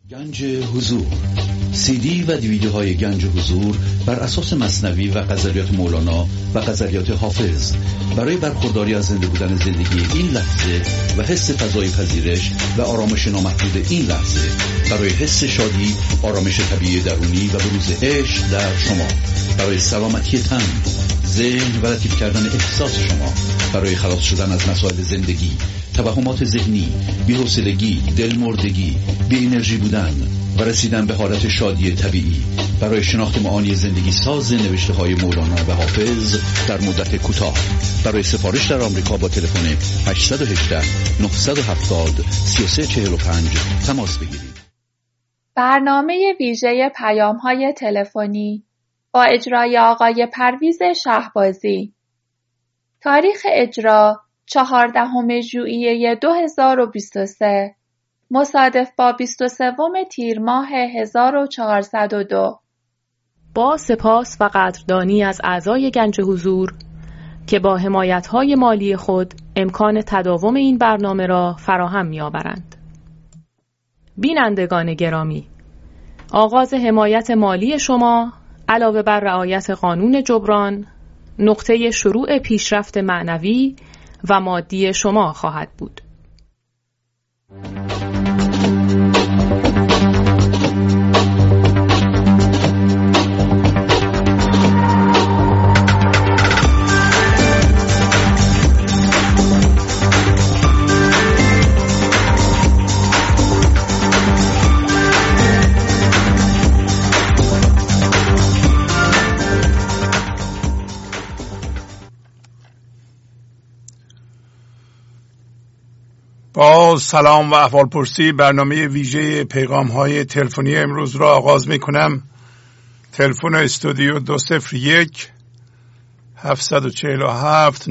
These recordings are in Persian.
گنج حضور، CD و دیویدیوهای گنج حضور بر اساس مثنوی و غزلیات مولانا و غزلیات حافظ برای برخورداری از زنده بودن زندگی این لحظه و حس فضای پذیرش و آرامش نامحدود این لحظه، برای حس شادی، آرامش طبیعی درونی و بروز عشق در شما، برای سلامتی تن، ذهن و لطیف کردن احساس شما، برای خلاص شدن از مسائل زندگی، توهمات ذهنی، بی‌حوصلگی، دلمردگی، بی انرژی بودن و رسیدن به حالت شادی طبیعی، برای شناخت معانی زندگی ساز نوشته‌های مولانا و حافظ در مدت کوتاه. برای سفارش در آمریکا با تلفن 818 970 3345 تماس بگیرید. برنامه ویژه پیام‌های تلفنی با اجرای آقای پرویز شهبازی. تاریخ اجرا 14 ژوئیه 2023 مصادف با 23 تیر ماه 1402. با سپاس و قدردانی از اعضای گنج حضور که با حمایت‌های مالی خود امکان تداوم این برنامه را فراهم می‌آورند. بینندگان گرامی، آغاز حمایت مالی شما علاوه بر رعایت قانون جبران نقطه شروع پیشرفت معنوی و مادی شما خواهد بود. با سلام و احوالپرسی برنامه ویژه پیغام‌های تلفنی امروز را آغاز می‌کنم. تلفن استودیو 201 747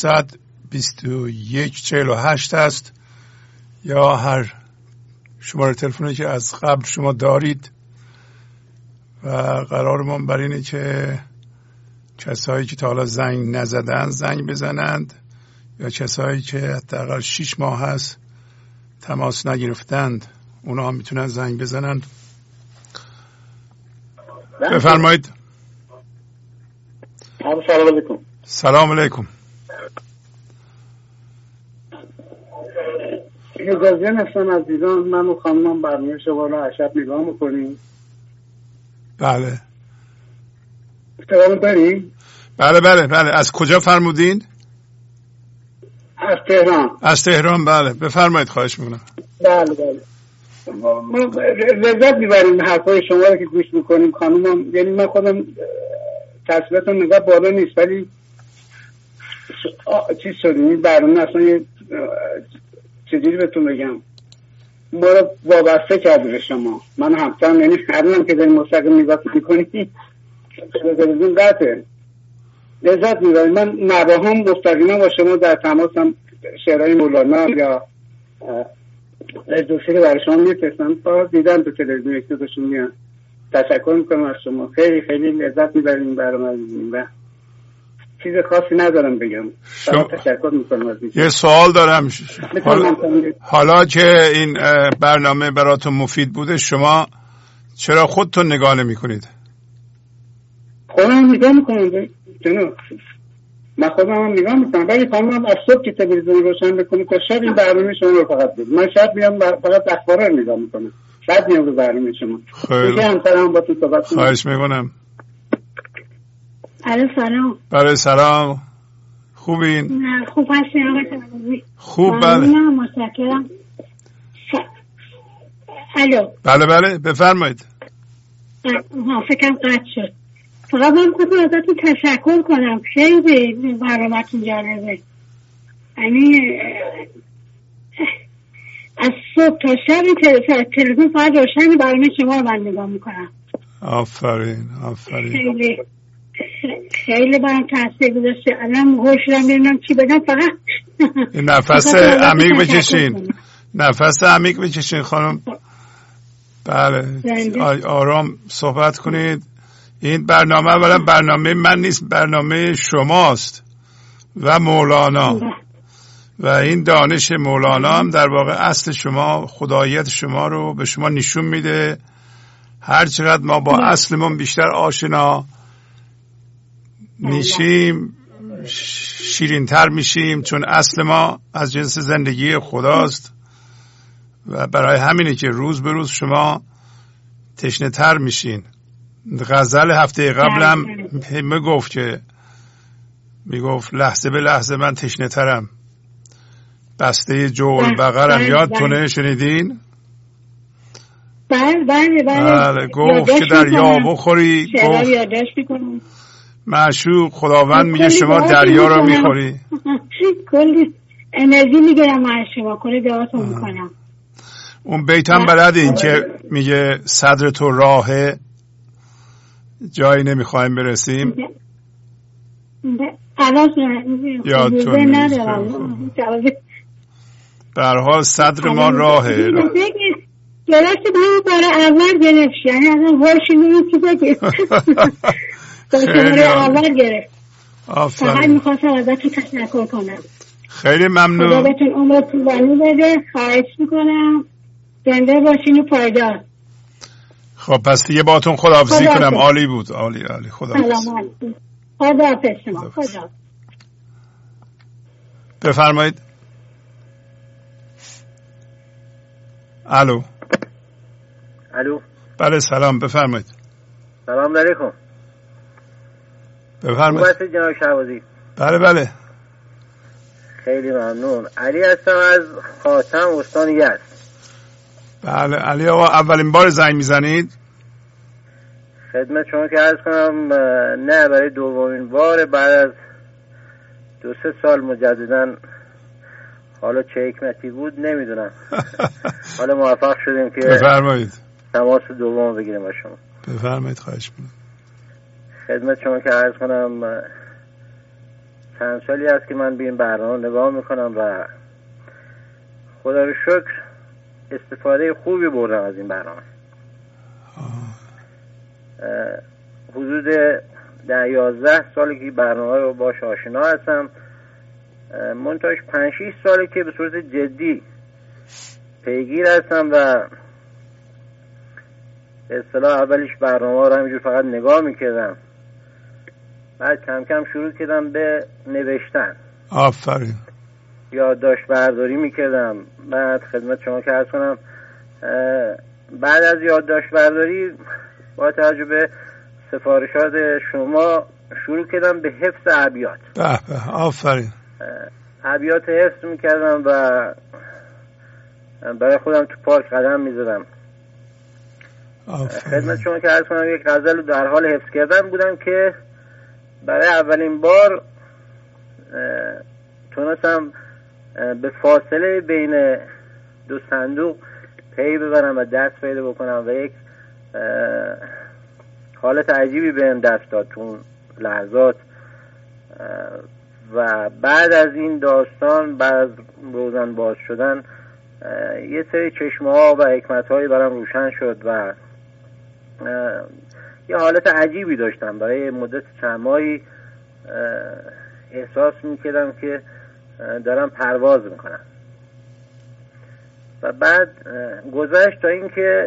921 48 است یا هر شماره تلفنی که از قبل شما دارید و قرارمون بر اینه که کسایی که تا حالا زنگ نزدن زنگ بزنند یا کسایی که حداقل 6 ماه هست تماس نگرفتند اونا هم میتونن زنگ بزنند. بفرمایید. سلام علیکم. سلام علیکم. اجازه هستن عزیزان من و خانمم برنامه شما رو عشب نگاه میکنیم. بله. احترام داریم؟ بله. از کجا فرمودین؟ از تهران. از تهران، بله. بفرمایید، خواهش میکنم. بله. ما لذت میبریم حرفای شما رو که گوش میکنیم. خانومم، یعنی من خودم تحصیلاتم نگاه بالا نیست ولی چیز شدیم این برنامه اصلا چجوری بهتون بگم ما رو وابسته کرده به شما. من همسرم، یعنی هرونم که داریم مستقیم نگاه میکنیم تلویزیون قطعه لذت میبریم. من نواهم مستقیما با شما در تماسم، شعرهای مولانا یا دوستی که برای شما میفرستم با دیدن تو تلویزیون یک دوتاشون میان. تشکر میکنم از شما، خیلی خیلی لذت میبریم برنامه و چیز خاصی ندارم بگم. تشکر میکنم از یه سوال دارم. حالا که این برنامه براتون مفید بوده شما چرا خودتون نگاه نمی کنید؟ خودم نگاه میکنم جناب، من خودم هم نگاه میکنم ولی خانمم از صبح که تلویزیون روشن بکنه تا شب این برنامه شما رو فقط بود. من شب میام فقط اخبار رو نگاه میکنم، شب میام رو برنامه شما. خیلی همسرم با تو صحبت کنم. خواهش میکنم. سلام. بله سلام. خوبین؟ خوب هستین آقای تلویزیون؟ خوب. بله متشکرم. الو. بله بفرمایید. فکرم قطع شد. فقط من خواستم ازتون تشکر کنم، خیلی برنامه‌تون جالبه. یعنی از صبح تا شب تلویزیون فقط روشن برنامه شما رو من نگاه میکنم. آفرین. خیلی برام تاثیر گذاشته. الان هوش دارم ببینم چی بگم. فقط نفس عمیق بکشین. نفس عمیق بکشین خانم. بله آرام صحبت کنید. این برنامه اولا برنامه من نیست، برنامه شماست و مولانا و این دانش مولانا هم در واقع اصل شما، خداییت شما رو به شما نشون میده. هر چقدر ما با اصلمون بیشتر آشنا میشیم شیرین‌تر میشیم، چون اصل ما از جنس زندگی خداست و برای همینه که روز به روز شما تشنه تر میشین. غزل هفته قبلم میگفت لحظه به لحظه من تشنه ترم، بسته جول بقرم. یادتونه؟ شنیدین؟ بله گفت که دریا بخوری، گفت معشوق خداوند میگه شما دریا رو میخوری. کلی انرژی میگیرم از شما، کلی دعاتون میکنم. اون بیتم بلد این که میگه صدر تو راهه، جایی نمیخوایم برسیم. یادتون به هر حال صدر ما راهه. جلسه برای اول گرفت، یعنی از اون هرشی نمیسی بگیر برای اول گرفت. فقط میخواستم ازتون تشکر کنم. خیلی ممنون. خدا بهتون عمر طولانی بده. خواهش میکنم زنده باشین و پایدار. خب پس دیگه باتون خداحافظی کنم. عالی بود. عالی خداحافظ. خداحافظ شما. خدا. بفرمایید. الو. بله سلام، بفرمایید. سلام علیکم. بفرمایید. خوب هستید جناب شهبازی؟ بله. خیلی ممنون. علی هستم از خاتم استان یزد. بله علی آقا، اولین بار زنگ میزنید؟ خدمت شما که عرض کنم نه، برای دومین بار بعد از 2-3 سال مجدداً. حالا چه حکمتی بود نمیدونم. حالا موفق شدیم که بفرمایید تماس دوم بگیریم با شما. بفرمایید. خواهش می‌کنم. خدمت شما که عرض کنم چند سالی است که من به این برنامه نگاه میکنم و خدا رو شکر استفاده خوبی بردم از این برنامه. حدود 10-11 سالی که برنامه رو باش آشنا هستم، منتهاش 5-6 سالی که به صورت جدی پیگیر هستم و اصطلاح اولش برنامه رو همینجور فقط نگاه میکردم، بعد کم کم شروع کردم به نوشتن. آفرین. یادداشت برداری میکردم. بعد خدمت شما که عرض کنم بعد از یادداشت برداری با توجه به سفارشات شما شروع کردم به حفظ ابیات. آفرین. ابیات حفظ میکردم و برای خودم تو پارک قدم میزدم. خدمت شما که عرض کنم یک غزل رو در حال حفظ کردن بودم که برای اولین بار تونستم به فاصله بین 2 صندوق پی ببرم و دست پیدا بکنم و یک حالت عجیبی بهم دست داد تو لحظات. و بعد از این داستان، بعد از روزن باز شدن، یه سری چشمه ها و حکمت هایی برام روشن شد و یه حالت عجیبی داشتم. برای مدت چند ماهی احساس میکردم که دارم پرواز میکنم و بعد گذشت تا این که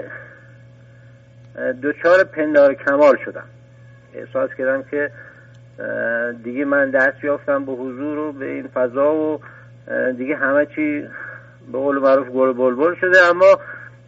دچار پندار کمال شدم. احساس کردم که دیگه من دست یافتم به حضور و به این فضا و دیگه همه چی به قول معروف گل بلبل شده. اما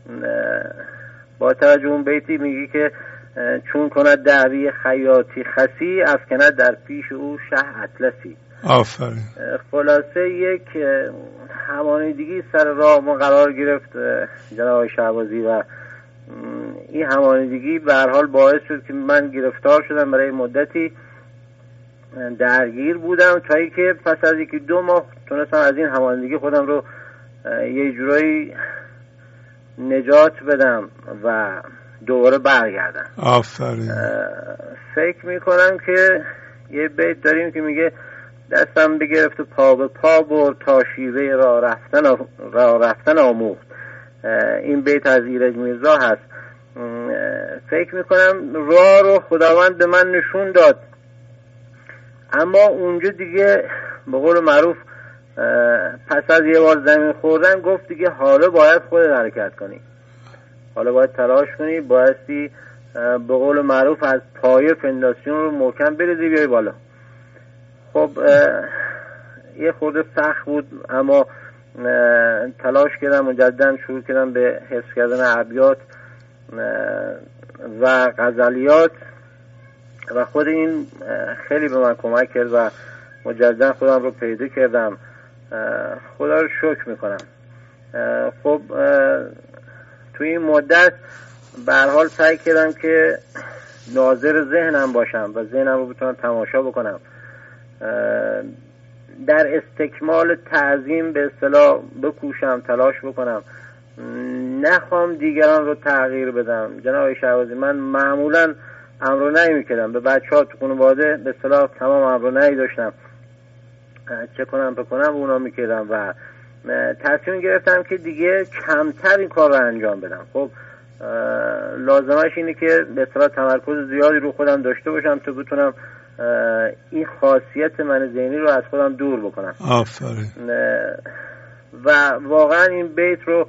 با توجه اون بیتی میگی که چون کند دعوی خیاطی خسی، افکند در پیش او شه اطلسی. آفرین. خلاصه یک همانیدگی سر راه ما قرار گرفت جناب شهبازی و این همانیدگی به هر حال باعث شد که من گرفتار شدم. برای مدتی درگیر بودم تا اینکه پس از 1-2 ماه تونستم از این همانیدگی خودم رو یه جورایی نجات بدم و دوباره برگردم. آفرین. فکر میکنم که یه بیت داریم که میگه دستم بگرفت و پا به پا برد تا شیوه راه رفتن آموخت. این بیت از ایرج میرزا هست. فکر میکنم راه رو خداوند به من نشون داد، اما اونجا دیگه به قول معروف پس از یه بار زمین خوردن گفت دیگه حالا باید خودت حرکت کنی، حالا باید تلاش کنی، بایستی به قول معروف از پایه فنداسیون رو محکم بریزی بیای بالا. خب یه خورده سخت بود، اما تلاش کردم، مجددا شروع کردم به حفظ کردن ابیات و غزلیات و خود این خیلی به من کمک کرد و مجددا خودم رو پیدا کردم. خدا رو شکر میکنم. خب توی این مدت به هر حال سعی کردم که ناظر ذهنم باشم و ذهنم رو بتونم تماشا بکنم، در استکمال تعظیم به اصطلاح بکوشم، تلاش بکنم، نخوام دیگران رو تغییر بدم. جناب شهبازی، من معمولا امر و نهی میکردم، به بچه‌ها تو خانواده به اصطلاح تمام امر و نهی داشتم، چه کنم بکنم اونا میکردم و تصمیم گرفتم که دیگه کمتر این کار رو انجام بدم. خب لازمش اینه که به اصطلاح تمرکز زیادی رو خودم داشته باشم تا بتونم این خاصیت من ذهنی رو از خودم دور بکنم. آفرین. و واقعا این بیت رو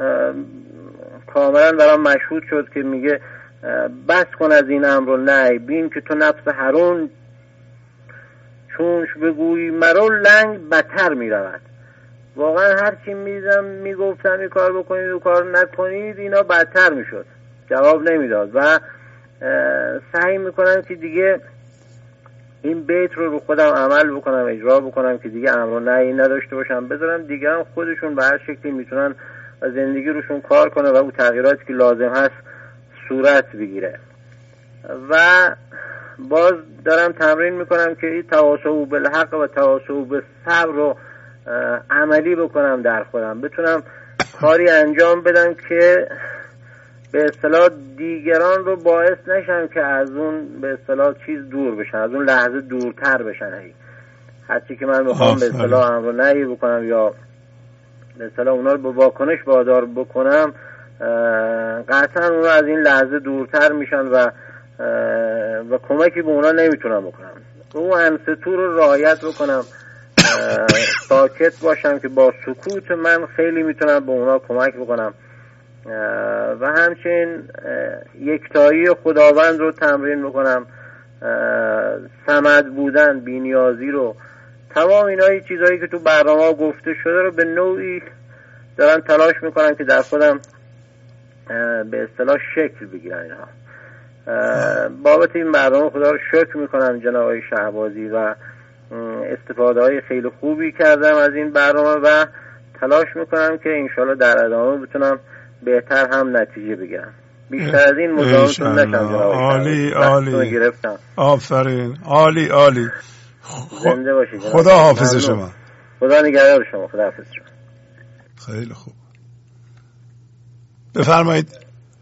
کاملا برام مشهود شد که میگه بس کن از این امر و نهی، بین که تو نفس هرون چونش بگویی مرو لنگ بتر میرود. واقعا هرچی میگفتم این کار بکنید و کار نکنید اینا بدتر میشد، جواب نمیداد و سعی میکنم که دیگه این بیت رو خودم عمل بکنم، اجرا بکنم که دیگه امر و نهی نداشته باشم، بذارم دیگران خودشون به هر شکلی میتونن زندگی روشون کار کنه و اون تغییراتی که لازم هست صورت بگیره. و باز دارم تمرین میکنم که این تواصل بالحق و تواصل بالصبر رو عملی بکنم در خودم، بتونم کاری انجام بدم که به اصطلاح دیگران رو باعث نشم که از اون به اصطلاح چیز دور بشن، از اون لحظه دورتر بشن. هرچی که من بخوام به اصطلاح امر و نهی بکنم یا به اصطلاح اونا رو به واکنش وادار بکنم، قطعا اونا از این لحظه دورتر میشن و کمکی به اونا نمیتونم بکنم. اون انستو رو رعایت بکنم، ساکت باشم که با سکوت من خیلی میتونم به اونا کمک بکنم و همچنین یکتایی خداوند رو تمرین بکنم، صمد بودن، بی‌نیازی رو، تمام اینایی چیزهایی که تو برنامه گفته شده رو به نوعی دارم تلاش میکنم که در خودم به اصطلاح شکل بگیرن اینها. بابت این برنامه خدا رو شکر میکنم جناب آقای شهبازی و استفاده های خیلی خوبی کردم از این برنامه و تلاش میکنم که انشالله در ادامه بتونم بهتر هم نتیجه بگیرم. بیشتر از این مزاحمتون نشم جناب آقای. عالی گرفتم. آفرین، عالی. زنده باشید. خدا حافظ شما. خدا نگهدار شما. خدا حافظ شما. خیلی خوب. بفرمایید.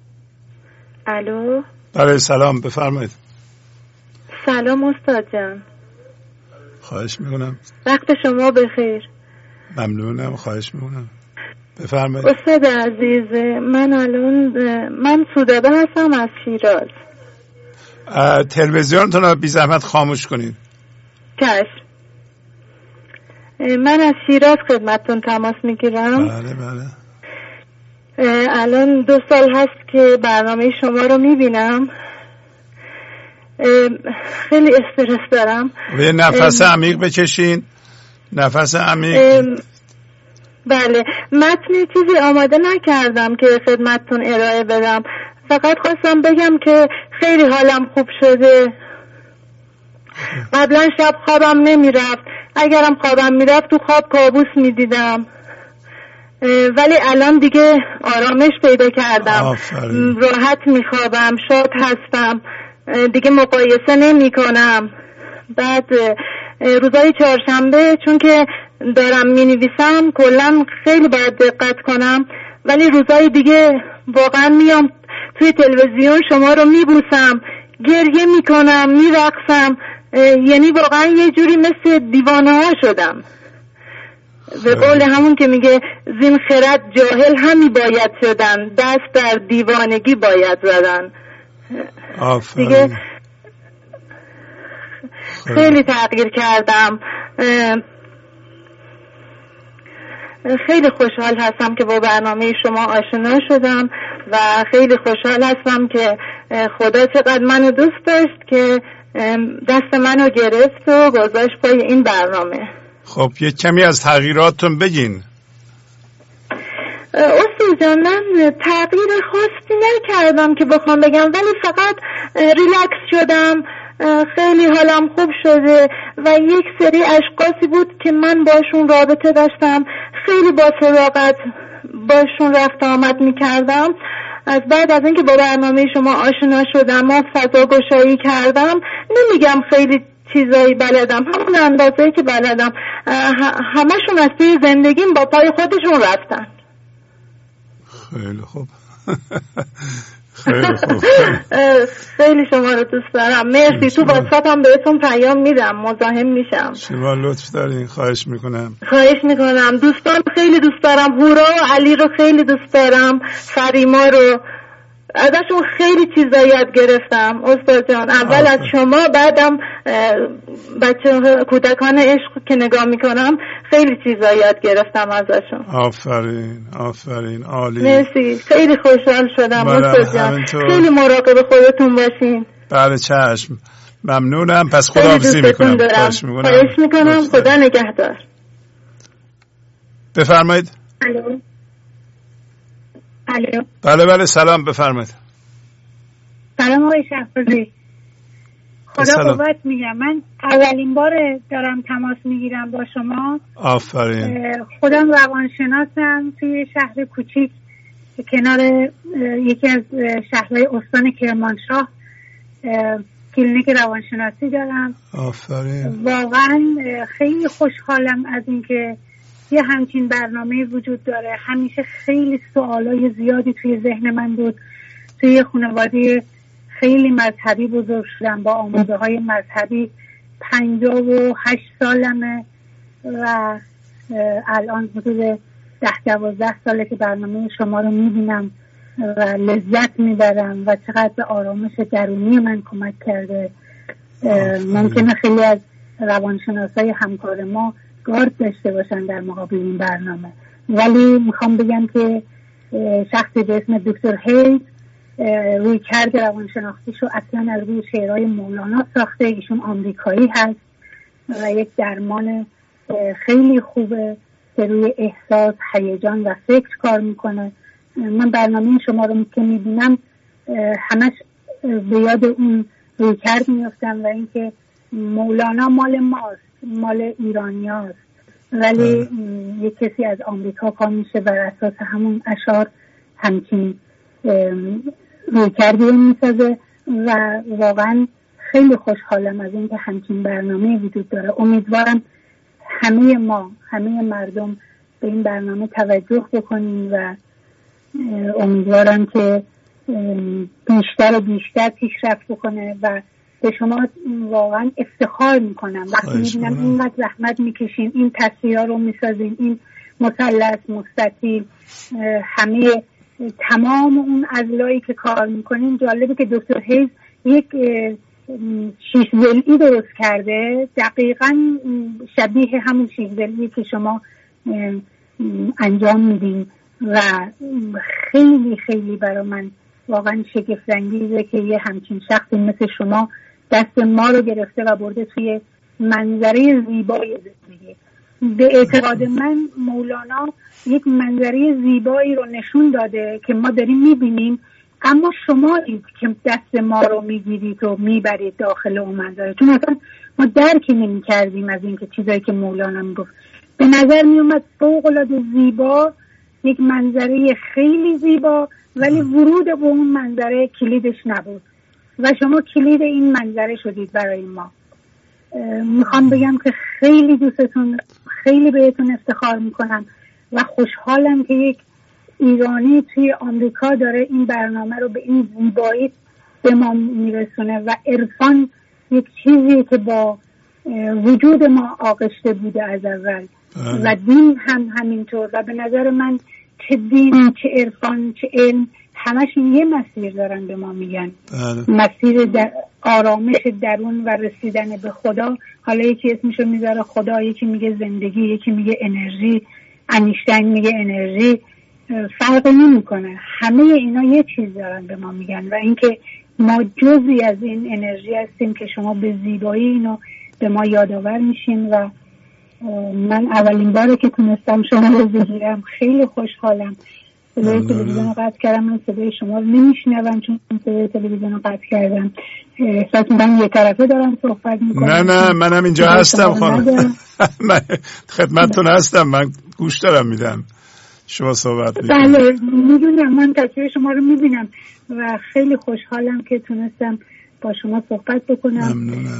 الو. بله سلام، بفرمایید. سلام استاد جان. خواهش میکنم. وقت شما بخیر. ممنونم، خواهش میکنم. بفرمایید. استاد عزیز، من سودابه هستم از شیراز. تلویزیونتون رو بی زحمت خاموش کنید. چشم. من از شیراز خدمتتون تماس میگیرم. بله. الان 2 سال هست که برنامه شما رو میبینم. خیلی استرس دارم. یه نفس عمیق بکشین. نفس عمیق. بله، متنی چیزی آماده نکردم که خدمتتون ارائه بدم، فقط خواستم بگم که خیلی حالم خوب شده. قبلا شب خوابم نمیرفت، اگرم خوابم میرفت تو خواب کابوس میدیدم، ولی الان دیگه آرامش پیدا کردم. راحت میخوابم، شاد هستم، دیگه مقایسه نمی کنم. بعد روزای چهارشنبه چون که دارم می نویسم کلا خیلی باید دقت کنم، ولی روزای دیگه واقعا میام توی تلویزیون شما رو میبوسم، گریه میکنم، میرقصم، یعنی واقعا یه جوری مثل دیوانه ها شدم. به قول همون که میگه زین خرد جاهل همی باید شدن، دست در دیوانگی باید زدن. دیگه خیلی تغییر کردم. خیلی خوشحال هستم که با برنامه شما آشنا شدم و خیلی خوشحال هستم که خدا چقدر منو دوست داشت که دست منو گرفت و گذاشت پای این برنامه. خب یه کمی از تغییراتتون بگین. استاد جان، من تغییر خاصی نکردم که بخوام بگم، ولی فقط ریلکس شدم، خیلی حالم خوب شده و یک سری اشخاصی بود که من باشون رابطه داشتم، خیلی با صداقت باشون رفت آمد میکردم. از بعد از اینکه با برنامه شما آشنا شدم و فضا گشایی کردم، نمیگم خیلی چیزایی بلدم، همون اندازه‌ای که بلدم، همشون از توی زندگیم با پای خودشون رفتن. خیلی خوب. خیلی خوب. خیلی شما رو دوست دارم. مرسی. تو واتساپ هم بهتون پیام میدم، مزاحم میشم. شما لطف دارین. خواهش میکنم. دوستان خیلی دوست دارم. هورا و علی رو خیلی دوست دارم. فریما رو ازشون خیلی چیزا یاد گرفتم استاد جان. اول از شما، بعدم بچه کودکان عشق که نگاه میکنم خیلی چیزا یاد گرفتم ازشون. آفرین عالی. مرسی. خیلی خوشحال شدم استاد جان. خیلی مراقب خودتون باشین. بله چشم. ممنونم. پس خداحافظی میکنم. خواهش میکنم. خدا نگهدار. بفرمایید. الو. بله سلام، بفرمایید. سلام آقای شهبازی. خدا قوت میگم. من اولین بار دارم تماس میگیرم با شما. آفرین. خودم روانشناسم توی شهر کوچیک کنار یکی از شهرهای استان کرمانشاه، کلینیک روانشناسی دارم. آفرین. واقعا خیلی خوشحالم از اینکه یه همچین برنامه وجود داره. همیشه خیلی سوالای زیادی توی ذهن من بود. توی خانواده خیلی مذهبی بزرگ شدم، با آموزه های مذهبی. 58 سالمه و الان حدود 10-12 ساله که برنامه شما رو میبینم و لذت میبرم و چقدر به آرامش درونی من کمک کرده. ممکنه خیلی از روانشناسای همکار ما گارد داشته باشن در مقابل این برنامه، ولی میخوام بگم که شخصی به اسم دکتر هیز روی کرد روانشناختیشو اصلا از روی شعرهای مولانا ساخته. ایشون آمریکایی هست و یک درمان خیلی خوبه که روی احساس، هیجان و فکر کار میکنه. من برنامه شما رو که میبینم همش به یاد اون روی کرد میفتم و اینکه مولانا مال ماست، مال ایرانی هست، ولی یک کسی از آمریکا کار میشه بر اساس همون اشعار همچین روی کردی میسازه و واقعا خیلی خوشحالم از اینکه همچین برنامه وجود داره. امیدوارم همه ما، همه مردم به این برنامه توجه بکنیم و امیدوارم که بیشتر و بیشتر پیشرفت بکنه و به شما واقعا افتخار میکنم وقتی میبینم اینقدر زحمت میکشین، این تصویرها رو میسازین، این مثلث مستطیل، همه تمام اون اضلاعی که کار میکنین. جالبه که دکتر هیز یک شیش ضلعی درست کرده، دقیقاً شبیه همون شیش ضلعی که شما انجام میدین و خیلی خیلی برای من واقعا شگفت انگیزه که یه همچین شخصی مثل شما دست ما رو گرفته و برده توی منظره زیبای زندگی. به اعتقاد من مولانا یک منظره زیبایی رو نشون داده که ما داریم میبینیم، اما شما این که دست ما رو میگیرید و میبرید داخل اون منظره، چون اصلا ما درکی نمی کردیم از این که چیزایی که مولانا میگفت. به نظر میومد فوق‌العاده زیبا، یک منظره خیلی زیبا، ولی ورود به اون منظره کلیدش نبود و شما کلید این منظره شدید برای ما. میخوام بگم که خیلی دوستتون، خیلی بهتون افتخار میکنم و خوشحالم که یک ایرانی توی آمریکا داره این برنامه رو به این زیبایی به ما میرسونه و عرفان یک چیزی که با وجود ما آغشته بوده از اول و دین هم همینطور و به نظر من چه دین، چه عرفان، چه علم همش یه مسیر دارن به ما میگن. مسیر آرامش درون و رسیدن به خدا. حالا یکی اسمشو میذاره خدا، یکی میگه زندگی، یکی میگه انرژی، انیشتین میگه انرژی فرق نمیکنه. همه اینا یه چیز دارن به ما میگن و اینکه ما جزئی از این انرژی هستیم که شما به زیبایی اینو به ما یادآور میشین و من اولین باره که تونستم شما رو بگیرم خیلی خوشحالم. صدای تلویزیون رو قطع کردم، من صدای شما رو نمیشنوم چون صدای تلویزیون رو قطع کردم. احساس می‌کنم یه طرفه دارم صحبت میکنم. نه منم اینجا هستم خانم. من خدمتتون هستم، من گوش دارم میدم شما صحبت میکنم. بله میدونم، من تصویر شما رو میبینم و خیلی خوشحالم که تونستم با شما صحبت بکنم.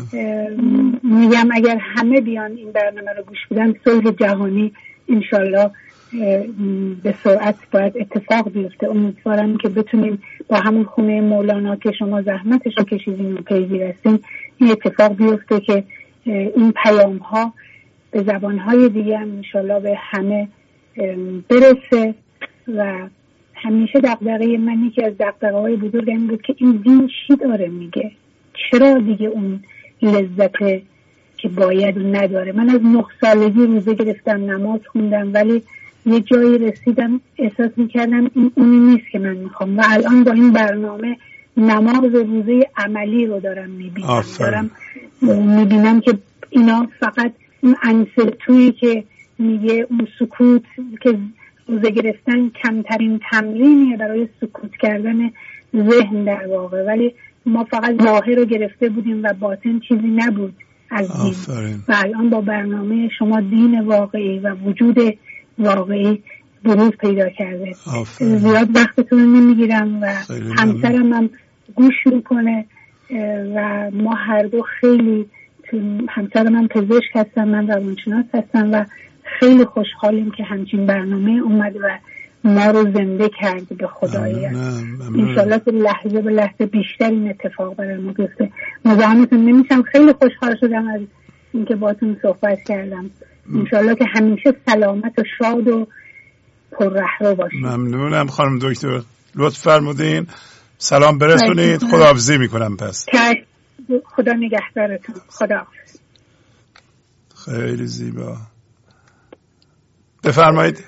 میگم اگر همه بیان این برنامه رو گوش بدن صلح جهانی انشالله به سرعت باید اتفاق بیفته. امیدوارم که بتونیم با همون خونه مولانا که شما زحمتش رو کشیدین و پیگیر هستین این اتفاق بیفته که این پیام ها به زبان های دیگه هم انشالله به همه برسه. و همیشه دغدغه من یکی از دغدغه‌های بزرگم بود که این دین چی داره میگه، چرا دیگه اون لذت که باید نداره. من از 9 سالگی روزه گرفتم، نماز خوندم، ولی یه جایی رسیدم احساس میکردم این اونی نیست که من میخوام و الان با این برنامه نماز و روزه عملی رو دارم میبینم. دارم میبینم که اینا فقط اون انصتویی که میگه اون سکوت که روزه گرفتن کمترین تمرینیه برای سکوت کردن ذهن در واقع، ولی ما فقط ظاهر رو گرفته بودیم و باطن چیزی نبود از دین. و الان با برنامه شما دین واقعی و وجود واقعی بروز پیدا کرده. زیاد وقتتون رو نمیگیرم و همسرم هم گوش میکنه و ما هر دو خیلی، همسرم هم پزشک هستم، من روانشناس هستم و خیلی خوشحالیم که همچین برنامه اومد و ما رو زنده کرد به خدایی. انشالله که لحظه به لحظه بیشتر این اتفاق برای ما بیفته. مزاحمتون نمیشم، خیلی خوشحال شدم از اینکه باتون صحبت کردم. انشالله که همیشه سلامت و شاد و پررهرو باشید. ممنونم خانم دکتر، لطف فرمودین. سلام برسونید. خداحافظی میکنم. پس خدا نگهدارتون. خداحافظ. خیلی زیبا. بفرمایید.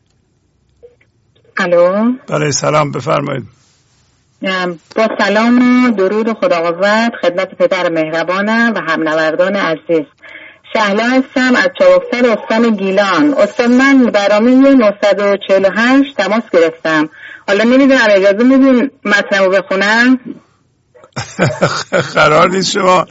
الو. بله سلام، بفرمایید. با سلام و درود و خداقوت خدمت پدر مهربانم و هم نوردان عزیز. شهلا هستم از چاوکسر استان گیلان. استان من برنامه 948 تماس گرفتم. حالا نمیدونم اجازه میدین متن رو بخونم؟ قرار نیست شما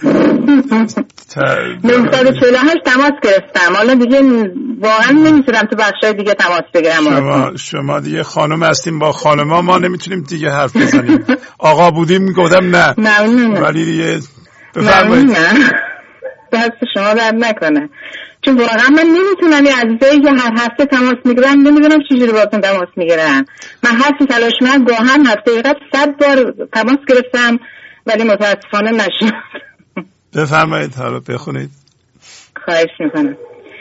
948 تماس گرفتم. حالا دیگه واقعا نمیتونم تو بخشای دیگه تماس بگیرم. شما دیگه خانم هستیم، با خانما ما نمیتونیم دیگه حرف بزنیم. آقا بودیم میگفتم نه. ممنونم. ولی دیگه بفرمایید. دست شما درد نکنه. چون واقعا من نمیتونم این عزیزایی که هر هفته تماس میگیرن نمیدونم چجوری باهاتون تماس میگیرن. من هر چی تلاش میکنم گاهن هفته قبل 100 بار تماس گرفتم ولی متاسفانه نشد. بفرمایید حالا بخونید. خواهش میکنم.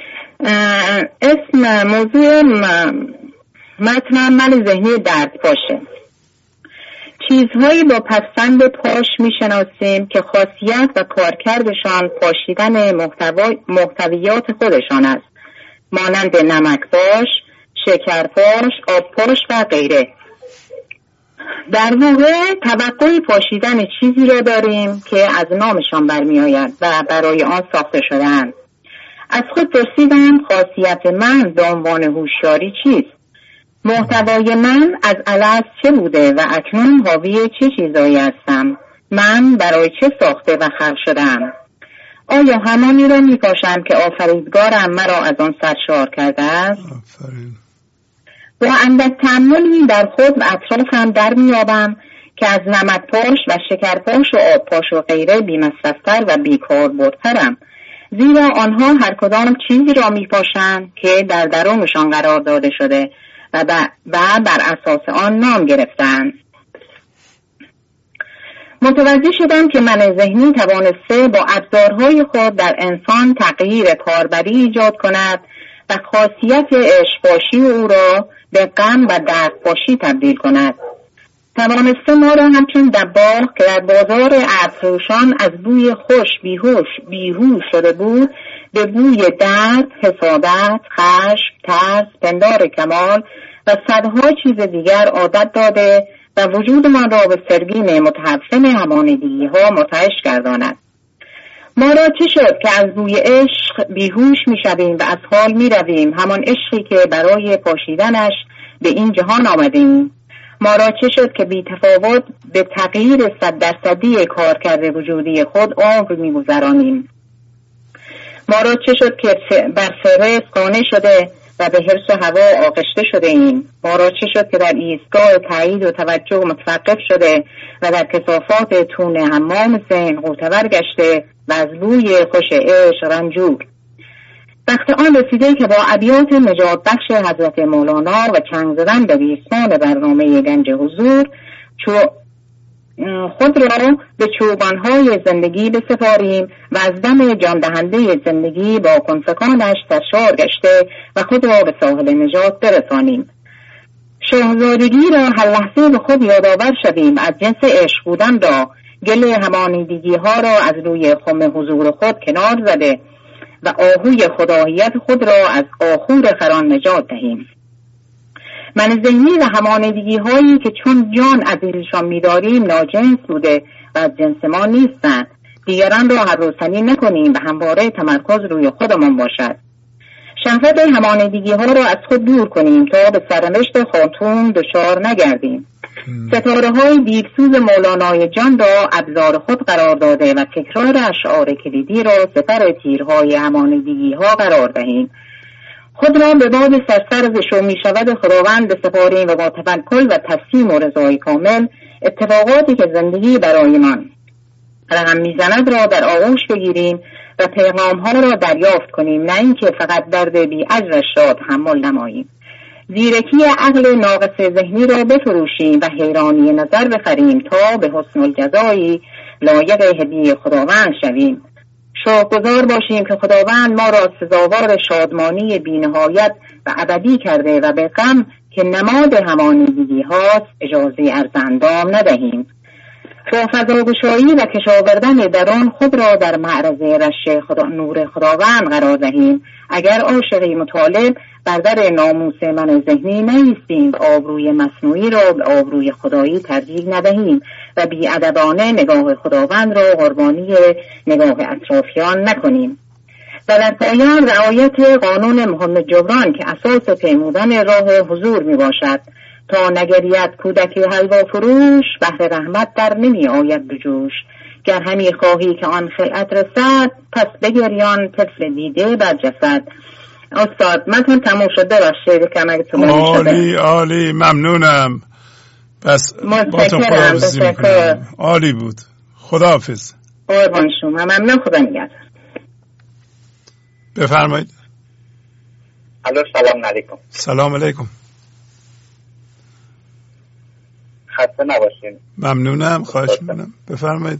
اسم موضوع متن من ذهنی درد پاشه. چیزهایی با پسند پاش میشناسیم که خاصیت و کارکردشان پاشیدن محتویات خودشان است، مانند نمک پاش، شکر پاش، آب پاش و غیره. در واقع توقع پاشیدن چیزی را داریم که از نامشان برمی آید و برای آن ساخته شده‌اند. از خود پرسیدم خاصیت من به عنوان هوشیاری چیست؟ محتوای من از الست چه بوده و اکنون حاوی چه چیزایی هستم؟ من برای چه ساخته و خلق شدم؟ آیا همانی را می پاشم که آفریدگارم مرا از آن سرشار کرده است؟ با اندک تأملی در خود و اطرافم در می یابم که از نمک پاش و شکر پاش و آب پاش و غیره بی‌مصرف‌تر و بیکاربردترم، زیرا آنها هر کدام چیزی را می پاشند که در درونشان قرار داده شده و بر اساس آن نام گرفتند. متوجه شدم که من ذهنی توانسته با ابزارهای خود در انسان تغییر کاربری ایجاد کند و خاصیت عشق باشی او را به غم و درد باشی تبدیل کند. توانسته ما را همچون دباغ که در بازار ابرفروشان از بوی خوش بیهوش شده بود به بوی درد، حسادت، خشم، ترس، پندار کمال و صدها چیز دیگر عادت داده و وجودمان را به سرگین متحفن همانیدگی ها مرتعش گرداند. ما را چه شد که از بوی عشق بیهوش می شویم و از حال می رویم، همان عشقی که برای پاشیدنش به این جهان آمدیم؟ ما را چه شد که بی تفاوت به تغییر 100% کارکرد وجودی خود عمر می گذرانیم؟ ما را چه شد که بر فرس قانع شده و به حرص هوا آغشته شده ایم؟ ما را چه شد که در ایستگاه تایید و توجه متوقف شده و در کثافات تون حمام ذهن غوطه‌ور گشته و از بوی خوش عشق رنجور؟ وقت آن رسیده که با ابیات نجات بخش حضرت مولانا و چنگ زدن به ریسمان برنامه گنج حضور خود را به چوگانهای زندگی بسپاریم و از دم جان دهنده زندگی با کنفکانش سرشار گشته و خود را به ساحل نجات برسانیم. شاهزادگی را هر لحظه به خود یادآور شویم، از جنس عشق بودن را، گل همانیدگی ها را از روی خم حضور خود کنار زده و آهوی خداییت خود را از آخور خران نجات دهیم. من ذهنی و همانیدگی هایی که چون جان عزیزشان می‌داریم ناجنس بوده و از جنس ما نیستند، دیگران را هر روزنی نکنیم و همواره تمرکز روی خودمان باشد. شهوت همانیدگی ها را از خود دور کنیم تا به سرنوشت خاتون دچار نگردیم. ستاره های دیرسوز مولانای جان را ابزار خود قرار داده و تکرار اشعار کلیدی را سپر تیرهای همانیدگی ها قرار دهیم. خود را به باد سرسر ز شو می شود خداوند بسپاریم و با توکل و تسلیم و رضای کامل اتفاقاتی که زندگی برایمان رقم میزند را در آغوش بگیریم و پیغام ها را دریافت کنیم، نه اینکه فقط درد بی اجرش را تحمل نماییم. زیرکی عقل ناقص ذهنی را بفروشیم و حیرانی نظر بخریم تا به حسن الجزایی لایق هدیه خداوند شویم. شکرگزار باشیم که خداوند ما را سزاوار شادمانی بی‌نهایت و ابدی کرده و به غم که نماد همانیدگی هاست اجازه ارزاندام ندهیم. با فضاگشایی و کشاوردن درون خود را در معرض رش نور خداوند قرار دهیم. اگر عاشقی مطالب بر در ناموس من ذهنی نیستیم، آبروی مصنوعی را به آبروی خدایی ترجیح ندهیم و بی‌ادبانه نگاه خداوند را قربانی نگاه اطرافیان نکنیم. و در پایان رعایت قانون محمد جبران که اساس پیمودن راه حضور می باشد تا نگریت کودک حلوا فروش، بحر رحمت در نمی آید بجوش. گر همی خواهی که آن خلعت رسد، پس بگریان طفل دیده بر جسد. استاد من تموم شده بخشید که مگتون عالی ممنونم. بس با تو خداحافظی میکنم. عالی بود. خداحافظ. قربان شما. ممنون. خدا نگهدار. بفرمایید. الو سلام علیکم. سلام علیکم. خسته نباشین. ممنونم. خواهش میکنم. بفرمایید.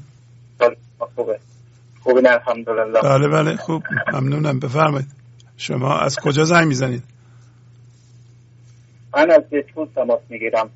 خوبه الحمدلله. بله خوب. ممنونم. بفرمایید. شما از کجا زنگ میزنید؟ من از بیتون تماس میگیرم.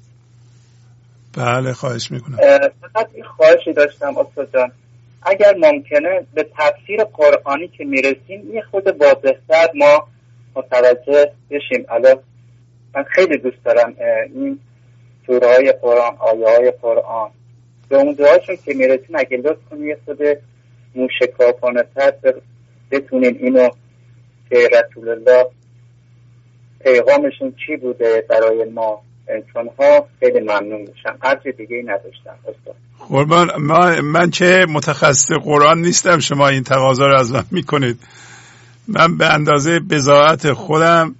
بله خواهش میکنم. فقط این خواهشی داشتم استاد جان، اگر ممکنه به تفسیر قرآنی که میرسیم یه خود واضح‌تر ما متوجه بشیم. الان من خیلی دوست دارم این سوره های قرآن، آیه های قرآن به اون دعاشون که میرسیم اگه لطف کنیم یه خود موشکافانه تر بتونین اینو که رسول الله پیغامشون چی بوده برای ما انسان ها، خیلی ممنون میشم. هرچی دیگه ای نداشتم استاد. قربان من چه متخصص قرآن نیستم شما این تقاضا رو از من میکنید. من به اندازه بضاعت خودم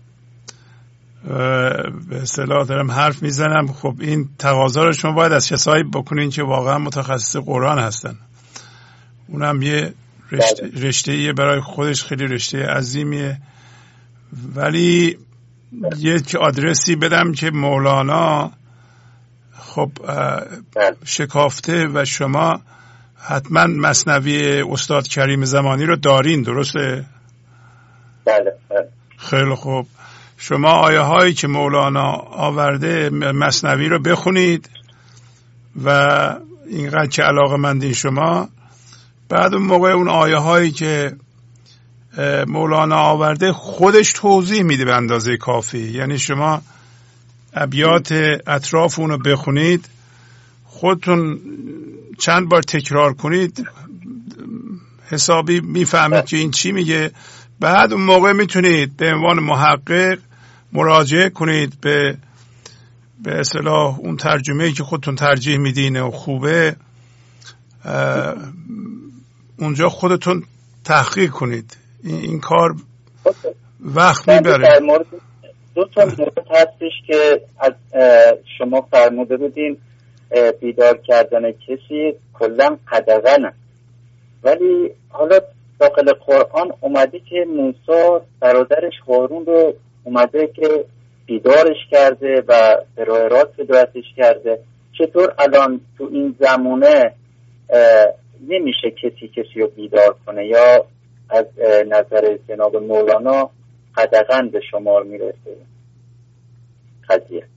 به اصطلاح دارم حرف میزنم. خب این تقاضا رو شما باید از کسایی بکنین که واقعا متخصص قرآن هستن. اونم یه رشته‌ایه برای خودش، خیلی رشته عظیمیه. ولی یک آدرسی بدم که مولانا خب شکافته و شما حتما مثنوی استاد کریم زمانی رو دارین، درسته؟ بله. خیلی خوب. شما آیه هایی که مولانا آورده مثنوی رو بخونید و اینقدر که علاقه‌مندین شما. بعد اون موقع اون آیه هایی که مولانا آورده خودش توضیح میده به اندازه کافی. یعنی شما ابیات اطراف اونو بخونید، خودتون چند بار تکرار کنید، حسابی میفهمید که این چی میگه. بعد اون موقع میتونید به عنوان محقق مراجعه کنید به اصطلاح اون ترجمه‌ای که خودتون ترجیح میدین و خوبه، اونجا خودتون تحقیق کنید. این کار وقت میبره. دو تا مورد هستش که از شما فرموده بودین بیدار کردن کسی کلا قدغنه، ولی حالا داخل قرآن اومده که موسی برادرش هارون رو اومده که بیدارش کرده و به راه راست هدایتش کرده. چطور الان تو این زمانه نمیشه کسی رو بیدار کنه؟ یا از نظر جناب مولانا قدغن به شمار میرسه قضیه؟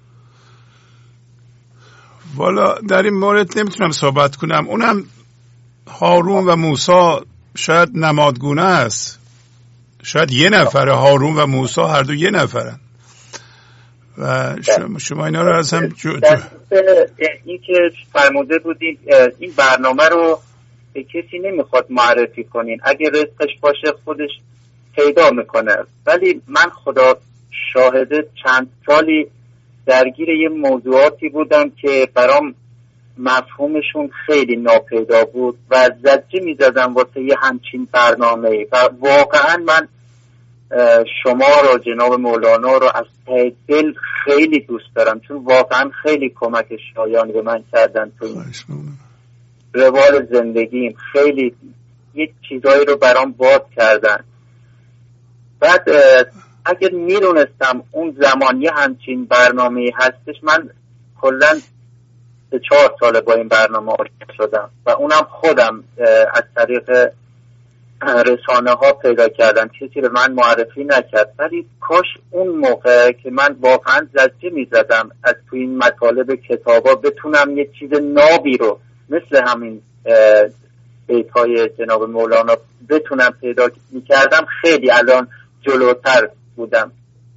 والا در این مورد نمیتونم صحبت کنم. اونم هارون و موسی شاید نمادگونه است، شاید یه نفره هارون و موسی هر دو یه نفرن و شما اینا رو از هم این که فرموده بودید این برنامه رو به کسی نمیخواد معرفی کنین، اگه رزقش باشه خودش پیدا میکنه. ولی من خدا شاهده چند سالی درگیر یه موضوعاتی بودم که برام مفهومشون خیلی ناپیدا بود و زجه میزدم واسه یه همچین برنامه‌ای. و واقعا من شما رو جناب مولانا رو از ته دل خیلی دوست دارم، چون واقعا خیلی کمک شایان به من کردن تو این روال زندگیم. خیلی یه چیزایی رو برام باز کردن. بعد اگر میدونستم اون زمان یه همچین برنامه‌ای هستش، من کلاً 4 سال با این برنامه آشنا شدم و اونم خودم از طریق رسانه ها پیدا کردم، کسی به من معرفی نکرد. ولی کاش اون موقع که من واقعا زجه میزدم از تو این مطالب کتابا بتونم یه چیز نابی رو مثل همین بیت های جناب مولانا بتونم پیدا میکردم، خیلی الان جلوتر بودم.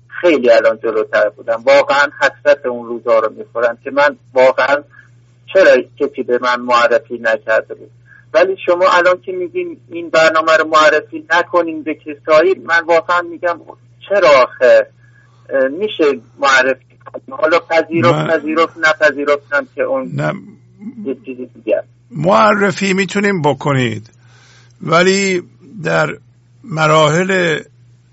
واقعا حسرت اون روزا رو میخورم که من واقعا چرا کسی به من معرفی نکرده بود. ولی شما الان که میگین این برنامه رو معرفی نکنین به کسایی، من واقعا میگم چرا آخه میشه معرفی کنیم؟ حالا پذیرفت نپذیرفتم که اون یه چیزی دیگه. معرفی میتونیم بکنید، ولی در مراحل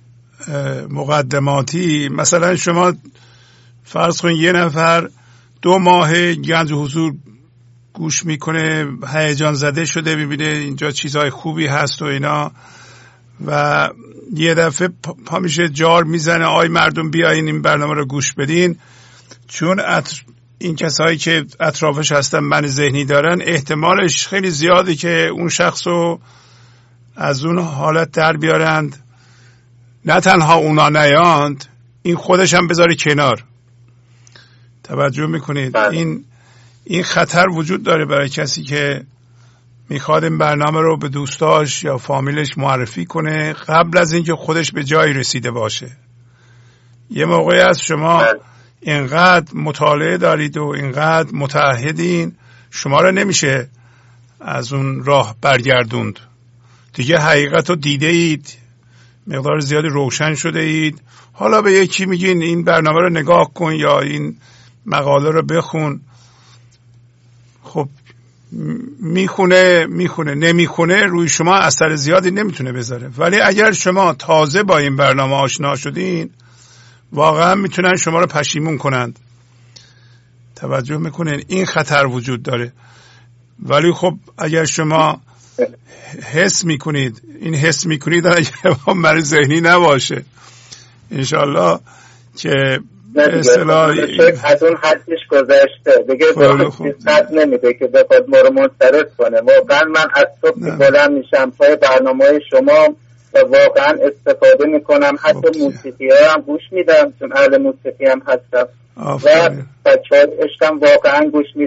مقدماتی مثلا شما فرض کنید یه نفر 2 ماه گنج حضور گوش میکنه، هیجان زده شده، میبینه اینجا چیزهای خوبی هست و اینا، و یه دفعه پا میشه جار میزنه آی مردم بیاین این برنامه رو گوش بدین. چون این کسایی که اطرافش هستن من ذهنی دارن، احتمالش خیلی زیاده که اون شخص رو از اون حالت در بیارند. نه تنها اونا نیاند، این خودش هم بذاری کنار. توجه میکنید؟ این خطر وجود داره برای کسی که میخواد این برنامه رو به دوستاش یا فامیلش معرفی کنه قبل از اینکه خودش به جایی رسیده باشه. یه موقعی از شما اینقدر مطالعه دارید و اینقدر متعهدین، شما رو نمیشه از اون راه برگردوند. دیگه حقیقت رو دیده اید، مقدار زیادی روشن شده اید. حالا به یکی میگین این برنامه رو نگاه کن یا این مقاله رو بخون، خب میخونه نمیخونه، روی شما اثر زیادی نمیتونه بذاره. ولی اگر شما تازه با این برنامه آشنا شدین، واقعا میتونن شما رو پشیمون کنند. توجه میکنین؟ این خطر وجود داره. ولی خب اگر شما حس میکنید، این حس میکنید اگر من ذهنی نباشه انشالله که به اصطلاح از اون حدش گذشته دیگه حد نمیده که بخواد ما رو منصرف کنه. واقعا من از صبح بلند میشم پای برنامه شما و واقعا استفاده میکنم. حتی موسیقی هم گوش میدم چون اهل موسیقی هم هستم و بچه های عشقم واقعا گوش میدم.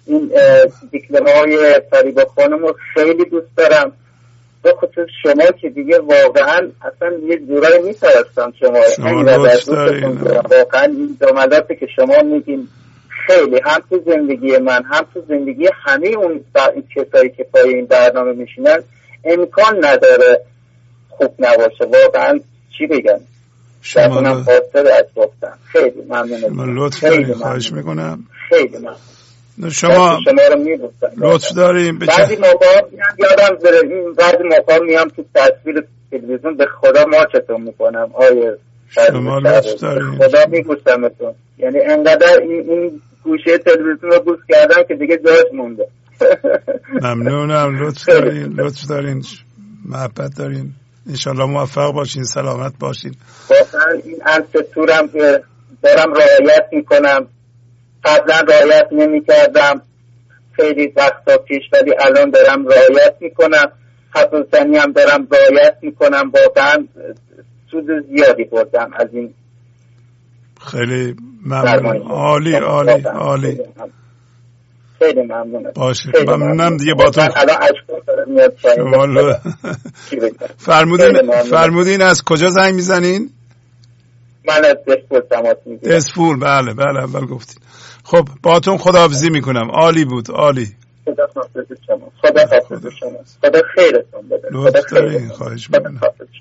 این دیکلمه‌های فریبا خانم رو خیلی دوست دارم، به خصوص شما که دیگه واقعا اصلا یه جورایی میترستم شما لطف دارین. واقعا این جملاتی که شما میگین خیلی هم تو زندگی من هم تو زندگی همه اون کسایی که پای این برنامه میشینن امکان نداره خوب نباشه. واقعا چی بگم، شما از گفتم. خیلی ممنونم. لطف دارین، خواهش میکنم. خیلی ممنون. شما رو میبوستم. لطف داریم. بعضی موقع یادم بره این بعضی موقع میام تو تصویر تلویزیون به خدا ماچتون میکنم. آیه شما لطف دارین. خدا میبوستمتون. یعنی انقدر این گوشه تلویزیون رو بوست کردم که دیگه جاش مونده. ممنونم. لطف دارین. لطف دارین. محبت دارین. انشالله موفق باشین، سلامت باشین. واقعا این انستورم که دارم رعایت میکنم، قبلا رعایت نمیکردم خیلی وقتا پیش، ولی الان دارم رعایت میکنم. حفظانی هم دارم رعایت میکنم. واقعا سود زیادی بردم از این. خیلی ممنون. عالی عالی عالی. خیلی ممنونم. باشه ممنونم دیگه با تو. الان اشکال داره میاد پایین. فرمودین از کجا زنگ میزنین؟ من از دسپول تماس میگیرم. دسپول، بله بله اول گفتین. خب باهاتون خداحافظی میکنم. عالی بود، عالی. خدا حافظ شما. خدا حافظ شما. خدا خیرتون بده. لطف دارین، خواهش میکنم.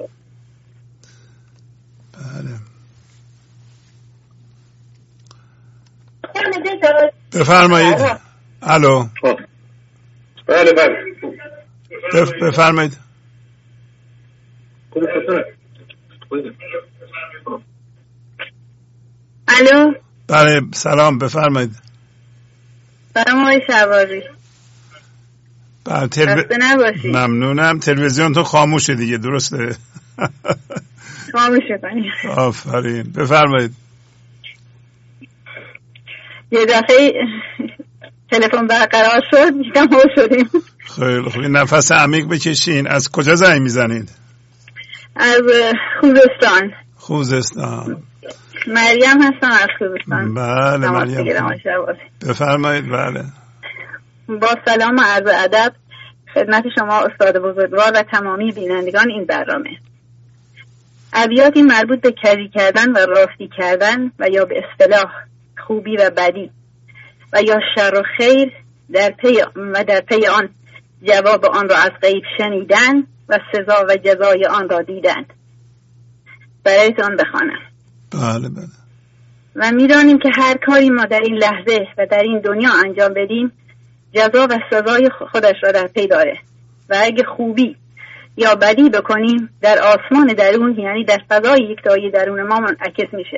بله بفرمایید. الو. بله بله بفرمایید. الو. بله سلام، بفرمایید. سلام آقای شهبازی. خسته نباشید. ممنونم. تلویزیون تو خاموشه دیگه، درسته؟ خاموشه کنید. آفرین. بفرمایید. یه دفعه تلفن برقرار شد دیدم هو شدیم. خیلی خوب. نفس عمیق بکشین. از کجا زنگ میزنید؟ از خوزستان. خوزستان. مریم هستم از خوزستان. بله مریم. بفرمایید. بله. با سلام و عرض ادب خدمت شما استاد بزرگوار و تمامی بینندگان این برنامه. ابیاتی مربوط به کری کردن و راستی کردن و یا به اصطلاح خوبی و بدی و یا شر و خیر در پی آن جواب آن را از غیب شنیدن و سزا و جزای آن را دیدن. برایتان بخوانم. بله بله. و می‌دانیم که هر کاری ما در این لحظه و در این دنیا انجام بدیم جزا و سزای خودش را در پی داره و اگه خوبی یا بدی بکنیم در آسمان درون، یعنی در فضای یکتایی درون ما منعکس میشه.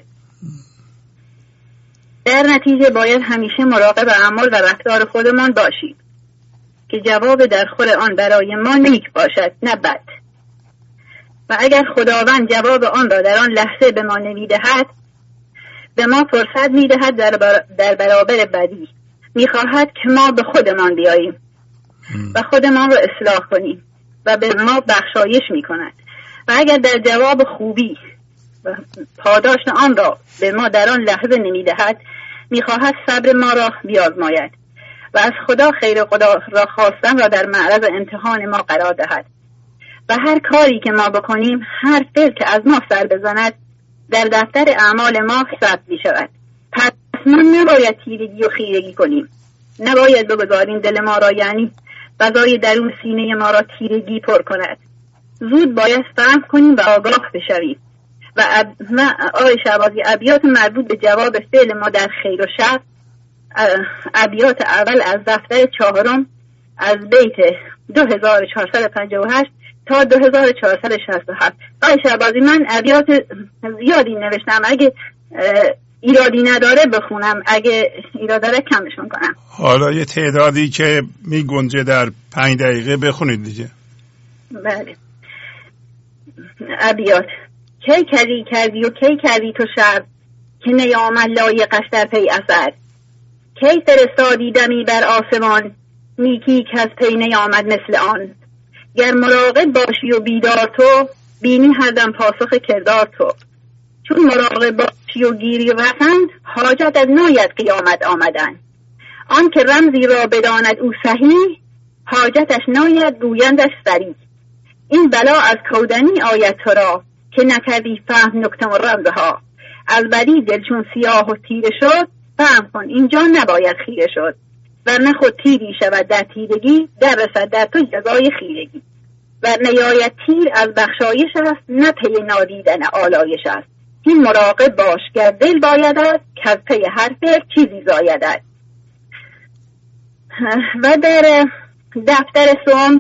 در نتیجه باید همیشه مراقب اعمال و رفتار خودمان باشیم که جواب در خور آن برای ما نیک باشد نه بد. و اگر خداوند جواب آن را در آن لحظه به ما نمیدهد، به ما فرصت میدهد در برابر بدی. میخواهد که ما به خودمان بیاییم و خودمان را اصلاح کنیم و به ما بخشایش میکند. و اگر در جواب خوبی و پاداش آن را به ما در آن لحظه نمیدهد، میخواهد صبر ما را بیازماید و از خدا خیر خدا را خواستن را در معرض امتحان ما قرار دهد. و هر کاری که ما بکنیم، هر فعل که از ما سر بزند، در دفتر اعمال ما ثبت می شود. پس ما نباید تیرگی و خیرگی کنیم. نباید بگذاریم دل ما را، یعنی فضای درون سینه ما را تیرگی پر کند. زود باید فهم کنیم و آگاه بشویم. و آقای شهبازی، ابیات مربوط به جواب فعل ما در خیر و شر، ابیات اول از دفتر 4 از بیت 2458 تا 2467. آقای شهبازی من ابیات زیادی نوشتم، اگه ایرادی نداره بخونم، اگه ایراد داره کمش میکنم. حالا یه تعدادی که می گنجه در 5 دقیقه بخونید دیگه. بله. ابیات: کی کردی و کی کردی تو شر، که نیامد لایقش در پی اثر. کی فرستادی دمی بر آسمان، نیکی که از پی نیامد مثل آن. گر مراقب باشی و بیدار تو، بینی هر دم پاسخ کردار تو. چون مراقب باشی و گیری وطن، حاجت از ناید قیامت آمدن. آن که رمزی را بداند او صحیح، حاجتش ناید گویندش صریح. این بلا از کودنی آید تو را، که نکردی فهم نکته و رمزها. از بدی دل چون سیاه و تیره شد، فهم کن اینجا نباید خیره شد. ورنه خود تیری شود در تیرگی، در رسد در تو جزای خیرگی. ورنه یاید تیر از بخشایش است، نه پی نادیدن آلایش است. این مراقب باش گر دل باید است، که از پی هر فعل چیزی زاید است. و در دفتر سوم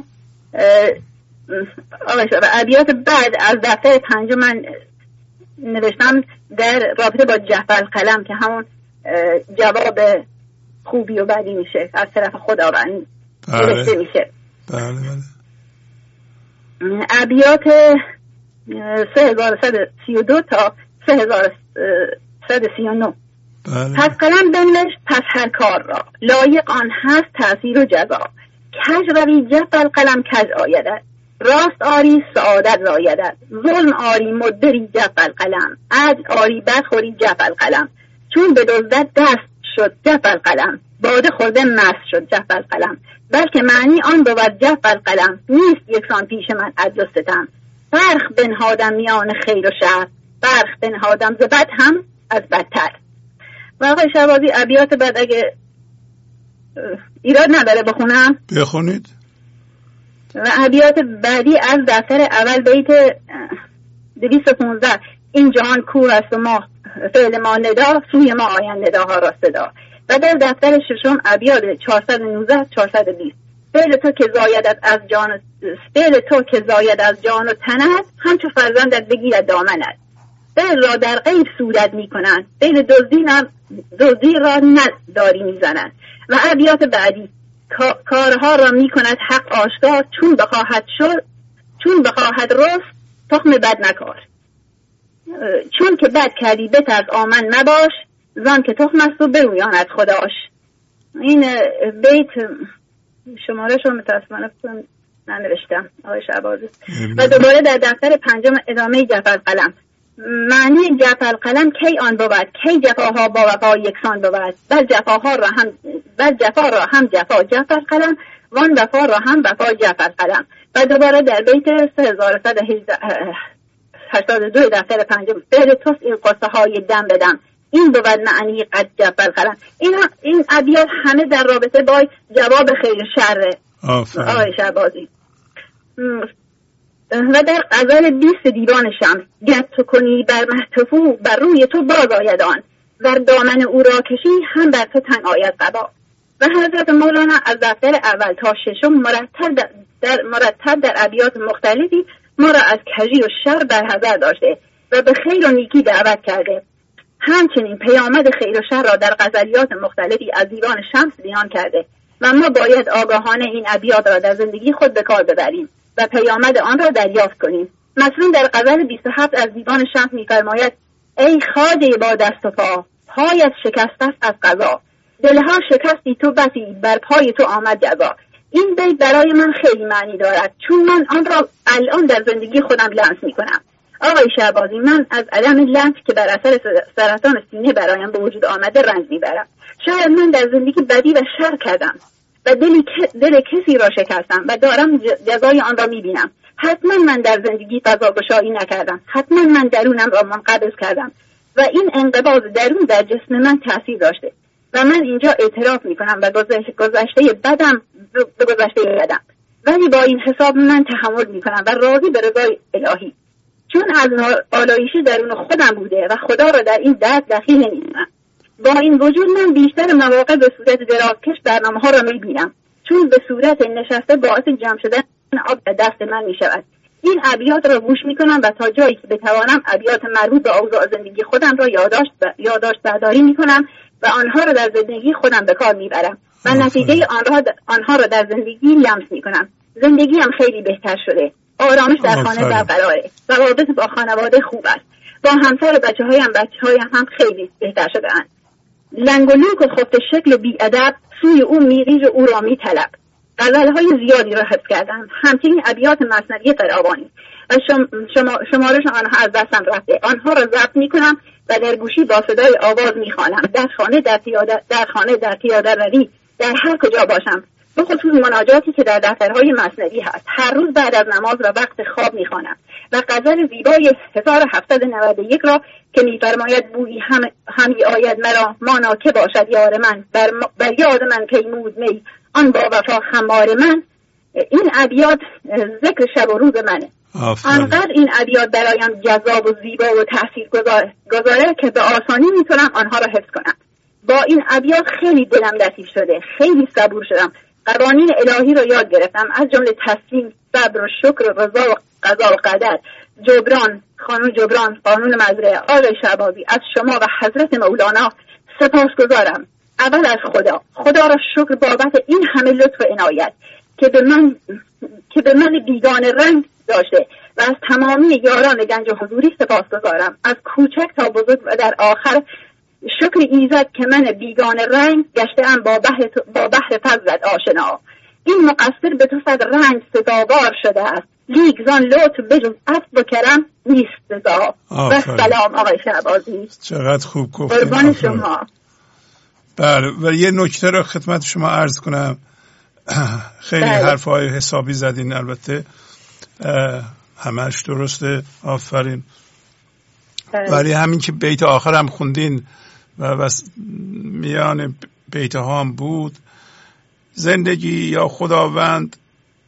ابیات بعد از دفتر 5 من نوشتم در رابطه با جعفر قلم که همون جواب خوبی و بدی میشه از طرف خداوند گرفته میشه. ابیات 3132 تا 3139. پس قلم بنوش پس هر کار را، لایق آن هست تأثیر و جزا. کج روی جعفر قلم کج آیدد، راست آری سعادت زایدد. ظلم آری مدبری جعفر قلم، عدل آری بدخوری جعفر قلم. چون به دزدت دست شد جعفر قلم، باده خورده مست شد جعفر قلم. بلکه معنی آن بود جعفر قلم، نیست یکسان پیش من عدل و ستم. فرق بنهادم میان خیر و شر، فرق بنهادم ز بد هم از بدتر. و آقای شهبازی ابیات بعد اگه ایراد نداره بخونم بخونید. و ابیات بعدی از دفتر اول بیت 215. این جهان کوه است و ما فعل ما ندا، سوی ما آیند نداها را صدا. و در دفتر ششم ابیات 419 420. فعل تو که زایدت از جان، فعل تو که زاید از جان و تنت، همچو فرزندت بگیرد دامنت. فعل را در غیب صورت می کنند، فعل دزدی را نداری می زنند. و ابیات بعدی کارها را می کند حق آشکار، چون بخواهد رست تخم بد نکار. چون که بد کردی بترس آمن مباش، زن که تخم است و برویاند خداش. این بیت شماره شما متاسفانه ننوشتم آقای شهبازی. و دوباره در دفتر 5 ادامه جعفر قلم. معنی جعفر قلم کی آن بود، کی جفاها با وفا یکسان بود. بل جفا را هم جفا جعفر قلم، وان وفا را هم وفا جعفر قلم. و دوباره در بیت 3182 دفتر 5 فعل توست این قصه های دم بدم، این بود معنی قد جعفر قلم. این ابیات همه در رابطه با جواب خیر شر آقای شهبازی. و در غزل 20 دیوان شمس، گر تو کنی بر محتفو بر روی تو باز آید آن، ور دامن او را کشی هم بر تو تن آید قبا. و حضرت مولانا از دفتر اول تا 6 مرتب در ابیات مختلفی ما را از کژی و شر برحذر داشته و به خیر و نیکی دعوت کرده. همچنین پیامد خیر و شر را در غزلیات مختلفی از دیوان شمس بیان کرده و ما باید آگاهانه این ابیات را در زندگی خود به کار ببریم و پیامد آن را دریافت کنیم. مثلا در غزل 27 از دیوان شمس می‌فرماید: ای خواجه با دست و پا، پایت شکست است از قضا، دلها شکستی تو بسی، بر پای تو آمد جزا. این بیت برای من خیلی معنی دارد، چون من آن را الان در زندگی خودم لمس می‌کنم. آقای شهبازی، من از علم لمس که بر اثر سرطان سینه برایم به وجود آمده رنج میبرم. شاید من در زندگی بدی و شر کردم و دل کسی را شکستم و دارم جزای آن را میبینم. حتما من در زندگی فضاگشایی نکردم، حتما من درونم را منقبض کردم و این انقباض درون در جسم من تأثیر داشته و من اینجا اعتراف میکنم و گذشته بدم به گذشته بدم، ولی با این حساب من تحمل میکنم و راضی به رضای الهی، چون از آلایشی درون خودم بوده و خدا را در این درد دخیل نمی‌دونم. با این وجود من بیشتر مواقع به صورت درازکش برنامه‌ها را می‌بینم، چون به صورت نشسته باعث جمع شدن آب در دست من می‌شود. این ابیات را گوش می‌کنم و تا جایی که بتوانم ابیات مربوط به اوضاع زندگی خودم را یادداشت برداری می‌کنم و آنها را در زندگی خودم به کار می‌برم و نتیجه آنها را در زندگی لمس می‌کنم. زندگیم خیلی بهتر شده. آرامش در خانه برقراره. روابط با خانواده خوب است. با همسر و بچه‌هایم هم خیلی بهتر شده اند. لنگ و لوک و خفت شکل و بی‌ادب، سوی او میریز و او را میطلب. غزل‌های زیادی را حفظ کردم، همچنین ابیات مثنوی فراوانی و شمارش آنها از دستم رفته. آنها را ضبط می‌کنم و در گوشی با صدای آواز میخوانم. در خانه در پیاده روی، در هر کجا باشم، به خصوص مناجاتی که در دفترهای مثنوی هست. هر روز بعد از نماز و وقت خواب میخوانم و غزل زیبای 1791 را که میفرماید بویی همی آید مرا مانا که باشد یار من، بر یاد من پیمود می آن با وفا خمار من. این ابیات ذکر شب و روز منه. انقدر این ابیات برایم جذاب و زیبا و تاثیرگذاره که به آسانی میتونم آنها را حفظ کنم. با این ابیات خیلی دلم لطیف شده، خیلی صبور شدم، قوانین الهی را یاد گرفتم، از جمله تسلیم، صبر و شکر و رضا و قضا و قدر. خانون جبران، قانون مزرعه، آقای شعبازی، از شما و حضرت مولانا سپاسگزارم. اول از خدا را شکر بابت این همه لطف و عنایت که به من بیگانه رنگ داشته و از تمامی یاران گنج حضوری سپاسگزارم، از کوچک تا بزرگ، و در آخر شکر ایزد که من بیگانه رنگ گشته‌ام با بحر فضلت آشنا. این مقصر به تو صد رنگ سزاوار شده است، لیک زان لطف بجز عفو و کرم نیست سزا. و سلام آقای شعبازی. چقدر خوب گفتید. قربان شما. بله، و یه نکته رو خدمت شما عرض کنم. خیلی حرفای حسابی زدین، البته همش درسته، آفرین. ولی همین که بیت آخر هم خوندین و میان بیت ها هم بود، زندگی یا خداوند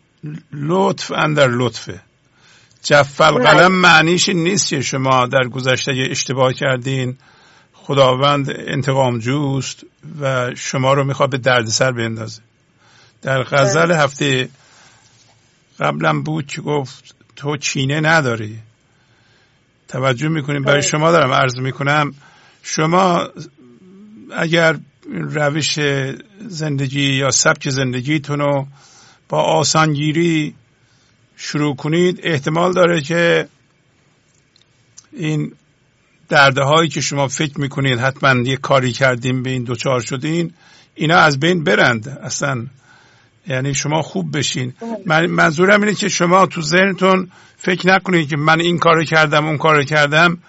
لطف اندر لطفه. جف القلم معنیش نیست که شما در گذشته اشتباه کردین، خداوند انتقام جوست و شما رو میخواد به دردسر بندازه. در غزل هفته قبلم بود که گفت تو چینه نداری. توجه میکنیم، برای شما دارم عرض میکنم، شما اگر روش زندگی یا سبک زندگیتون رو با آسانگیری شروع کنید، احتمال داره که این دردهایی که شما فکر میکنید حتما یه کاری کردیم به این دوچار شدین، اینا از بین برند اصلا. یعنی شما خوب بشین. منظورم اینه که شما تو ذهنتون فکر نکنید که من این کارو کردم اون کارو کردم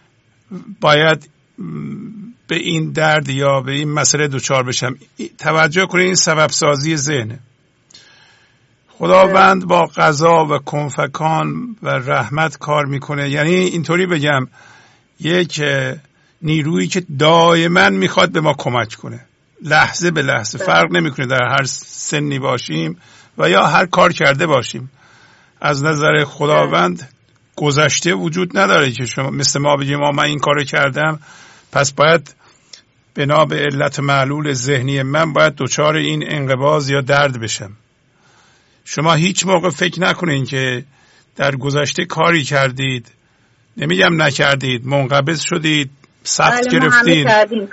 باید به این درد یا به این مسئله دوچار بشم. توجه کنید، این سبب سازی ذهنه. خداوند با قضا و کنفکان و رحمت کار میکنه. یعنی اینطوری بگم، یک نیرویی که دائما میخواد به ما کمک کنه، لحظه به لحظه، فرق نمیکنه در هر سنی باشیم و یا هر کار کرده باشیم. از نظر خداوند گذشته وجود نداره که شما مثل ما بگیم من این کارو کردم پس باید بنا به علت معلول ذهنی من باید دچار این انقباض یا درد بشم. شما هیچ موقع فکر نکنین که در گذشته کاری کردید، نمیگم نکردید، منقبض شدید، سخت گرفتید،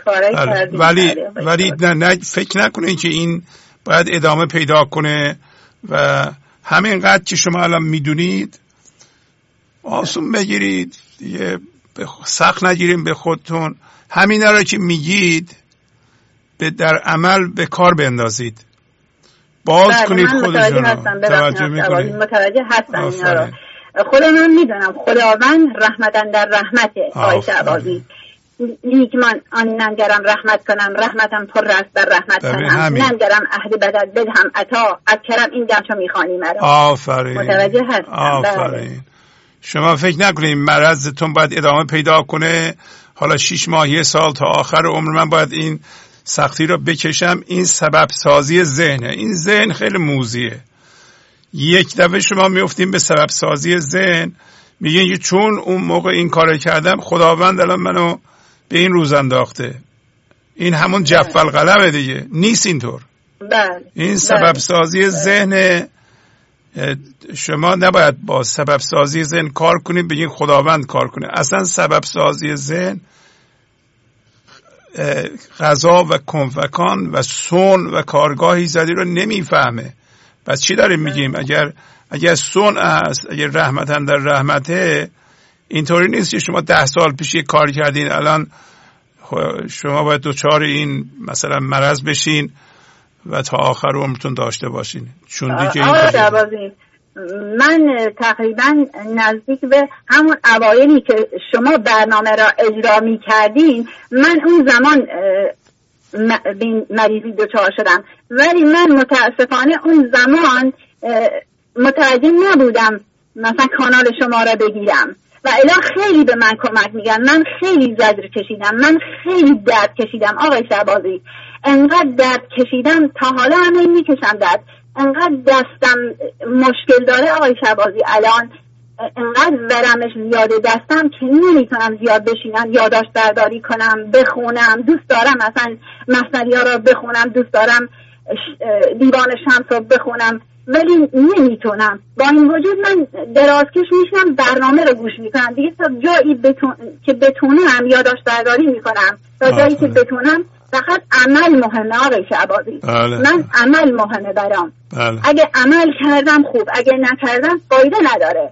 ولی نه فکر نکنین که این باید ادامه پیدا کنه و همینقدر که شما الان میدونید آسون بگیرید، دیگه سخت نگیریم به خودتون. همین را که میگید در عمل به کار بندازید، باز کنید خودتون رو. توجه میکنید؟ متوجه هستم اینا رو. خودم میدونم خداوند رحمتن در رحمته آقای شعبازی. لیک من آن ننگرم رحمت کنم، رحمتم پر است در رحمت کنم، ننگرم عهد بدد بدهم عطا، از کرم این دمچو میخوانی مرا. آفرین. متوجه هستم. آفرین. شما فکر نکنید مرضتون باید ادامه پیدا کنه، حالا 6 ماه 1 سال تا آخر عمر من باید این سختی رو بکشم. این سبب سازی ذهنه. این ذهن خیلی موذیه. یک دفعه شما میفتیم به سبب سازی ذهن، میگین که چون اون موقع این کار کردم خداوند الان منو به این روز انداخته. این همون جف القلمه دیگه، نیست اینطور. این سبب سازی ذهن. شما نباید با سبب سازی ذهن کار کنید بگین خداوند کار کنه. اصلا سبب سازی ذهن قضا و کنفکان و سون و کارگاهی زدی رو نمیفهمه. پس چی داریم میگیم؟ اگر سون است، اگر رحمتن در رحمته، اینطوری نیست که شما 10 سال پیش یک کار کردین الان شما باید دوچار این مثلا مرض بشین و تا آخر عمرتون داشته باشین. چون دیگه من تقریبا نزدیک به همون اوایلی که شما برنامه را اجرا می کردین من اون زمان مریضی دچار شدم، ولی من متاسفانه اون زمان متوجه نبودم مثلا کانال شما را بگیرم و الا خیلی به من کمک میگن. من خیلی زجر کشیدم، من خیلی درد کشیدم آقای شهبازی، انقدر درد کشیدم تا حالا هم میکشم درد، انقدر دستم مشکل داره آقای شهبازی الان، انقدر ورمش زیاده دستم که نمیتونم زیاد بشینم یادداشت برداری کنم بخونم. دوست دارم مثلا مثنوی ها را بخونم، دوست دارم دیوان شمس رو بخونم ولی نمیتونم. با این وجود من درازکش میشم برنامه رو گوش میکنم دیگه تا جایی که بتونم یادداشت برداری میکنم، تا جایی که بتونم. فقط عمل مهمه آقای شهبازی. من عمل مهمه برام. اگه عمل کردم خوب، اگه نکردم فایده نداره.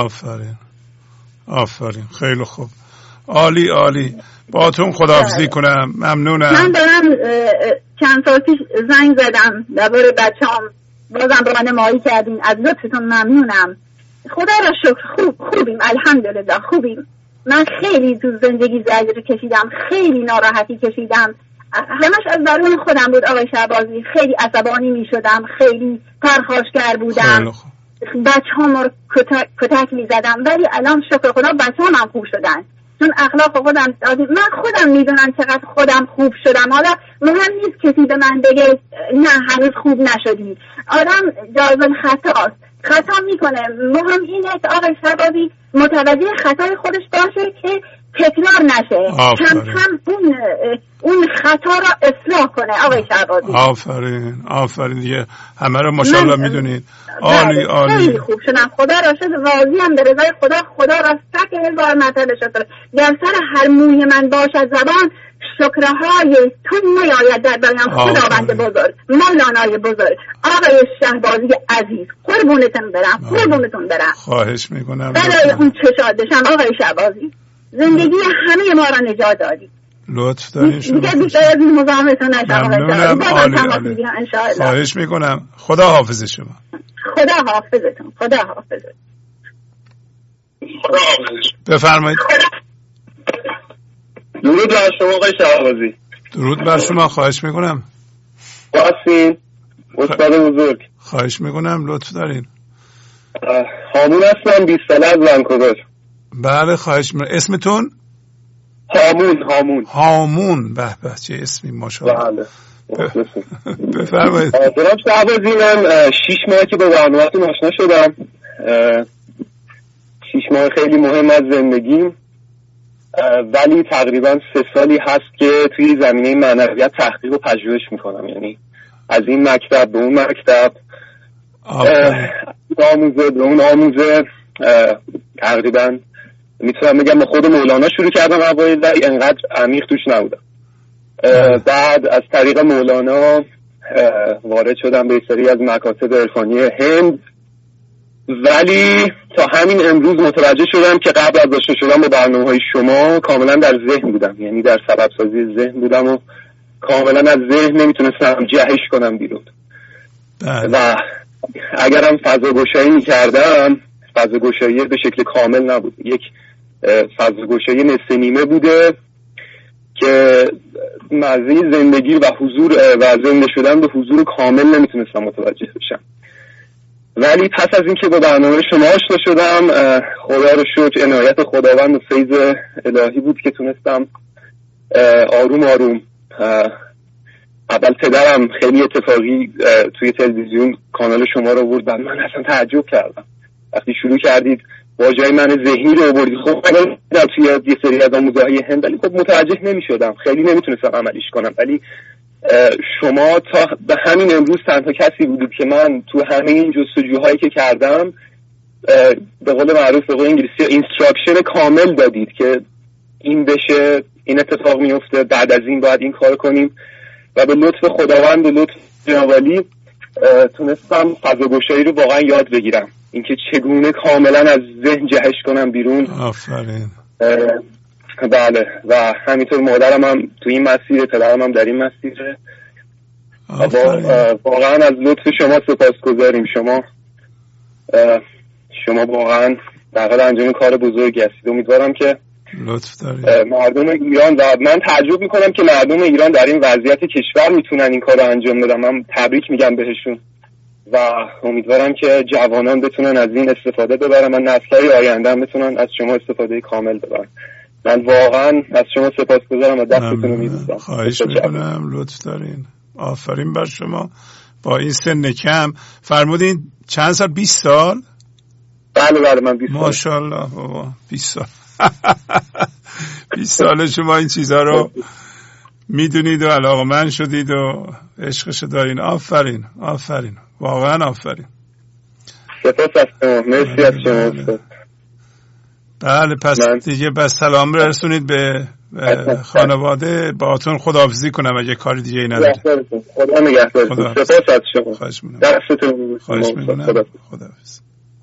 آفرین خیلی خوب، عالی عالی. باهاتون خداحافظی کنم. ممنونم. من دارم چند سال پیش زنگ زدم درباره بچه‌ام، بازم راهنمایی کردین، از لطفتون ممنونم. خدا را شکر خوبیم الحمدلله خوبیم. من خیلی تو زندگی زجر کشیدم، خیلی ناراحتی کشیدم، همش از درون خودم بود آقای شهبازی. خیلی عصبانی می شدم، خیلی پرخاشگر بودم، بچه‌هام رو کتک می زدم، ولی الان شکر خدا بچه‌هام هم خوب شدن چون اخلاق خودم من خودم میدونم چقدر خودم خوب شدم. حالا مهم نیست کسی به من بگه نه هنوز خوب نشدی، آدم جایز خطاست، خطا میکنه. مهم اینه که آقای شهبازی متوجه خطای خودش باشه که تکرار نشه، کم کم اون خطا را اصلاح کنه آقای شهبازی. آفرین دیگه همه رو ماشاءالله میدونید. عالی خیلی خوب شدم، خدا را شد راضیم به رضای خدا را 100,000 مرتبه شکر. در سر هر موی من باشد زبان شکرهای تو نیاید در برایم خداوند بزرگ، مولانای بزرگ، آقای شهبازی عزیز. قربونتون برم. خواهش میکنم برای اون چشاد بشم آقای شهبازی. زندگی همه ما را نجات دادی. لطف دارین شما. دیگه بیشتر از این مزاحمتون نشم آقای شهبازی. خواهش میکنم. خدا حافظ شما. خدا حافظتون. بفرمایید. درود بر شما آقای شهبازی. درود بر شما، خواهش میکنم. باسین استاد بزرگ. خواهش میکنم، لطف دارین. هامون هستم، 20 ساله از ونکوور. بله خواهش میکنم. اسمتون؟ هامون. به چه اسمی ماشاءالله. بله. بفرمایید. جناب شهبازی، من 6 ماه که با برنامه‌تون آشنا شدم. 6 ماه خیلی مهم از زندگیم، ولی تقریبا 3 سالی هست که توی زمینه معنویت تحقیق و پژوهش میکنم. یعنی از این مکتب به اون مکتب، آموزه به اون آموزه. تقریبا میتونم بگم با خود مولانا شروع کردم اوایل، ولی انقدر عمیق توش نبودم. بعد از طریق مولانا وارد شدم به سری از مکاتب عرفانی هند، ولی تا همین امروز متوجه شدم که قبل از آشنا شدن با برنامه‌های شما کاملا در ذهن بودم، یعنی در سبب سازی ذهن بودم و کاملا از ذهن نمیتونستم جهش کنم بیرون. و اگرم فضاگشایی میکردم، فضاگشایی به شکل کامل نبود، یک فضاگشایی نصف نیمه بوده که مزه زندگی و حضور و زنده شدن به حضور کامل نمیتونستم متوجه بشم. ولی پس از اینکه با برنامه شما آشنا شدم، خدا رو شکر عنایت خداوند و فیض الهی بود که تونستم آروم آروم. اول پدرم خیلی اتفاقی توی تلویزیون کانال شما رو آورد و من اصلا تعجب کردم وقتی شروع کردید واژه‌های من ذهنی رو آوردید. خب من در توی یه سری از آموزه‌های هند، ولی خب متوجه نمی‌شدم، خیلی نمیتونستم عملیش کنم. ولی شما تا به همین امروز تنها کسی بودید که من تو همه این جستجوهایی که کردم به قول معروف به قول انگلیسی اینستراکشن کامل دادید که این بشه، این اتفاق میفته، بعد از این باید این کار کنیم. و به لطف خداوند و لطف جناب علی تونستم فضاگشایی رو واقعا یاد بگیرم، اینکه چگونه کاملا از ذهن جهش کنم بیرون. آفرین. بله، و همینطور مادرم هم تو این مسیر، پدرم هم در این مسیره. واقعا از لطف شما سپاسگزاریم. شما شما واقعا در انجام کار بزرگی هستید. امیدوارم که لطف دارید. مردم ایران و من تعجب میکنم که مردم ایران در این وضعیت کشور میتونن این کار رو انجام بدن. من تبریک میگم بهشون و امیدوارم که جوانان بتونن از این استفاده ببرن و نسل‌های آینده هم بتونن از شما استفاده کامل ببرن. من واقعا از شما سپاسگزارم و دستتون رو میبوسم. خواهش میکنم، لطف دارین. آفرین بر شما. با این سن کم فرمودین چند سال؟ 20 سال؟ بله من 20 سال. ماشاءالله بابا 20 سال. 20 سال شما این چیزها رو میدونید و علاقمند شدید و عشقشو دارین. آفرین واقعا آفرین. سپاس از شما. مرسی از شما. بله پس دیگه بس سلام رسونید به خانواده. باهاتون خداحافظی کنم اگه کاری دیگه ای نداره. خدا نگهدارتون. سپاس از شما. دستتون. خواهش می‌کنم. خداحافظ.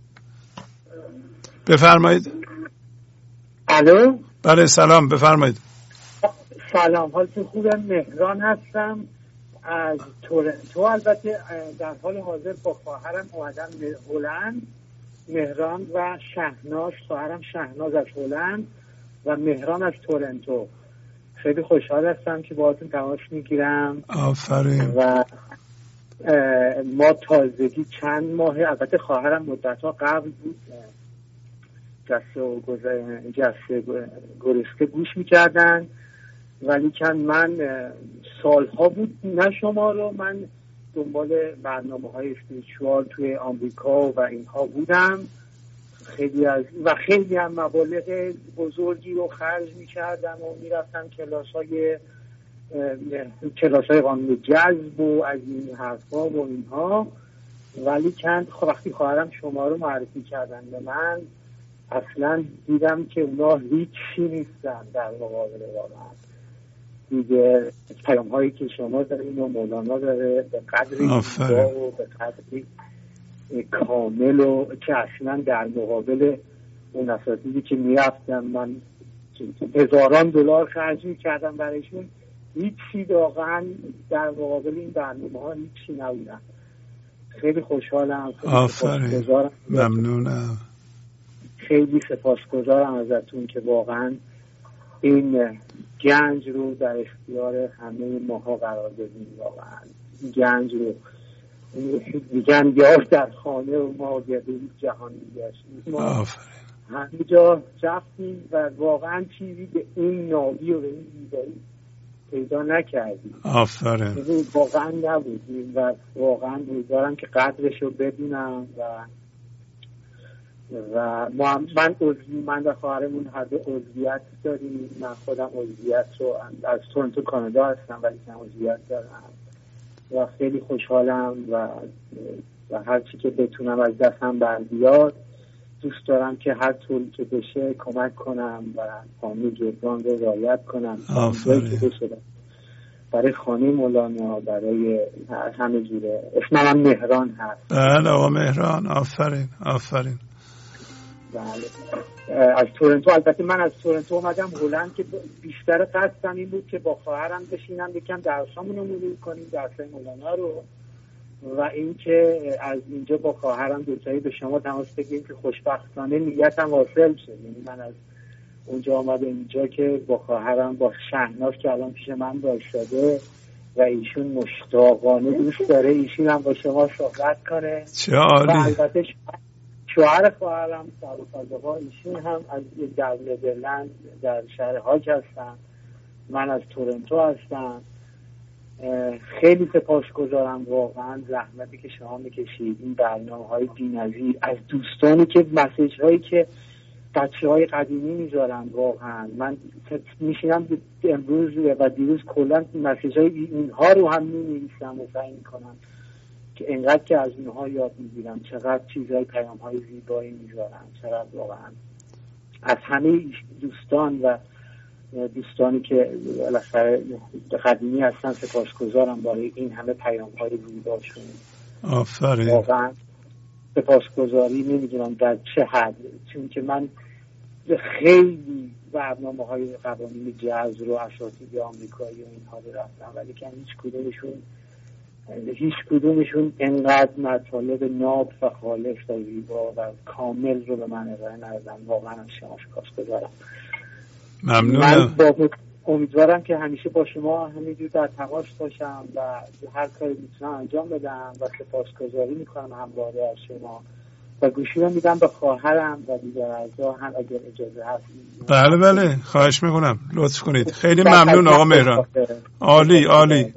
بفرمایید. الو. بله سلام، بفرمایید. سلام، حالتون خوبه؟ مهران هستم از تورنتو. البته در حال حاضر با خواهرم اومدم هلند. مهران و شهناز، خواهرم شهناز از هلند و مهران از تورنتو. خیلی خوشحال هستم که باهاتون تماس میگیرم. آفرین. و ما تازگی چند ماه، البته خواهرم مدت‌ها قبل بود جلسه گرسته گوش میکردن، ولی که من سالها بود نه شما رو، من دنبال برنامه‌های اسپریچوال توی آمریکا و اینها بودم. خیلی هم مبالغ بزرگی رو خرج میکردم و میرفتم کلاس‌های قانون جذب و از این حرفا و اینها، ولی که وقتی خواهرم شما رو معرفی کردن به من، اصلا دیدم که اونا هیچی نیستن در مقابل واقعا. دیگه پیام هایی که شما دارین و مولانا داره به قدری زیبا و به قدری کامل و که اصلا در مقابل اون اساتیدی که میرفتم من هزاران دلار خرج میکردم برایشون، هیچی واقعا در مقابل این برنامه ها هیچی نبودن. خیلی خوشحالم. آفرین، ممنونم. خیلی سپاسگزارم ازتون که واقعا این گنج رو در اختیار همه ماها قرار دادیم. واقعا این گنج رو میگن یار در خانه و ما گرده جهان میگشت. ما همینجا رفتیم و واقعا چیزی به این نابی و به این زیبایی پیدا نکردیم. آفرین. واقعا نبودیم و واقعا امیدوارم که قدرش رو بدونم و من و خواهرمون هر دو عضویت داریم. من خودم عضویت رو از تورنتو کانادا هستم ولی من عضویت دارم و خیلی خوشحالم و هر چی که بتونم از دستم بربیاد دوست دارم که هر طوری که بشه کمک کنم و قانون جبران رو رعایت کنم. آفرین. برای خانه مولانا، برای همه جوره. اسمم مهران هست. بله آقا مهران. آفرین. بله. از تورنتو، البته من از تورنتو اومدم هلند که بیشتر قصدم این بود که با خواهرم بشینم یکم درسامون رو مرور کنیم، درسای مولانا رو، و اینکه از اینجا با خواهرم دوتایی به شما تماس بگیریم که خوشبختانه نیتم واصل شد. یعنی من از اونجا آمده اینجا که با خواهرم، با شهناز که الان پیش من بایستاده و ایشون مشتاقانه دوست داره ایشون هم با شما صحبت کنه. چه عالی. و البته شوهر خواهرم سروفضل‌ها ایشون هم از در ندرلند در شهر هاگ هستن، من از تورنتو هستم. خیلی سپاسگزارم واقعا زحمتی که شما میکشید، این برنامه‌های بی‌نظیر از دوستانی که مسیج‌هایی که بچه‌های قدیمی میذارن. واقعا من میشینم امروز و دیروز کلا مسیج‌های اینها رو هم می‌نویسم و سعی می‌کنم که انقدر که از اینها یاد میگیرم، چقدر چیزهای پیام‌های زیبایی میذارن، چقدر واقعا از همه دوستان و دوستانی که بالاخره قدیمی هستن سپاسگزارم برای این همه پیام‌های زیباشون. آفرین. واقعا سپاسگزاری نمیدونم در چه حد، چون که من خیلی برنامه‌های قوانین جاز رو اساتید آمریکایی و اینها رو رفتم ولی که هیچ کدومشون هیچ کدومشون انقدر مطالب ناب و خالص و زیبا و کامل رو به من ارائه ندادن. واقعا شما سپاسگزارم. ممنونم. من امیدوارم که همیشه با شما همینجور در تماس باشم و هر کاری میتونم انجام بدم و سپاسگزاری میکنم همواره از شما و گوشی رو میدم به خواهرم و دیگر اعضا هم اگر اجازه هست. بله بله خواهش میکنم، لطف کنید. خیلی ممنون آقا مهران. عالی عالی.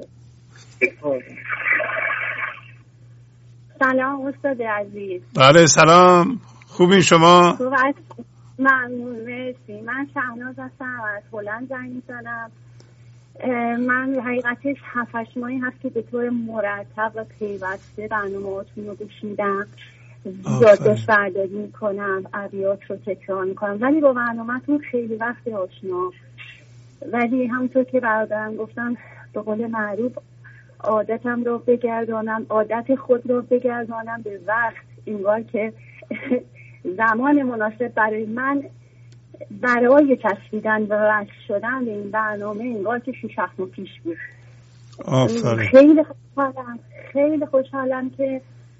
سلام استاد عزیز. بله سلام، خوبی شما؟ ممنون، مرسی. من شهناز هستم، از هلند زنگ میزنم. من حقیقتش 7-8 ماهی هست که به طور مرتب و پیوسته برنامه‌هاتون رو گوش میدم، یادداشت برداری میکنم، ابیات رو تکرار میکنم، ولی با برنامه‌تون خیلی وقت آشنا. ولی همونطور که برادرم گفتم، به قول معروف عادتم رو بگردانم، عادت خود رو بگردانم به وقت، انگار که زمان مناسب برای من برای چسبیدن و وصل شدن به این برنامه انگار که 6 ماه پیش بود. خیلی خوشحالم که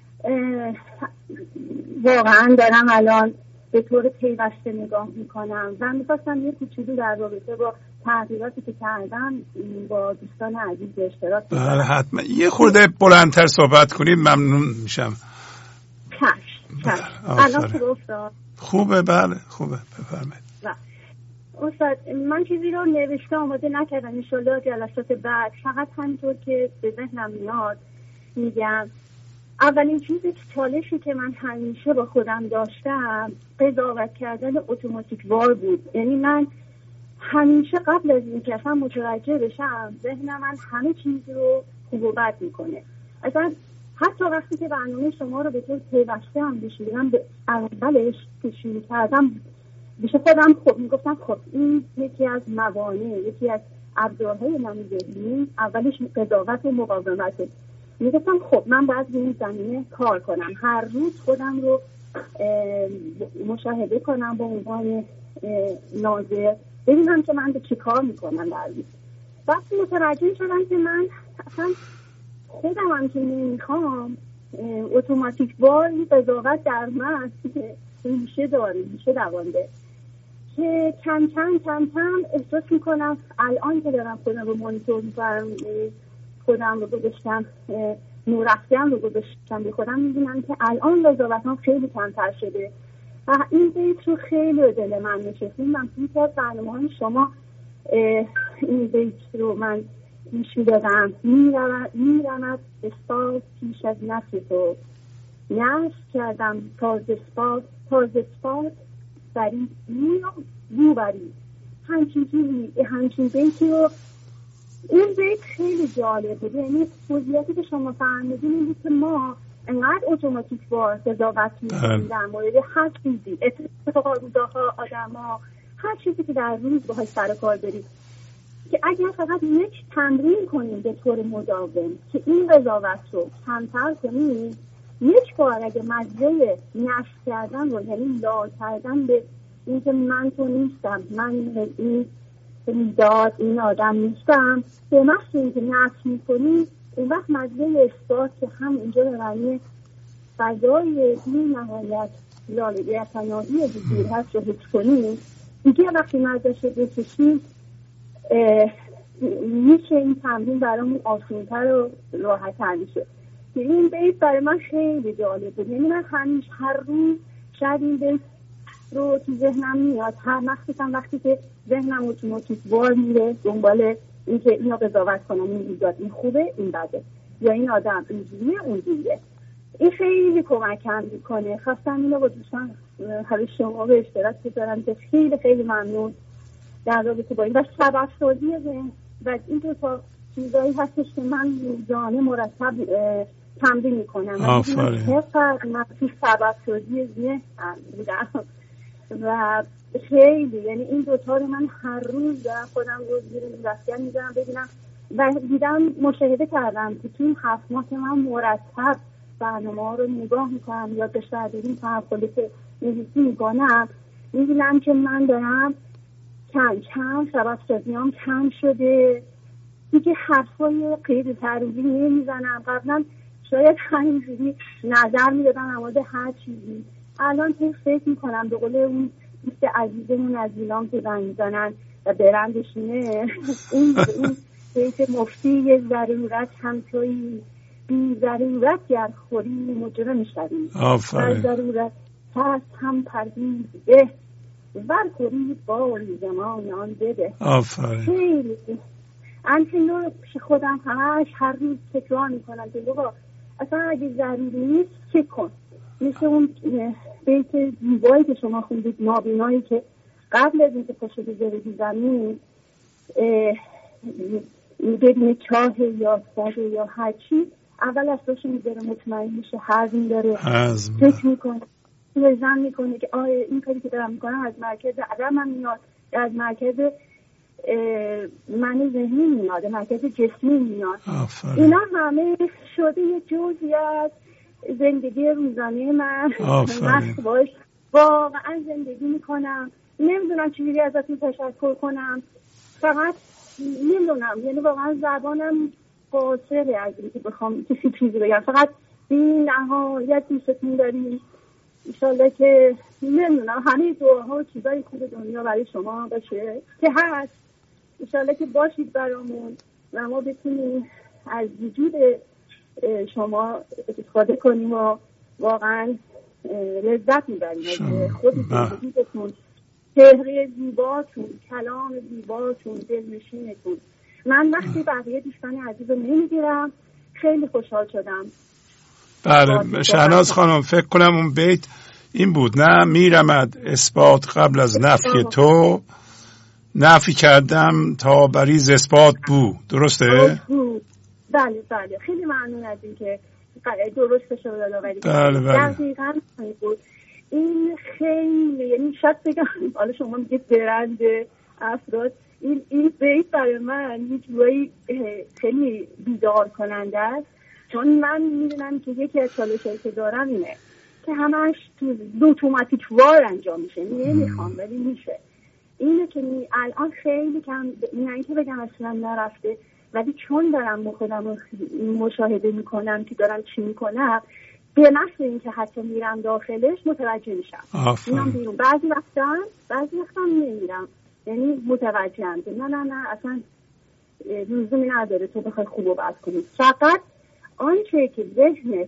واقعا دارم الان به طور پیوسته نگاه میکنم و میخواستم یه کوچولو در رابطه با تغییراتی که کردم با دوستان عزیز به اشتراک بذارم. بله حتما یه خورده بلندتر صحبت کنید ممنون میشم. الان خوبه؟ بله خوبه، بفرمایید. استاد من چیزی رو نوشته آماده نکردم، انشالله جلسات بعد فقط همینطور که به ذهنم میاد میگم. اولین چالشی که من همیشه با خودم داشتم قضاوت کردن اتوماتیک وار بود. یعنی من همیشه قبل از این که اصلا متوجه بشم ذهنم من همه چیز رو خوب و بد میکنه. اصلا حتی وقتی که برنامه شما رو به طور پیوسته هم بشیدم، به اولش که شروع کردم بیشه خودم خب میگفتم خب این یکی از موانع، یکی از ابزارهای من ذهنی، اولش قضاوت و مقاومته. میگفتم خب من باید به این زمینه کار کنم، هر روز خودم رو مشاهده کنم با عنوان ناظر، ببینم که من به چی کار میکنم در روز. وقتی متوجه شدم که من اصلا خودم هم که نمیخوام اتوماتیک وار این قضاوت در من ریشه داره، ریشه دوانده، که کم کم احساس میکنم الان که دارم خودم رو مانیتور میکنم، خودم رو گذاشتم نورفتم رو گذاشتم به خودم، میبینم که الان قضاوتم خیلی کمتر شده و این بیت رو خیلی به دل من نشست. من توی از برنامه‌های شما این بیت رو من گوش میدادم. میرمد اسپاس پیش از نفس تو، نفس کردم تازه اسپاس بری بو بری. همچین بیتی رو، این بیت خیلی جالب بود. یعنی توضیحاتی که شما فرمودین این بود که ما انقدر اتوماتیک وار قضاوت می‌کنیم در مورد هر چیزی، اتفاقات، روزها، آدم‌ها، هر چیزی که در روز باهاش سر کار داریم، که اگر فقط یک تمرین کنیم به طور مداوم که این قضاوت رو کمتر کنیم، یک بار اگه مزه نفس کردن رو، یعنی لا کردن به این که من تو نیستم، من این میداد این آدم نیستم، به محض این که نفس میکنیم، اون وقت مزه اثبات که هم اینجا به معنی فضای این نهایت لالگی افنایی حضور هست رو حس کنیم، دیگه وقتی مزهش رو بکشیم میشه این تمرین برامون آسان‌تر و راحت‌تر میشه. این بیت برای من خیلی جالب بود. یعنی من همیشه هر روز شاید این بیت رو تو ذهنم میاد، هر مخصوصا وقتی که ذهنم اتوماتیک وار میره دنبال این که اینو قضاوت کنم، این ایجاد، این خوبه، این بده، یا این آدم اینجوریه اونجوریه. این خیلی کمکم میکنه. خواستم اینو با دوستان همه شما به اشتراک بذارم که خیلی خیلی ممنون در رابطه با این و سبب سازی ذهن و این دو تا چیزایی هستش که من روزانه مرتب تمرین میکنم. آفرین. من توی سبب سازی ذهن بودم و خیلی، یعنی این دوتا رو من هر روز دارم خودم رو زیر مسئله میذارم ببینم و دیدم، مشاهده کردم که توی 7 ماه که من مرتب برنامه ها رو نگاه میکنم یا به شرداریم تحفظی که نویسی میکنم، میبینم که من دارم کم سبب سازیام کم شده. دیگه حرفای غیر ضروری نمیزنم. قبلا شاید همینجوری نظر میدادم نماد هر چیزی. الان که فکر میکنم به قول اون دوست عزیزمون از ایلام که زنگ میزنن و برندشونه، این بیت مفتی یه ضرورت هم توی بی ضرورت گر خوری مجرم میشوی. آفرین. ضرورت هست هم پرهیز به ور خوری بال زمان آن بده. آفرین. خیلی این رو پیش خودم همش هر روز تکرار میکنم که بابا اصلا اگه ضروری نیست چه کن. مثل اون بیت زیبایی که شما خوندید، نابینایی که قبل از اینکه پا شده بره زمین ببینه چاه یا سد یا هر چی، اول از روش میبره مطمئن میشه، هضم داره، فکر میکنه، وزن میکنه که آیا این کاری که دارم میکنم از مرکز عدمم میاد یا از مرکز من ذهنی میاد، مرکز جسمی میاد. اینا همه شده یه جزئی از زندگی روزانه من. باش واقعا زندگی میکنم. نمیدونم چجوری ازتون تشکر کنم، فقط نمیدونم، یعنی واقعا زبانم قاصره از اینکه بخوام کسی چیزی بگم. فقط این نهایت دوستتون داریم. انشالله که نمیدونم همه دعاها و چیزای خوب دنیا برای شما باشه که هست، انشالله که باشید برامون و ما بتونیم از وجود شما استفاده کنیم و واقعا لذت میبریم از خودتون، وجودتون، چهره زیباتون، کلام زیباتون، دلنشینتون. من وقتی بقیه دوستان عزیز رو نمیگیرم. خیلی خوشحال شدم. بله شهناز خانم، فکر کنم اون بیت این بود، نه میرمد اثبات قبل از نفی تو، نفی کردم تا بریز اثبات بو. درسته؟ بله بله، خیلی ممنون از این که درست شد یادآوری. بله بله. دقیقاً بود. این خیلی، یعنی شاید بگم حالا شما میگید برند افراد، این بیت برای من یه جوری خیلی بیدار کننده است، چون من میدونم که یکی از چالش‌هایی که دارم اینه که همش تو اتوماتیک وار انجام میشه. نمیخوام ولی میشه. اینه که الان خیلی کم، نه اینکه بگم اصلا نرفته، ولی چون دارم خودم مشاهده میکنم که دارم چی میکنم، به محض اینکه حتی میرم داخلش متوجه میشم. میام بیرون. بعضی وقتا نمیرم، یعنی متوجهم که نه اصلا لزومی نداره تو بخوای خوب و بد کنی. فقط آنچه که ذهنت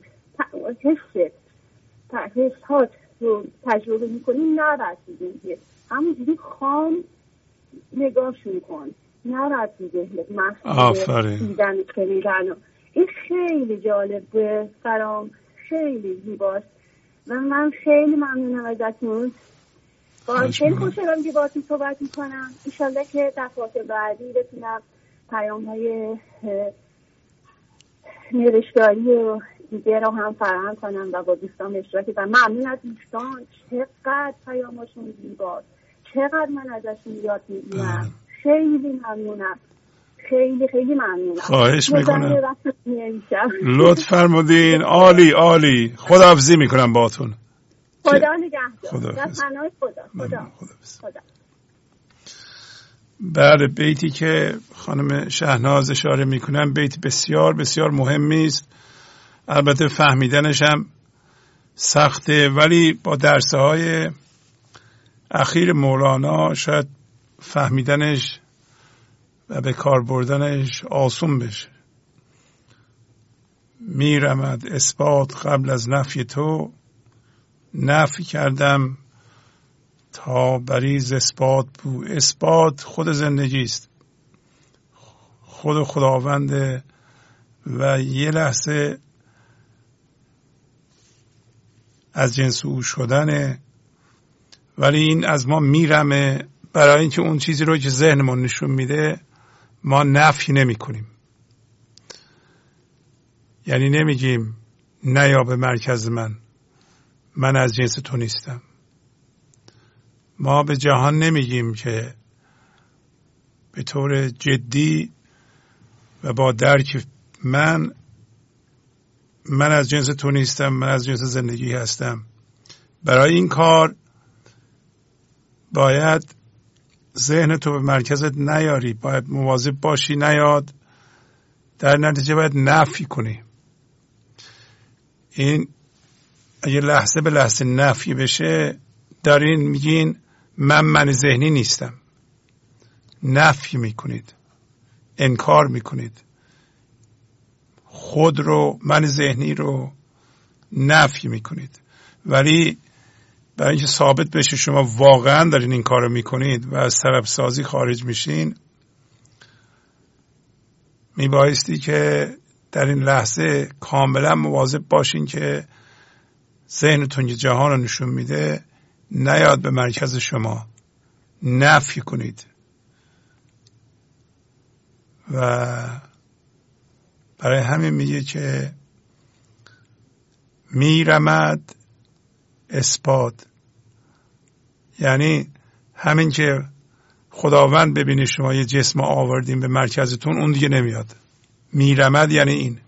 حسات رو تجربه میکنی نباید دیگه همونجوری خام نگاهشون کن، نباید ذهنت محصول دیدن کنیدن. این خیلی جالبه برام، خیلی زیباست و من خیلی ممنونم ازتون. خیلی خوشحالم که باهاتون صحبت میکنم. انشالله که دفعات بعدی بتونم پیام‌های نوشتاری و دیگه رو هم فراهم کنم و با دوستان اشتراک کنم. ممنون از دوستان، چقدر پیاماشون زیباست، چقدر من ازشون یاد میگیرم. خیلی ممنونم، خیلی خیلی ممنونم. خواهش میکنم، لطف فرمودین. عالی. خداحافظی میکنم باهاتون. خدا نگهدار. در پناه خدا. بله، بیتی که خانم شهناز اشاره میکنن بیت بسیار بسیار مهمی است. البته فهمیدنش هم سخته، ولی با درس‌های اخیر مولانا شاید فهمیدنش و به کار بردنش آسون بشه. میرمد اثبات قبل از نفی تو، نفی کردم تا بریز اثبات بو. اثبات خود زندگی است، خود خداونده و یه لحظه از جنس او شدنه، ولی این از ما میرمه برای اینکه اون چیزی رو که ذهنمون نشون میده ما نفی نمی کنیم. یعنی نمیگیم نیا به مرکز من از جنس تو نیستم. ما به جهان نمیگیم که به طور جدی و با درک من از جنس تو نیستم، من از جنس زندگی هستم. برای این کار باید ذهن تو به مرکزت نیاری، باید مواظب باشی نیاد در نتیجه باید نفی کنی. این اگه لحظه به لحظه نفی بشه دارین میگین من ذهنی نیستم. نفی میکنید، انکار میکنید، خود رو، من ذهنی رو نفی میکنید. ولی برای اینکه ثابت بشه شما واقعا دارین این کار رو میکنید و از سبب سازی خارج میشین، میبایستی که در این لحظه کاملا مواظب باشین که ذهنتون که جهان رو نشون میده نیاد به مرکز شما، نفی کنید. و برای همین میگه که میرمد اثبات، یعنی همین که خداوند ببینه شما یه جسم آوردین به مرکزتون، اون دیگه نمیاد. میرمد یعنی این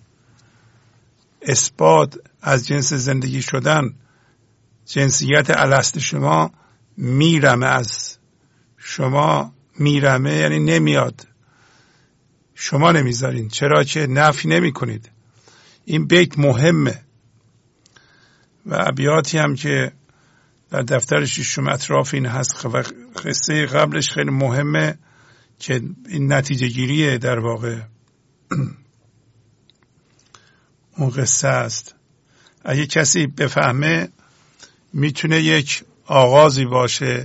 اثبات از جنس زندگی شدن، جنسیت الست شما میرمه از شما، میرمه یعنی نمیاد، شما نمیذارین، چرا که نفی نمی کنید. این بیت مهمه و ابیاتی هم که در دفتر ششم اطراف این هست و قصه قبلش خیلی مهمه که این نتیجه گیریه در واقع اون قصه است. اگه کسی بفهمه میتونه یک آغازی باشه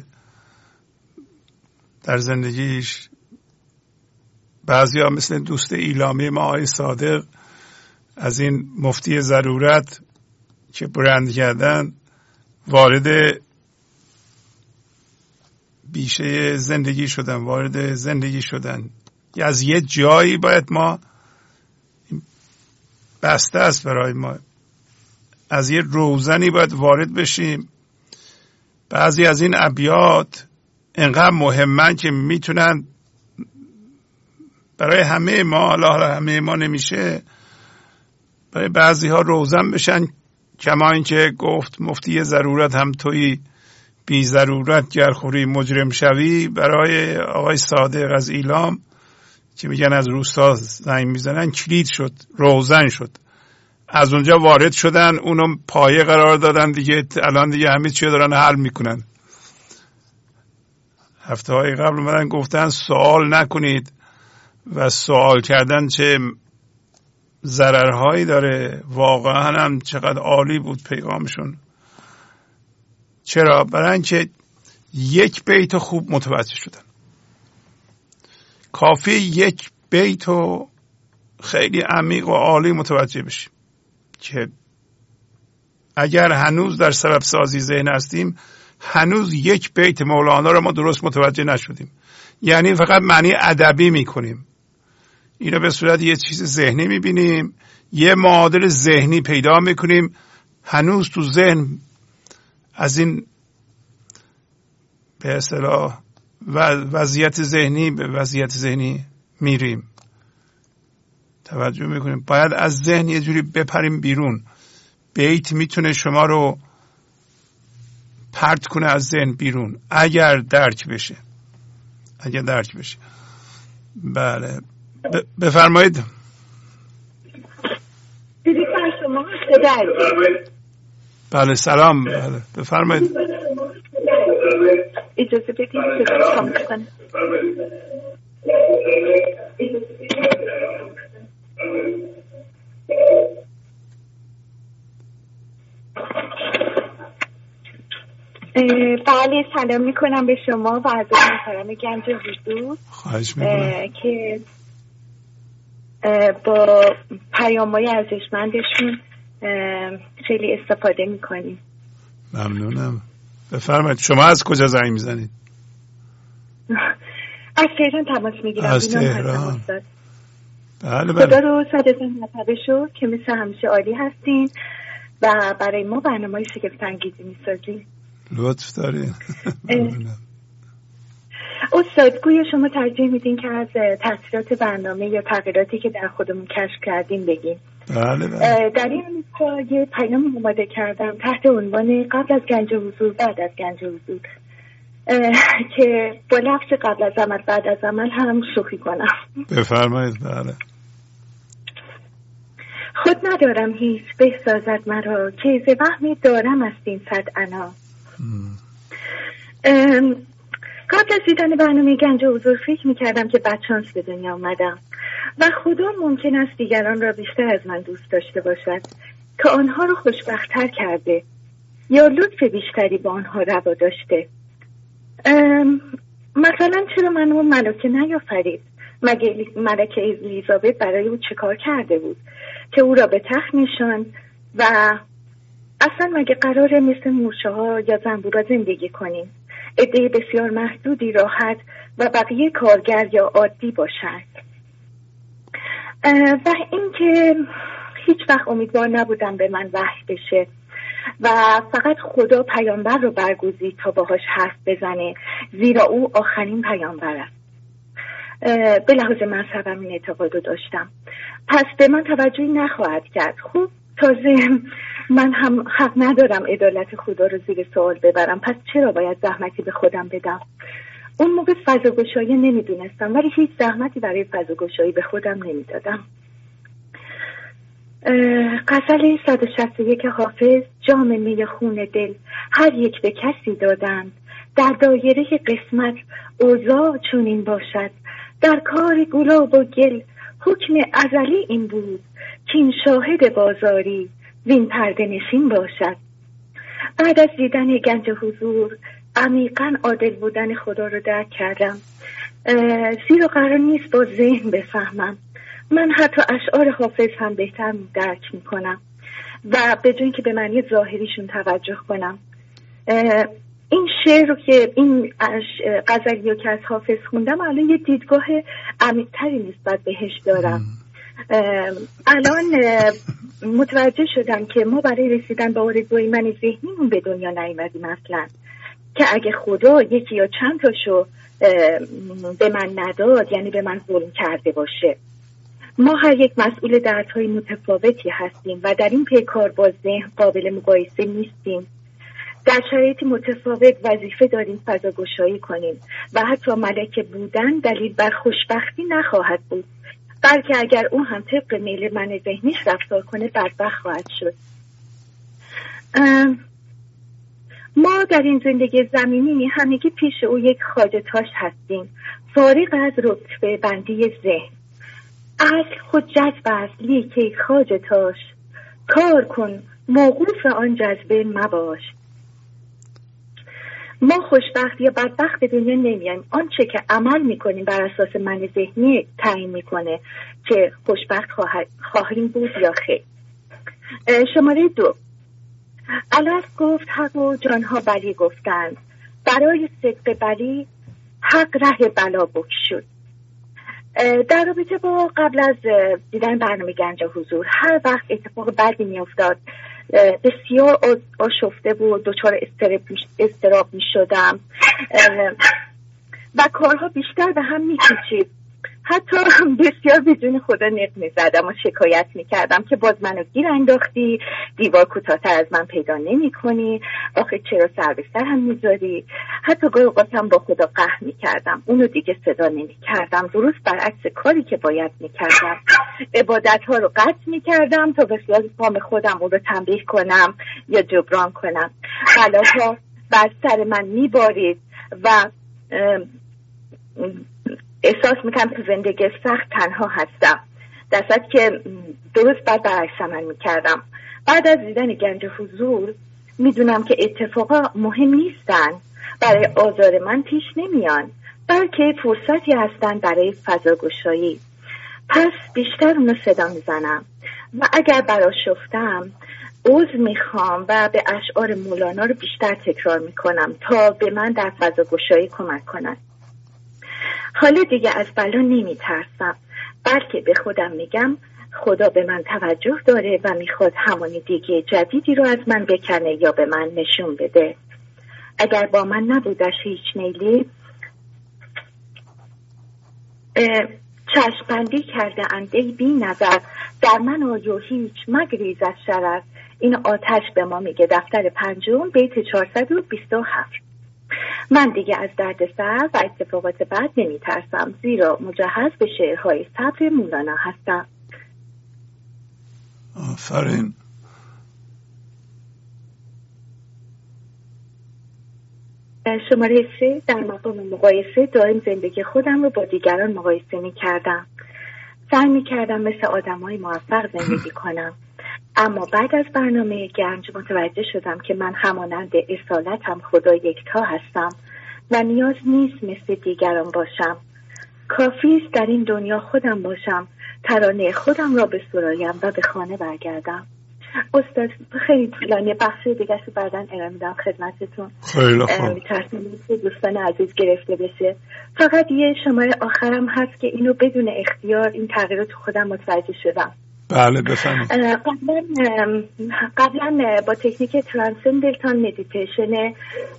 در زندگیش. بعضی ها مثل دوست ایلامی ما آقای صادق از این مفتی ضرورت که برند کردن وارد بیشه زندگی شدن، وارد زندگی شدن. از یه جایی باید ما، بسته است برای ما، از یه روزنی باید وارد بشیم. بعضی از این ابیات انقدر مهمن که میتونن برای همه ما، حالا همه ما نمیشه، برای بعضی ها روزن بشن. کما اینکه گفت مفتی ضرورت هم توی بی ضرورت گرخوری مجرم شوی، برای آقای صادق از ایلام که میگن از روستا زنگ میزنن کلید شد، روزن شد. از اونجا وارد شدن، اونم پایه قرار دادن دیگه. الان دیگه همه چی دارن حل میکنن. هفته های قبل اومدن گفتن سوال نکنید و سوال کردن چه ضررهایی داره. واقعا هم چقدر عالی بود پیغامشون. چرا؟ برای اینکه یک بیت خوب متوجه شدن. کافی یک بیت خیلی عمیق و عالی متوجه بشیم که اگر هنوز در سبب سازی ذهن هستیم، هنوز یک بیت مولانا رو ما درست متوجه نشدیم. یعنی فقط معنی ادبی میکنیم، اینو به صورت یه چیز ذهنی میبینیم، یه معادل ذهنی پیدا میکنیم، هنوز تو ذهن از این به اصطلاح وضعیت ذهنی به وضعیت ذهنی میریم، توجه میکنیم. باید از ذهن یه جوری بپریم بیرون. بیت میتونه شما رو پرت کنه از ذهن بیرون اگر درک بشه. بله بفرمایید. بله سلام. بله بفرمایید. اجازه بدید صدا کم کنم. بله سلام میکنم به شما و از محترم گنج حضور. خواهش میکنم که با پیام‌های ارزشمندشون خیلی استفاده میکنیم. ممنونم. بفرمایید. شما از کجا زنگ میزنید؟ از تهران تماس میگیرم. از تهران. بله. خدا رو صدتون مرتبه شد که مثل همیشه عالی هستین و برای ما برنامه‌های شگفت‌انگیزی میسازید. لطف دارین. استاد گویا شما ترجیح میدین که از تاثیرات برنامه یا تغییراتی که در خودمون کشف کردیم بگیم. بله. در این یه پیام آماده کردم تحت عنوان قبل از گنج حضور بعد از گنج حضور که با لفظ قبل از عمل بعد از عمل هم شوخی کنم. بفرمایید. بله. خود ندارم هیچ بسازد مرا که ز وهمی دارم است این صد انا. قبل از دیدن برنامه گنج حضور فکر میکردم که بدشانس به دنیا آمدم و خدا ممکن است دیگران را بیشتر از من دوست داشته باشد که آنها را خوشبخت‌تر کرده یا لطف بیشتری با آنها روا داشته. مثلا چرا منو ملکه نیافرید؟ مگه ملکه الیزابت برای او چه کار کرده بود که او را به تخت نشاند؟ و اصلا مگه قراره مثل مورچه‌ها یا زنبورا زندگی کنیم؟ عده بسیار محدودی راحت و بقیه کارگر یا عادی باشند. و اینکه هیچ وقت امیدوار نبودم به من وحی بشه و فقط خدا پیامبر رو برگزید تا باهاش حرف بزنه، زیرا او آخرین پیامبر است. به لحاظ مذهبم این اعتقاد رو داشتم. پس به من توجهی نخواهد کرد. خب تازه من هم حق ندارم عدالت خدا رو زیر سوال ببرم، پس چرا باید زحمتی به خودم بدم؟ اون موقع فضاگشایی نمیدونستم، ولی هیچ زحمتی برای فضاگشایی به خودم نمیدادم. غزل 161 حافظ: جام می خون دل هر یک به کسی دادند، در دایره قسمت اوضاع چنین باشد، در کار گلاب و گل حکم ازلی این بود، کین شاهد بازاری وین پرده نشین باشد. بعد از دیدن گنج حضور عمیقاً عادل بودن خدا رو درک کردم، زیرا قرار نیست با ذهن بفهمم. من حتی اشعار حافظ هم بهتر درک میکنم و به جای اینکه به معنی ظاهریشون توجه کنم. این شعر رو که این غزلی رو که از حافظ خوندم الان یه دیدگاه عمیق‌تری نسبت بهش دارم. الان متوجه شدم که ما برای رسیدن به آرزوی من ذهنیمون به دنیا نیومدیم اصلا، که اگه خدا یکی یا چند تاشو به من نداد یعنی به من ظلم کرده باشه. ما هر یک مسئول دردهای متفاوتی هستیم و در این پیکار با ذهن قابل مقایسه نیستیم. در شرایط متفاوت وظیفه داریم فضاگشایی کنیم و حتی ملکه بودن دلیل بر خوشبختی نخواهد بود، بلکه اگر او هم طبق میل من ذهنیش رفتار کنه بدبخت خواهد شد. ما در این زندگی زمینی همگی پیش او یک خواجه تاش هستیم، فارغ از رتبه بندی ذهن. اصل خود جذب است لیک خواجه تاش، کار کن موقوف آن جذبه مباش. ما خوشبخت یا بدبخت به دنیا نمیایم، آنچه که عمل میکنیم بر اساس من ذهنی تعیین میکنه که خوشبخت خواهیم بود یا خیر. شماره 2: الف گفت حق و جانها بلی گفتند، برای صدق بلی حق ره بلا بکشود. در رابطه با قبل از دیدن برنامه گنج حضور هر وقت اتفاق بدی میافتاد بسیار آشفته بود، دچار اضطراب می شدم و کارها بیشتر به هم می پیچید. حتی بسیار بدون خدا نق می زدم و شکایت می کردم که باز منو گیر انداختی، دیوار کوتاه‌تر از من پیدا نمی کنی، آخه چرا سر به سر هم می زاری. حتی گاهی اوقاتم با خدا قهر می کردم، اونو دیگه صدا نمی کردم، درست برعکس کاری که باید می کردم. عبادت ها رو قطع می کردم تا به خیال پام خودم اون رو تنبیه کنم یا جبران کنم. بلاها بر سر من می بارید و احساس میکنم تو زندگی سخت تنها هستم، در صورتی که درست برعکس عمل میکردم. بعد از دیدن گنج حضور میدونم که اتفاقا مهم نیستن، برای آزار من پیش نمیان، بلکه فرصتی هستن برای فضاگشایی. پس بیشتر اونو صدا میزنم و اگر برآشفتم عذر میخوام و به اشعار مولانا رو بیشتر تکرار میکنم تا به من در فضاگشایی کمک کنن. حالا دیگه از بلا نمیترسم، بلکه به خودم میگم خدا به من توجه داره و میخواد همانی دیگه جدیدی رو از من بکنه یا به من نشون بده. اگر با من نبودش هیچ میلی، چشمبندی کرده انده بی نظر، در من آیو هیچ مگریز از شرر. این آتش به ما میگه، دفتر 5 بیت 427. من دیگه از دردسر و اتفاقات بد نمیترسم، زیرا مجهز به شعرهای صبر مولانا هستم. آفرین. شماره 3 در مقام مقایسه دائم زندگی خودم رو با دیگران مقایسه می کردم. سعی می کردم مثل آدمای موفق زندگی کنم. اما بعد از برنامه گنج متوجه شدم که من همانند اصالتم خدا یکتا هستم و نیاز نیست مثل دیگران باشم. کافی است در این دنیا خودم باشم، ترانه خودم را بسرایم و به خانه برگردم. استاد خیلی طولانی، بخش دیگه شو بعداً ارائه میدم خدمتتون. خیلی خوب. میترسم دوستان عزیز گرفته بشه. فقط یه شماره آخرم هست که اینو بدون اختیار این تغییر تو خودم متوجه شدم. بله بفرمایید. قبلا با تکنیک ترانسندنتال مدیتیشن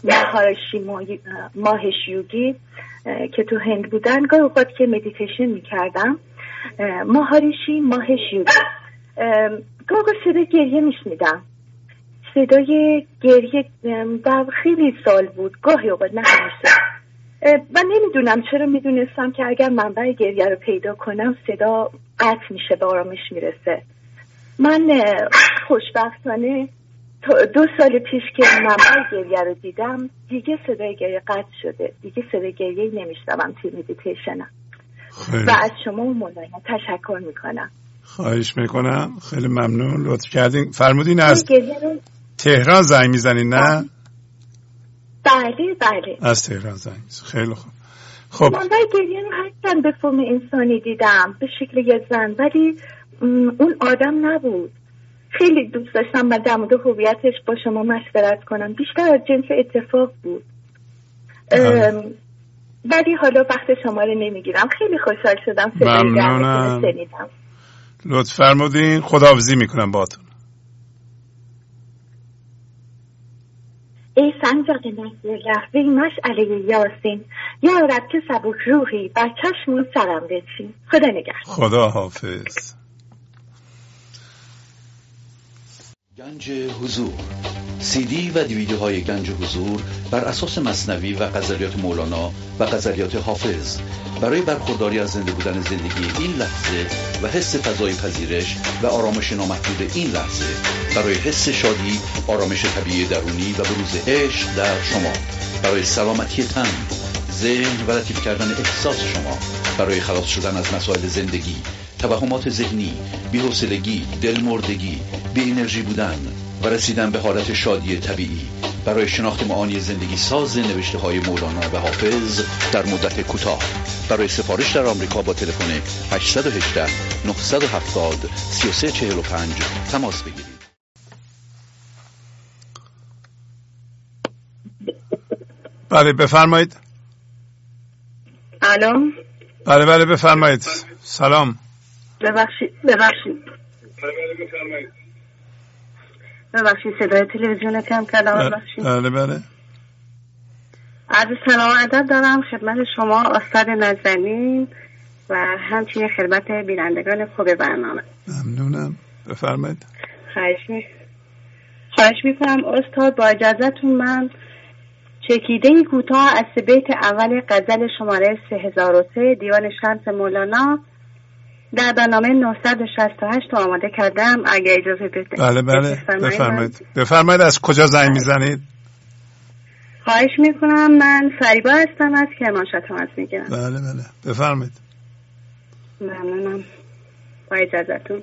ماهش یوگی که تو هند بودن گاهی اوقات که مدیتیشن میکردم ماهش یوگی گاهی صدای گریه میشنیدم. صدای گریه در خیلی سال بود، گاهی اوقات نه همیشه، و نمیدونم چرا میدونستم که اگر منبع گریه رو پیدا کنم صدا قطع میشه، به آرامش میرسه. من خوشبختانه 2 سال پیش که منبع گریه رو دیدم دیگه صدای گریه قطع شده، دیگه صدای گریه نمیشنوم توی مدیتیشنم و از شما و مولانا تشکر میکنم. خواهش میکنم، خیلی ممنون، لطف کردین. فرمودین از تهران زنگ میزنین نه؟ بله از تهران زنگ میزنین. خیلی خوب. خب منبع گریه رو هستن به فرم انسانی دیدم به شکل یه زن، ولی اون آدم نبود. خیلی دوست داشتم و در مورد هویتش با شما مشورت کنم، بیشتر از جنس اتفاق بود. ولی حالا وقت شما رو نمیگیرم. خیلی خوشحال شدم ممنونم. شنیدم. لطف فرمودین. خداحافظی میکنم باهاتون. ای سنجاق نصر لحظه مشعله یاسین، یا رب که سبک روحی بر چشم و سرم بچین. خدا نگهدار. خدا حافظ. گنج حضور، CD و دیویدیوهای گنج حضور بر اساس مثنوی و غزلیات مولانا و غزلیات حافظ برای برخورداری از زنده بودن زندگی این لحظه و حس فضای پذیرش و آرامش نامحدود این لحظه، برای حس شادی، آرامش طبیعی درونی و بروز عشق در شما، برای سلامتی تن، ذهن و لطیف کردن احساس شما، برای خلاص شدن از مسائل زندگی، توهمات ذهنی، بی‌حوصلگی، دلمردگی، بی انرژی بودن و رسیدن به حالت شادی طبیعی، برای شناخت معانی زندگی ساز نوشته های مولانا و حافظ در مدت کوتاه. برای سفارش در آمریکا با تلفن 818 970 3345 تماس بگیرید. بله بفرمایید. الو. بله بفرمایید. سلام. ببخشید صدای تلویزیون کم کردم. بله. عرض سلام و ادب دارم خدمت شما استاد نازنین و همچنین خدمت بینندگان خوب برنامه. ممنونم. بفرمایید. خواهش میکنم استاد، با اجازهتون من چکیده کوتاه از بیت اول غزل شماره 3003 دیوان شمس مولانا در برنامه 968 آماده کردم، اگه اجازه بده. بله بفرمایید. از کجا زنگ میزنید؟ خواهش میکنم، من فریبا هستم از کرمانشاه تماس میگیرم. بله بفرمایید. ممنونم. با اجازهتون.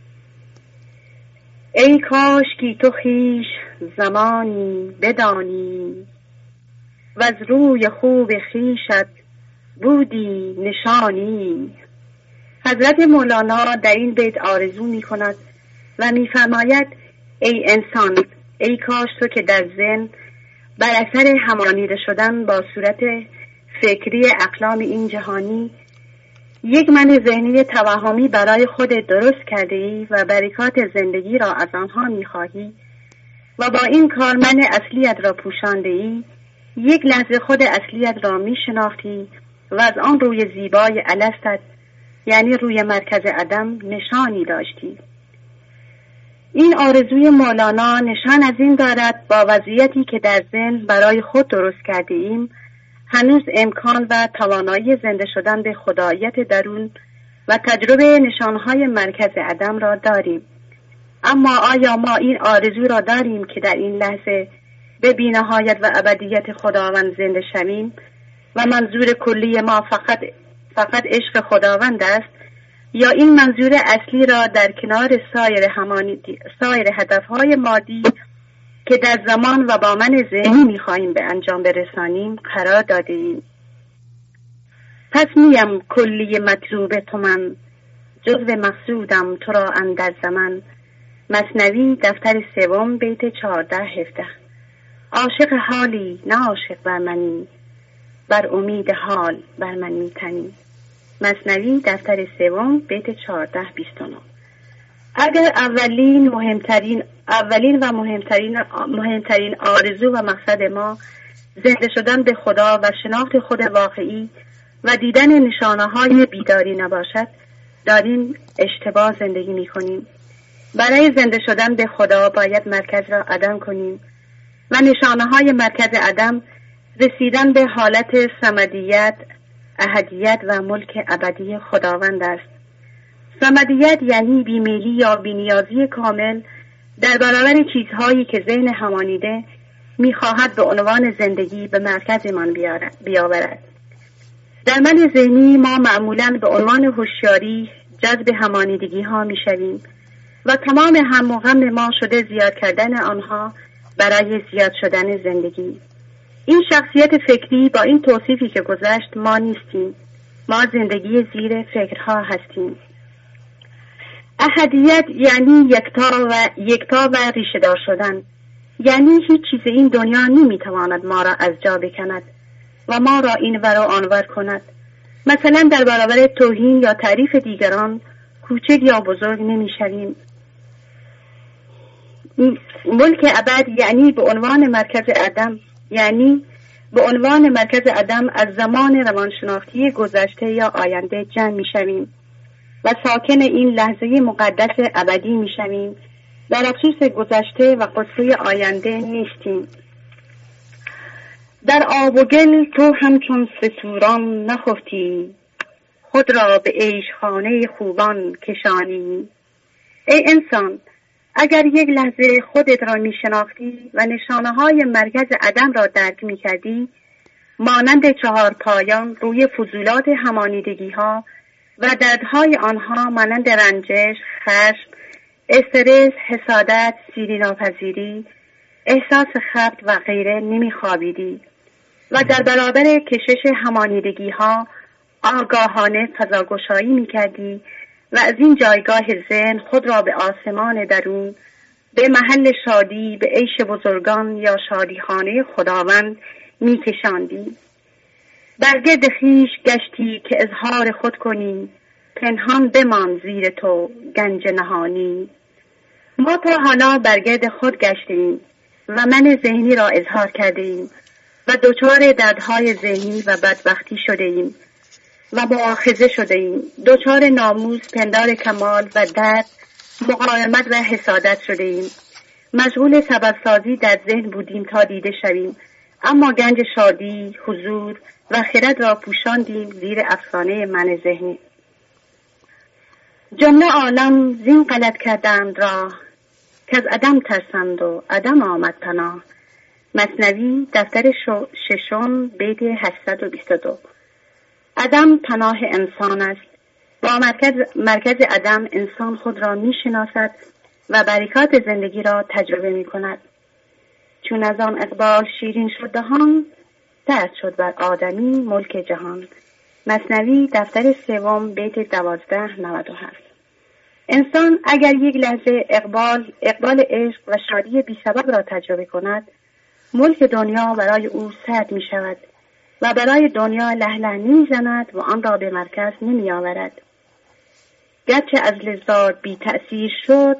ای کاش کی تو خیش زمانی بدانی، و از روی خوب خیشت بودی نشانی. حضرت مولانا در این بیت آرزو می کند و می فرماید ای انسان، ای کاش تو که در ذهن بر اثر همانیده شدن با صورت فکری اقلام این جهانی یک من ذهنی توهمی برای خودت درست کرده ای و برکات زندگی را از آنها می خواهی و با این کار من اصلیت را پوشانده ای، یک لحظه خود اصلیت را می شناختی و از آن روی زیبای الستت، یعنی روی مرکز عدم، نشانی داشتی. این آرزوی مولانا نشان از این دارد با وضعیتی که در ذهن برای خود درست کرده ایم هنوز امکان و توانایی زنده شدن به خداییت درون و تجربه نشانهای مرکز عدم را داریم. اما آیا ما این آرزو را داریم که در این لحظه به بی‌نهایت و ابدیت خداوند زنده شویم و منظور کلی ما فقط عشق خداوند است، یا این منظور اصلی را در کنار سایر هدفهای مادی که در زمان و با من ذهنی می‌خواهیم به انجام برسانیم قرار دادیم؟ پس میم کلی مطلوب تو من، جزو مقصودم تو را اندر زمن. مثنوی دفتر 3 بیت 14-17. عاشق حالی نه عاشق بر منی، بر امید حال بر من میتنی. مثنوی دفتر 3 بیت 14-29. اگر اولین و مهمترین آرزو و مقصد ما زنده شدن به خدا و شناخت خود واقعی و دیدن نشانه‌های بیداری نباشد، داریم اشتباه زندگی می‌کنیم. برای زنده شدن به خدا باید مرکز را عدم کنیم و نشانه‌های مرکز عدم رسیدن به حالت صمدیت، احدیت و ملک ابدی خداوند است. صمدیت یعنی بیمیلی یا بینیازی کامل در برابر چیزهایی که ذهن همانیده می‌خواهد به عنوان زندگی به مرکزمان بیاورد. در من ذهنی ما معمولاً به عنوان هوشیاری جذب همانیدگی ها می شویم و تمام هم و غم ما شده زیاد کردن آنها برای زیاد شدن زندگی. این شخصیت فکری با این توصیفی که گذشت ما نیستیم. ما زندگی زیر فکرها هستیم. احدیت یعنی یکتا و ریشه دار شدن، یعنی هیچ چیز این دنیا نمیتواند ما را از جا بکند و ما را این ور و آنور کند. مثلا در برابر توهین یا تعریف دیگران کوچک یا بزرگ نمیشویم. ملک ابد یعنی به عنوان مرکز عدم از زمان روانشناختی گذشته یا آینده جمع میشویم و ساکن این لحظه مقدس ابدی میشویم. در افسوس گذشته و قصه آینده نیستیم. در آب و گل تو همچون ستوران نخفتی، خود را به عیشخانه خوبان کشانی. ای انسان، اگر یک لحظه خودت را می شناختی و نشانه های مرکز عدم را درک می کردی، مانند 4 پایان روی فضولات همانیدگی ها و دردهای آنها مانند رنجش، خشم، استرس، حسادت، سیری ناپذیری، احساس خبت و غیره نمی خوابیدی و در برابر کشش همانیدگی ها آگاهانه فضاگشایی می کردی و از این جایگاه ذهن خود را به آسمان درون، به محل شادی، به عیش بزرگان یا شادیخانه خداوند می کشاندی. برگرد خویش گشتی که اظهار خود کنی، پنهان بمان زیر تو گنج نهانی. ما تا حالا برگرد خود گشتیم و من ذهنی را اظهار کردیم و دچار دردهای ذهنی و بدبختی شده ایم و مؤاخذه شده ایم. دچار ناموس، پندار کمال و درد، مقاومت و حسادت شده ایم. مشغول سببسازی در ذهن بودیم تا دیده شویم، اما گنج شادی، حضور و خرد را پوشاندیم زیر افسانه من ذهنی. جمله عالم زین غلط کردند راه، که از عدم ترسند و عدم آمد پناه. مثنوی دفتر 6 بیت 822. عدم پناه انسان است. با مرکز عدم انسان خود را می شناسد و برکات زندگی را تجربه می کند. چون از آن اقبال شیرین شد دهان، درد شد بر آدمی ملک جهان. مثنوی دفتر 3 بیت 1297. انسان اگر یک لحظه اقبال عشق و شادی بی سبب را تجربه کند، ملک دنیا برای او سرد می شود و برای دنیا لهله نمی زند و آن را به مرکز نمی آورد. گرچه از لذات بی تأثیر شد،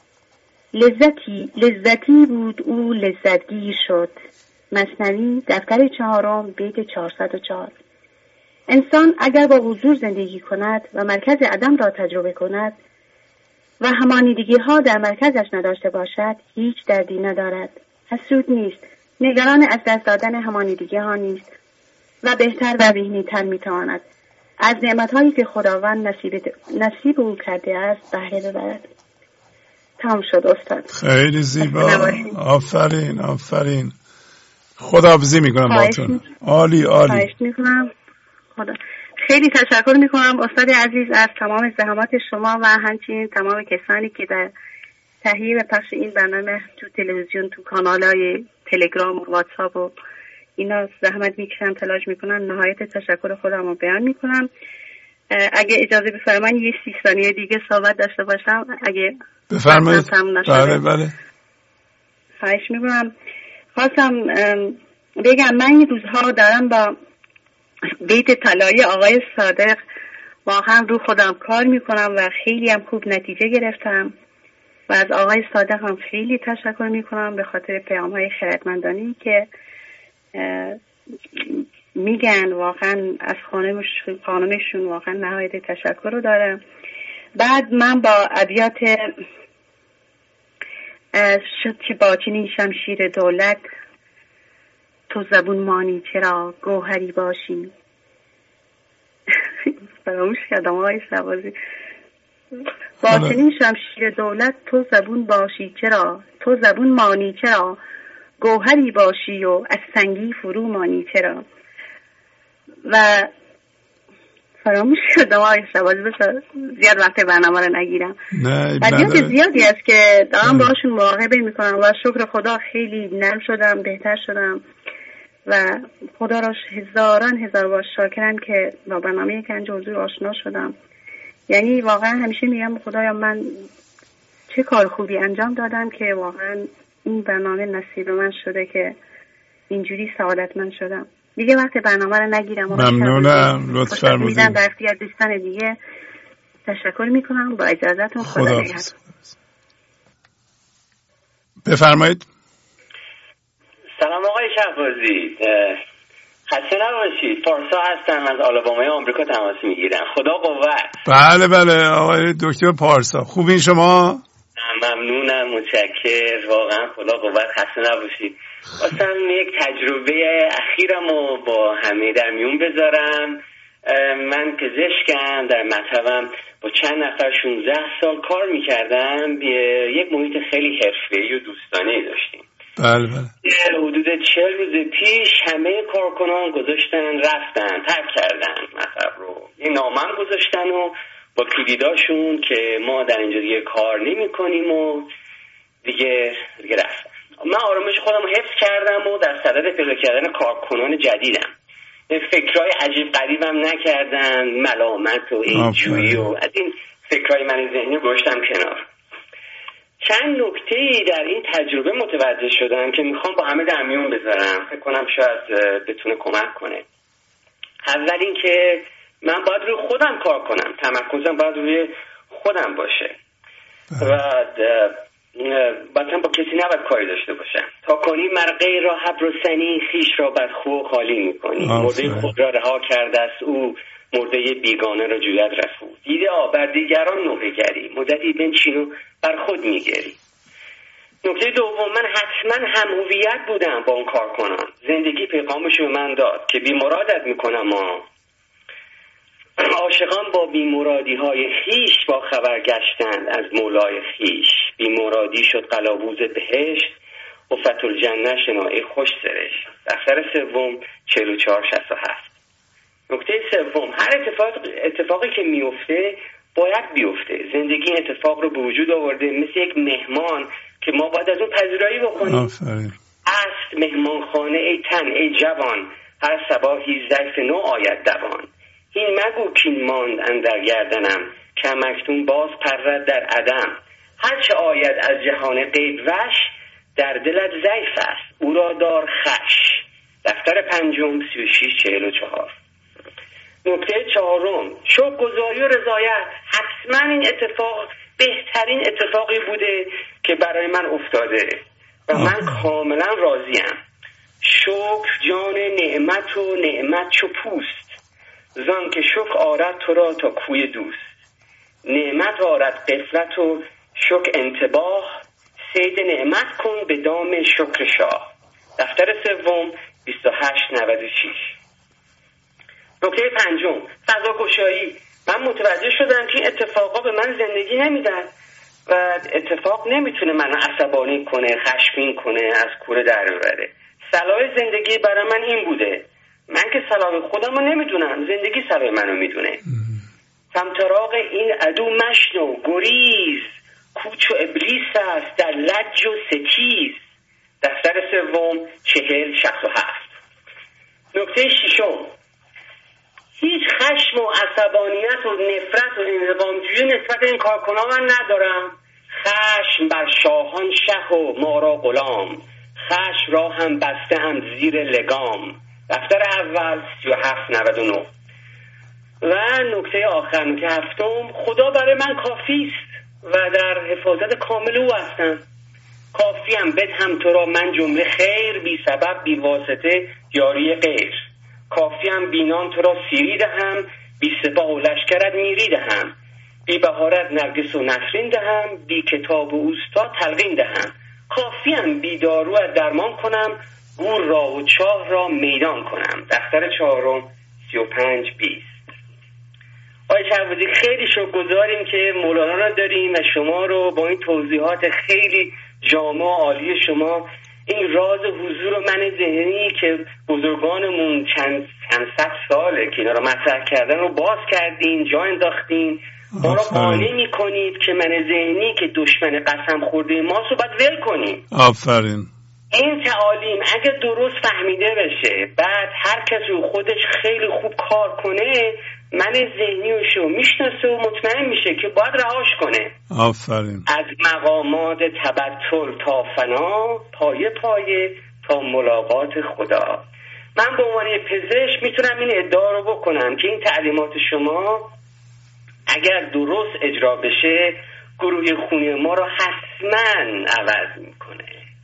لذتی بود او لذتگیر شد. مثنوی دفتر 4 بیت 404. انسان اگر با حضور زندگی کند و مرکز عدم را تجربه کند و همانیدگی ها در مرکزش نداشته باشد، هیچ دردی ندارد، حسود نیست، نگران از دست دادن همانیدگی ها نیست و بهتر و بهینه‌تر میتواند از نعمتهایی که خداوند نصیب او کرده است بهره ببرد. تمام شد استاد. خیلی زیبا. آفرین آفرین. خداحافظی میکنم باهاتون. عالی عالی. خواهش میکنم. خیلی تشکر میکنم استاد عزیز از تمام زحمات شما و همچنین تمام کسانی که در تهیه و پخش این برنامه تو تلویزیون، تو کانال‌های تلگرام و واتساپ و اینا زحمت میکشن، تلاش میکنن. نهایت تشکر خودم رو بیان میکنم. اگه اجازه بفرمایید یه 30 ثانیه دیگه صحبت داشته باشم اگه بفرمایید. بله بله. خواهش میکنم. خواستم بگم من این روزها دارم با بیت طلایی آقای صادق واقعا رو خودم کار میکنم و خیلی هم خوب نتیجه گرفتم و از آقای صادق هم خیلی تشکر میکنم به خاطر پیام های خیرتمندانی که میگن. واقعا از خانمشون واقعا نهایت تشکر رو دارم. بعد من با ابیات شد که با چنین شمشیر دولت تو زبون مانی چرا گوهری باشی. فراموش کردم آقای شهبازی. با چنین شمشیر دولت تو زبون باشی چرا، تو زبون مانی چرا گوهری باشی و از سنگی فرو مانی چرا. و فراموش کردم آقای شهبازی، بس زیاد وقت برنامه رو نگیرم. ابیات زیادی است که دارم باشون مراقبه میکنم و شکر خدا خیلی نرم شدم، بهتر شدم و خدا را هزار بار شاکرم که با برنامه گنج حضور آشنا شدم. یعنی واقعا همیشه میگم خدایا من چه کار خوبی انجام دادم که واقعا این برنامه نصیب من شده که اینجوری سعادتمند شدم. دیگه وقت برنامه رو نگیرم. ممنونم. لطف فرمودید. در اختیار دوستان دیگه تشکر میکنم. با اجازهتون خدا نگهدار. بفرمایید. سلام آقای شهبازی، خسته نباشید. پارسا هستم از آلابامای آمریکا تماس میگیرم. خدا قوت. بله بله آقای دکتر پارسا، خوبین شما؟ ممنونم، متشکر. واقعا خدا قوت. خسته نباشید. خواستم یک تجربه اخیرم رو با همه در میون بذارم. من پزشکم، در مطبم با چند نفر 16 سال کار میکردم. یک محیط خیلی حرفه‌ای و دوستانه‌ای داشتیم. بله بله. حدود 40 روز پیش همه کارکنان گذاشتن رفتن، ترک کردن مطب رو. یه نامم گذاشتن و با کلیداشون که ما در اینجا دیگه کار نمی کنیم و دیگه رفتن. من آرامش خودم رو حفظ کردم و در صدد پیدا کردن کارکنان جدیدم. فکرهای عجیب غریبم نکردن، ملامت و اینجوری و از این فکرهای من ذهنی گذاشتم کنار. چند نکته‌ای در این تجربه متوجه شدم که میخوام با همه در میون بذارم. فکر کنم شاید بتونه کمک کنه. اول این که من باید روی خودم کار کنم، تمرکزم باید روی خودم باشه و باید با کسی نباید کاری داشته باشم. تا کنی مرقه را حبر سنی خیش را بر خو خالی میکنی. مرده خود را رها کرده است او، مرده بیگانه را جوید رفود. دیده بر دیگران نوحه گری، مدتی بنشین و بر خود میگری. نکته دوم، من حتما هم هویت بودم با اون کارکنان. زندگی پیغامشو به من داد که بی‌مرادت میکنم عاشقان با بی‌مرادی های خیش با خبر گشتند از مولای خیش. بی‌مرادی شد قلاووز بهشت و فتح الجنه شناعه خوش سرشت. دفتر سوم 4467. نکته سوم، هر اتفاقی که میفته باید بیفته. زندگی اتفاق رو به وجود آورده مثل یک مهمان که ما باید از اون پذیرایی بکنیم. است مهمانخانه ای تن ای جوان، هر صباحی ضیف نو آید دوان. این مگو کین ماند اندر گردنم، که مکتوم باز پرد در عدم. هرچه آید از جهان غیب وش، در دلت ضیف است او را دار خش. دفتر پنجم 3644. نکته چهارم، شکرگزاری و رضایت. حتما این اتفاق بهترین اتفاقی بوده که برای من افتاده و من کاملا راضیم. شکر جان نعمت و نعمت چو پوست، زان که شکر آرد تو را تا کوی دوست. نعمت آرد غفلت و شکر انتباه، صید نعمت کن به دام شکر شاه. دفتر سوم 2896. نکته پنجم، فضاگشایی. من متوجه شدم که این اتفاقا به من زندگی نمیدن و اتفاق نمیتونه منو عصبانی کنه، خشمگین کنه، از کوره در ببره. صلاح زندگی برای من این بوده، من که صلاح خودم رو نمیدونم، زندگی صلاح منو میدونه. سمتراغ این عدو مشنو، گریز، کوچ و ابلیس است در لج و ستیز. دفتر سوم 40-67. نکته ششم، هیچ خشم و عصبانیت و نفرت و انتقامجویی نسبت این کارکنان من ندارم. خشم بر شاهان شه و ما را غلام، خشم را هم بسته هم زیر لگام. دفتر اول 37-99. و نکته آخر، نکته هفتم، خدا برای من کافی است و در حفاظت کامل او هستم. کافیم بدهم تو را من جمله خیر، بی سبب بی واسطه یاری غیر. کافیم بینان تو را سیری دهم، بی سپاه و لشکرت میری دهم. بی بهارت نرگس و نسرین دهم، بی کتاب و اوستا تلقین دهم. کافیم بی دارو درمان کنم، گور را و چاه را میدان کنم. دفتر چهارم 35-20. آقای شهبازی خیلی شکرگزاریم که مولانا را داریم و شما رو با این توضیحات خیلی جامع و عالی شما این راز حضور و من ذهنی که بزرگانمون چند صد ساله که اینا رو مطرح کردن رو باز کردین، جا انداختین، ما رو قانع میکنید که من ذهنی که دشمن قسم خورده ماست رو باید ول کنیم. آفرین. این تعالیم اگه درست فهمیده بشه، بعد هر کس رو خودش خیلی خوب کار کنه، من ذهنیشو میشناسه و مطمئن میشه که باید رهاش کنه. آفرین. از مقامات تبتل تا فنا، پایه پایه تا ملاقات خدا. من به عنوان پزشک میتونم این ادعا رو بکنم که این تعلیمات شما اگر درست اجرا بشه گروه خونی ما رو حتما عوض میکنه.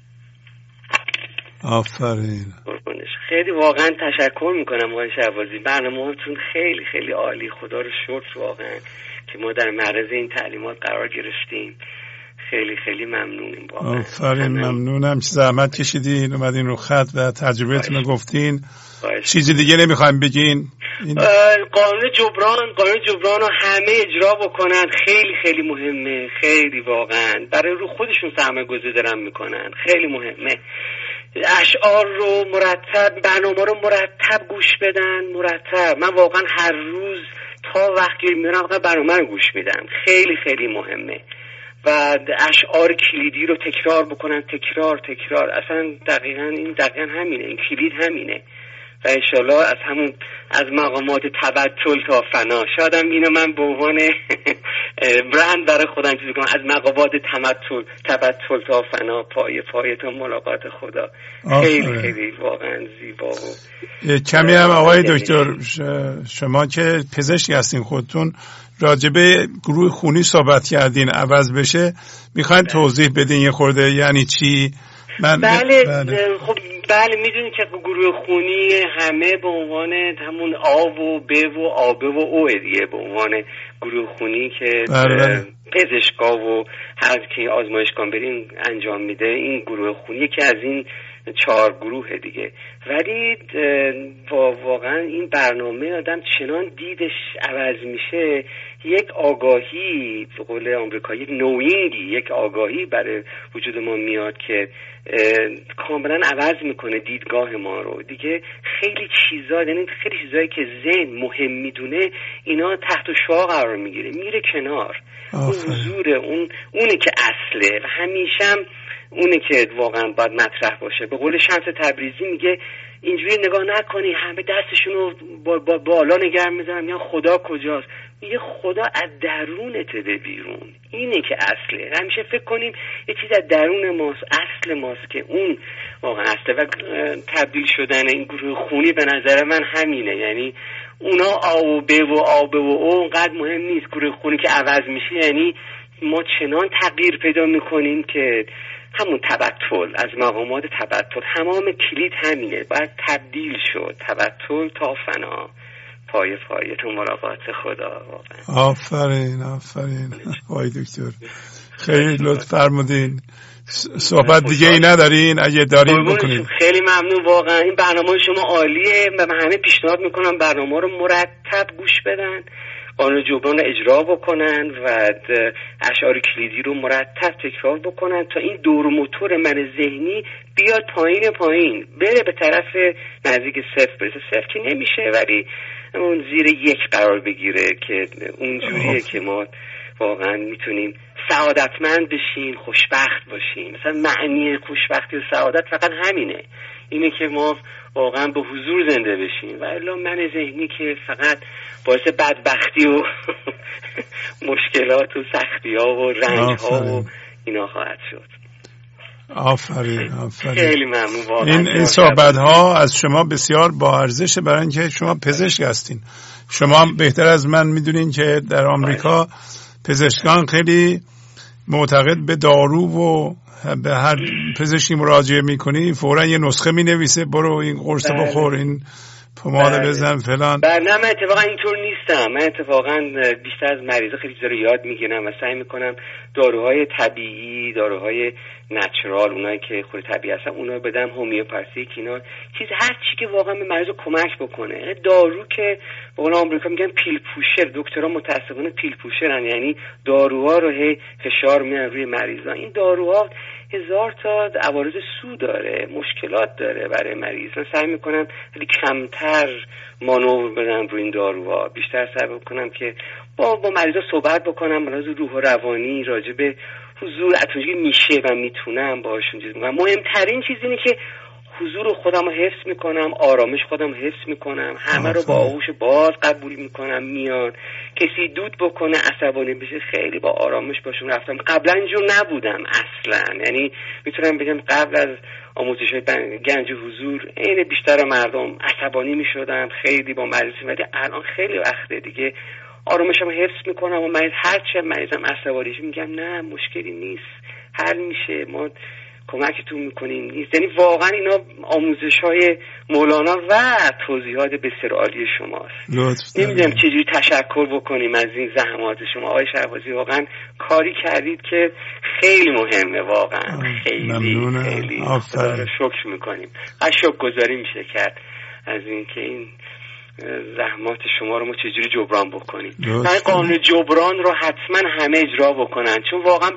آفرین. خیلی واقعا تشکر میکنم آقای شهبازی، برنامه‌تون خیلی خیلی عالی. خدا رو شکر واقعا که ما در معرض این تعلیمات قرار گرفتیم. خیلی خیلی ممنونیم واقعا. آفرین، ممنونم که زحمت کشیدین اومدین رو خط و تجربهتون رو گفتین. چیزی دیگه نمیخوایم بگین؟ قانون جبران رو همه اجرا بکنن، خیلی خیلی مهمه. خیلی واقعا برای رو خودشون سرمایه‌گذاری دارن میکنن، خیلی مهمه. اشعار رو مرتب، برنامه رو مرتب گوش بدن، مرتب. من واقعا هر روز تا وقتی میرم برنامه رو گوش میدم، خیلی خیلی مهمه. و اشعار کلیدی رو تکرار بکنن، تکرار. اصلا دقیقا همینه، این کلید همینه. و انشالله از مقامات تبتل تا فنا، شاید هم اینو من به عنوان برند برای خودم چیزی کنم، از مقامات تبتل تا فنا، پایه تا ملاقات خدا. خیلی خیلی واقعا زیبا. و کمی هم آقای دکتر شما که پزشک هستین خودتون راجبه گروه خونی صحبت کردین، عوض بشه میخواین توضیح بدین یه خورده یعنی چی؟ بله. خب بله، میدونید که گروه خونی همه به عنوان همون آ و ب و آبه و او دیگه، به عنوان گروه خونی که پزشکا و هر کی آزمایشگاه بریم انجام میده، این گروه خونی که از این 4 گروه دیگه. ولی واقعا این برنامه آدم چنان دیدش عوض میشه، یک آگاهی به قول آمریکا، یک نوینگی، یک آگاهی برای وجود ما میاد که کاملا عوض میکنه دیدگاه ما رو دیگه. خیلی چیزا، یعنی خیلی چیزایی که ذهن مهم میدونه اینا تحت شعاع قرار میگیره، میره کنار. اون حضور اونه که اصله و همیشه اونه که واقعا باید مطرح باشه. به قول شمس تبریزی میگه اینجوری نگاه نکنی همه دستشونو با بالا نگه میدارن یا خدا کجاست. میگه خدا از درونته به بیرون، اینه که اصله. همیشه فکر کنیم یه چیز از درون ماست، اصل ماست که اون واقعا اصله. و تبدیل شدن این گروه خونی به نظر من همینه، یعنی اونا آ و ب و آب و او اونقدر مهم نیست. گروه خونی که عوض میشه یعنی ما چنان تغییر پیدا میکنیم که همون تبتل، از مقامات تبتل، تمام کلید همینه، باید تبدیل شد. تبتل تا فنا، پایه تو ملاقات خدا. واقعا آفرین. آقای دکتر خیلی لطف فرمودین. صحبت دیگه ای ندارین؟ اگه دارین بکنین. خیلی ممنون واقعا. این برنامه شما عالیه و من همه پیشنهاد میکنم برنامه رو مرتب گوش بدن، قانون جبران رو اجرا بکنن و اشعار کلیدی رو مرتب تکرار بکنن تا این دور موتور من ذهنی بیاد پایین بره به طرف نزدیک صفر برسه. صفر که نمیشه ولی اون زیر 1 قرار بگیره که اونجوریه که ما واقعا میتونیم سعادتمند بشیم، خوشبخت باشیم. مثلا معنی خوشبختی و سعادت فقط همینه، اینه که ما واقعا به حضور زنده بشیم و الا من ذهنی که فقط باعث بدبختی و مشکلات و سختی ها و رنج ها و اینا خواهد شد. آفرین. خیلی ممنون واقعا. این صحبت ها از شما بسیار با ارزشه، برای اینکه شما پزشک هستین. شما هم بهتر از من میدونین که در آمریکا پزشکان خیلی معتقد به دارو و به هر پزشکی مراجعه میکنی فوراً یه نسخه مینویسه، برو این قرص بخور، این پماد بزن فلان. نه من اتفاقا اینطور نیستم. من اتفاقا بیشتر از مریضا خیلی چیزا رو یاد میگیرم و سعی میکنم داروهای طبیعی، داروهای نچرال، اونایی که خود طبیعی هستن اونا بدم، هومیوپاتیک، اینا چیز هر چی که واقعا به مریض کمک بکنه. دارو که به قول آمریکا میگن پیل پوشر، دکترها متاسفانه پیل پوشرن، یعنی داروها رو هی فشار میارن روی مریضا. این داروها 1000 تا عوارض سو داره، مشکلات داره برای مریض. من سعی میکنم خیلی کمتر مانور بدم روی این داروها، بیشتر سعی میکنم که با مریضا صحبت بکنم راجع روح و روانی، راجع به حضور اتوجی میشه و میتونم باشون چیز میکنم. مهمترین چیز اینه که حضور خودم رو حفظ میکنم، آرامش خودم رو حفظ میکنم، همه رو با آغوش باز قبول میکنم. میان کسی دود بکنه عصبانی بشه خیلی با آرامش باشون رفتم. قبلا اینجور نبودم اصلا، یعنی میتونم بگم قبل از آموزش گنج حضور این بیشتر مردم عصبانی میشدم، خیلی با مریضی، ولی الان خیلی وقته دیگه آرامشم حفظ میکنم و مریض هرچه مریضم عصبانیش میگم نه مشکلی نیست، حل میشه، ما کمکتون میکنیم. نیست یعنی واقعا اینا آموزش های مولانا و توضیحات بسیار عالی شماست. نمیدونم چجوری تشکر بکنیم از این زحمات شما آقای شهبازی. واقعا کاری کردید که خیلی مهمه، واقعا خیلی شکر میکنیم. شکر گذاری میشه کرد از این که این زحمات شما رو ما چجوری جبران بکنیم. قانون جبران رو حتما همه اجرا بکنن، چون واقعا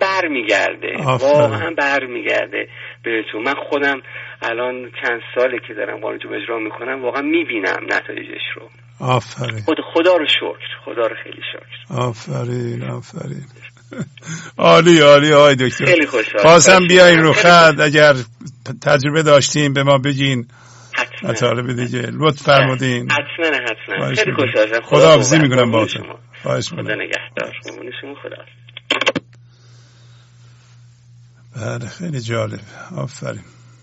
برمیگرده بهتون. من خودم الان چند ساله که دارم قانون جبران اجرا میکنم، واقعا میبینم نتایجش رو. آفرین. خدا رو شکر، خدا رو خیلی شکر. آفرین. عالی آقای دکتر. خیلی خوشحال. خواستم بیاین رو خط، اگر تجربه داشتین به ما بگین. مطالب دیگه لطف فرمودین. حتما خیلی خوشحالم. خداحافظی میکنم باهاتون. خواهش میکنم. خدا نگهدار. شما خدا. بله خیلی جالب. آفرین.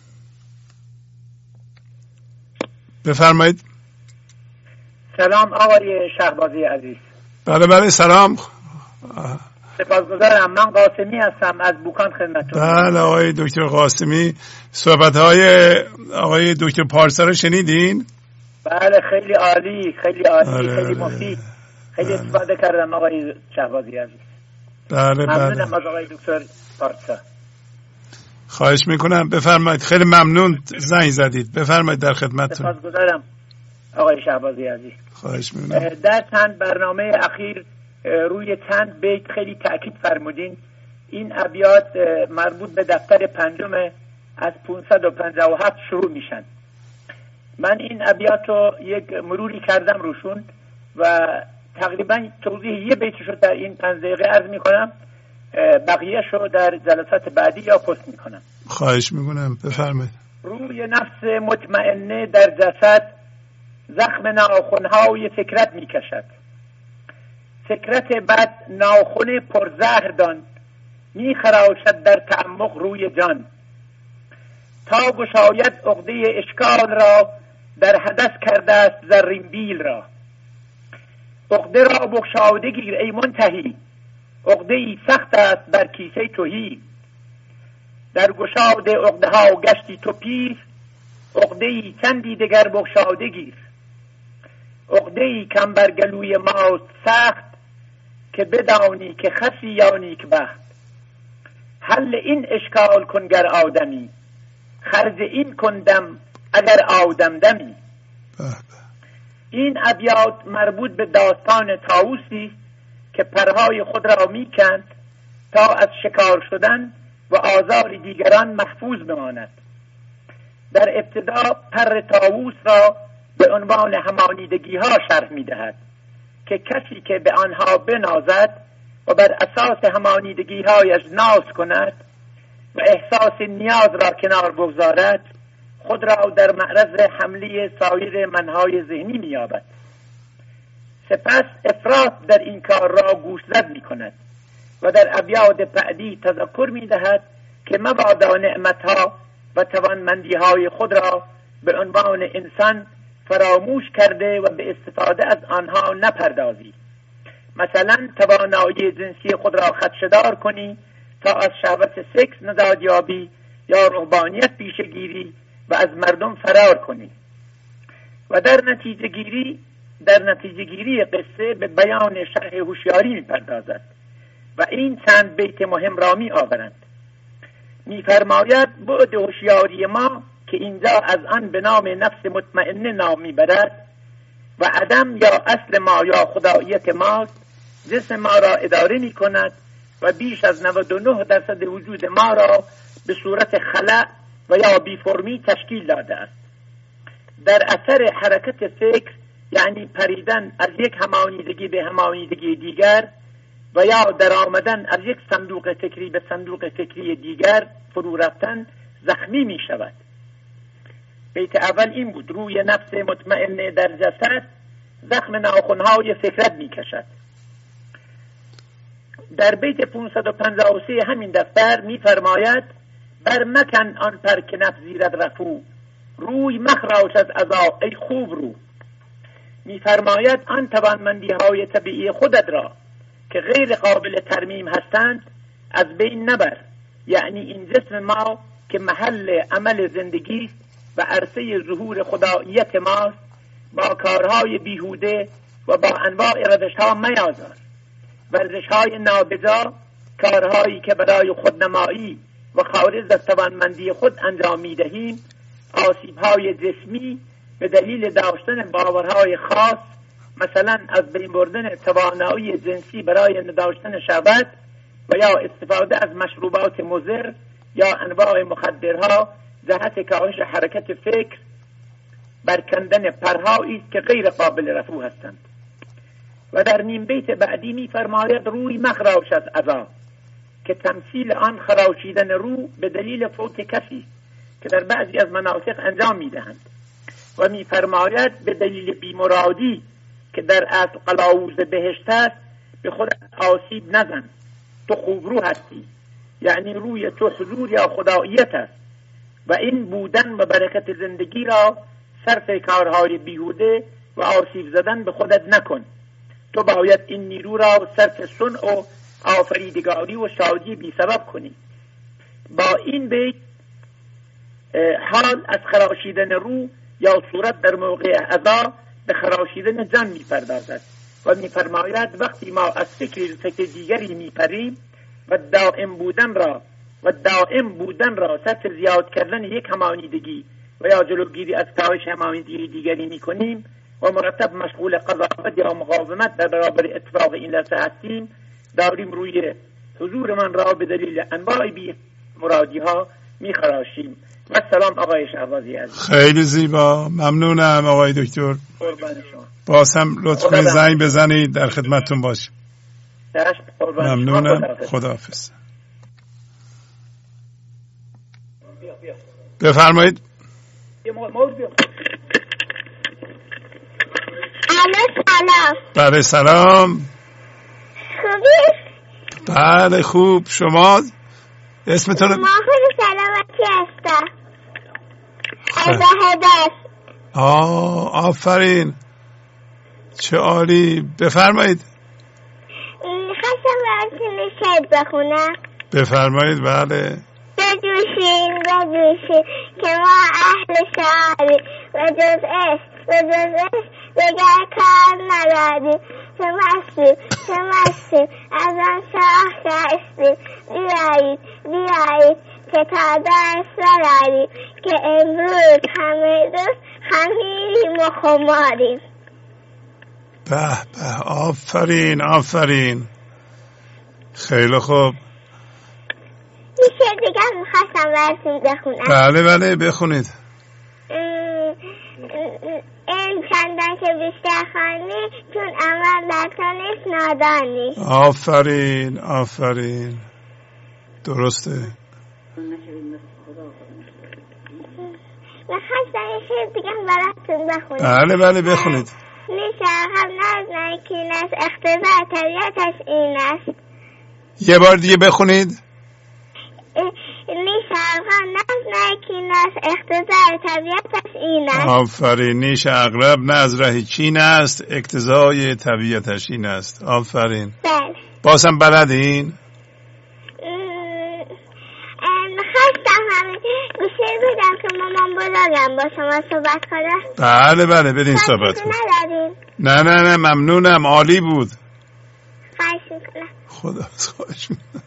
بفرمایید. سلام آقای شهبازی عزیز. بله سلام. سپاسگزارم. من قاسمی هستم از بوکان خدمتتون. بله آقای دکتر قاسمی، صحبت‌های آقای دکتر پارسا رو شنیدین؟ بله خیلی عالی، خیلی مفید، خیلی استفاده کردم آقای شهبازی عزیز. بله ممنونم از آقای دکتر پارسا. خواهش میکنم، بفرمایید. خیلی ممنون زنگ زدید، بفرمایید در خدمتتون. سپاسگزارم آقای شهبازی عزیز. خواهش میکنم. در چند برنامه اخیر روی چند بیت خیلی تأکید فرمودین. این ابیات مربوط به دفتر 5 از 557 شروع میشن. من این ابیات رو یک مروری کردم روشون و تقریبا توضیح یه بیتش رو در این 5 دقیقه عرض میکنم، بقیهش رو در جلسات بعدی یا پست میکنم. خواهش میکنم، بفرمایید. روی نفس مطمئنه در جسد زخم ناخن‌های فکرت میکشد. فکرت بد ناخن پرزهر دان، میخراشد در تعمق روی جان. تا گشاید عقده اشکال را، در حدث کرده است زرین بیل را. عقده را بگشاده گیر ای منتهی، عقده ای سخت است بر کیسه تهی. در گشاده عقده ها گشتی تو پیر، عقده ای چندی دگر بگشاده گیر. عقده ای کم بر گلوی ماست سخت، که بدانی که خسی یا نیک بخت. حل این اشکال کن گر آدمی، خرج این کندم اگر آدم دمی. این ابیات مربوط به داستان طاووسی که پرهای خود را میکند تا از شکار شدن و آزار دیگران محفوظ بماند. در ابتدا پر طاووس را به عنوان همانیدگی ها شرح میدهد که کسی که به آنها بنازد و بر اساس همانیدگی هایش ناز کند و احساس نیاز را کنار بگذارد خود را در معرض حمله سایر منهای ذهنی می‌یابد. سپس افراط در این کار را گوشزد می‌کند و در ابیات بعدی تذکر می‌دهد که مبادا نعمت‌ها و توانمندی‌های خود را به عنوان انسان فراموش کرده و به استفاده از آنها نپردازی. مثلا توانایی جنسی خود را خدشه‌دار کنی تا از شهوت سکس نجات یابی یا رهبانیت پیشه گیری و از مردم فرار کنی. و در نتیجه گیری قصه به بیان شرح هوشیاری می‌پردازد و این چند بیت مهم را می‌آورند. می‌فرماید بعد هوشیاری ما که اینجا از آن به نام نفس مطمئنه نام می‌برد و عدم یا اصل ما یا خداییت ماست جسم ما را اداره می‌کند و بیش از 99% وجود ما را به صورت خلأ و یا بی فرمی تشکیل داده است. در اثر حرکت فکر یعنی پریدن از یک همانیدگی به همانیدگی دیگر و یا در آمدن از یک صندوق فکری به صندوق فکری دیگر فرو رفتن زخمی می شود. بیت اول این بود: روی نفس مطمئنه در جسد زخم ناخنهای فکرت می کشد. در بیت 553 همین دفتر می فرماید: بر مکن آن پر که نفس زیرد رفو روی مخراش از عذا ای خوب رو. می فرماید آن توانمندی های طبیعی خودت را که غیر قابل ترمیم هستند از بین نبر. یعنی این جسم ما که محل عمل زندگی و عرصه ظهور خداییت ماست با کارهای بیهوده و با انواع روش ها میازار. ورزش های نابجا، کارهایی که برای خودنمایی و خارج از توانمندی خود انجام می دهیم، آسیب های جسمی به دلیل داشتن باورهای خاص، مثلا از بین بردن توانایی جنسی برای نداشتن شهوت و یا استفاده از مشروبات مضر یا انواع مخدرها جهت کاهش حرکت فکر، برکندن پرهایی که غیر قابل رفع هستند. و در نیم بیت بعدی می فرماید روی مخراش از عذا که تمثیل آن خراشیدن رو به دلیل فوت کسی که در بعضی از مناطق انجام می دهند. و می فرماید به دلیل بیمرادی که در اصل قلاوز بهشت است به خود آسیب نزن، تو خوب رو هستی. یعنی روی تو حضور یا خداییت است و این بودن و برکت زندگی را صرف کارهای بیهوده و آسیب زدن به خودت نکن. تو باید این نیرو را صرف صنع و آفریدگاری و شادی بی سبب کنی. با این بیت حال از خراشیدن رو یا صورت در موقع عزا به خراشیدن جان می پردازد و می فرماید وقتی ما از فکر دیگری می پریم و دائم بودن را صرف زیاد کردن یک همانیدگی و یا جلوگیری از کاهش همانیدگی دیگری می کنیم و مرتب مشغول قضاوت یا مقاومت در برابر اتفاق این لحظه هستیم، داریم روی حضور من را به دلیل انواع بی مرادی ها می خراشیم. و سلام آقای شهبازی عزیز. خیلی زیبا، ممنونم آقای دکتر. باز هم لطف کنید زنگ بزنید، در خدمتتون باشیم. ممنونم. خداحافظ. بفرمایید. سلام. بله سلام. خوبی؟ بله خوب. شما اسمتون؟ ما خیلی سلامتی هستم. آفرین، چه عالی. بفرمایید. خواستم براتون شعر بخونم. بفرمایید. بله. بجوشین که ما اهل شعری و جز عشق بگر کار نداریم. چه مستیم از آن شاه شایستیم. بیایید که تا دست براریم که امروز همه روز خمیریم و خماریم. به به، آفرین آفرین، خیلی خوب. میشه دیگه میخواستم براتون بخونم. بله بله بخونید. این چندان که بیشتر خوانی چون عمل در تو نیست نادانی. آفرین آفرین، درسته. میخواستم یه شیر دیگه براتون بخونم. بله بله بخونید. میشرخم نزنه کین است اقتضای طبیعتش این است. یه بار دیگه بخونید. نیش اغرب نه کین است اقتضای طبیعتش این است. آفرین، نیش اغرب نه از ره کین است اقتضای طبیعتش این است. آفرین. بله. بازم بلدین؟ خواستم همین گوشه بدم که مامان بزرگم با شما صحبت کنه. بله بله بدین صحبت کن. نه نه نه ممنونم، عالی بود. خواهش میکنم. خدا خواهش میکنم.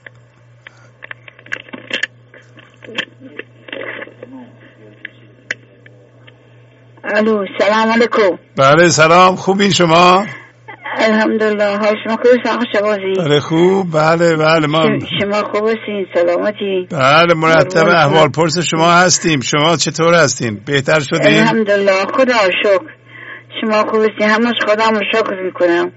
الو سلام علیکم. بله سلام، خوبین شما؟ الحمدلله. حال شما خوب است آقا شبازی؟ بله خوب. بله بله ما شما خوب هستین؟ سلامتی؟ بله مرتب احوال پرس شما هستیم. شما چطور هستین؟ بهتر شدین؟ الحمدلله خدا شکر. شما خوب هستین؟ همش خدا شکر میکنم.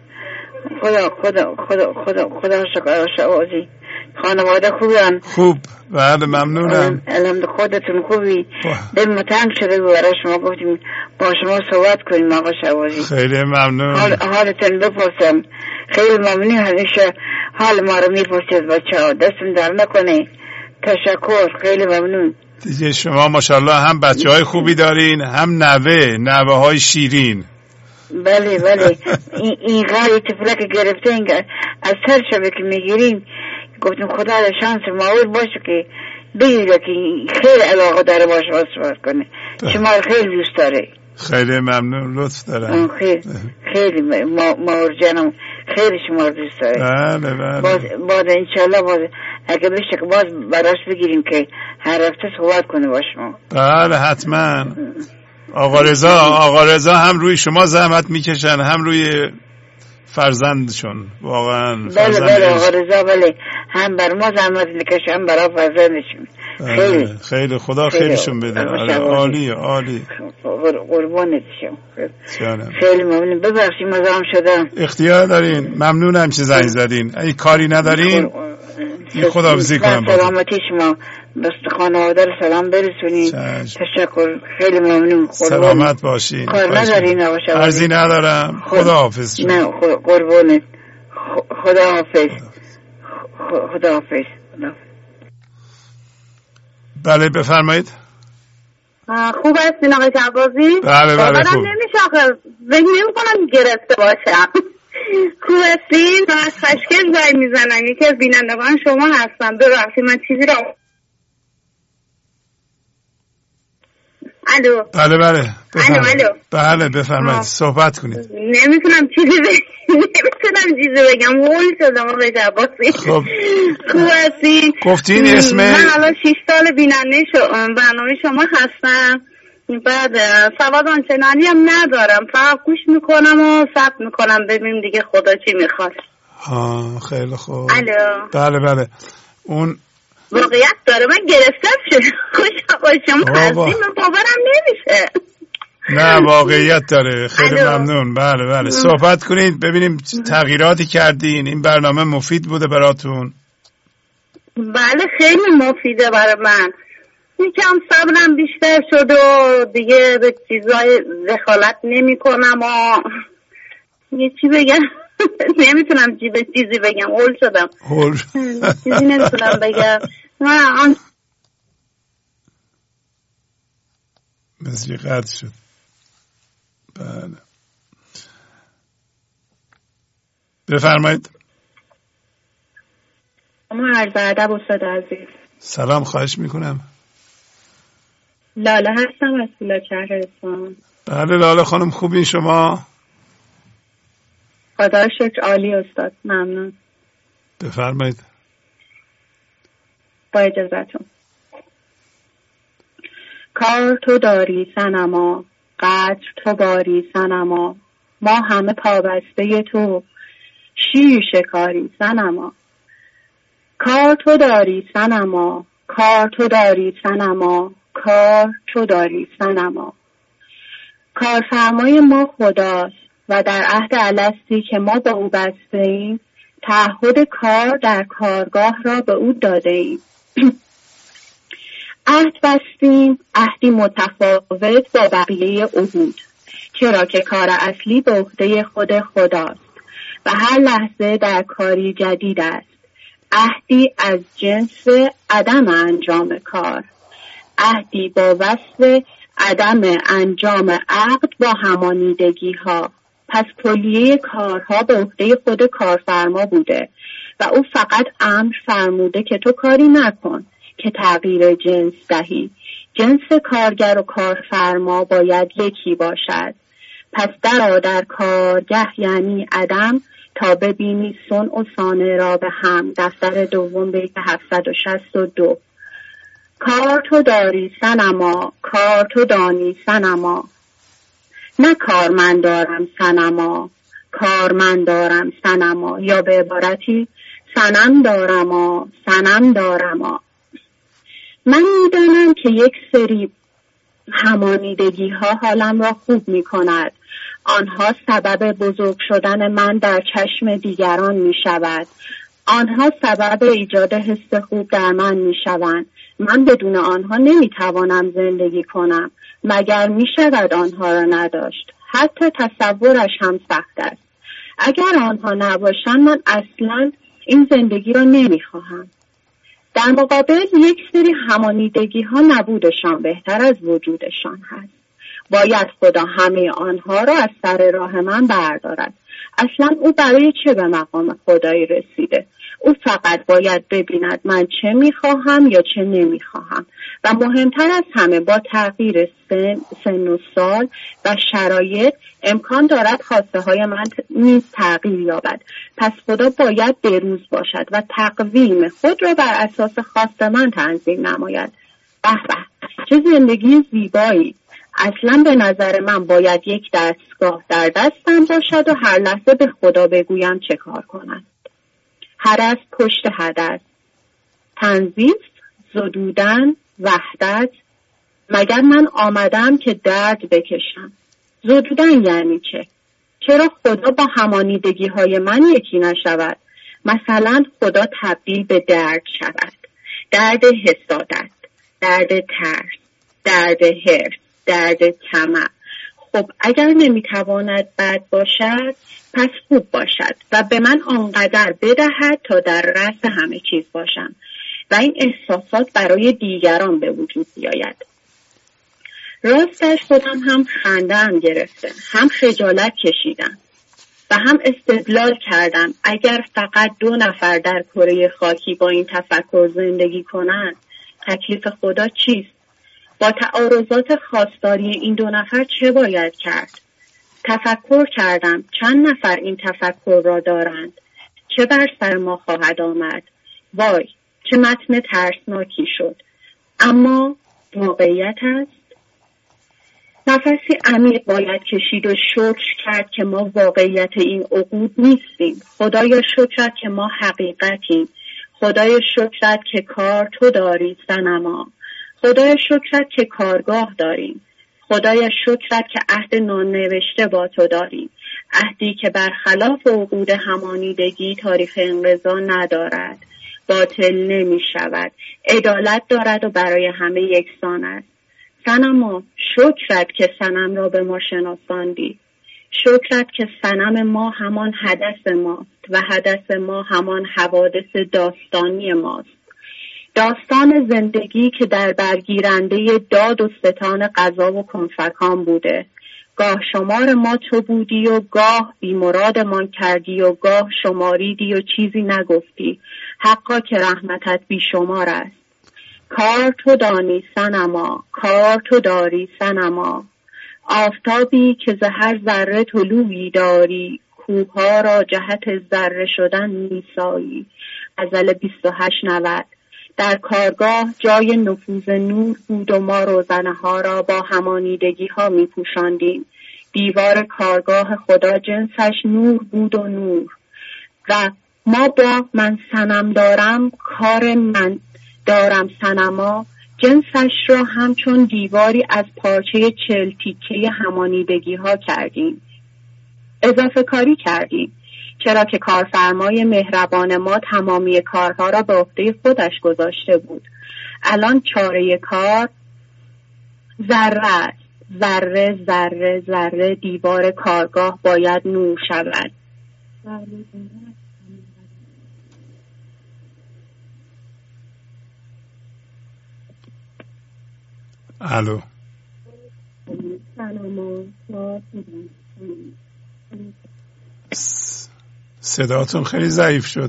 خدا شکر شبازی. خانواده خوبن؟ خوب بله ممنونم. الحمدلله. خودتون خوبی؟ دل متنگ شده برای شما گفتیم با شما صحبت کنیم آقا شبازی. خیلی ممنون. حالتون بپرسم. خیلی ممنون، همیشه حال ما رو میپرسید بچه ها. دستم در نکنه. تشکر، خیلی ممنون. دیگه شما ماشاءالله هم بچه های خوبی دارین، هم نوه های شیرین. بله بله. این غاری تفلک گرفته از سر شبه که میگیریم گفتیم خدا شانس ماور باشه که بگیره که خیلی علاقه داره باشه صحبت کنه. شما خیلی دوست داره. خیلی ممنون، لطف دارم. خیلی ماور جانم خیلی شما دوست داره. بله بله. باز انشالله باز اگه بشه که باز براش بگیریم که هر هفته صحبت کنه با شما. بله حتما. آقا رضا هم روی شما زحمت میکشن هم روی فرزندشون. واقعا بله بله آقا رضا بله هم بر ما زحمت میکشن هم برای فرزندشون. خیلی خیلی خدا خیلیشون بده. عالی عالی. قربانت شم. خیلی ممنون. ببخشید مزاحم شدم. اختیار دارین. ممنونم که زنگ زدین. اگه کاری ندارین خداحافظی کنم. سلامتی شما. بس خانواده رو سلام برسونین. تشکر، خیلی ممنون. سلامت باشین. کار ندارین آقا شبازی؟ عرضی ندارم. خداحافظ. نه قربانت. خداحافظ. خداحافظ. بله بفرمایید. خوب هستین آقا شبازی؟ بله بله خوب. نمیشه آخر فکر نمی‌کنم گرفته باشم. خوب هستین؟ من از خشکل زنگ میزنم. یکی از بینندگان شما هستم. ببخشید من چیزی را الو. بله بله الو. بله بفرمایید صحبت کنید. نمیتونم چیزی بگم هول شدم آقای جباسی. خب خوب هستین؟ گفتین اسم من الان 6 سال بیننده برنامه شما هستم. بعد سواد آنچنانی هم ندارم، فقط گوش میکنم و ثبت میکنم ببینیم دیگه خدا چی میخواد. خیلی خوب. الو. بله بله. اون واقعیت داره من گرفتم شده خوشم با شما هستیم باورم نمیشه. نه واقعیت داره. خیلی ممنون. بله بله صحبت کنید ببینیم تغییراتی کردین. این برنامه مفید بوده براتون؟ بله خیلی مفیده برای من. یکم صبرم بیشتر شد و دیگه به چیزای دخالت نمی کنم و یه چی بگم نمیتونم چیزی بگم. هول شدم. چیزی نمیتونم بگم. من مثل قطع شد. بله بفرمایید. عرض ادب استاد عزیز. سلام خواهش میکنم. لاله هستم از فولاد شهرستان. بله لاله خانم خوبین شما؟ خدا شکر عالی استاد ممنون. بفرمایید. با اجازتون. کار تو داری صنما، قدر تو باری صنما، ما همه پابسته تو، شیر شکاری صنما. کار تو داری صنما، کار تو داری صنما، کار تو داری صنما. کارفرمای ما خداست و در عهد الستی که ما با او بسته ایم تعهد کار در کارگاه را به او داده ایم. عهد بستیم، عهدی متفاوت با بقیه عهود، چرا که کار اصلی به عهده خود خداست و هر لحظه در کاری جدید است. عهدی از جنس عدم انجام کار، عهدی با وصف عدم انجام عقد با همانیدگی ها. پس کلیه کارها به عهده خود کارفرما بوده و او فقط امر فرموده که تو کاری نکن که تغییر جنس دهی. جنس کارگر و کارفرما باید یکی باشد. پس در کارگه یعنی عدم تا ببینی صنع و صانع را به هم. دفتر دوم بیت 762. کار تو داری صنما، کار تو دانی صنما. نه کار من دارم صنما، کار من دارم صنما. یا به عبارتی صنم دارم، صنم دارم. من میدانم که یک سری همانیدگی ها حالم را خوب می کند. آنها سبب بزرگ شدن من در چشم دیگران می شود. آنها سبب ایجاد حس خوب در من می شوند. من بدون آنها نمی توانم زندگی کنم. مگر می شود آنها را نداشت؟ حتی تصورش هم سخت است. اگر آنها نباشند من اصلا این زندگی را نمی خواهم. در مقابل یک سری همانیدگی ها نبودشان بهتر از وجودشان هست. باید خدا همه آنها را از سر راه من بردارد. اصلا او برای چه به مقام خدایی رسیده؟ او فقط باید ببیند من چه میخواهم یا چه نمیخواهم و مهمتر از همه با تغییر سن و سال و شرایط امکان دارد خواسته های من نیز تغییر یابد. پس خدا باید بروز باشد و تقویم خود را بر اساس خواست من تنظیم نماید. به به چه زندگی زیبایی! اصلا به نظر من باید یک دستگاه در دستم باشد و هر لحظه به خدا بگویم چه کار کنم. هدف پشت هدف، تنظیف، زدودن، وحدت. مگر من آمدم که درد بکشم؟ زدودن یعنی چه؟ چرا خدا با همانیدگی های من یکی نشود؟ مثلا خدا تبدیل به درد شود. درد حسادت، درد ترس، درد حرص، درد طمع. خب اگر نمیتواند بد باشد پس خوب باشد و به من آنقدر بدهد تا در رأس همه چیز باشم و این احساسات برای دیگران به وجود بیاید. راستش خودم هم خنده‌ام گرفته، هم خجالت کشیدم و هم استدلال کردم اگر فقط 2 نفر در کره خاکی با این تفکر زندگی کنند تکلیف خدا چیست؟ با تعارضات خواستاری این 2 نفر چه باید کرد؟ تفکر کردم چند نفر این تفکر را دارند؟ چه بر سر ما خواهد آمد؟ وای چه متن ترسناکی شد. اما واقعیت است. نفسی عمیق باید کشید و شکر کرد که ما واقعیت این عقود نیستیم. خدایا شکرت که ما حقیقتیم. خدایا شکرت که کار تو داری صنما. خدایا شکرت که کارگاه داریم. خدایا شکرت که عهد نانوشته با تو داریم. عهدی که برخلاف عقود همانیدگی تاریخ انقضا ندارد. باطل نمی شود. عدالت دارد و برای همه یکسان است. صنما شکرت که صنم را به ما شناساندی. شکرت که صنم ما همان حدث ماست و حدث ما همان حوادث داستانی ماست. داستان زندگی که در برگیرنده داد و ستان قضا و کنفکان بوده. گاه شمار ما تو بودی و گاه بیمرادمان کردی و گاه شماریدی و چیزی نگفتی. حقا که رحمتت بیشمار است. کار تو دانی صنما، کار تو داری صنما. آفتابی که ز هر ذره طلوعی داری، کوه‌ها را جهت ذره شدن میسایی. غزل 2890. در کارگاه جای نفوذ نور بود و ما روزنه ها را با همانیدگی ها می پوشاندیم. دیوار کارگاه خدا جنسش نور بود و نور. و ما با من صنم دارم کار من دارم صنما، جنسش را همچون دیواری از پارچه 40 تیکه همانیدگی ها کردیم، اضافه کاری کردیم، چرا که کارفرمای مهربان ما تمامی کارها را به عهده خودش گذاشته بود. الان چاره کار ذره است. ذره ذره ذره دیوار کارگاه باید نور شود. الو. صداتون خیلی ضعیف شد.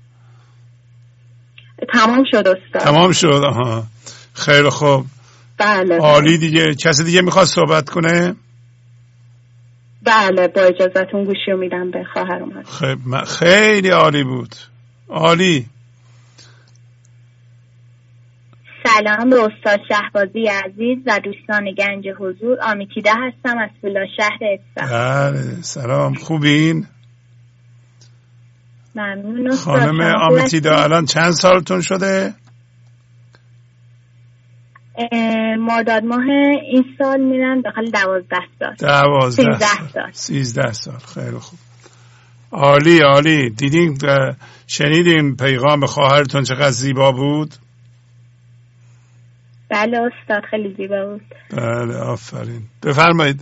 تمام شد استاد. تمام شد. آها خیلی خوب. بله. عالی. دیگه کسی دیگه میخواد صحبت کنه؟ بله با اجازهتون گوشی رو میدم به خواهرم. خیلی عالی بود. عالی. سلام به استاد شهبازی عزیز و دوستان گنج حضور. آمیتیده هستم از فولاد شهر اصفهان. بله سلام. خوبین؟ ممنون استاد. خانم آمیتیده الان چند سالتون شده؟ مرداد ماه این سال میرن داخل 12 سال. 13 سال. خیلی خوب. عالی عالی. دیدین شنیدین پیغام خواهرتون چقدر زیبا بود؟ بله استاد خیلی زیبا بود. بله آفرین. بفرمایید.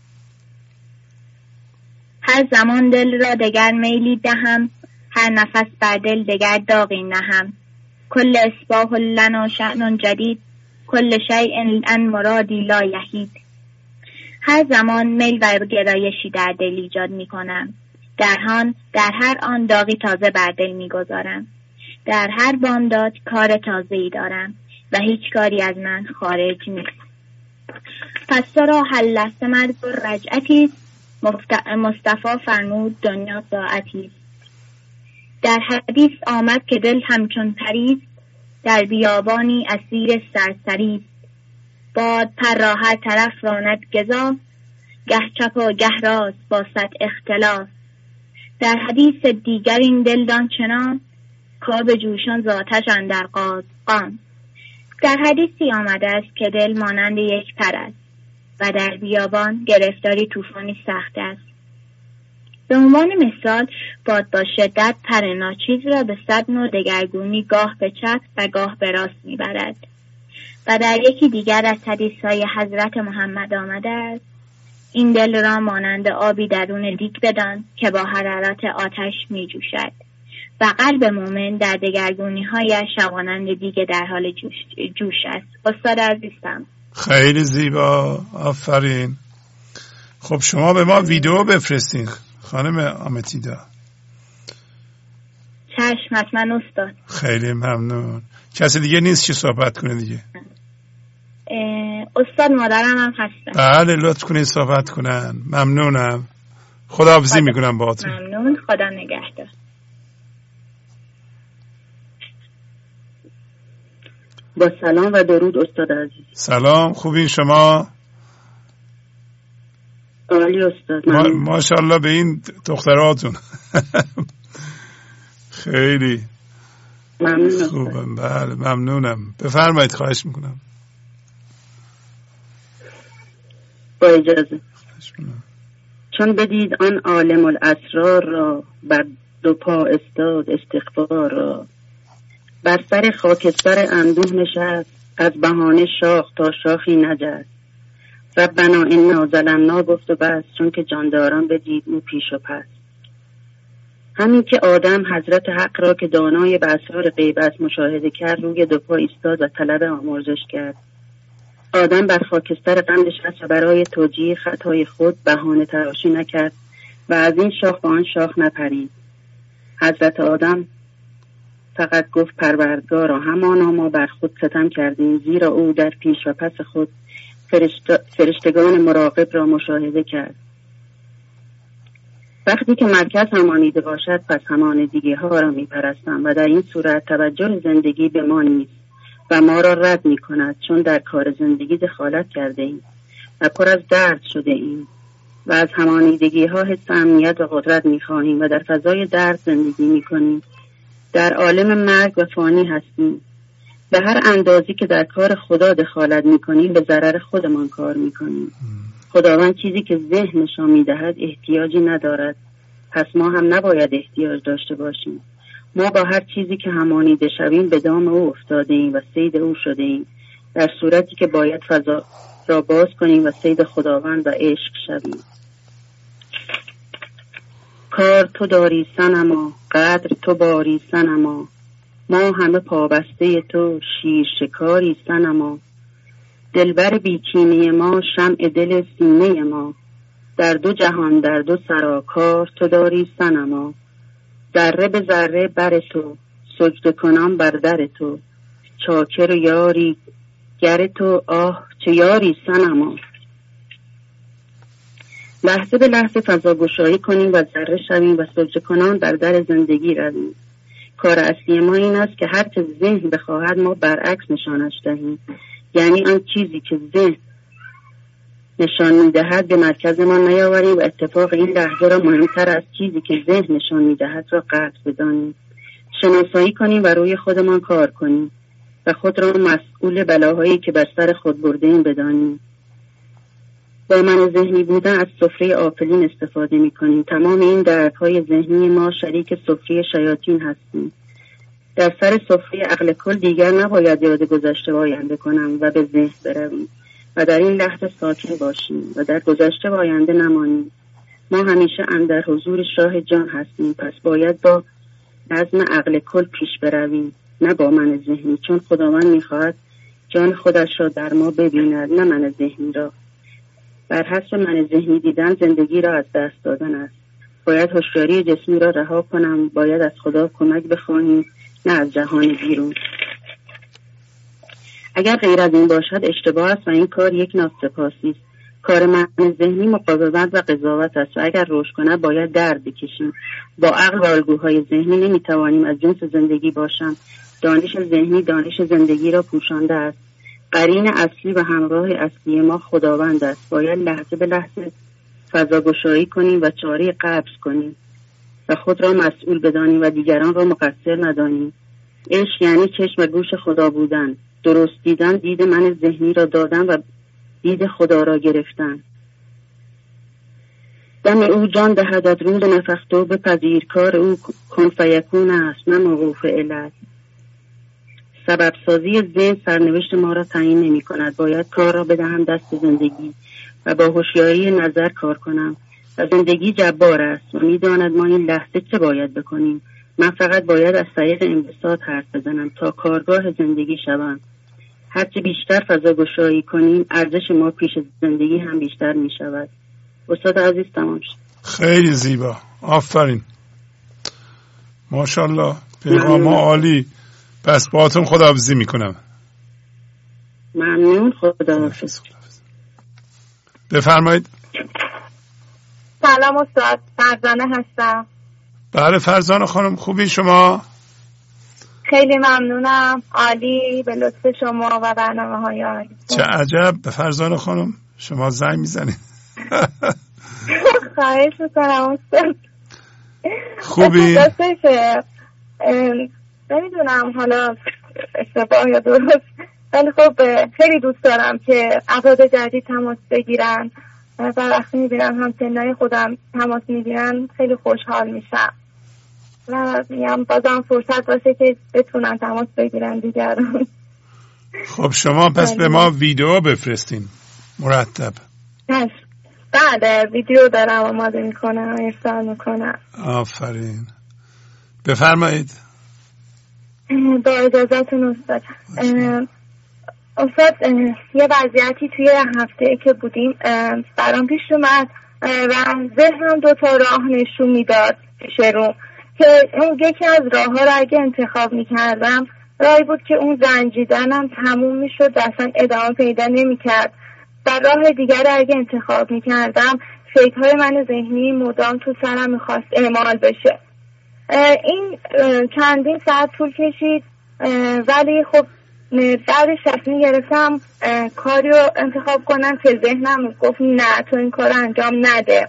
هر زمان دل را دگر میلی دهم، هر نفس بر دل دگر داغی نهم. کل اصباح لنا شأن جدید، کل شیء ان مرادی لا یحید. هر زمان میل و گرایشی در دل ایجاد می کنم، در هر آن داغی تازه بر دل می گذارم. در هر بامداد کار تازه‌ای دارم و هیچ کاری از من خارج نیست. پس تو را هر لحظه مرگ و رجعتی، مصطفی فرمود دنیا ساعتی. در حدیث آمد که دل همچون پریست، در بیابانی اسیر سرسری. باد پر را هر طرف راند گزاف، گه چپ و گه راست با صد اختلاف. در حدیث دیگر این دلدان چنان، کاب جوشان ذاتش اندر قازغان. در حدیثی آمده است که دل مانند یک پر است و در بیابان گرفتاری طوفانی سخت است. به عنوان مثال باد با شدت پر ناچیز را به 100 نوع دگرگونی گاه به چپ و گاه به راست میبرد. و در یکی دیگر از حدیث‌های حضرت محمد آمده است: این دل را مانند آبی درون دیگ بدان که با حرارت آتش می جوشد. و قلب مومن در دگرگونی‌های شوانند دیگ در حال جوش است. استاد عزیزم خیلی زیبا. آفرین. خب شما به ما ویدیو بفرستین خانم آمیتیده. چشم حتما استاد. خیلی ممنون. کسی دیگه نیست که صحبت کنه دیگه؟ استاد مادرم هم هستن. بله لطف کنید صحبت کنن. ممنونم. خداحافظی میکنم باهاتون. ممنون. خدا نگهدار. با سلام و درود استاد عزیز. سلام. خوبین شما؟ عالی استاد. ماشاءالله به این دختراتون. خیلی ممنون. خوبم. بله ممنونم. بفرمایید. خواهش میکنم. با اجازه. چون بدید آن عالم الاسرار را، بر 2 پا استاد استغفار را. بر سر خاکستر اندوه نشست، از بهانه شاخ تا شاخی نجست. ربنا انا ظلمنا گفت و بس، چون که جانداران بدید او پیش و پس. همین که آدم حضرت حق را که دانای به اسرار غیبت مشاهده کرد، روی 2 پا ایستاد و طلب آمرزش کرد. آدم بر خاکستر غم نشست و برای توجیه خطای خود بهانه تراشی نکرد و از این شاخ به آن شاخ نپرید. حضرت آدم فقط گفت پروردگارا، همانا ما بر خود ستم کردیم، زیرا او در پیش و پس خود فرشتگان مراقب را مشاهده کرد. وقتی که مرکز همانیده باشد، پس همانیدگی ها را می پرستم و در این صورت توجه زندگی به ما نیست و ما را رد می کند، چون در کار زندگی دخالت کرده ایم و پر از درد شده ایم. و از همانیدگی ها حس امنیت و قدرت میخواهیم و در فضای درد زندگی میکنیم. در عالم مرگ و فانی هستیم. به هر اندازی که در کار خدا دخالت میکنیم به ضرر خودمان کار میکنیم. خداوند چیزی که ذهن نشان میدهد احتیاجی ندارد، پس ما هم نباید احتیاج داشته باشیم. ما با هر چیزی که همانیده شویم به دام او افتاده ایم و صید او شده ایم، در صورتی که باید فضا را باز کنیم و صید خداوند و عشق شویم. کار تو داری صنما، قدر تو باری صنما، ما همه پابسته تو شیر شکاری صنما. دلبر بیکینه ما شمع دل سینه ما، در دو جهان در دو سراکار تو داری صنما. ذره به ذره بر تو سجده کنم بر در تو، چاکر و یاری گر تو آه چه یاری صنما. لحظه به لحظه فضا گشایی کنیم و ذره شویم و سجده کنان بر در زندگی رویم. کار اصلی ما این است که هر چه ذهن بخواهد ما برعکس نشانش دهیم، یعنی آن چیزی که ذهن نشان میدهد به مرکز ما نیاوریم و اتفاق این لحظه را مهمتر از چیزی که ذهن نشان میدهد را قطع بدانیم. شناسایی کنیم و روی خودمان کار کنیم و خود را مسئول بلاهایی که بر سر خود برده‌ایم بدانیم. با من ذهنی بودن از سفره آفلین استفاده می‌کنیم. تمام این دردهای ذهنی ما شریک سفره شیاطین هستیم. در سر سفره عقل کل دیگر نباید یاد گذشته و آینده کنم و به ذهن برویم و در این لحظه ساکن باشیم و در گذشته و آینده نمانیم. ما همیشه اندر حضور شاه جان هستیم، پس باید با نظم عقل کل پیش برویم، نه با من ذهنی، چون خداوند می‌خواهد جان خودش را در ما ببیند، نه من ذهنی را. بر حسب من ذهنی دیدن زندگی را از دست دادن است. باید هوشیاری جسمی را رها کنم، باید از خدا کمک بخواهیم، نه از جهان بیرون. اگر غیر از این باشد اشتباه است و این کار یک ناسپاسی است. کار من ذهنی مقاومت و قضاوت است و اگر رشد کند باید درد بکشیم. با عقل و الگوهای ذهنی نمیتوانیم از جنس زندگی باشم. دانش ذهنی دانش زندگی را پوشانده است. قرین اصلی و همراه اصلی ما خداوند است. باید لحظه به لحظه فضا گشایی کنیم و چاره قبض کنیم و خود را مسئول بدانیم و دیگران را مقصر ندانیم. عشق یعنی چشم و گوش خدا بودن. درست دیدن دید من ذهنی را دادن و دید خدا را گرفتن. دم او جان دهدت روز نفختو بپذیر، کار او کن فیکون است نه موقوف علت. سبب سازی ذهن سرنوشت ما را تعیین نمی کند. باید کار را بدهم دست زندگی و با هوشیاری نظر کار کنم و زندگی جبار است و می داند ما این لحظه چه باید بکنیم. من فقط باید از طریق انبساط حرف بزنم تا کارگاه زندگی شوم. هرچه بیشتر فضا گشایی کنیم ارزش ما پیش زندگی هم بیشتر می شود. استاد عزیز تمام شد. خیلی زیبا، آفرین، ماشاءالله، پیغام عالی. پس باهاتون خداحافظی میکنم. ممنون، خداحافظ. بفرمایید. سلام استاد، فرزانه هستم. بله فرزانه خانم، خوبی شما؟ خیلی ممنونم، عالی، به لطف شما و برنامه‌های عالی. چه عجب فرزانه خانم، شما زنگ میزنید. خواهش میکنم استاد. خوبی؟ نمیدونم حالا اشتباه یا درست، ولی خب خیلی دوست دارم که افراد جدید تماس بگیرن و وقتی میبینم همسنای خودم تماس میگیرن خیلی خوشحال میشم و میگم بازم فرصت باشه که بتونن تماس بگیرن دیگران. خب شما پس به ما ویدیو بفرستین مرتب. بله ویدیو دارم آماده میکنم، ارسال میکنم. آفرین، بفرمایید. با اجازهتون استاد. استاد یه وضعیتی توی هفته که بودیم برام پیش اومد و ذهنم 2 تا راه نشون میداد پیش رو که یکی از راه ها رو اگه انتخاب میکردم راهی بود که اون زنجیدنم تموم میشد و اصلا ادامه پیدا نمیکرد و راه دیگر رو اگه انتخاب میکردم فکرهای من ذهنی مدام تو سرم میخواست اعمال بشه. این چندین ساعت طول کشید ولی خب بعدش تصمیم گرفتم کاری رو انتخاب کنم که ذهنم گفت نه تو این کار رو انجام نده.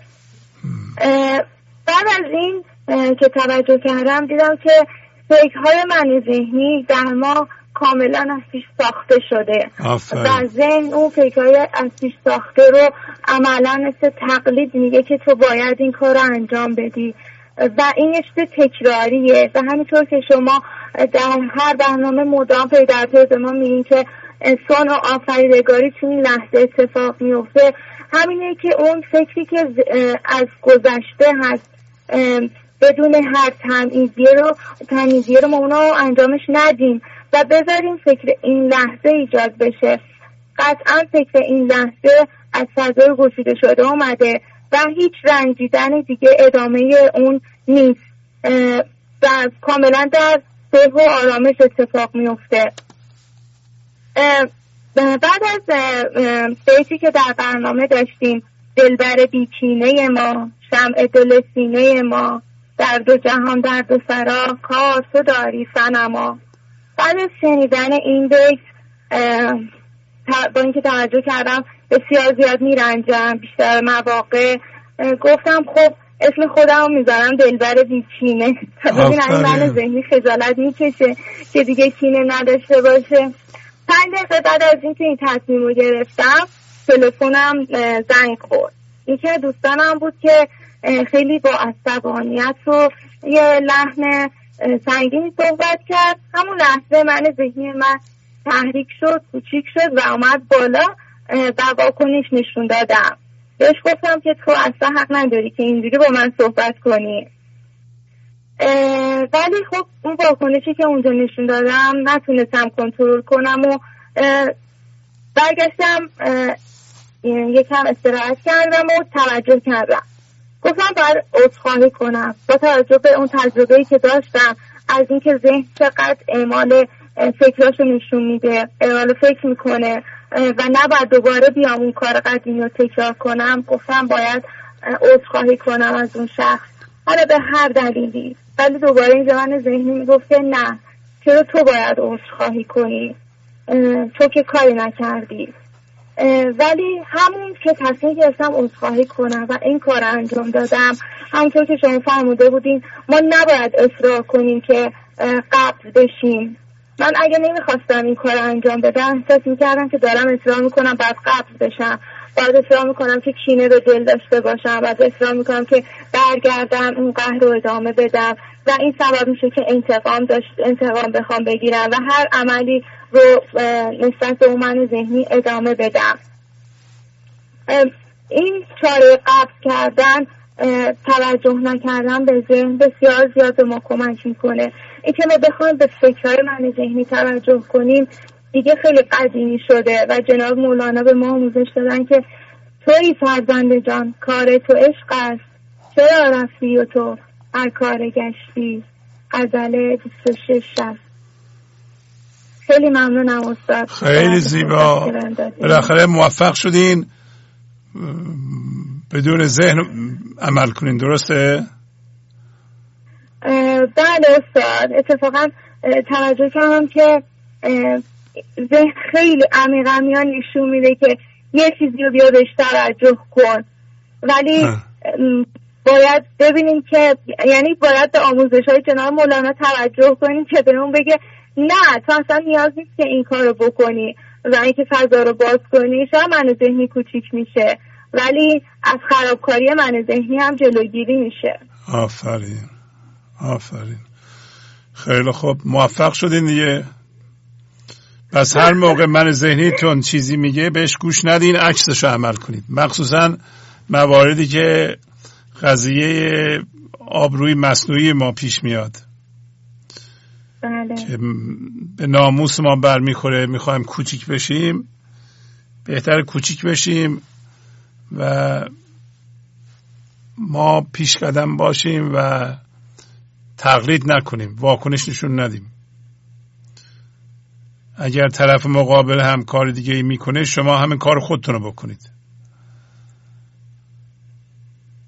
بعد از این که توجه کردم دیدم که فکرهای من ذهنی در ما کاملا از پیش ساخته شده و ذهن اون فکرهای از پیش ساخته رو عملا مثل تقلید میگه که تو باید این کار رو انجام بدی و این یه تکراریه و همینطور که شما در هر برنامه مدام پی در پی به ما میگین که انسان و آفریدگاری تو این لحظه اتفاق میفته، همینه که اون فکری که از گذشته هست بدون هر تمیزیه رو ما اونو انجامش ندیم و بذاریم فکر این لحظه ایجاد بشه. قطعا فکر این لحظه از فضای گشوده شده اومده و هیچ رنجیدن دیگه ادامه اون نیست و کاملا در صلح و آرامش اتفاق میفته. بعد از بیتی که در برنامه داشتیم، دلبر بیچینه ما، شمع دل سینه ما، در دو جهان در دو سرا، کار تو داری صنما. بعد از شنیدن این بیت با اینکه توجه کردم بسیار زیاد میرنجم بیشتر مواقع، گفتم خب اسم خودم میذارم دلبر بیچینه تا ببینم من ذهنی خجالت میکشه که دیگه کینه نداشته باشه. 5 دقیقه بعد از اینکه این تصمیم رو گرفتم تلفنم زنگ خورد. یکی از دوستانم بود که خیلی با عصبانیت و یه لحن سنگینی صحبت کرد. همون لحظه من ذهنی من تحریک شد، کوچیک شد و اومد بالا و واکنش نشون دادم. بهش گفتم که تو اصلا حق نداری که اینجوری با من صحبت کنی. ولی خب اون واکنشی که اونجا نشون دادم نتونستم کنترل کنم و برگشتم یکم استراحت کردم و توجه کردم. گفتم باید عذرخواهی کنم با توجه به اون تجربه‌ای که داشتم از اینکه ذهن چقدر اعمال فکراشو نشون میده، اعمال فکر میکنه و نباید دوباره بیام اون کار قدیمی رو تکرار کنم. گفتم باید عذرخواهی کنم از اون شخص، حالا به هر دلیلی. ولی دوباره این زمان ذهنی میگفت که نه، چرا تو باید عذرخواهی کنی، تو که کاری نکردی. ولی همون که تصمیم گرفتم عذرخواهی کنم و این کار انجام دادم، همونطور که شما فرموده بودین ما نباید اصرار کنیم که قبض بشیم. من اگه نمیخواستم این کار انجام بدم احساس میکردم که دارم اصرار میکنم بعد قبض بشم، بعد اصرار میکنم که کینه به دل داشته باشم، بعد اصرار میکنم که برگردم اون قهر رو ادامه بدم و این سبب میشه که انتقام بخوام بگیرم و هر عملی رو نسبت به اون من ذهنی ادامه بدم. این چاره قبض کردن، توجه نکردن به ذهن بسیار زیاد به ما کمک میکنه. این که ما بخوایم به فکرهای من ذهنی توجه کنیم دیگه خیلی قدیمی شده و جناب مولانا به ما آموزش دادن که تویی فرزند جان کار تو عشق است، چرا رفتی و تو هر کار گشتی. غزل 26 شب. خیلی ممنونم استاد، خیلی زیبا. بالاخره موفق شدین بدون ذهن عمل کنین، درسته؟ بله استاد، اتفاقا توجه کردم که ذهن خیلی عمیقا میان نشون میده که یه چیزی رو بیا بهش توجه کن، ولی باید ببینیم که یعنی باید به آموزش های جناب مولانا توجه کنیم که به اون بگه نه تو اصلا نیاز نیست که این کار رو بکنی و اینکه فضا رو باز کنی. شاید من ذهنی کوچیک میشه ولی از خرابکاری من ذهنی هم جلوگیری میشه. آفرین آفرین، خیلی خوب، موفق شدین دیگه. پس هر موقع من ذهنیتون چیزی میگه بهش گوش ندین، عکسش رو عمل کنید، مخصوصا مواردی که قضیه آبروی مصنوعی ما پیش میاد. بله. که به ناموس ما برمیخوره، میخوایم کوچیک بشیم، بهتر کوچیک بشیم و ما پیش قدم باشیم و تقلید نکنیم، واکنش نشون ندیم. اگر طرف مقابل هم کار دیگه ای میکنه شما همین کار خودتون رو بکنید.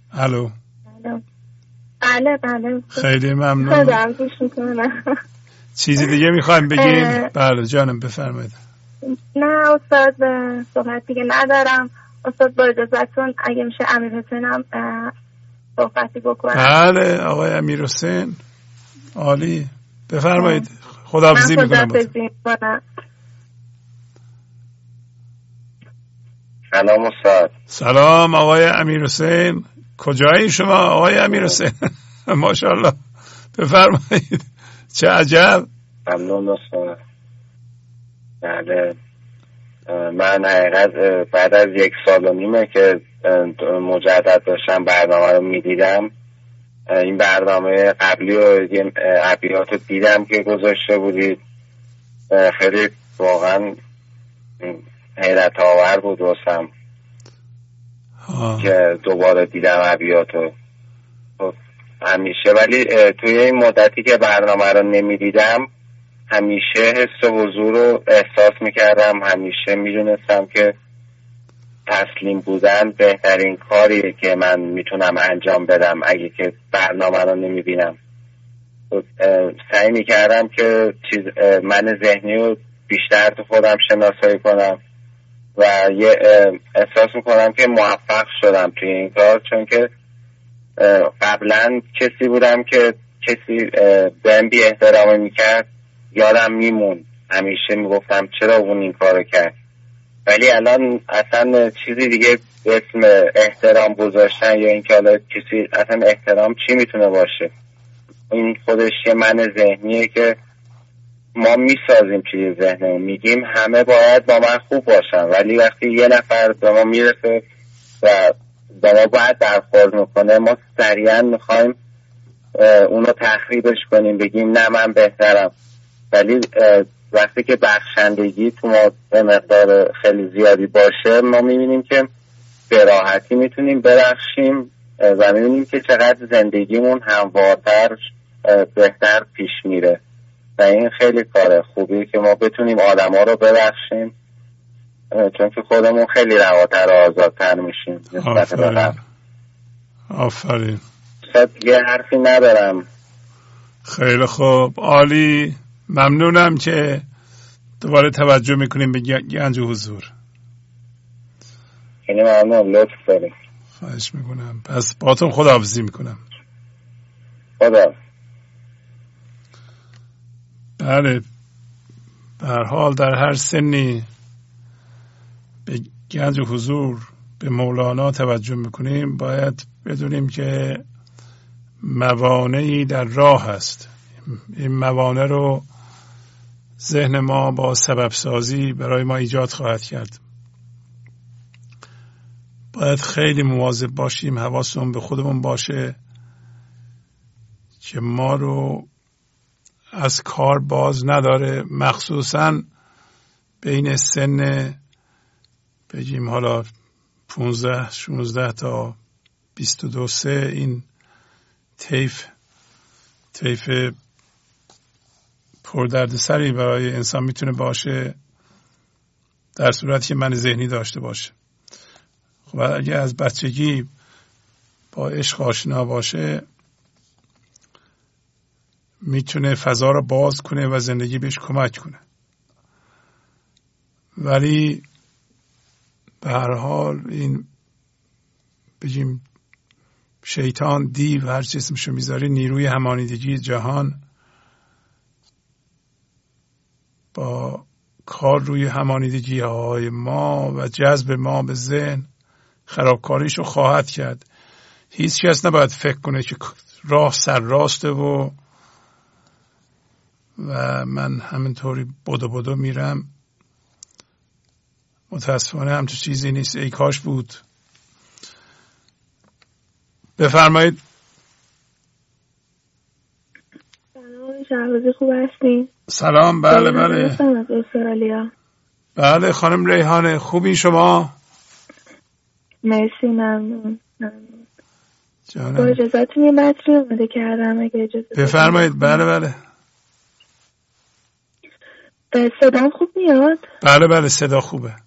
بله بله. خیلی ممنون. چیزی دیگه میخوایم بگیم؟ بله جانم بفرمایید. نه استاد صحبت دیگه ندارم. استاد با اجازهتون اگه میشه امیرحسینم صحبتی بکنم. بله آقای امیرحسین عالی بفرمایید. خداحافظی میکنم. سلام استاد. سلام آقای امیرحسین. کجایی شما آقای امیرحسین؟ ماشاءالله بفرمایید. چه عجب. ممنون استاد. بله من حقیقت بعد از 1.5 سال که مجدد داشتم برنامه رو میدیدم، این برنامه قبلی و ابیات رو دیدم که گذاشته بودید، خیلی واقعا حیرت آور بود واسم که دوباره دیدم ابیات رو همیشه. ولی توی این مدتی که برنامه رو نمیدیدم همیشه حس حضور رو احساس میکردم، همیشه میدونستم که تسلیم بودن بهترین کاریه که من میتونم انجام بدم اگه که برنامه رو نمیبینم. سعی میکردم که من ذهنی رو بیشتر تو خودم شناسایی کنم و احساس میکنم که موفق شدم توی این کار، چون که قبلا کسی بودم که کسی بهم بی احترامی میکرد یادم میمون، همیشه میگفتم چرا اون این کارو کرد. ولی الان اصلا چیزی دیگه به اسم احترام گذاشتن یا اینکه حالا کسی اصلا احترام چی میتونه باشه، این خودش یه من ذهنیه که ما میسازیم توی ذهنمون، میگیم همه باید با من خوب باشن، ولی وقتی یه نفر به ما میرسه و با ما باید برخورد میکنه ما سریعا میخوایم اونو تخریبش کنیم، بگیم نه من بهترم. ولی وقتی که بخشندگی تو ما به مقدار خیلی زیادی باشه ما میبینیم که به راحتی میتونیم ببخشیم و میبینیم که چقدر زندگیمون هموارتر بهتر پیش میره و این خیلی کار خوبیه که ما بتونیم آدما رو ببخشیم، چون که خودمون خیلی رهاتر و آزادتر میشیم نسبت به قبل. آفرین. یه حرفی ندارم. خیلی خوب عالی، ممنونم که دوباره توجه میکنیم به گنج حضور. خیلی ممنون، لطف داریم. خواهش میکنم. پس باهاتون خداحافظی میکنم. خدا. بله به هر حال در هر سنی به گنج حضور به مولانا توجه میکنیم باید بدونیم که موانعی در راه هست. این موانع رو ذهن ما با سبب سازی برای ما ایجاد خواهد کرد. باید خیلی مواظب باشیم، حواسمون به خودمون باشه که ما رو از کار باز نداره، مخصوصا بین سن بگیم حالا 15 16 تا 22 3 این طیف پردردسری برای انسان میتونه باشه در صورتی که من ذهنی داشته باشه. خب اگه از بچگی با عشق آشنا باشه میتونه فضا رو باز کنه و زندگی بهش کمک کنه. ولی به هر حال این بگیم شیطان، دیو، هر چی اسمشو میذاری، نیروی همانیدگی جهان با کار روی همانیدگی های ما و جذب ما به ذهن خرابکاریشو خواهد کرد. هیچ کس نباید فکر کنه که راه سر راسته و من همینطوری بدو میرم. متاسفانه همچون چیزی نیست. ای کاش بود. بفرمایید. سلام، شهبازی خوب هستین؟ سلام. بله بله. از استرالیا. بله خانم ریحانه، خوبی شما؟ مرسی، ممنون. جانم. با اجازهتون یه مطلبی اومده کردم اگه اجازه بفرمایید. بله بله. صدام خوب میاد؟ بله بله صدا خوبه.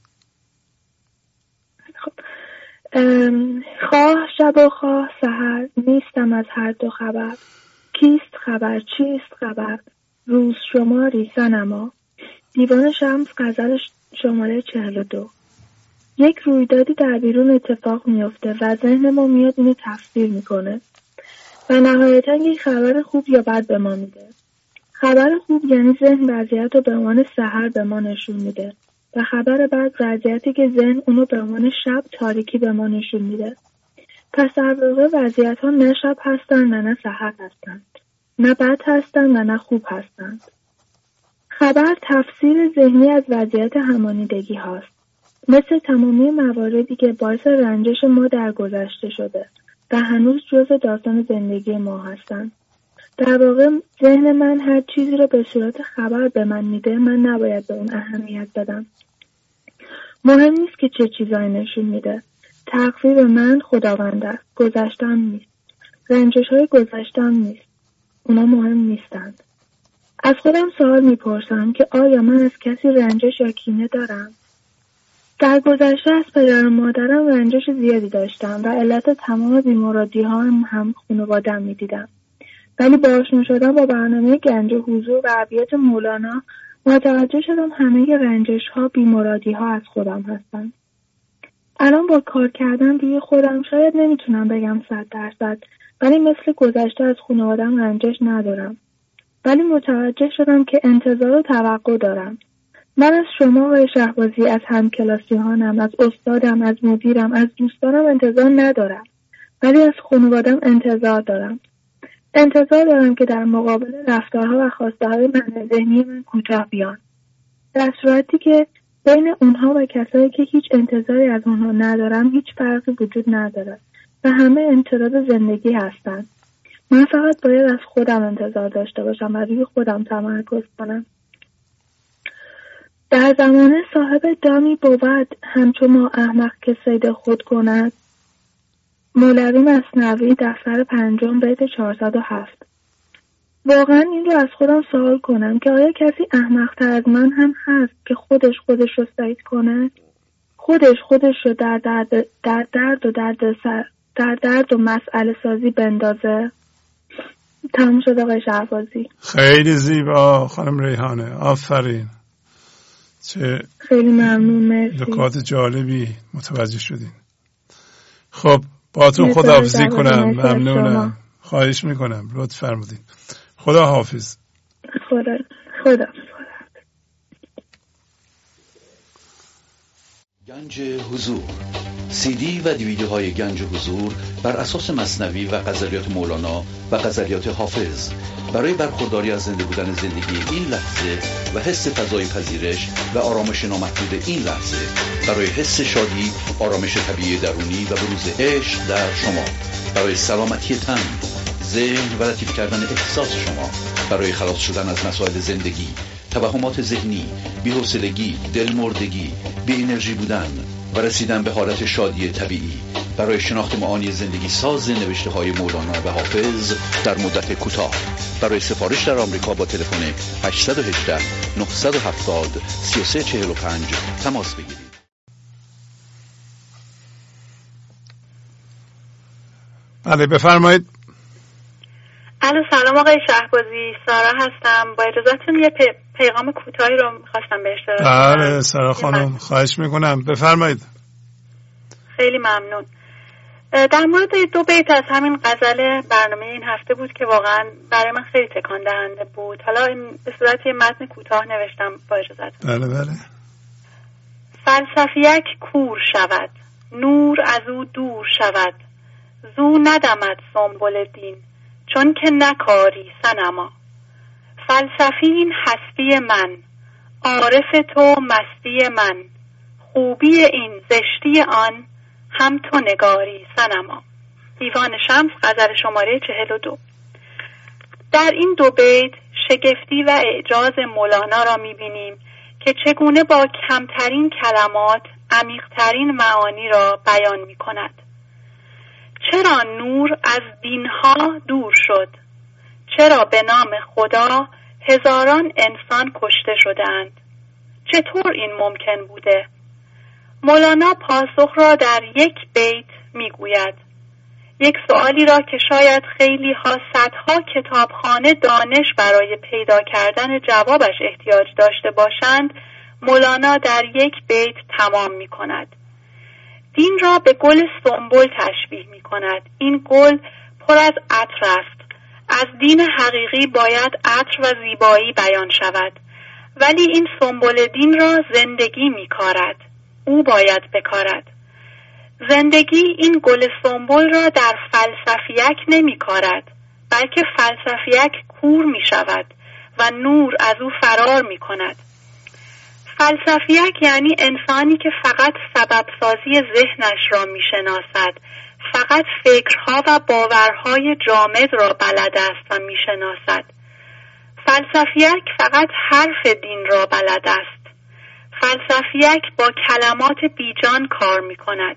خواه شب و خواه سحر، نیستم از هر دو خبر. کیست خبر چیست خبر، روز شماری صنما. دیوان شمس غزل شماره 42. یک رویدادی در بیرون اتفاق میفته و ذهن ما میاد اینو تفسیر میکنه و نهایتاً یک خبر خوب یا بد به ما میده. خبر خوب یعنی ذهن وضعیت رو به عنوان سحر به ما نشون میده و خبر بد وضعیتی که ذهن اونو به عنوان شب تاریکی به ما نشون میده. پس در واقع وضعیت ها نه شب هستند و نه سحر هستند، نه بد هستند و نه خوب هستند. خبر تفسیر ذهنی از وضعیت همانیدگی هاست، مثل تمامی مواردی که باعث رنجش ما در گذشته شده و هنوز جزء داستان زندگی ما هستند. در واقع ذهن من هر چیزی رو به صورت خبر به من میده، من نباید به اون اهمیت بدم. مهم نیست که چه چیزایی نشون میده. تقصیر من خداوند است، گذشتم نیست. رنجش های گذشتم نیست، اونا مهم نیستند. از خودم سوال میپرسم که آیا من از کسی رنجش یا کینه دارم؟ در گذشته از پدر و مادرم رنجش زیادی داشتم و علت تمام بیمارادی ها هم خانواده‌ام میدیدم. ولی با آشنا شدن با برنامه گنج حضور و ابیات مولانا متوجه شدم همه رنجش ها بیمارادی ها از خودم هستند. الان با کار کردن روی خودم شاید نمیتونم بگم 100%، ولی مثل گذشته از خانواده‌ام رنجش ندارم. ولی متوجه شدم که انتظار و توقع دارم. من از شما آقای شهبازی، از همکلاسی‌هانم، از استادم، از مدیرم، از دوستانم انتظار ندارم، ولی از خانواده‌ام انتظار دارم. انتظار دارم که در مقابل رفتارها و خواسته‌های من ذهنی من کوتاه بیان، در صورتی که بین اونها و کسایی که هیچ انتظاری از اونها ندارم هیچ فرقی وجود نداره و همه امتداد زندگی هستن. من فقط باید از خودم انتظار داشته باشم و روی خودم تمرکز کنم. در زمانه صاحب دامی بود همچو ما احمق که صید خود کند. مولوی مثنوی دفتر 5 بیت 407. واقعا این رو از خودم سوال کنم که آیا کسی احمق‌تر از من هم هست که خودش رو صید کنه؟ خودش رو در درد و مسئله سازی بندازه؟ تمام شد آقای شهبازی. خیلی زیبا خانم ریحانه، آفرین. چه خیلی ممنون، مرسی. نکات جالبی متوجه شدین. خب باهاتون خداحافظی کنم. ممنونم. خواهش میکنم، لطف فرمودین. خدا حافظ. خدا. گنج حضور، CD و دیویدیوهای گنج حضور بر اساس مثنوی و غزلیات مولانا و غزلیات حافظ برای برخورداری از زنده بودن زندگی این لحظه و حس فضای پذیرش و آرامش نامحدود این لحظه، برای حس شادی، آرامش طبیعی درونی و بروز عشق در شما، برای سلامتی تن، ذهن و لطیف کردن احساس شما، برای خلاص شدن از مسائل زندگی، توهمات ذهنی، بی‌حوصلگی، دلمردگی، بی انرژی بودن و رسیدن به حالت شادی طبیعی، برای شناخت معانی زندگی ساز نوشته های مولانا و حافظ در مدت کوتاه. برای سفارش در آمریکا با تلفن 818 970 3345 تماس بگیرید. بله بفرمایید. الو، سلام آقای شهبازی، سارا هستم. با اجازهتون یه پیغام کوتاهی رو می‌خواستم به اشتراک بذارم. بله سارا خانم، خواهش میکنم، بفرمایید. خیلی ممنون. در مورد 2 بیت از همین غزل برنامه این هفته بود که واقعا برای من خیلی تکان دهنده بود. حالا به صورت یه متن کوتاه نوشتم با اجازهتون. بله. فلسفیک کور شود، نور از او دور شود، زو ندمد سنبل دین، چون که نکاری صنما. فلسفین هستی من، عارف تو مستی من، خوبی این زشتی آن، هم تو نگاری صنما. دیوان شمس غزل شماره 42. در این 2 بیت شگفتی و اعجاز مولانا را می‌بینیم که چگونه با کمترین کلمات عمیق‌ترین معانی را بیان می‌کند. چرا نور از دینها دور شد؟ چرا به نام خدا هزاران انسان کشته شدند؟ چطور این ممکن بوده؟ مولانا پاسخ را در 1 بیت میگوید. یک سوالی را که شاید خیلی ها صدها کتابخانه دانش برای پیدا کردن جوابش احتیاج داشته باشند، مولانا در یک بیت تمام می کند. دین را به گل سنبل تشبیه می کند. این گل پر از عطر است. از دین حقیقی باید عطر و زیبایی بیان شود، ولی این سنبل دین را زندگی می کارد. او باید بکارد. زندگی این گل سنبل را در فلسفیک نمی کارد، بلکه فلسفیک کور می شود و نور از او فرار می کند. فلسفیک یعنی انسانی که فقط سببسازی ذهنش را می شناسد، فقط فکرها و باورهای جامد را بلد است و می شناسد. فلسفیک فقط حرف دین را بلد است. فلسفیک با کلمات بیجان کار می کند.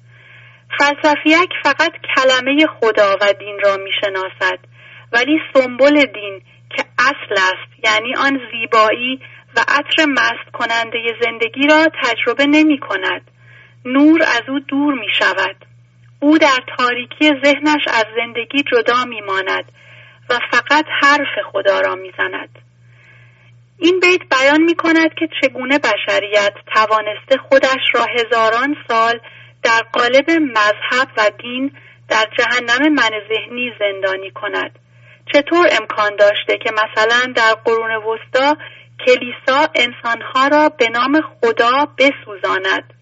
فلسفیک فقط کلمه خدا و دین را می شناسد، ولی سنبل دین که اصل است، یعنی آن زیبایی و عطر مست کننده زندگی را تجربه نمی کند. نور از او دور می شود. او در تاریکی ذهنش از زندگی جدا می ماند و فقط حرف خدا را می زند. این بیت بیان می کند که چگونه بشریت توانسته خودش را هزاران سال در قالب مذهب و دین در جهنم من ذهنی زندانی کند. چطور امکان داشته که مثلا در قرون وسطی کلیسا انسانها را به نام خدا بسوزاند؟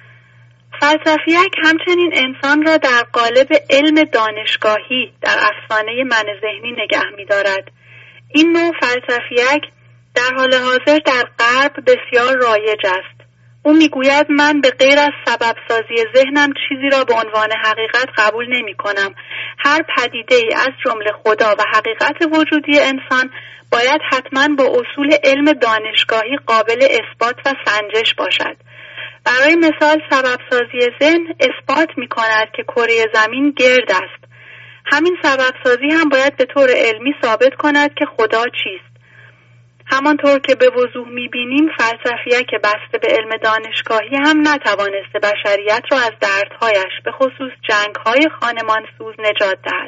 فلسفیک همچنین انسان را در قالب علم دانشگاهی در افسانه من ذهنی نگه می دارد. این نوع فلسفیک در حال حاضر در غرب بسیار رایج است. او میگوید من به غیر از سبب سازی ذهنم چیزی را به عنوان حقیقت قبول نمی کنم. هر پدیده ای از جمله خدا و حقیقت وجودی انسان باید حتما با اصول علم دانشگاهی قابل اثبات و سنجش باشد. برای مثال سبب سازی ذهن اثبات می کند که کره زمین گرد است. همین سبب سازی هم باید به طور علمی ثابت کند که خدا چیست. همانطور که به وضوح می‌بینیم فلسفیه که بسته به علم دانشگاهی هم نتوانسته بشریت را از دردهایش به خصوص جنگ‌های خانمانسوز نجات دهد.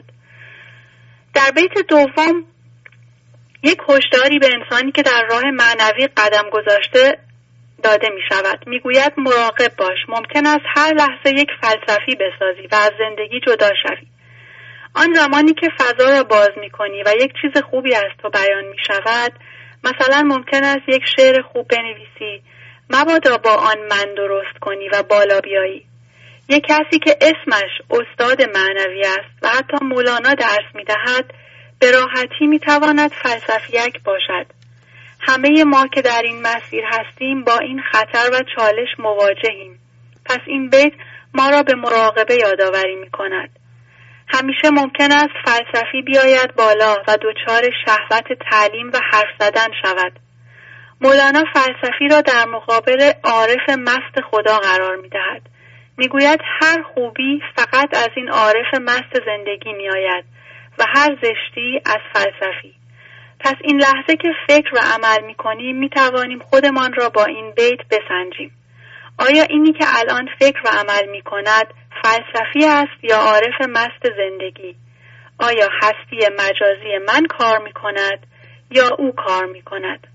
در بیت دوم یک هشداری به انسانی که در راه معنوی قدم گذاشته داده می شود. می گوید مراقب باش، ممکن است هر لحظه یک فلسفی بسازی و از زندگی جدا شوی. آن زمانی که فضا را باز می کنی و یک چیز خوبی از تو بیان می شود، مثلا ممکن است یک شعر خوب بنویسی، مبادا با آن من درست کنی و بالا بیایی. یک کسی که اسمش استاد معنوی است و حتی مولانا درس می دهد، به راحتی می تواند فلسفیک باشد. همه ما که در این مسیر هستیم با این خطر و چالش مواجهیم. پس این بیت ما را به مراقبه یادآوری می کند. همیشه ممکن است فلسفی بیاید بالا و دچار شهوت تعلیم و حرف زدن شود. مولانا فلسفی را در مقابل عارف مست خدا قرار می دهد. می گوید هر خوبی فقط از این عارف مست زندگی می آید و هر زشتی از فلسفی. پس این لحظه که فکر و عمل می کنیم می توانیم خودمان را با این بیت بسنجیم. آیا اینی که الان فکر و عمل می کند فلسفی است یا عارف مست زندگی؟ آیا هستی مجازی من کار می کند یا او کار می کند؟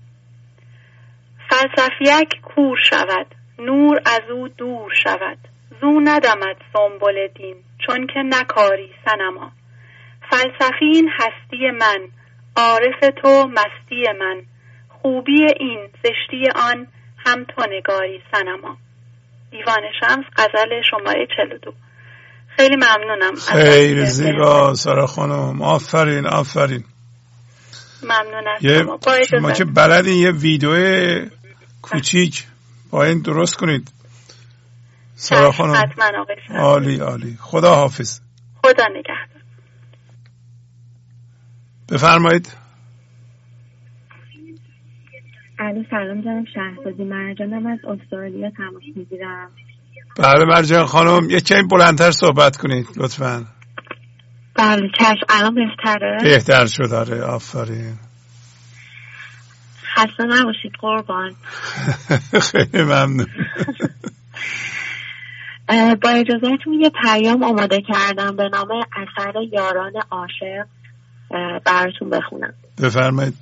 فلسفیک کور شود، نور از او دور شود. زو ندمد سنبل دین، چون که نکاری صنما. فلسفی این هستی من، عارف تو مستی من. خوبی این زشتی آن، هم تو نگاری صنما. دیوان شمس، غزل شماره 42. خیلی ممنونم. خیلی زیبا سارا خانم، آفرین آفرین. ممنون از شما که بلدین یه ویدیو کوچیک با این درست کنید سارا خانم. حتما آقای شمس. عالی عالی. خدا حافظ. خدا نگهدار. بفرمایید. الو سلام جناب شهبازی، مرجانم از استرالیا تماس میگیرم. بله مرجان خانم یکم بلندتر صحبت کنید لطفاً. بله چشم، الان بهتره؟ بهتر شد. آره آفرین. خسته نباشید قربان. خیلی ممنون. با اجازهتون یه پیام آماده کردم به نام اثر یاران عاشق براتون بخونم. بفرمایید.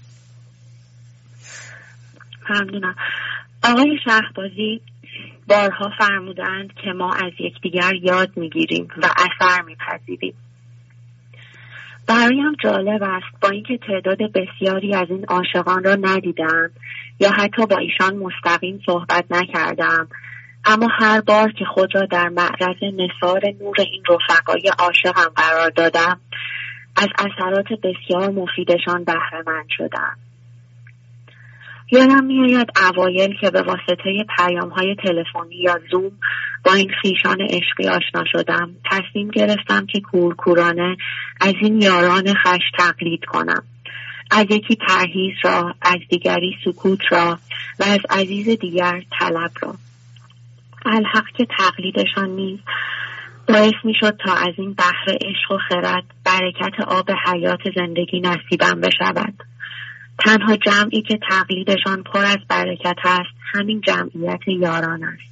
ممنونم. آقای شهبازی بارها فرمودند که ما از یکدیگر یاد میگیریم و اثر میپذیریم. برایم جالب است با اینکه تعداد بسیاری از این عاشقان را ندیدم یا حتی با ایشان مستقیم صحبت نکردم، اما هر بار که خود را در معرض نثار نور این رفقای عاشقم قرار دادم از اثرات بسیار مفیدشان بهره مند شدم. یادم میآید اوایل که به واسطه پیام‌های تلفنی یا زوم با این خویشان عشقی آشنا شدم، تصمیم گرفتم که کورکورانه از این یاران خوش تقلید کنم. از یکی پرهیز را، از دیگری سکوت را و از عزیز دیگر طلب را. الحق که تقلیدشان نیز باعث می شد تا از این بحر عشق و خرد برکت آب حیات زندگی نصیبم بشود. تنها جمعی که تقلیدشان پر از برکت است همین جمعیت یاران است.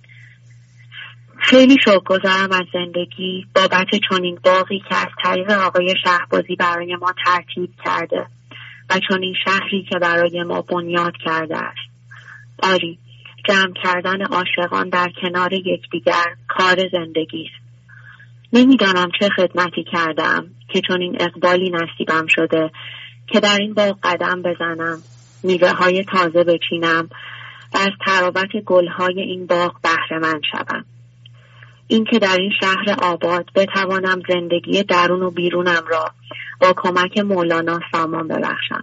خیلی شکرگزارم از زندگی بابت چنین باغی که از طریق آقای شهبازی برای ما ترتیب کرده و چنین شهری که برای ما بنیاد کرده است. آری، جمع کردن عاشقان در کنار یکدیگر کار زندگی است. نمیدانم چه خدمتی کردم که چنین اقبالی نصیبم شده که در این باغ قدم بزنم، میوه های تازه بچینم و از تراوت گلهای این باغ بهره مند شوم. این که در این شهر آباد بتوانم زندگی درون و بیرونم را با کمک مولانا سامان ببخشم.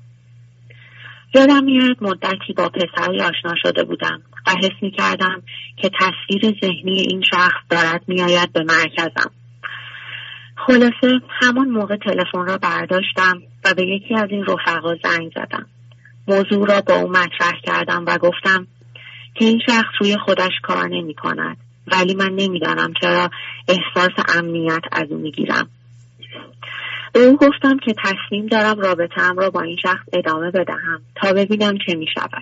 یادم میاد مدتی با پسری آشنا شده بودم و حس میکردم که تصویر ذهنی این شخص دارد میآید به مرکزم. خلاصه همان موقع تلفن را برداشتم و به یکی از این رفقا زنگ زدم. موضوع را با او مطرح کردم و گفتم که این شخص روی خودش کار نمی کند، ولی من نمیدانم چرا احساس امنیت از او میگیرم. به او گفتم که تصمیم دارم رابطه‌ام را با این شخص ادامه بدهم تا ببینم چه می شود.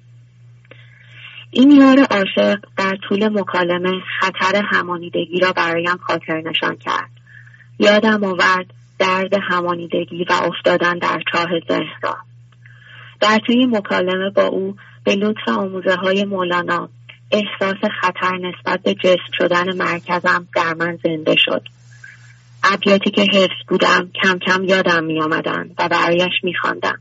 این یار عاشق در طول مکالمه خطر همانیدگی را برایم خاطر نشان کرد. یادم آورد درد همانیدگی و افتادن در چاه ذهن را. در طی مکالمه با او به لطف آموزه های مولانا احساس خطر نسبت به جسم شدن مرکزم در من زنده شد. ابیاتی که حفظ بودم کم کم یادم می آمدن و برایش می خواندم.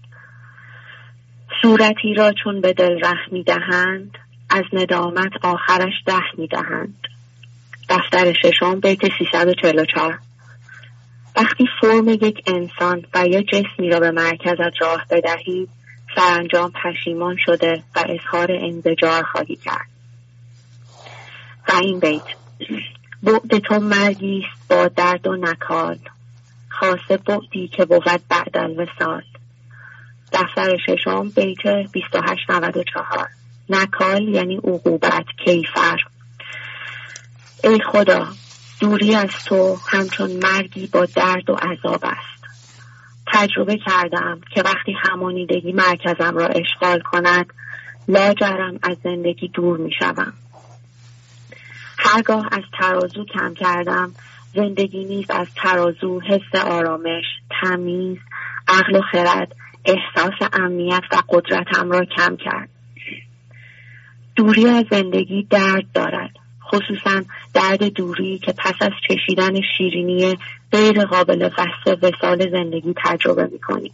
صورتی را چون به دل ره می دهند، از ندامت آخرش ده می دهند. دفتر ششم بیت 344. وقتی فرم یک انسان و یا جسمی را به مرکزت راه بدهی، سرانجام پشیمان شده و اظهار انزجار خواهی کرد. و این بیت: بعد تو مرگیست با درد و نکال، خاصه بعدی که بود بعد الوصال. دفتر ششم بیت 2894. نکال یعنی عقوبت، کیفر. ای خدا، دوری از تو همچون مرگی با درد و عذاب است. تجربه کردم که وقتی همانیدگی مرکزم را اشغال کند، لاجرم از زندگی دور می شوم. هرگاه از ترازو کم کردم، زندگی نیز از ترازو حس آرامش، تمیز، عقل و خرد، احساس امنیت و قدرتم را کم کرد. دوری از زندگی درد دارد، خصوصا درد دوری که پس از چشیدن شیرینی غیر قابل وصف وصال زندگی تجربه می‌کنی.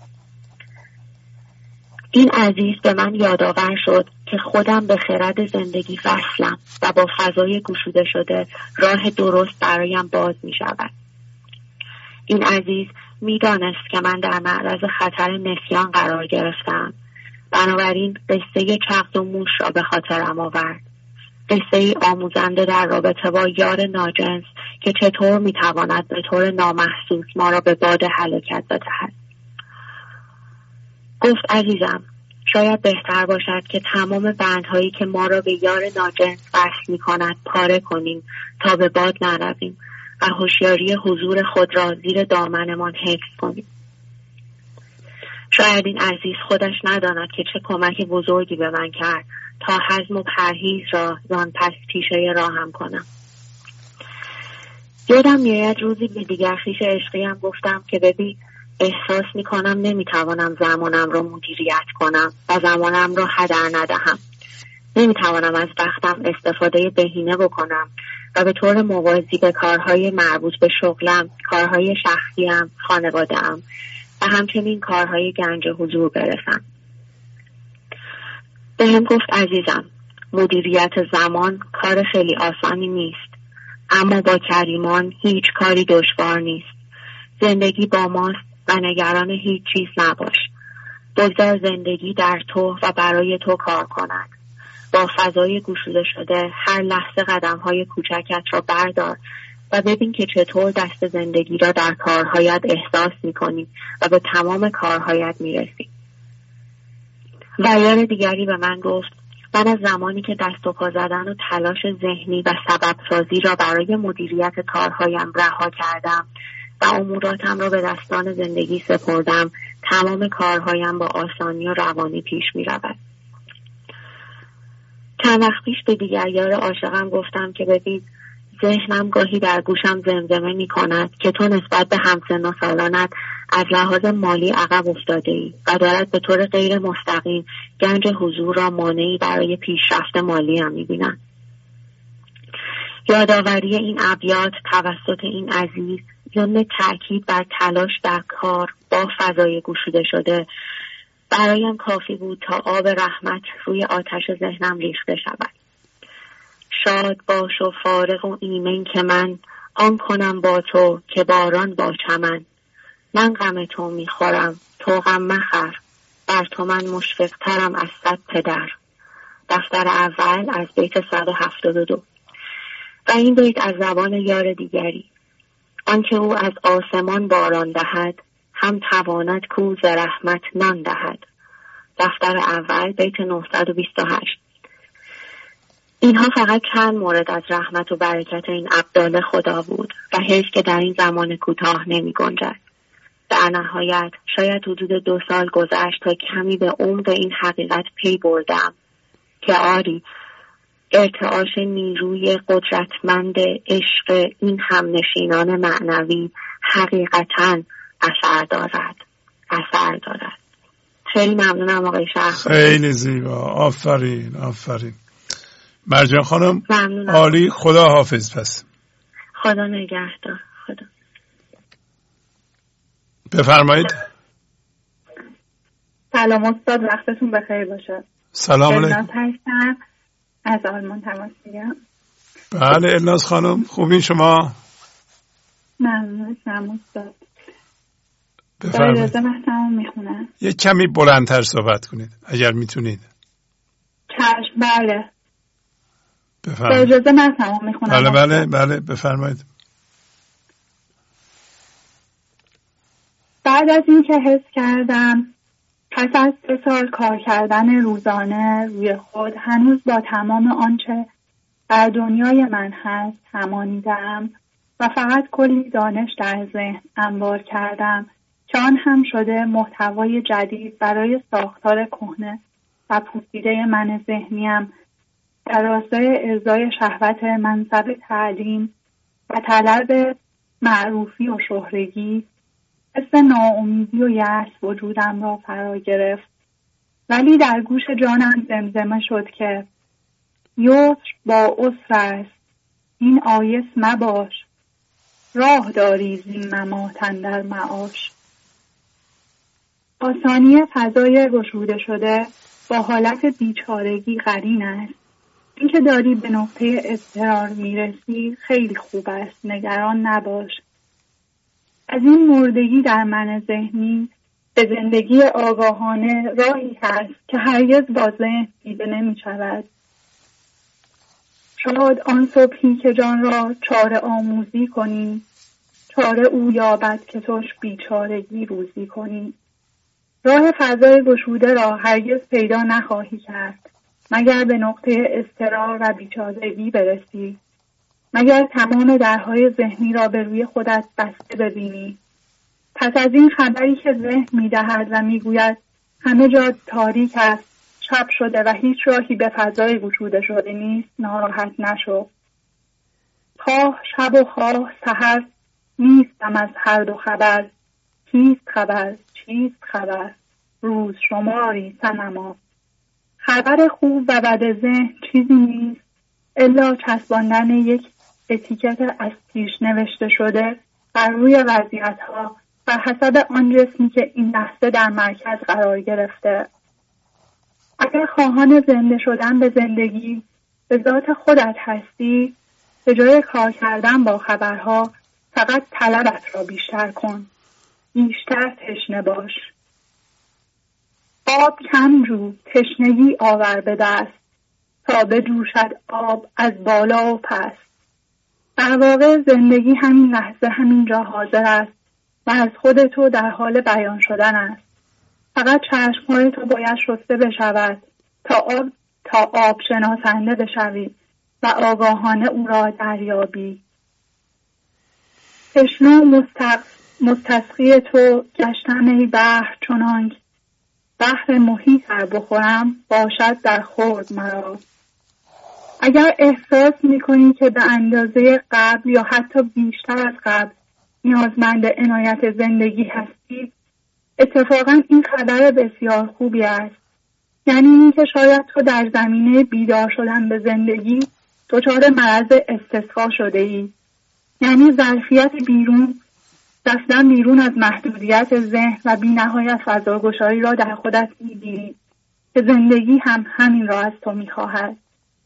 این عزیز به من یادآور شد که خودم به خرد زندگی وصلم و با فضای گشوده شده راه درست برایم باز می شود. این عزیز می دانست که من در معرض خطر نسیان قرار گرفتم. بنابراین قصه چغز و موش را به خاطرم آورد. قصه ای آموزنده در رابطه با یار ناجنس که چطور می تواند به طور نامحسوس ما را به باد هلاکت بدهد. گفت عزیزم، شاید بهتر باشد که تمام بندهایی که ما را به یار ناجنس وصل می کند پاره کنیم تا به باد نرویم و هوشیاری حضور خود را زیر دامنمان حفظ کنیم. شاید این عزیز خودش نداند که چه کمک بزرگی به من کرد تا هضم و پرهیز را زان پس پیشه راهم کنم. یادم میاد روزی به دیگر خویش عشقیم گفتم که ببین احساس میکنم نمیتوانم زمانم را مدیریت کنم و زمانم را هدر ندهم. نمیتوانم از وقتم استفاده بهینه بکنم و به طور موازی به کارهای مربوط به شغلم، کارهای شخصیم، خانواده‌ام و همچنین کارهای گنج حضور برسم. بهم گفت عزیزم، مدیریت زمان کار خیلی آسانی نیست، اما با کریمان هیچ کاری دشوار نیست. زندگی با ماست و نگران هیچ چیز نباش. بگذار زندگی در تو و برای تو کار کند. با فضای گشوده شده هر لحظه قدم‌های کوچکت را بردار و ببین که چطور دست زندگی را در کارهایت احساس می‌کنی و به تمام کارهایت می‌رسی. و یار دیگری به من گفت من از زمانی که دست و پا زدن و تلاش ذهنی و سبب سازی را برای مدیریت کارهایم رها کردم و اموراتم را به دستان زندگی سپردم، تمام کارهایم با آسانی و روانی پیش می‌رود. چند وقت پیش به دیگر یار عاشقم گفتم که ببین ذهنم گاهی در گوشم زمزمه می کند که تو نسبت به همسن و سالانت از لحاظ مالی عقب افتاده ای و دارد به طور غیر مستقیم گنج حضور را مانعی برای پیشرفت مالی هم می بینن. یادآوری این ابیات توسط این عزیز ضمن تأکید بر تلاش در کار با فضای گشوده شده برایم کافی بود تا آب رحمت روی آتش ذهنم ریخته شود. شاد باش و فارغ و ایمن که من آن کنم با تو که باران با چمن. من غم تو میخورم تو غم مخور، بر تو من مشفق ترم از 100 پدر. دفتر اول از بیت 172. و این بیت از زبان یار دیگری: آنکه او از آسمان باران دهد، هم تواند کو ز رحمت نان دهد. دفتر اول بیت 928. اینها فقط چند مورد از رحمت و برکت این عبدال خدا بود و حیف که در این زمان کوتاه نمی گنجد. در نهایت شاید حدود 2 سال گذشت تا کمی به عمق این حقیقت پی بردم که آری ارتعاش نیروی قدرتمند عشق این همنشینان معنوی حقیقتاً اثر دارد. خیلی ممنونم آقای شهر. خیلی زیبا، آفرین آفرین. مرجان خانم ممنونم. عالی، خدا حافظ. پس خدا نگهدار. خدا. بفرمایید. سلام استاد، وقتتون بخیر باشه. سلام علیکم. هستم از آلمان تماس میگیرم. بله الناز خانم، خوبین شما؟ ممنونم استاد. بفرمایید. اجازه بحثمو میخونم. یه کمی بلندتر صحبت کنید اگر میتونید. چشم. بله. بفرمایید. اجازه بحثمو میخونم. بله بفرمایید. بعد از این که حس کردم پس از 3 سال کار کردن روزانه روی خود هنوز با تمام آنچه در دنیای من هست همانیدم و فقط کلی دانش در ذهن انبار کردم که آن هم شده محتوای جدید برای ساختار کهنه و پوسیده من ذهنیم در راستای ارضای شهوت منصب تعلیم و طلب معروفی و شهرگی. حس ناامیدی و یأس وجودم را فرا گرفت، ولی در گوش جانم زمزمه شد که یسر با عسر است، این آیس مباش، راه داری زین ممات اندر معاش. آسانی فضای گشوده شده با حالت بیچارگی قرین است. اینکه داری به نقطه اضطرار میرسی خیلی خوب است، نگران نباش. از این مردگی در من ذهنی به زندگی آگاهانه راهی هست که هرگز با ذهن دیده نمی شود. شاید آن صبحی که جان را چاره آموزی کنی، چاره او یابد که توش بیچارگی روزی کنی. راه فضای گشوده را هرگز پیدا نخواهی کرد مگر به نقطه اضطرار و بیچارگی برسی، مگر تمام درهای ذهنی را به روی خودت بسته ببینی. پس از این خبری که ذهن می‌دهد و می‌گوید همه جا تاریک است، شب شده و هیچ راهی به فضای وجود شده نیست، ناراحت نشو. خواه شب و خواه سحر، نیستم از هر دو خبر. کیست خبر؟ چیست خبر؟ روز شماری صنما. خبر خوب و بد ذهن چیزی نیست الا چسباندن یک اتیکت از پیش نوشته شده بر روی وضعیت‌ها بر حسب آن جسمی که این لحظه در مرکز قرار گرفته. اگر خواهان زنده شدن به زندگی به ذات خودت هستی، به جای کار کردن با خبرها فقط طلبت را بیشتر کن. بیشتر تشنه باش. آب کم جو، تشنگی آور به دست، تا بجوشد آب از بالا و پس. در واقع زندگی همین لحظه همینجا حاضر است و از خود تو در حال بیان شدن است. فقط چشمهای تو باید شسته بشود تا آب شناسنده بشوی و آگاهانه او را دریابی. تشنه مستسقی تو گشتم ای بحر، چنانک بحر محیط ار بخورم باشد در خورد مرا. اگر احساس میکنی که به اندازه قبل یا حتی بیشتر از قبل نیازمند عنایت زندگی هستی، اتفاقا این خبر بسیار خوبی است. یعنی اینکه شاید تو در زمینه بیدار شدن به زندگی دچار مرض استسقا شده ای. یعنی ظرفیت رفتن بیرون از محدودیت ذهن و بی نهایت فضاگشایی را در خودت می‌بینی که زندگی هم همین را از تو می‌خواهد.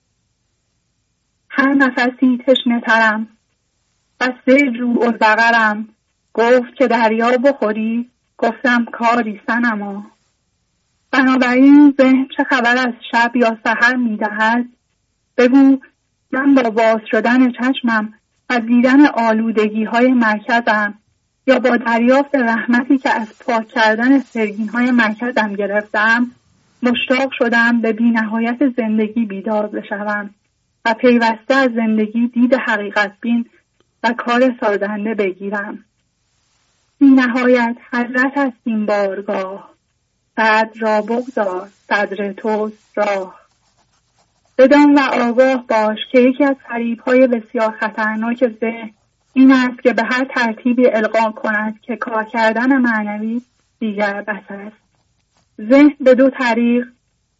هر نفسی تشنه ترم، بسته جوع البقرم. گفت که دریا بخوری، گفتم کاری صنما. بنابراین ذهن چه خبر از شب یا سحر می‌دهد؟ بگو من با باز شدن چشمم و دیدن آلودگی‌های مرکزم یا با دریافت رحمتی که از پاک کردن سرگین‌های مرکزم گرفتم، مشتاق شدم به بی‌نهایت زندگی بیدار بشوم و پیوسته از زندگی دید حقیقت بین و کار سازنده بگیرم. بی‌نهایت حضرت است این بارگاه، صدر را بگذار، صدر توست راه. بدان و آگاه باش که یکی از فریب‌های بسیار خطرناک ذهن این است که به هر ترتیبی القا کند که کار کردن معنوی دیگر بس است. ذهن به دو طریق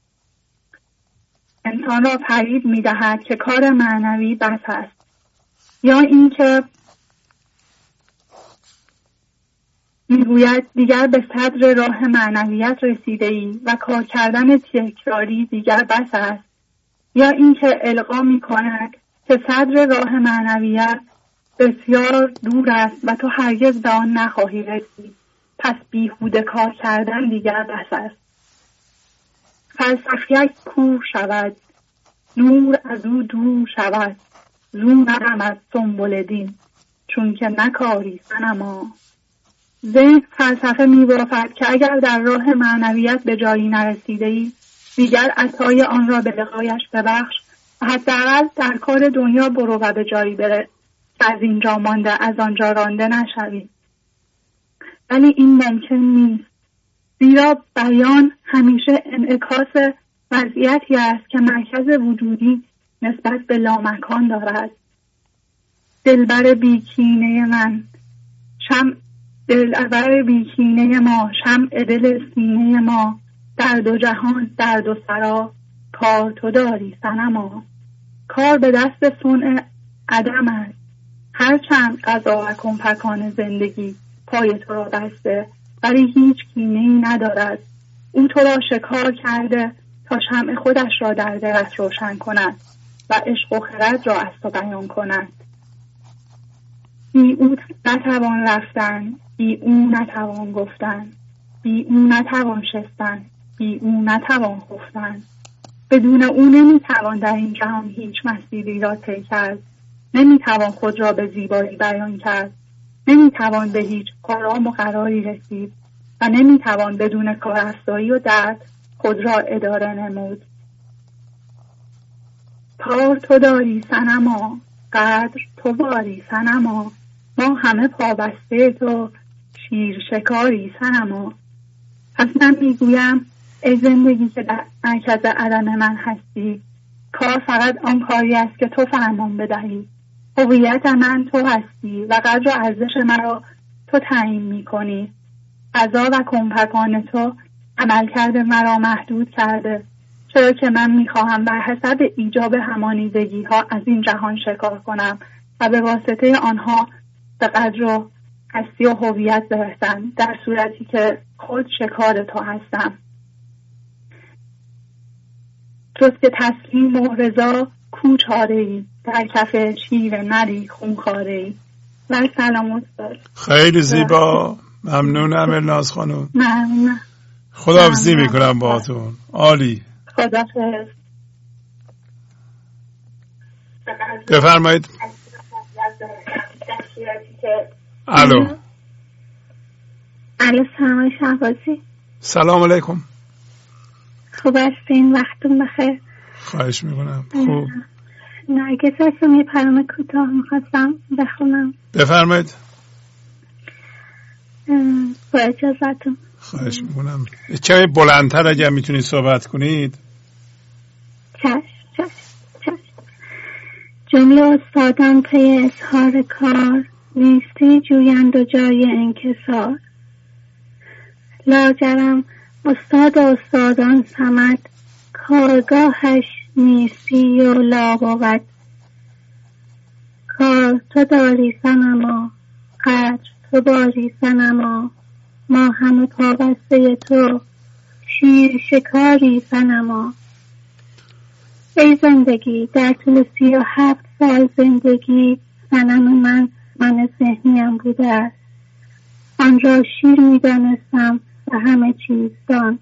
انسان را فریب می‌دهد که کار معنوی بس است، یا اینکه میگوید دیگر به صدر راه معنویت رسیده‌ای و کار کردن تکراری دیگر بس است، یا اینکه القا می‌کند که صدر راه معنویت بسیار دور است و تو هرگز به آن نخواهی رسید، پس بیهوده کار کردن دیگر بس است. فلسفیک کور شود، نور از او دور شود، زو نرم از سنبل دین، چون که نکاری صنما. ذهن فلسفه می‌بافد که اگر در راه معنویت به جایی نرسیده‌ای، دیگر عطای آن را به لقایش ببخش و حداقل در کار دنیا برو و به جایی بره که از اینجا مانده از آنجا رانده نشوی. ولی این ممکن نیست، زیرا بیان همیشه انعکاس وضعیتی است که مرکز وجودی نسبت به لامکان دارد. دلبر بیکینه من، دلبر بیکینه ما، شمع دل سینه ما، در دو جهان در دو سرا، کار تو داری صنما. کار به دست صنع عدم است، هرچند قضا و کنفکان زندگی پای تو را بسته، ولی هیچ کینه‌ای ندارد. او تو را شکار کرده تا شمع خودش را در دلت روشن کند و عشق و خرد را از تو بیان کند. بی او نتوان رفتن، بی او نتوان گفتن، بی او نتوان شستن، بی او نتوان خفتن. بدون او نمیتوان در این جهان هیچ مسیری را طی کرد، نمیتوان خود را به زیبایی بیان کرد، نمیتوان به هیچ آرام و قراری رسید و نمیتوان بدون کارافزایی و درد خود را اداره نمود. کار تو داری صنما، قدر تو باری صنما، ما همه پابسته تو، شیر شکاری صنما. پس من میگویم ای زندگی که در مرکز عدم من هستی، کار فقط آن کاری است که تو فرمان بدهی. هویت من تو هستی و قدر و ارزش مرا تو تعیین می‌کنی. قضا و کنفکان تو عملکرد مرا محدود کرده، چرا که من می‌خواهم بر حسب ایجاب همانیدگی‌ها از این جهان شکار کنم و به واسطه آنها به قدر و هستی و هویت برسم، در صورتی که خود شکار تو هستم. جز که تسلیم و رضا کو چاره‌ای، در کف شیر نری خونخواره ای. و سلام استاد. خیلی زیبا، ممنونم الناز خانم. ممنونم. خداحافظی میکنم باهاتون. عالی. خداحافظ. بفرمایید. الو. سلام شهبازی. سلام علیکم. خوب هستین؟ وقتون بخیر. خواهش میکنم. خوب. نرگس هستم، یه پیام کوتاه میخواستم بخونم. بفرمایید. با اجازتون. خواهش میکنم. کمی بلندتر اگر میتونید صحبت کنید. چشم. جمله استادان پی اظهار کار، نیستی جویند و جای انکسار. لاجرم استادان صمد، کارگاهش نیستی و لا بود. کار تو داری صنما، قدر تو باری صنما. ما همه پابسته تو، شیر شکاری صنما. ای زندگی، در طول 37 سال زندگی، صنم من ذهنیم بوده است. آن را شیر می دانستم و همه چیز دان.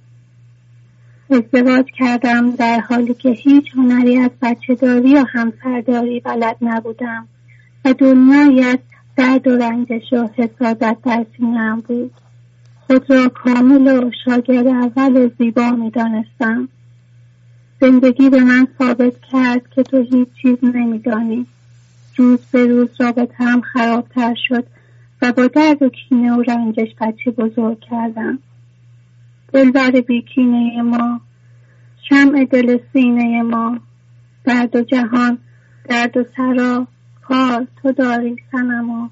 ازدواج کردم در حالی که هیچ هنری از بچه داری یا همسرداری بلد نبودم و دنیایی از درد و رنجش و حسادت در سینه‌ام بود. خود را کامل و شاگرد اول و زیبا می دانستم. زندگی به من ثابت کرد که تو هیچ چیز نمی دانی. روز به روز رابطه‌ام خرابتر شد و با درد و کینه و رنجش بچه بزرگ کردم. دلبر بیکینه ما، شمع دل سینه ما، درد و جهان، درد و سرا، کار تو داری صنما.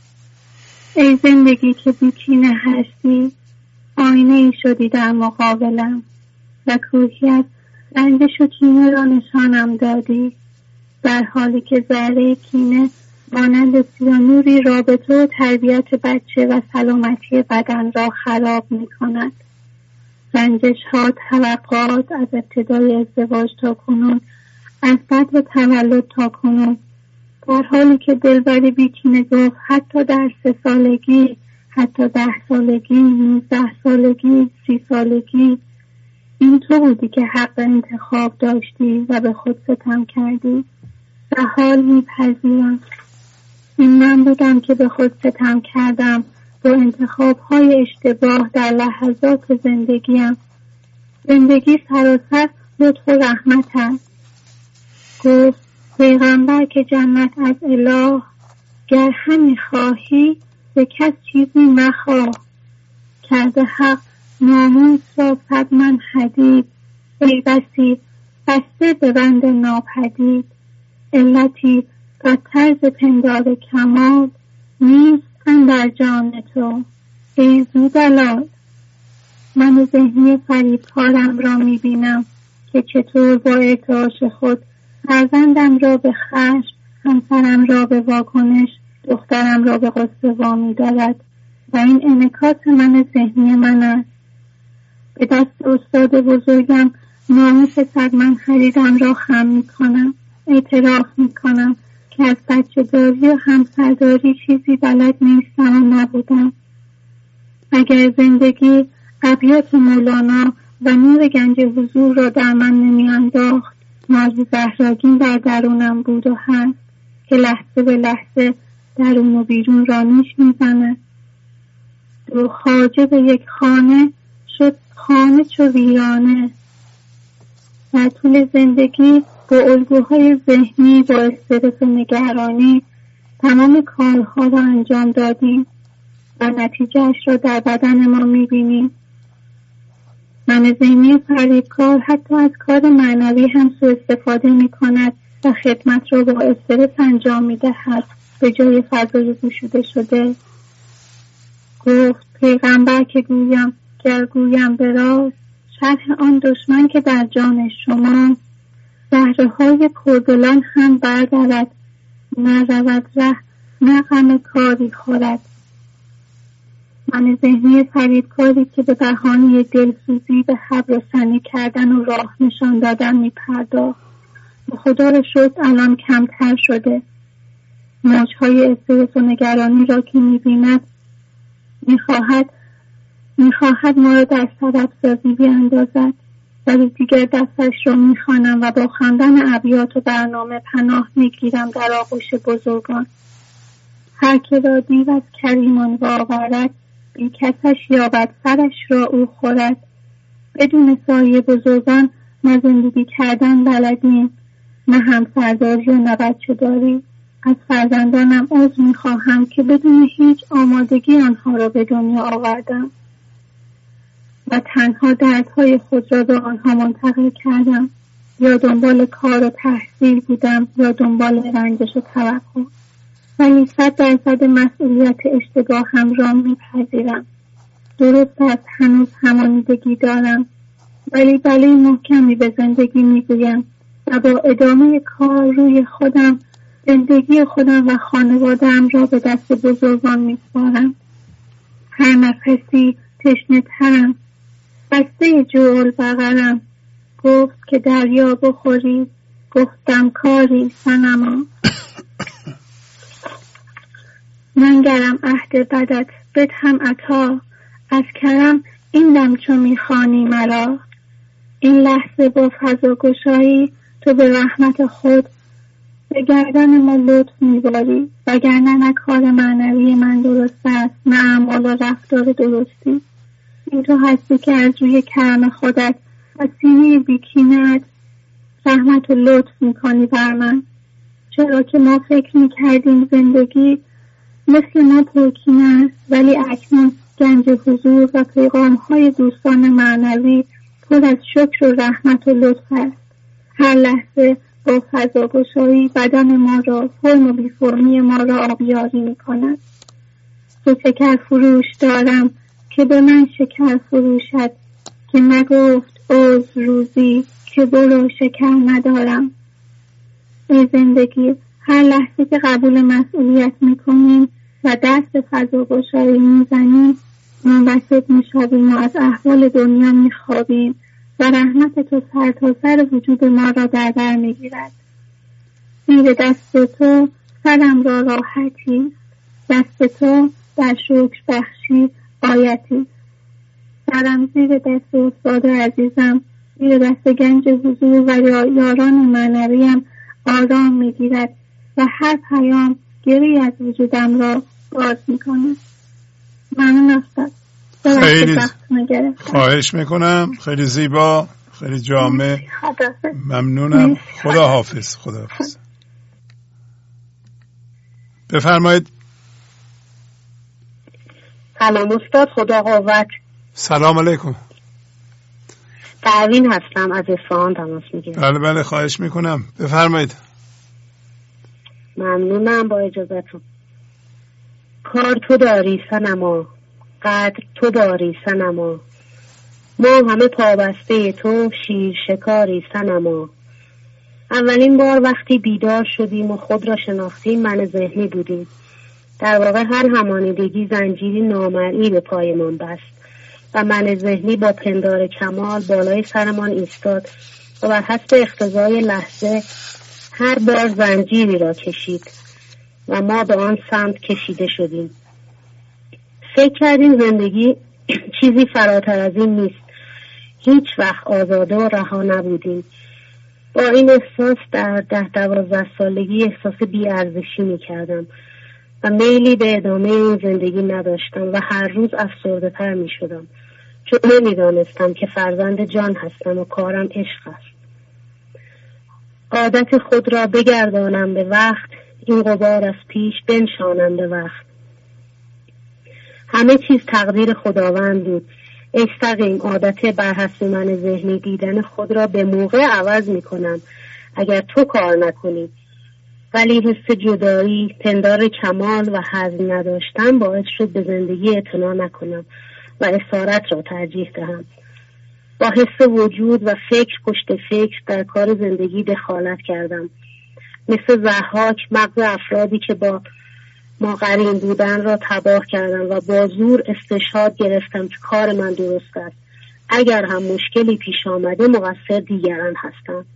ای زندگی که بیکینه هستی، آینه ای شدی در مقابلم و کوهی از رنجش و کینه را نشانم دادی، در حالی که ذره کینه مانند سیانوری رابطه و تربیت بچه و سلامتی بدن را خراب می کند. رنجش ها، توقعات از ابتدای ازدواج تا کنون، از بعد تولد تا کنون، در حالی که دلبری بیکینه گفت حتی در 3 سالگی، حتی 10 سالگی، 19 سالگی، 30 سالگی، این تو بودی که حق انتخاب داشتی و به خود ستم کردی. و حال میپذیرم این من بودم که به خود ستم کردم با انتخاب‌های اشتباه در لحظات زندگیم. زندگی سراسر لطف و رحمت است. گفت پیغمبر که جنت از اله، گر همی خواهی به کس چیزی مخواه. کرده حق ناموس را 100 من حدید، ای بسی بسته به بند ناپدید. علتی و طرز پندار کمال، نیست اندر جان تو ای زودلال. من ذهنی فریبکارم را میبینم که چطور با ارتعاش خود فرزندم را به خشم، همسرم را به واکنش، دخترم را به غصه وامی دارد و این انعکاس من ذهنی من است. به دست استاد بزرگم نام 100 من خریدم را خم میکنم. اعتراف میکنم که از بچه داری و همسرداری چیزی بلد نیستم و نبودم. اگر زندگی ابیات مولانا و نور گنج حضور را در من نمی انداخت، نازی زهراگین در درونم بود و هست که لحظه به لحظه درون و بیرون را نیش میزند. دو خواجه به یک خانه شد خانه چو ویرانه. در طول زندگی با الگوهای ذهنی، با استرس و نگرانی تمام کارها را انجام دادیم و نتیجهش را در بدن ما میبینیم. من ذهنی فریبکار حتی از کار معنوی هم سوء استفاده می کند و خدمت را با استرس انجام می دهد به جای فضای گشوده شده. گفت پیغمبر که گویم به راست، شرح آن دشمن که در جان شما، زهرهای کردلان هم بردارد، نرود ره نه غم کاری خورد. من ذهنی فریبکاری که به بهانه دلسوزی به حبر سنی کردن و راه نشان دادن می پرداخت، به خدا را شکر الان کمتر شده. موجهای استرس و نگرانی را که می بیند میخواهد ما را در سبب سازی بیاندازد، ولی دیگر دستش را میخوانم و با خواندن ابیات و برنامه پناه میگیرم در آغوش بزرگان. هر که را دیو از کریمان آورد، بی کسش یابد سرش را او خورد. بدون سایه بزرگان نه زندگی کردن بلدیم، نه همسرداری و نه بچه داری. از فرزندانم عذر میخواهم که بدون هیچ آمادگی آنها را به دنیا آوردم و تنها دردهای خود را به آنها منتقل کردم. یا دنبال کار و تحصیل بودم یا دنبال رنجش و توقع، ولی 100% مسئولیت اشتباه هم را میپذیرم. درست است هنوز همانیدگی دارم، ولی بله محکمی به زندگی میگویم و با ادامه کار روی خودم، زندگی خودم و خانواده‌ام را به دست بزرگان میسپارم. هر نفسی تشنه ترم، بسته جول بغلم. گفت که دریا بخوری، گفتم کاری صنما. منگرم عهد بدت بدهم عطا، از کرم این دم چو میخوانی مرا. این لحظه با فضا گشایی تو به رحمت خود به گردن ما لطف میباری، وگرنه نه کار معنوی من درست است نه اعمال و رفتار درستی. این تو هستی که از روی کرم خودت و سینه بیکینت رحمت و لطف میکنی بر من. چرا که ما فکر میکردیم زندگی مثل ما پرکینه است، ولی اکنون گنج حضور و پیغامهای دوستان معنوی پر از شکر و رحمت و لطف است. هر لحظه با فضاگشایی بدن ما را، فرم و بی فرمی ما را آبیاری می کند. تو شکر فروش دارم که به من شکر فروشد، که نگفت عذر روزی که برو شکر ندارم. ای زندگی، هر لحظه که قبول مسئولیت می کنیم و دست به فضاگشایی می زنیم، منبسط می شویم و از احوال دنیا می خوابیم و رحمت تو سر تا سر وجود ما را در بر می گیرد. زیر دست تو سرم را راحتی، دست تو در شکر بخشی آیتی. سرم زیر دست استاد عزیزم، زیر دست گنج حضور و یاران معنویم آرام می گیرد و هر پیام گری از وجودم را باز می کند. ممنون استاد. خیلی خواهش میکنم، خیلی زیبا، خیلی جامع. ممنونم. خدا حافظ. خدا حافظ. بفرمایید. سلام استاد، خدا قوت. سلام علیکم. پروین هستم از اصفهان تماس میگیرم. بله بله خواهش میکنم، بفرمایید. ممنونم، با اجازهتون. کار تو داری صنما، قدر تو داری صنما، ما همه پابسته تو شیر شکاری صنما. اولین بار وقتی بیدار شدیم و خود را شناختیم من ذهنی بودیم. در واقع هر همانیدگی زنجیری نامرئی به پایمان بست و من ذهنی با پندار کمال بالای سرمان ایستاد و بر حسب اقتضای لحظه هر بار زنجیری را کشید و ما به آن سمت کشیده شدیم. فکر کردیم زندگی چیزی فراتر از این نیست. هیچ وقت آزاده و رها نبودیم. با این احساس در 10-12 سالگی احساس بی‌ارزشی می‌کردم و میلی به ادامه این زندگی نداشتم و هر روز افسرده‌تر می‌شدم، چون نمی‌دانستم که فرزند جان هستم و کارم عشق است. عادت خود را بگردانم به وقت، این غبار از پیش بنشانم به وقت. همه چیز تقدیر خداوند بود. ای سقیم عادت بر حسب من ذهنی دیدن خود را به موقع عوض می کنم اگر تو کار نکنی. ولی حس جدایی، پندار کمال و حزم نداشتن باعث شد به زندگی اعتنا نکنم و اسارت را ترجیح دهم. با حس وجود و فکر پشت فکر در کار زندگی دخالت کردم. مثل ضحاک مغز افرادی که با ما قرین بودن را تباه کردم و با زور استشهاد گرفتم که کار من درست است. اگر هم مشکلی پیش آمده مقصر دیگران هستند.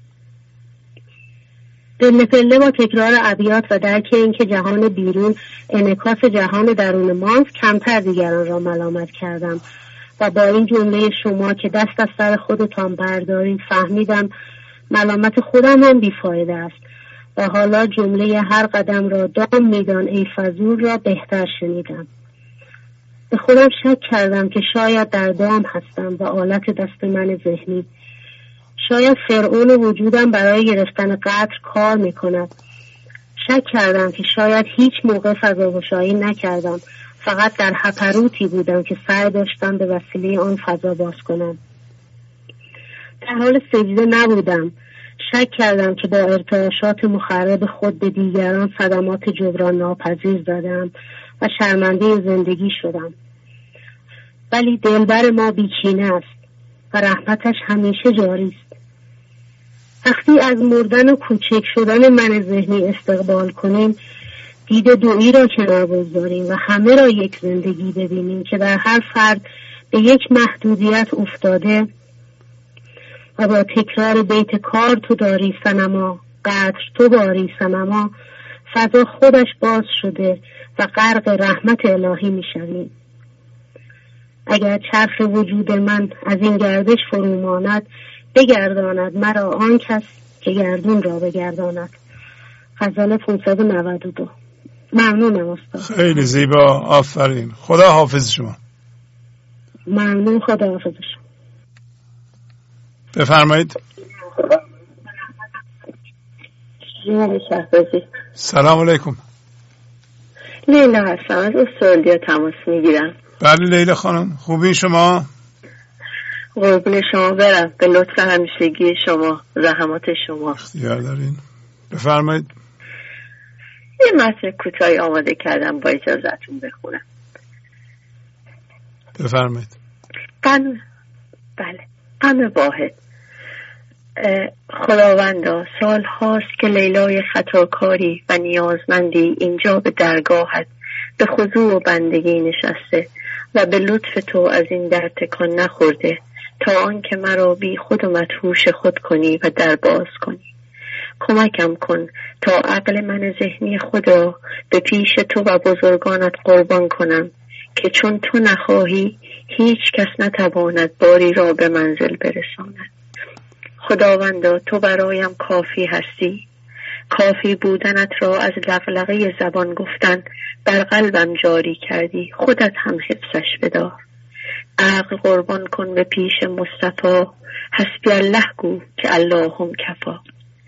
پله پله با تکرار ابیات و درک این که جهان بیرون انعکاس جهان درون ماست کمتر دیگران را ملامت کردم و با این جمله شما که دست از سر خودتان بردارید فهمیدم ملامت خودم هم بیفایده است و حالا جمله هر قدم را دام میدان ای فضول را بهتر شنیدم. به خودم شک کردم که شاید در دام هستم و آلت دست من ذهنی. شاید فرعون وجودم برای گرفتن قدر کار میکند. شک کردم که شاید هیچ موقع فضاگشایی نکردم، فقط در هپروتی بودم که سعی داشتم به وسیله آن فضا باز کنم. در حال سجده نبودم. شک کردم که با ارتعاشات مخرب خود به دیگران صدمات جبران ناپذیر زدم و شرمنده زندگی شدم. ولی دلبر ما بیکینه است و رحمتش همیشه جاری است. وقتی از مردن و کوچک شدن من ذهنی استقبال کنیم، دید دویی را کنار بگذاریم و همه را یک زندگی ببینیم که در هر فرد به یک محدودیت افتاده و با تکرار بیت کار تو داری صنما، قدر تو باری صنما، فضا خودش باز شده و غرق رحمت الهی می شویم. اگر چرخ وجود من از این گردش فرو ماند، بگرداند مرا آن کس که گردون را بگرداند. غزل 592. ممنونم استاد. خیلی زیبا، آفرین. خدا حافظ شما. ممنون، خدا حافظ شما. بفرمایید. سلام علیکم. لیلا هستم، از استرالیا تماس میگیرم. بله لیلا خانم، خوبی شما؟ قربون شما برم، به لطف همیشگی شما، زحمات شما. اختیار دارین، بفرمایید. یه متن کوتاهی آماده کردم، با اجازهتون بخونم. بفرمایید. غم واحد. خداوندا، سال هاست که لیلای خطاکاری و نیازمندی اینجا به درگاهت به خضوع و بندگی نشسته و به لطف تو از این در تکان نخورده تا آن که مرا بی خود و مدهوش خود کنی و در باز کنی. کمکم کن تا عقل من ذهنی خود را به پیش تو و بزرگانت قربان کنم که چون تو نخواهی هیچ کس نتواند باری را به منزل برساند. خداوندا، تو برایم کافی هستی. کافی بودنت را از لغلغه زبان گفتن بر قلبم جاری کردی، خودت هم حفظش بدار. عقل قربان کن به پیش مصطفی، حسبی الله گو که اللهم کفا.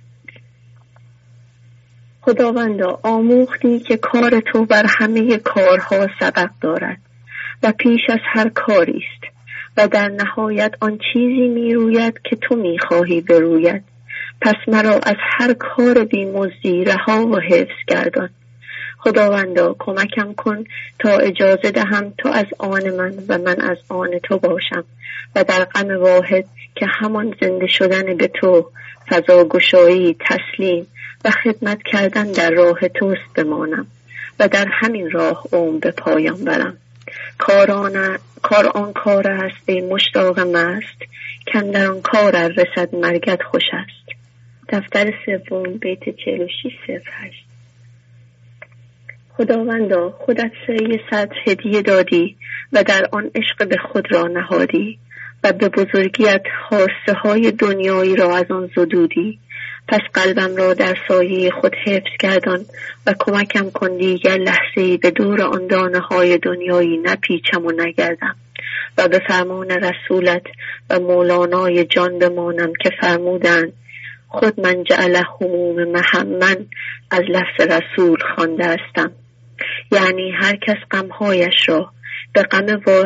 خداوندا، آموختی که کار تو بر همه کارها سبق دارد و پیش از هر کاری است و در نهایت آن چیزی می روید که تو می خواهی بروید. پس مرا از هر کار بی‌مزدی رها و حفظ گردان. خداوندا، کمکم کن تا اجازه دهم تو از آن من و من از آن تو باشم و در غم واحد که همان زنده شدن به تو، فضاگشایی، تسلیم و خدمت کردن در راه توست بمانم و در همین راه به پایان برم. کار آن کار است ای مشتاق مست، کن در آن کار رسد مرگت خوش است. دفتر 3 بیت 46-08. خداوندا، خودت سری 100 هدیه دادی و در آن عشق به خود را نهادی و به بزرگیت خواسته های دنیایی را از آن زدودی. پس قلبم را در سایه خود حفظ گردان و کمکم کن دیگر لحظه‌ای به دور آن دانه های دنیایی نپیچم و نگردم و به فرمان رسولت و مولانای جان بمانم که فرمودند خود من جعل هموم محمن، از لفظ رسول خوانده استم. یعنی هر کس غمهایش را به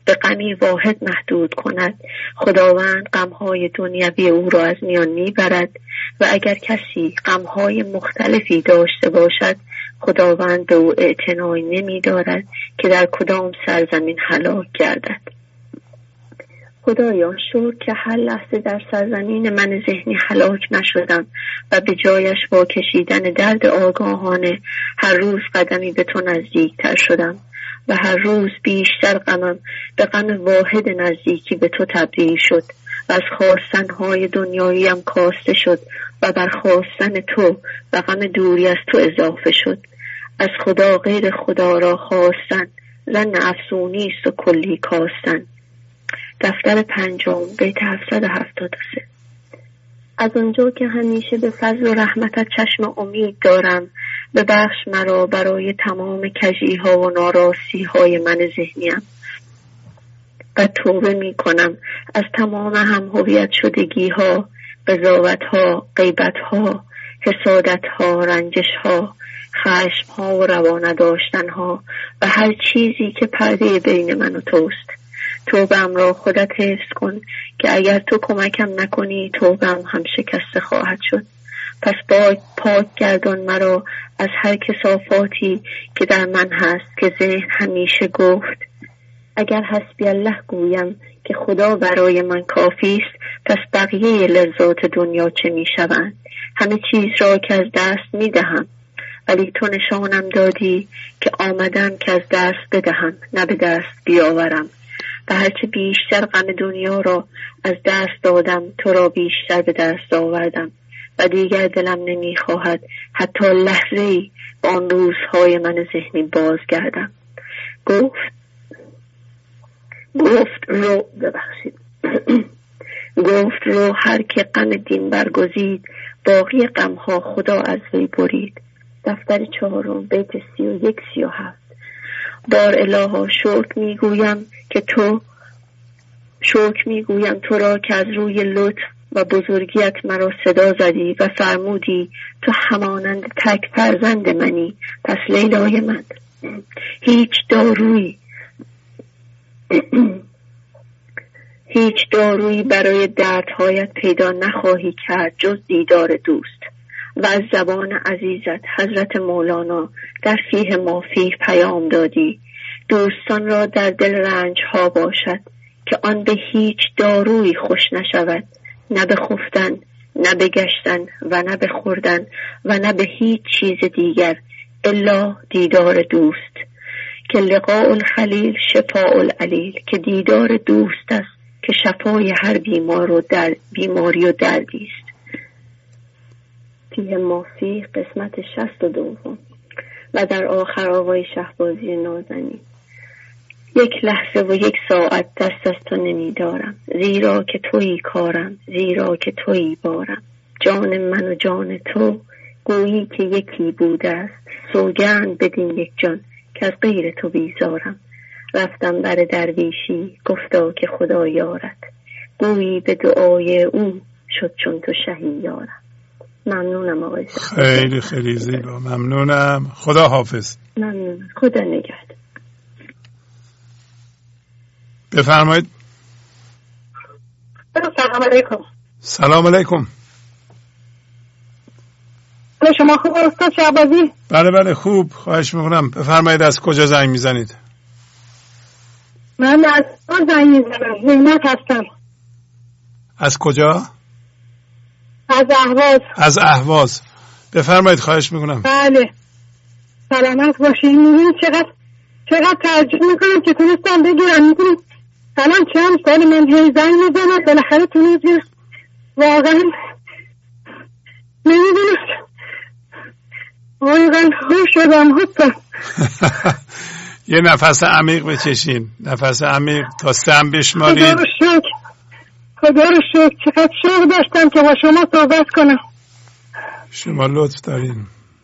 به غمی واحد محدود کند. خداوند غمهای دنیوی او را از میان میبرد و اگر کسی غمهای مختلفی داشته باشد خداوند به او اعتنایی نمی‌دارد که در کدام سرزمین هلاک گردد. خدایا شکر که هر لحظه در سرزمین من ذهنی هلاک نشدم و به جایش با کشیدن درد آگاهانه هر روز قدمی به تو نزدیکتر شدم و هر روز بیشتر غمم به غم واحد نزدیکی به تو تبدیل شد و از خواستنهای دنیاییم کاسته شد و بر خواستن تو و غم دوری از تو اضافه شد. از خدا غیر خدا را خواستن ظن افزونی است و کلی کاستن. دفتر 5 بیت 773. از اونجا که همیشه به فضل و رحمتت چشم امید دارم ببخش مرا برای تمام کجی‌ها و ناراستی‌های من ذهنیم و توبه می کنم از تمام هم هویت شدگی‌ها، قضاوت‌ها، غیبت‌ها، حسادت‌ها، رنجش‌ها، خشم‌ها و روا نداشتن‌ها و هر چیزی که پرده بین من و توست. توبه‌ام را خودت حفظ کن که اگر تو کمکم نکنی توبه‌ام هم شکسته خواهد شد. پس پاک گردان مرا از هر کثافاتی که در من هست که ذهن همیشه گفت اگر حسبی الله گویم که خدا برای من کافی است پس بقیه لذات دنیا چه می شوند؟ همه چیز را که از دست می دهم ولی تو نشانم دادی که آمدم که از دست بدهم نه به دست بیاورم و هرچه بیشتر غم دنیا را از دست دادم تو را بیشتر به دست آوردم و دیگر دلم نمیخواهد حتی لحظه‌ای به آن روزهای من ذهنی بازگردم. گفت رو هر که غم دین برگزید باقی غمها خدا از وی برید. دفتر 4 بیت 31-37. بار الها شکر میگویم تو را که از روی لطف و بزرگیت مرا صدا زدی و فرمودی تو همانند تک فرزند منی. پس لیلای من هیچ دارویی برای دردهایت پیدا نخواهی کرد جز دیدار دوست. و از زبان عزیزت حضرت مولانا در فیه ما فیه پیام دادی دوستان را در دل رنج ها باشد که آن به هیچ دارویی خوش نشود، نه به خفتن، نه به گشتن و نه به خوردن و نه به هیچ چیز دیگر الا دیدار دوست که لقاء الخلیل شفاء العلیل که دیدار دوست است که شفای هر بیماری و دردی است. فیه مافی قسمت 62. و در آخر آقای شهبازی نازنین یک لحظه و یک ساعت دست از تو نمی دارم زیرا که تویی کارم زیرا که تویی بارم جان من و جان تو گویی که یکی بوده است سوگند بدین یک جان که از غیر تو بیزارم رفتم بر درویشی گفتا که خدا یارت گویی به دعای او شد چون تو شهی یارم. ممنونم آقای خیلی خیلی زیبا. ممنونم. خدا حافظ. ممنونم. خدا نگهدار. بفرمایید. سلام علیکم. سلام علیکم. شما خوب استاد شهبازی؟ بله خوب. خواهش میکنم. بفرمایید از کجا زنگ میزنید؟ من از زنگ میزنم. نعمت هستم. از کجا؟ از اهواز. بفرمایید خواهش میکنم. بله. سلامت باشید. میبینید چقدر تعجب میکنم که تونستم بگیرم. میکنید الان چند سال من هی زنگ میزنم بالاخره تونستم. واقعا نمیدونم واقعا خوش شدم. یه نفس عمیق بکشین. نفس عمیق تا 3 بشمارید. خدا رو شکر. چقدر شوق داشتم که با شما صحبت کنم. شما لطف دارین.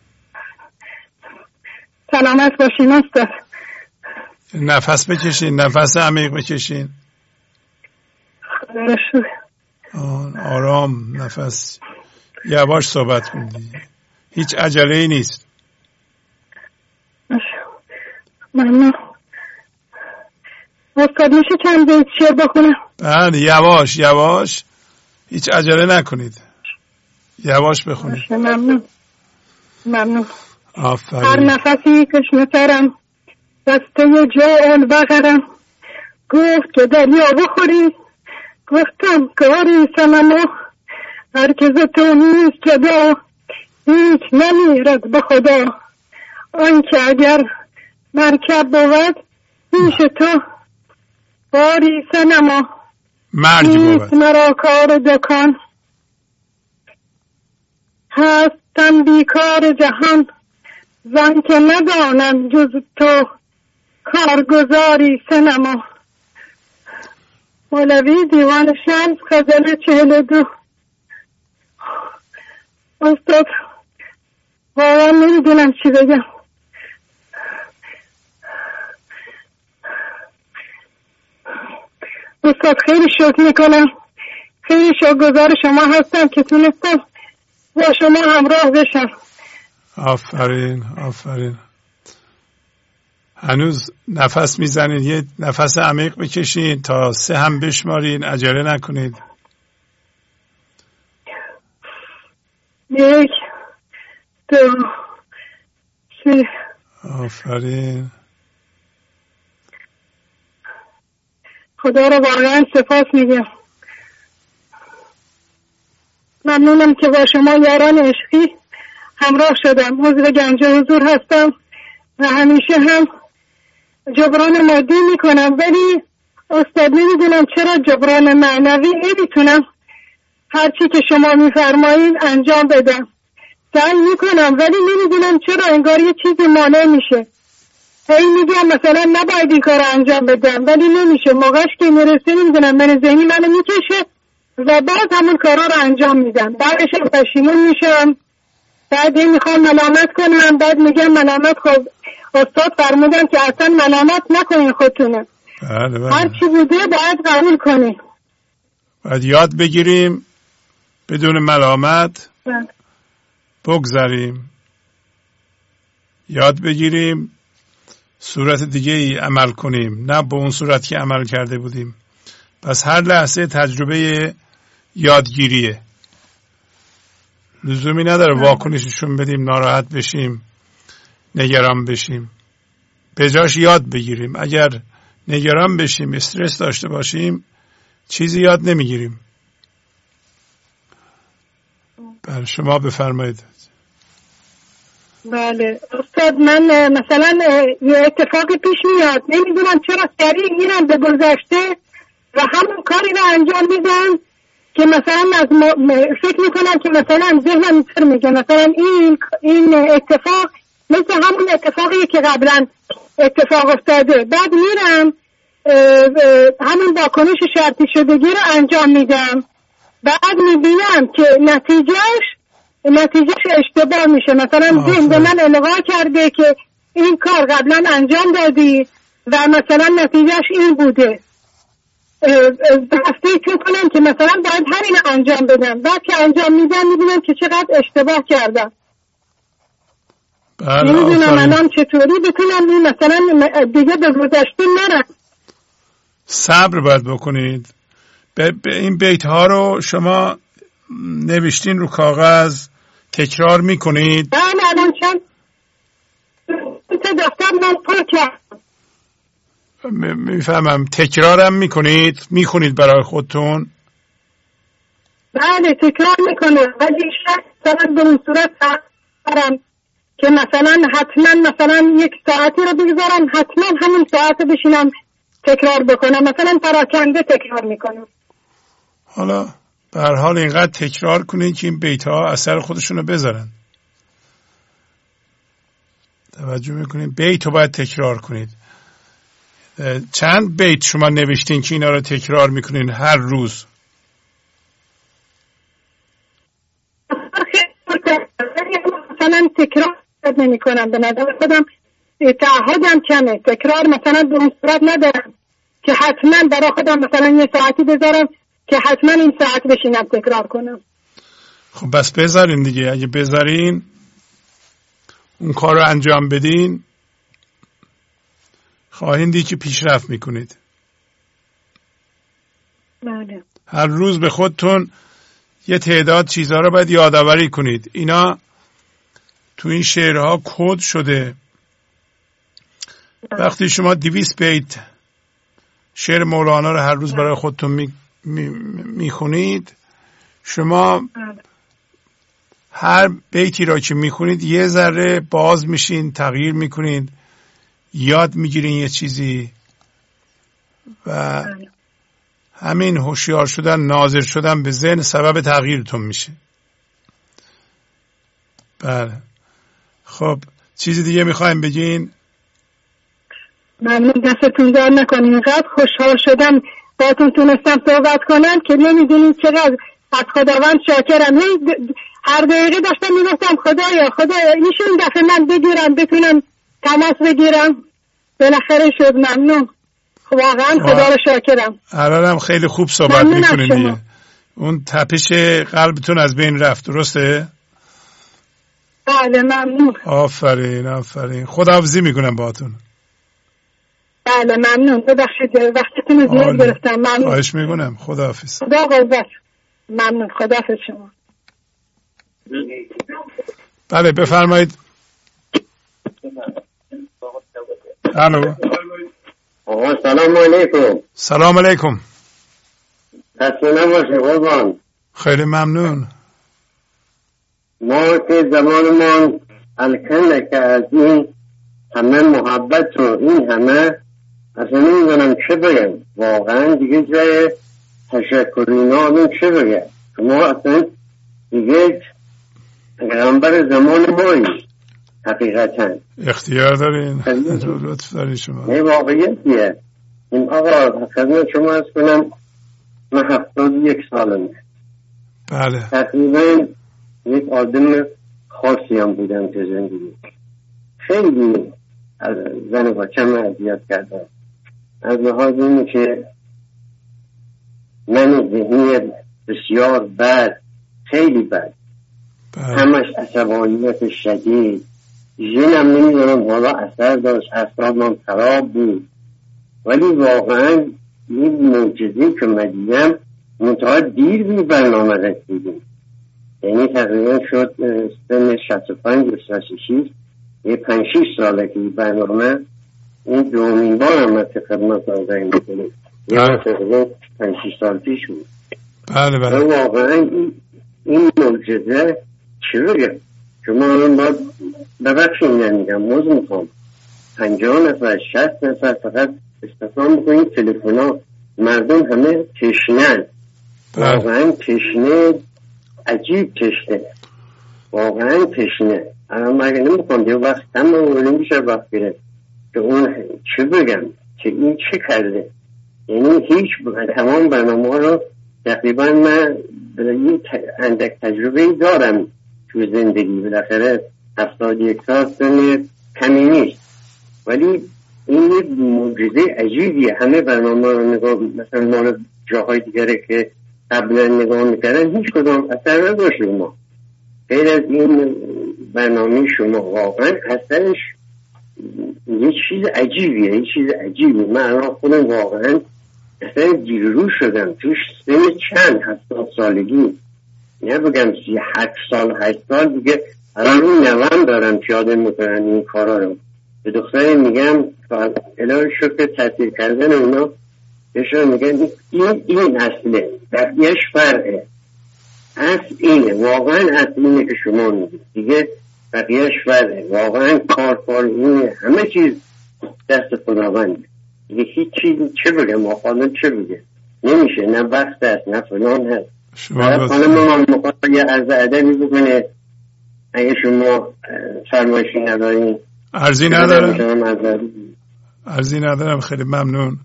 سلامت باشین استاد. نفس بکشین. نفس عمیق بکشین. خدا رو شکر. آرام نفس. یواش صحبت کنید. هیچ عجله‌ای نیست. ممنون. استاد میشه چند بیت شعر بخونم؟ بله یواش یواش، هیچ عجله نکنید، یواش بخونید. ممنون. آفرین. هر نفسی کشمترم دسته جان بغرم، گفت که دریا بخوری، گفتم کاری سمنو، هرکز تو نیست جدا، هیچ نمیرد به خدا. آنکه اگر مرکب بود پیش تو باری سنما، مرگ بود مرا کار دکان، هستم بیکار جهان، زن که ندانم جز تو کارگزاری سنما. مولوی دیوان شمس غزل 42. استاد واقعا نمیدونم چی بگم. استاد خیلی شکر میکنم، خیلی شکرگزار شما هستم که تونستم با شما همراه بشم. آفرین آفرین. هنوز نفس میزنید، یه نفس عمیق بکشین تا 3 هم بشمارین، عجله نکنید. 1 2 3. آفرین. خدا رو واقعا سپاس میگم. ممنونم که با شما یاران عشقی همراه شدم. عضو گنج حضور هستم و همیشه هم جبران مادی میکنم، ولی استاد نمیدونم چرا جبران معنوی نمیتونم هرچی که شما میفرمایید انجام بدم. سعی میکنم ولی نمیدونم چرا، انگار یه چیزی مانع میشه. هی میگم مثلا نباید این کار انجام بدم ولی نمیشه، موقعش که میرسه نمیدونم من ذهنی منو میکشه و بعد همون کارا رو انجام میدم، بعدش پشیمون میشم، بعد میخوام ملامت کنم، بعد میگم ملامت خب استاد فرمودن که اصلا ملامت نکنین خودتونه. بله. هر چی بوده باید قبول کنی. باید یاد بگیریم بدون ملامت بگذاریم، یاد بگیریم صورت دیگه ای عمل کنیم، نه به اون صورت که عمل کرده بودیم. پس هر لحظه تجربه یادگیریه، لزومی نداره واکنششون بدیم، ناراحت بشیم، نگران بشیم. به جاش یاد بگیریم. اگر نگران بشیم، استرس داشته باشیم، چیزی یاد نمیگیریم. بله شما بفرمایید. بله استاد، من مثلا یه اتفاقی پیش میاد، نمیدونم چرا سریع میرم به گذشته و همون کاری رو انجام میدم که مثلا از فکر میکنم که مثلا ذهنم اینطور میگه مثلا این اتفاق مثل همون اتفاقی که قبلا اتفاق افتاده، بعد میرم همون واکنش شرطی شدگی رو انجام میدم، بعد میبینم که نتیجهش اشتباه میشه. مثلا ذهن به من القا کرده که این کار قبلا انجام دادی و مثلا نتیجهش این بوده، فکر کنم که مثلا باید همین انجام بدم، بعد که انجام میدم میبینم که چقدر اشتباه کردم. نمیدونم الان چطوری بتونم این مثلا دیگه به گذشته نرم. صبر باید بکنید. به این بیت ها رو شما نوشتین رو کاغذ، تکرار میکنید؟ بله الان چند دفتر من پر کردم. میفهمم. تکرارم میکنید؟ میخونید برای خودتون؟ بله تکرار میکنم، ولی شاید به اون صورت دارم که مثلا حتما مثلا 1 ساعتی رو بگذارم، حتما همون ساعت بشینم تکرار بکنم، مثلا پراکنده تکرار میکنم. حالا به هر حال اینقدر تکرار کنید که این بیت ها اثر خودشونو بذارن. توجه میکنید بیت رو باید تکرار کنید. چند بیت شما نوشتین که اینا رو تکرار میکنین هر روز؟ مثلا تکرار نمی کنم، به نظر خودم تعهدم کمه، تکرار مثلا به اون صورت ندارم که حتما برای خودم مثلا 1 ساعتی بذارم که حتما این ساعت بشینم تکرار کنم. خب بس بذارین دیگه. اگه بذارین اون کار رو انجام بدین خواهین دید که پیشرفت میکنید. بله. هر روز به خودتون یه تعداد چیزها رو باید یادآوری کنید. اینا تو این شعرها کد شده. وقتی شما 200 بیت شعر مولانا رو هر روز برای خودتون میخونید، شما هر بیتی را که میخونید یه ذره باز میشین، تغییر میکنید، یاد میگیرین یه چیزی و همین هوشیار شدن، ناظر شدن به ذهن سبب تغییرتون میشه. بله. خب چیزی دیگه میخوایم بگین؟ ممنون، دستتون در نکنین. اینقدر خوشحال شدم باهاتون تونستم صحبت کنم که نمیدونین چقدر از خداوند شاکرم. هر دقیقه داشتم میگفتم خدایا میشه این دفعه من بگیرم، بتونم تماس بگیرم. بالاخره شد. ممنون، واقعا خدا رو شاکرم. الانم خیلی خوب صحبت میکنین دیگه. اون تپش قلبتون از بین رفت، درسته؟ بله ممنون. آفرین. خداحافظی میکنم باهاتون. بله ممنون. ببخشید وقتتون رو زیاد گرفتم. ممنون. خواهش میکنم. خداحافظ. خدا قوت. ممنون. خداحافظ شما. بله بفرمایید. الو. آقا سلام علیکم. سلام علیکم. خسته نباشید قربان. خیلی ممنون. ما که زمانمان الکنه که از این همه محبت و این همه اصلا نمیدونم چه بگم. واقعا دیگه جای تشکری نامین چه بگم. ما اصلا دیگه پیغمبر زمان مایی حقیقتا. اختیار دارین. لطف دارین شما. نه واقعیتیه. این آقا خدمت شما از کنم من 71 سالمه. بله. تقریبا یک آدم خاصی هم بودم که زندگی. خیلی از زن و بچه‌م اذیت کردم. از لحاظ اینه که من ذهنی بسیار بد، خیلی بد. همش عصبانیت شدید. ژنم نمیدونم حالا اثر داشت، اعصابم خراب بود. ولی واقعا این معجزه‌ای که من دیدم منتها دیر به برنامه رسیدیم. یعنی تقریبا شد سن 65 و 66 یه 5-6 ساله که برنامه این دومین بار هم از خدمت آقای میکنه. یعنی تقریبا 5-6 سال پیش بود. بله. واقعا این معجزه چی بگم؟ شما الان باید ببخشید نمیگم، موضوع میخوام 50 نفر 60 نفر فقط استفاده بکنید تلفن ها. مردم همه تشنن. واقعا تشنه، عجیب تشنه، واقعا تشنه. الان مگه نمیخوام یه وقت تمام میشه وقت گرفت که اون چه بگم که این چه کرده. یعنی هیچ تمام برنامه ها رو تقریبا من یه اندک تجربه دارم تو زندگی. بالاخره 71 سال سن کمی نیست، ولی این یه معجزه عجیبیه. همه برنامه رو نگاه مثلا ما جاهای دیگره که قبلا نگاه میکردن هیچ کدام اثر نداشت. ما غیر از این برنامه شما واقعا اثرش یه چیز عجیبیه، یه چیز عجیبیه. من الان خودم واقعا اصلا گیرو شدم توش. سن چند 70 سالگی، نه بگم 37 سال 8 سال دیگه. الان اون نوام دارم پیاده میکنن این کارا رو. به دختری میگم الهی شکر تحصیل کردن اونا بهشون میگن این اصله، بقیهش فرقه. اصل اینه، واقعا اصل اینه که شما میگید دیگه، بقیهش فرقه. واقعا کار اینه، همه چیز دست خداونده دیگه. هیچ چیز چه بگم آقا چه بگم نمیشه، نه وقت هست نه فلان هست. خانم ما مقابل یه عرض ادبی بکنه اگه شما فرمایشی ندارین. عرضی ندارم. خیلی ممنون.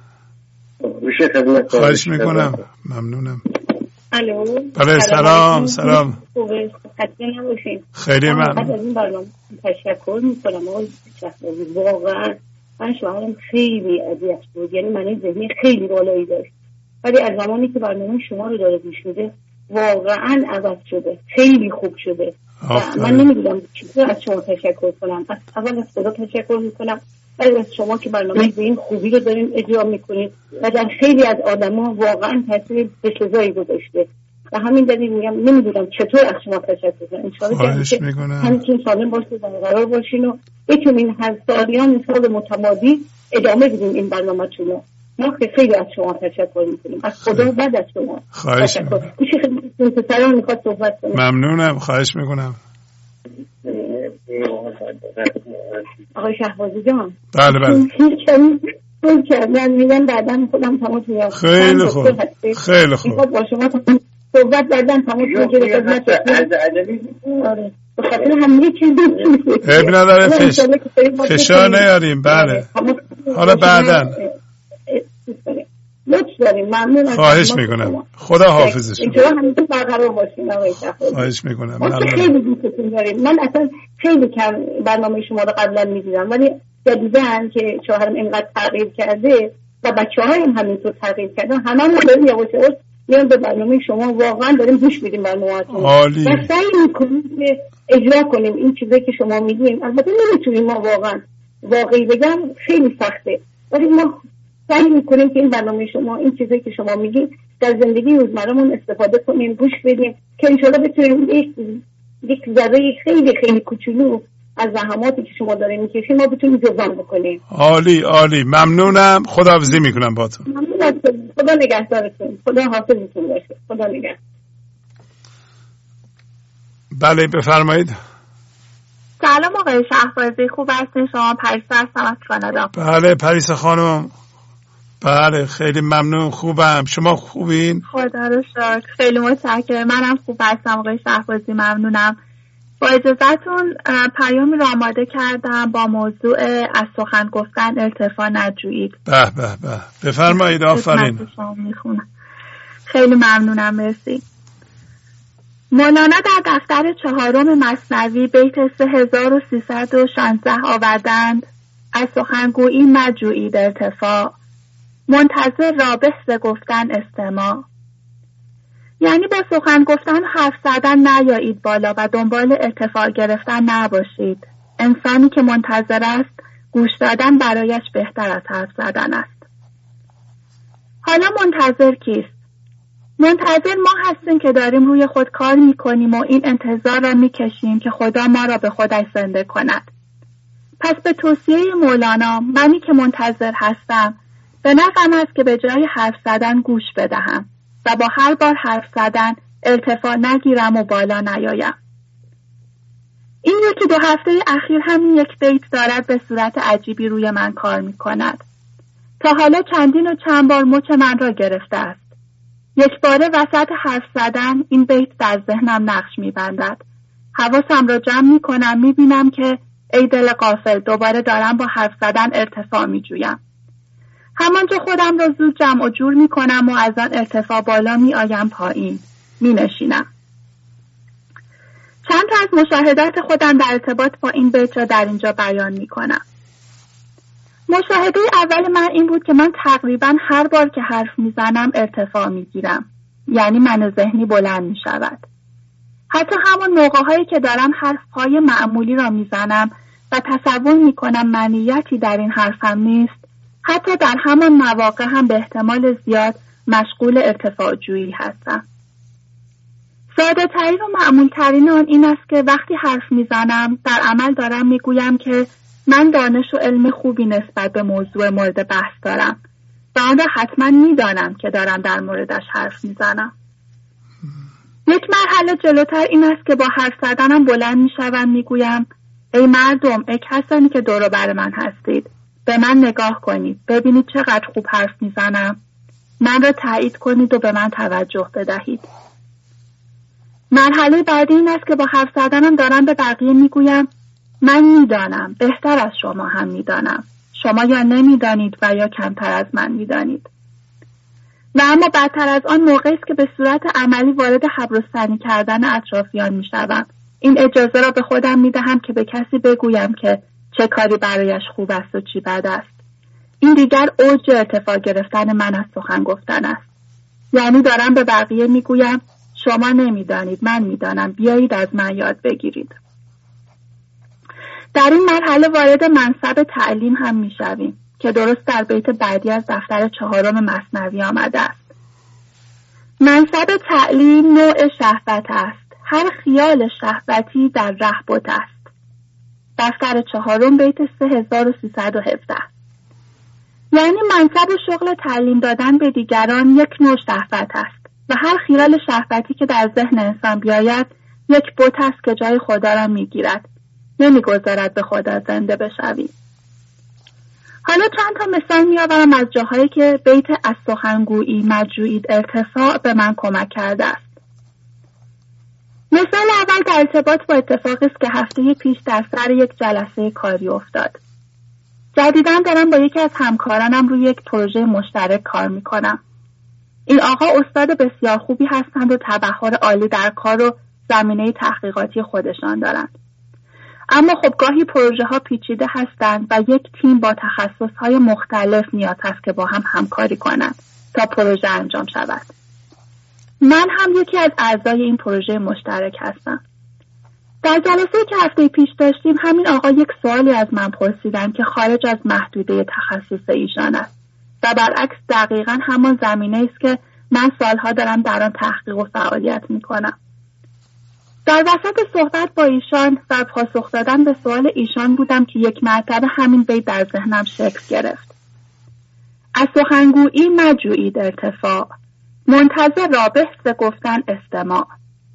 خواهش میکنم. ممنونم. الو. بله سلام. خوبه، خسته نباشید. خیلی ممنون. از این برنامه تشکر میکنم. واقعا من شوهرم خیلی اذیت بود، یعنی من ذهنی خیلی بالایی داشت، ولی از زمانی که برنامه شما رو داره گوش میده واقعا عوض شده، خیلی خوب شده. من نمیدونم چطور از شما تشکر کنم. اول از خدا تشکر میکنم ولی از شما که برنامه به این خوبی رو دارین اجرا میکنید و در خیلی از آدما واقعا تاثیر بسزایی گذاشته و همین دلیل میگم نمیدونم چطور از شما تشکر کنم. ان شاء الله همین سالم باشید و قرار باشین و بتونین هر سالیان سال متمادی ادامه بدین این برنامه‌تون رو. ما خیلی از شما تشکر میکنیم، از خدا بعد از شما. خواهش میکنم. ممنونم. خواهش میکنم. آقای شهبازی جان. بله. من میگم بعداً خودم تماس میگم. خیلی خوب. خیلی خوب. با شما صحبت بعداً تماس میگیره خدمت. آره. به خاطر همین چیزی اب نداره فشار نیاریم. بله. حالا بعداً. لطف داریم. ممنون. خواهش میکنم. خدا حافظ شما. اینجا همیشه برقرار باشین آقای شهبازی. خواهش میکنم. من خیلی دوستتون داریم. من اصلا خیلی کم برنامه شما رو قبلا میدیدم ولی جدیدن که شوهرم اینقدر تغییر کرده و بچه‌ها هم همینطور تغییر کردن، هممون داریم یواش یواش میام به برنامه شما واقعا داریم گوش میدیم برنامه‌تون. عالی. و سعی می‌کنیم که اجرا کنیم این چیزایی که شما میگین. البته نمیتونیم ما واقعا واقعی بگم خیلی سخته ولی ما سعی می‌کنیم که این برنامه شما این چیزایی که شما میگین در زندگی روزمره‌مون استفاده کنیم، گوش بدیم که ان شاءالله بتونیم یک ذره خیلی خیلی کوچولو از زحماتی که شما دارین میکشین ما بتونیم جبران بکنیم. عالی. ممنونم. خداحافظی میکنم باهاتون. ممنونم. خدا نگهدارتون. خدا حافظتون باشه. خدا نگهدار. بله بفرمایید. سلام آقای شهبازی، خوب هستین شما؟ پریسا هستم از کانادا. بله پریسا خانم. بله خیلی ممنون. خوبم. شما خوبین؟ خدا رو شکر. خیلی متشکرم. منم خوب هستم آقای شهبازی. ممنونم. با اجازهتون پیامی رو آماده کردم با موضوع از سخن گفتن ارتفاع نجویید. به بفرمایید. آفرین. خیلی ممنونم. مرسی. مولانا در دفتر 4 مثنوی بیت 3316 آوردند: از سخنگویی مجویید ارتفاع، منتظر را به گفتن استماع. یعنی با سخن گفتن حرف زدن نیایید بالا و دنبال ارتفاع گرفتن نباشید. انسانی که منتظر است گوش دادن برایش بهتر از حرف زدن است. حالا منتظر کیست؟ منتظر ما هستیم که داریم روی خود کار میکنیم و این انتظار را میکشیم که خدا ما را به خودش زنده کند. پس به توصیه مولانا منی که منتظر هستم به نظرم است که به جای حرف زدن گوش بدهم و با هر بار حرف زدن ارتفاع نگیرم و بالا نیایم. این 1-2 هفته اخیر همین یک بیت دارد به صورت عجیبی روی من کار می کند. تا حالا چندین و چند بار مچ من را گرفته است. یک باره وسط حرف زدن این بیت در ذهنم نقش می بندد. حواسم را جمع می کنم، می بینم که ای دل غافل دوباره دارم با حرف زدن ارتفاع می جویم. همانجا خودم را زود جمع و جور می کنم و از آن ارتفاع بالا می آیم پایین. می نشینم. چند تا از مشاهدات خودم در ارتباط با این بیت را در اینجا بیان می کنم. مشاهده اول من این بود که من تقریبا هر بار که حرف می زنم ارتفاع می گیرم. یعنی من ذهنی بلند می شود. حتی همون موقع هایی که دارم حرف های معمولی را می زنم و تصور می کنم معنیتی در این حرفم نیست، حتی در همان مواقع هم به احتمال زیاد مشغول ارتفاع جویی هستم. ساده ترین و معمول ترین آن این است که وقتی حرف میزنم در عمل دارم میگویم که من دانش و علم خوبی نسبت به موضوع مورد بحث دارم و آن را حتما میدانم که دارم در موردش حرف میزنم. یک مرحله جلوتر این است که با حرف زدنم بلند میشوم میگویم ای مردم، ای کسانی که دور و بر من هستید، به من نگاه کنید، ببینید چقدر خوب حرف میزنم، من را تایید کنید و به من توجه بدهید. مرحله بعدی این است که با حرف زدنم دارم به بقیه میگویم من میدانم، بهتر از شما هم میدانم، شما یا نمیدانید و یا کمتر از من میدانید. و اما بدتر از آن موقعی است که به صورت عملی وارد حبر و ثنی کردن اطرافیان میشوم. این اجازه را به خودم میدهم که به کسی بگویم که چه کاری برایش خوب است و چی بد است. این دیگر اوج ارتفاع گرفتن من از سخن گفتن است. یعنی دارم به بقیه میگویم شما نمیدانید، من میدانم، بیایید از من یاد بگیرید. در این مرحله وارد منصب تعلیم هم میشویم که درست در بیت بعدی از دفتر 4 مثنوی آمده است. منصب تعلیم نوع شهوت است، هر خیال شهوتی در ره بت است. دفتر 4 بیت 3317. یعنی منصب و شغل تعلیم دادن به دیگران یک نوع شهوت است و هر خیال شهوتی که در ذهن انسان بیاید یک بت است که جای خدا را میگیرد، نمیگذارد به خدا زنده بشویم. حالا چند تا مثال میآورم از جاهایی که بیت از سخنگویی مجوعید ارتفاع به من کمک کرده است. مثال اول در ارتباط با اتفاقی است که هفته پیش در سر یک جلسه کاری افتاد. جدیداً دارم با یکی از همکارانم روی یک پروژه مشترک کار میکنم. این آقا استاد بسیار خوبی هستند و تبحر عالی در کار و زمینه تحقیقاتی خودشان دارند. اما خب گاهی پروژه ها پیچیده هستند و یک تیم با تخصص های مختلف نیاز هست که با هم همکاری کنند تا پروژه انجام شود. من هم یکی از اعضای این پروژه مشترک هستم. در جلسه که هفته پیش داشتیم همین آقا یک سوالی از من پرسیدن که خارج از محدوده تخصص ایشان است و برعکس دقیقاً همان زمینه است که من سالها دارم در آن تحقیق و فعالیت میکنم. در وسط صحبت با ایشان و پاسخ دادن به سوال ایشان بودم که یک مرتبه همین بیت در ذهنم شکل گرفت. از سخنگویی مجوعید ارتفاع، منتظر رابح ز گفتن استماع.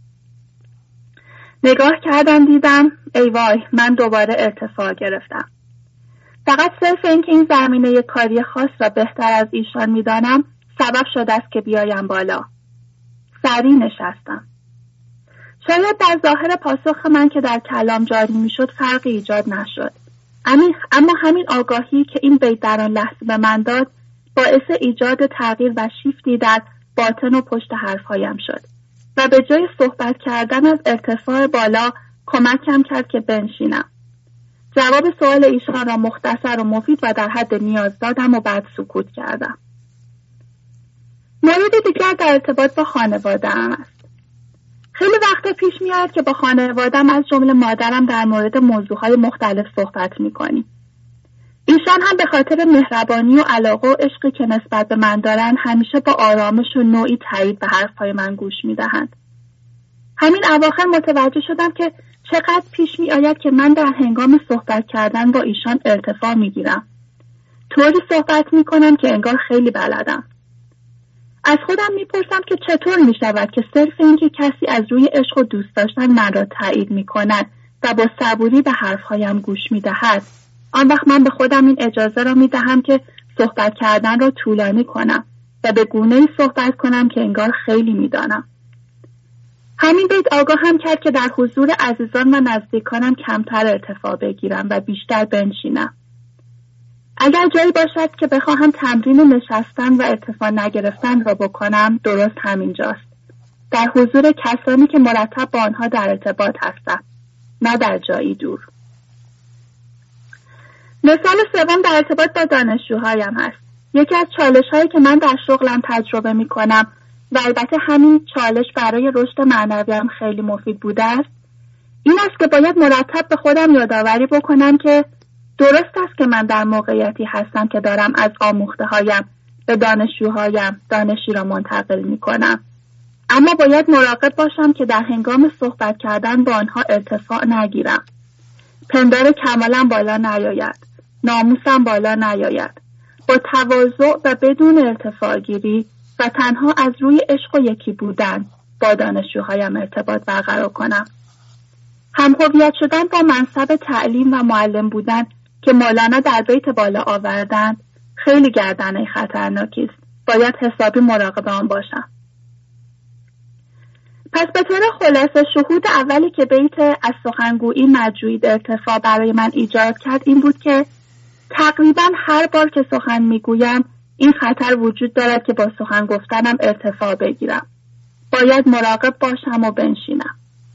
نگاه کردم دیدم ای وای من دوباره ارتفاع گرفتم. فقط صرف اینکه این زمینه کاری خاص را بهتر از ایشان میدانم سبب شده است که بیایم بالا. سریع نشستم. شاید در ظاهر پاسخ من که در کلام جاری میشد فرقی ایجاد نشد. اما همین آگاهی که این بیت در آن لحظه به من داد باعث ایجاد تغییر و شیفتی در باطن و پشت حرفهایم شد و به جای صحبت کردن از ارتفاع بالا کمکم کرد که بنشینم. جواب سوال ایشان را مختصر و مفید و در حد نیاز دادم و بعد سکوت کردم. مورد دیگر در ارتباط با خانواده‌ام است. خیلی وقت پیش میاد که با خانواده‌ام از جمله مادرم در مورد موضوعهای مختلف صحبت میکنیم. ایشان هم به خاطر مهربانی و علاقه و عشقی که نسبت به من دارن همیشه با آرامش و نوعی تایید به حرفهای من گوش میدهند. همین اواخر متوجه شدم که چقدر پیش می آید که من در هنگام صحبت کردن با ایشان ارتفاع میگیرم. طوری صحبت میکنم که انگار خیلی بلدم. از خودم میپرسم که چطور میشود که صرف اینکه کسی از روی عشق و دوست داشتن من را تایید میکند و با صبوری به حرفهایم گوش میدهد، آن وقت من به خودم این اجازه را میدهم که صحبت کردن را طولانی کنم و به گونه‌ای صحبت کنم که انگار خیلی میدانم. همین بیت آگاه هم کرد که در حضور عزیزان و نزدیکانم کمتر ارتفاع بگیرم و بیشتر بنشینم. اگر جایی باشد که بخواهم تمرین نشستن و ارتفاع نگرفتن را بکنم، درست همینجاست. در حضور کسانی که مرتب با آنها در ارتباط هستم، نه در جایی دور. مثال سوم در ارتباط با دانشجوهایم هست. یکی از چالش‌هایی که من در شغلم تجربه می‌کنم و البته همین چالش برای رشد معنویم خیلی مفید بوده است، این است که باید مرتب به خودم یادآوری بکنم که درست است که من در موقعیتی هستم که دارم از آموخته‌هایم به دانشجوهایم دانشی را منتقل می‌کنم، اما باید مراقب باشم که در هنگام صحبت کردن با آنها ارتفاع نگیرم. پندار کمالم بالا نیاید، ناموسم بالا نیاید. با تواضع و بدون ارتفاع گیری و تنها از روی عشق و یکی بودن با دانشجوهایم ارتباط برقرار کنم. هم هویت شدن با منصب تعلیم و معلم بودن که مولانا در بیت بالا آوردند خیلی گردنه خطرناکی است. باید حسابی مراقب آن باشم. پس به طور خلاصه شهود اولی که بیت از سخنگویی مجوعید ارتفاع برای من ایجاد کرد این بود که تقریبا هر بار که سخن میگویم این خطر وجود دارد که با سخن گفتنم ارتفاع بگیرم. باید مراقب باشم و بنشینم.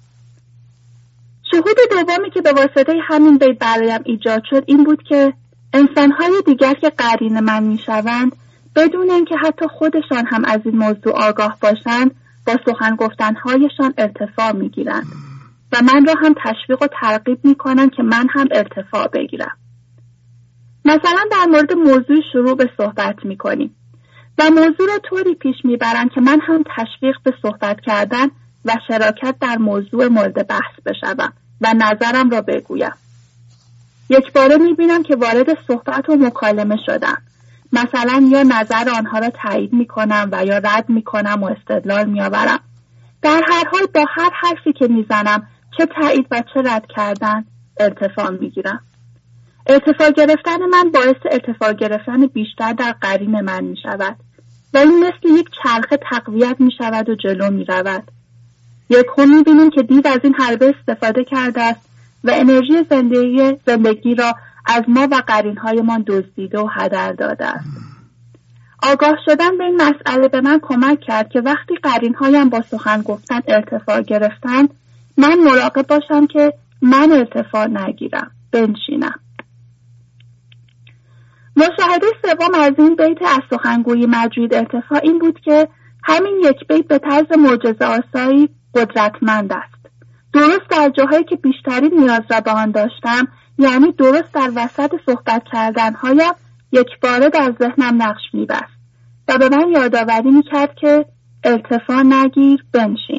شهود دومی که به واسطه همین بیت برایم ایجاد شد این بود که انسان‌های دیگر که قرین من میشوند بدون اینکه حتی خودشان هم از این موضوع آگاه باشند با سخن گفتن‌هایشان ارتفاع میگیرند. و من را هم تشویق و ترغیب میکنن که من هم ارتفاع بگیرم. مثلا در مورد موضوع شروع به صحبت میکنیم و موضوع را طوری پیش میبرن که من هم تشویق به صحبت کردن و شراکت در موضوع مورد بحث بشوم و نظرم را بگویم. یک باره میبینم که وارد صحبت و مکالمه شدم. مثلا یا نظر آنها را تایید میکنم و یا رد میکنم و استدلال میآورم. در هر حال با هر حرفی که میزنم، چه تایید و چه رد کردن، ارتفاع میگیرم. ارتفاع گرفتن من باعث ارتفاع گرفتن بیشتر در قرین من میشود و این مثل یک چرخه تقویت میشود و جلو میرود. یکم میبینیم که دیو از این حربه استفاده کرده است و انرژی زندگی را از ما و قرینهایمان دزدیده و هدر داده است. آگاه شدن به این مسئله به من کمک کرد که وقتی قرینهایم با سخن گفتن ارتفاع گرفتن، من مراقب باشم که من ارتفاع نگیرم، بنشینم. مشاهده سوم از این بیت از سخنگوی مجید ارتفاع این بود که همین یک بیت به طرز معجزه آسایی قدرتمند است. درست در جاهایی که بیشترین نیاز را به آن داشتم، یعنی درست در وسط صحبت کردنهایم، یک باره در ذهنم نقش می‌بست و به من یادآوری می‌کرد که ارتفاع نگیر، بنشین.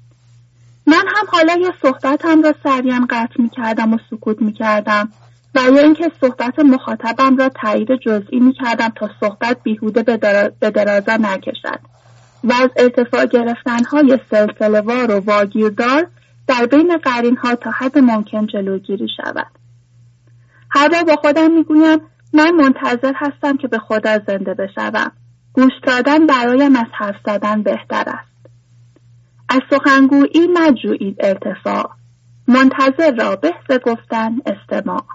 من هم حالا یا صحبتم را سریعا قطع می‌کردم و سکوت می‌کردم و یا اینکه صحبت مخاطبم را تایید جزئی می‌کردم تا صحبت بیهوده به درازا نکشد و از ارتفاع گرفتن‌های سلسله‌وار و واگیردار در بین قرین‌ها تا حد ممکن جلوگیری شود. هر بار با خودم میگویم من منتظر هستم که به خدا زنده بشوم. گوش دادن برایم از حرف زدن بهتر است. از سخنگویی مجویید ارتفاع، منتظر را به ز گفتن استماع.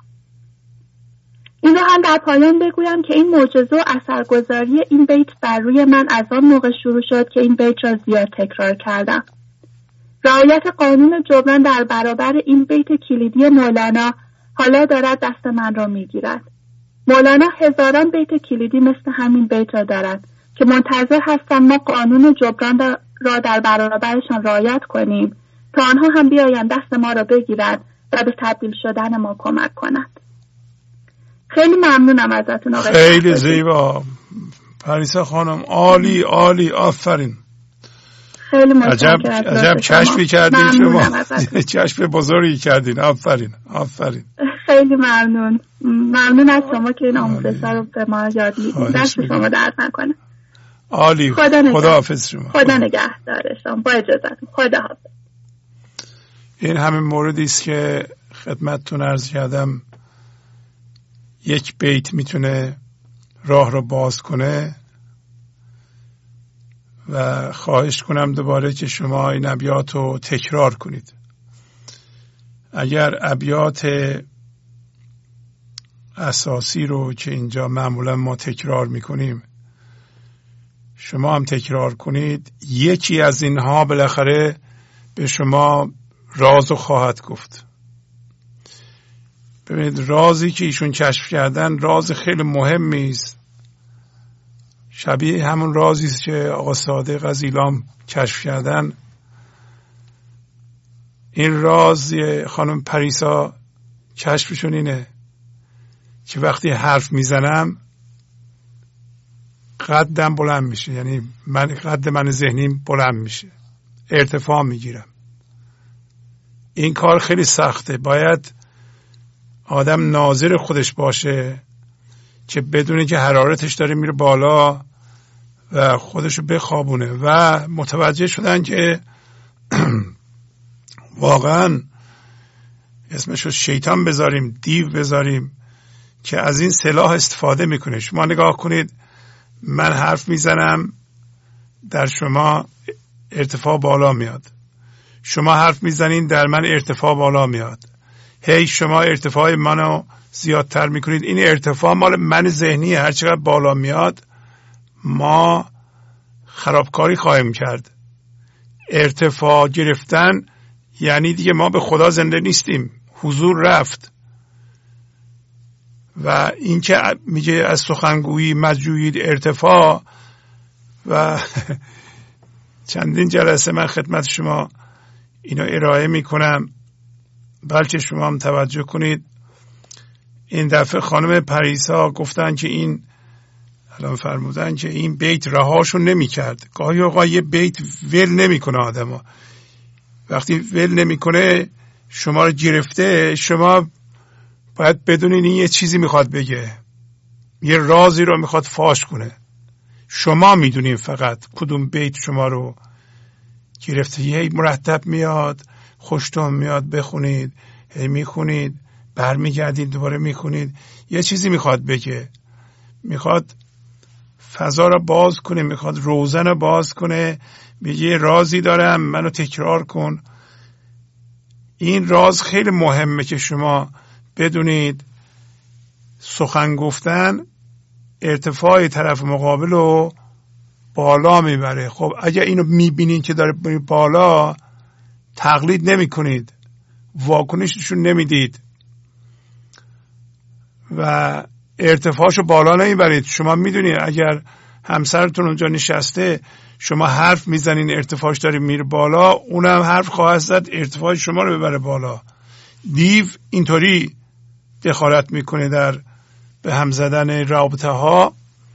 این را هم در پایان بگویم که این معجزه و اثرگذاری این بیت بر روی من از آن موقع شروع شد که این بیت را زیاد تکرار کردم. رعایت قانون جبران در برابر این بیت کلیدی مولانا حالا دارد دست من را میگیرد. مولانا هزاران بیت کلیدی مثل همین بیت را دارد که منتظر هستم ما قانون جبران را در برابرشان رعایت کنیم تا آنها هم بیایند دست ما را بگیرند و به تبدیل شدن ما کمک کنند. خیلی ممنونم ازتون آقای. خیلی زیبا پریسا خانم، عالی عالی، آفرین. خیلی متشکرم. عجب کشفی کردین شما. کشف بزرگی کردین. آفرین آفرین. خیلی ممنون از شما که این آموزش‌ها رو به ما یاد میدید. دست شما درد نکنه. عالی. خدا حافظ شما. خدا نگهدار شما. با اجازهتون. خدا حافظ. این همین موردی است که خدمتتون عرض کردم. یک بیت میتونه راه رو باز کنه و خواهش کنم دوباره که شما این ابیات رو تکرار کنید. اگر ابیات اساسی رو که اینجا معمولا ما تکرار میکنیم شما هم تکرار کنید، یکی از اینها بالاخره به شما رازو خواهد گفت. ببینید رازی که ایشون کشف کردن راز خیلی مهمی است، شبیه همون رازی است که آقا صادق از ایلام کشف کردن. این راز خانم پریسا کشفشون اینه که وقتی حرف میزنم قدم بلند میشه، یعنی قد من ذهنیم بلند میشه، ارتفاع میگیرم. این کار خیلی سخته، باید آدم ناظر خودش باشه که بدونه که حرارتش داره میره بالا و خودشو بخوابونه. و متوجه شدن که واقعا اسمشو شیطان بذاریم، دیو بذاریم، که از این سلاح استفاده میکنه. شما نگاه کنید، من حرف میزنم در شما ارتفاع بالا میاد، شما حرف میزنین در من ارتفاع بالا میاد، هی شما ارتفاع منو زیادتر میکنید. این ارتفاع مال من ذهنیه، هر چقدر بالا میاد ما خرابکاری خواهیم کرد. ارتفاع گرفتن یعنی دیگه ما به خدا زنده نیستیم، حضور رفت. و این که میگه از سخنگویی مجویید ارتفاع، و چندین جلسه من خدمت شما اینو ارائه میکنم بلکه شما هم توجه کنید این دفعه خانم پریسا گفتن که این الان فرمودن که این بیت رهاشون نمی کرد. گاهی اوقات یه بیت ول نمی کنه آدم وقتی ول نمی کنه شما رو گرفته، شما باید بدونین این یه چیزی میخواد بگه، یه رازی رو میخواد فاش کنه. شما میدونین فقط کدوم بیت شما رو گرفته. یه مرتب میاد، خوشتون میاد بخونید، هی میخونید، برمیگردید دوباره میخونید. یه چیزی میخواد بگه، میخواد فضا رو باز کنه، میخواد روزن رو باز کنه، میگه رازی دارم منو تکرار کن. این راز خیلی مهمه که شما بدونید. سخن گفتن ارتفاع طرف مقابل رو بالا میبره. خب اگر اینو میبینید که داره بالا، تقلید نمی کنید، واکنششون نمیدید و ارتفاعشو بالا نمیبرید. شما میدونید اگر همسرتون اونجا نشسته شما حرف میزنین ارتفاعش داره میره بالا، اونم حرف خواهد زد ارتفاع شما رو ببره بالا. دیو اینطوری دخالت میکنه در به هم زدن رابطه ها.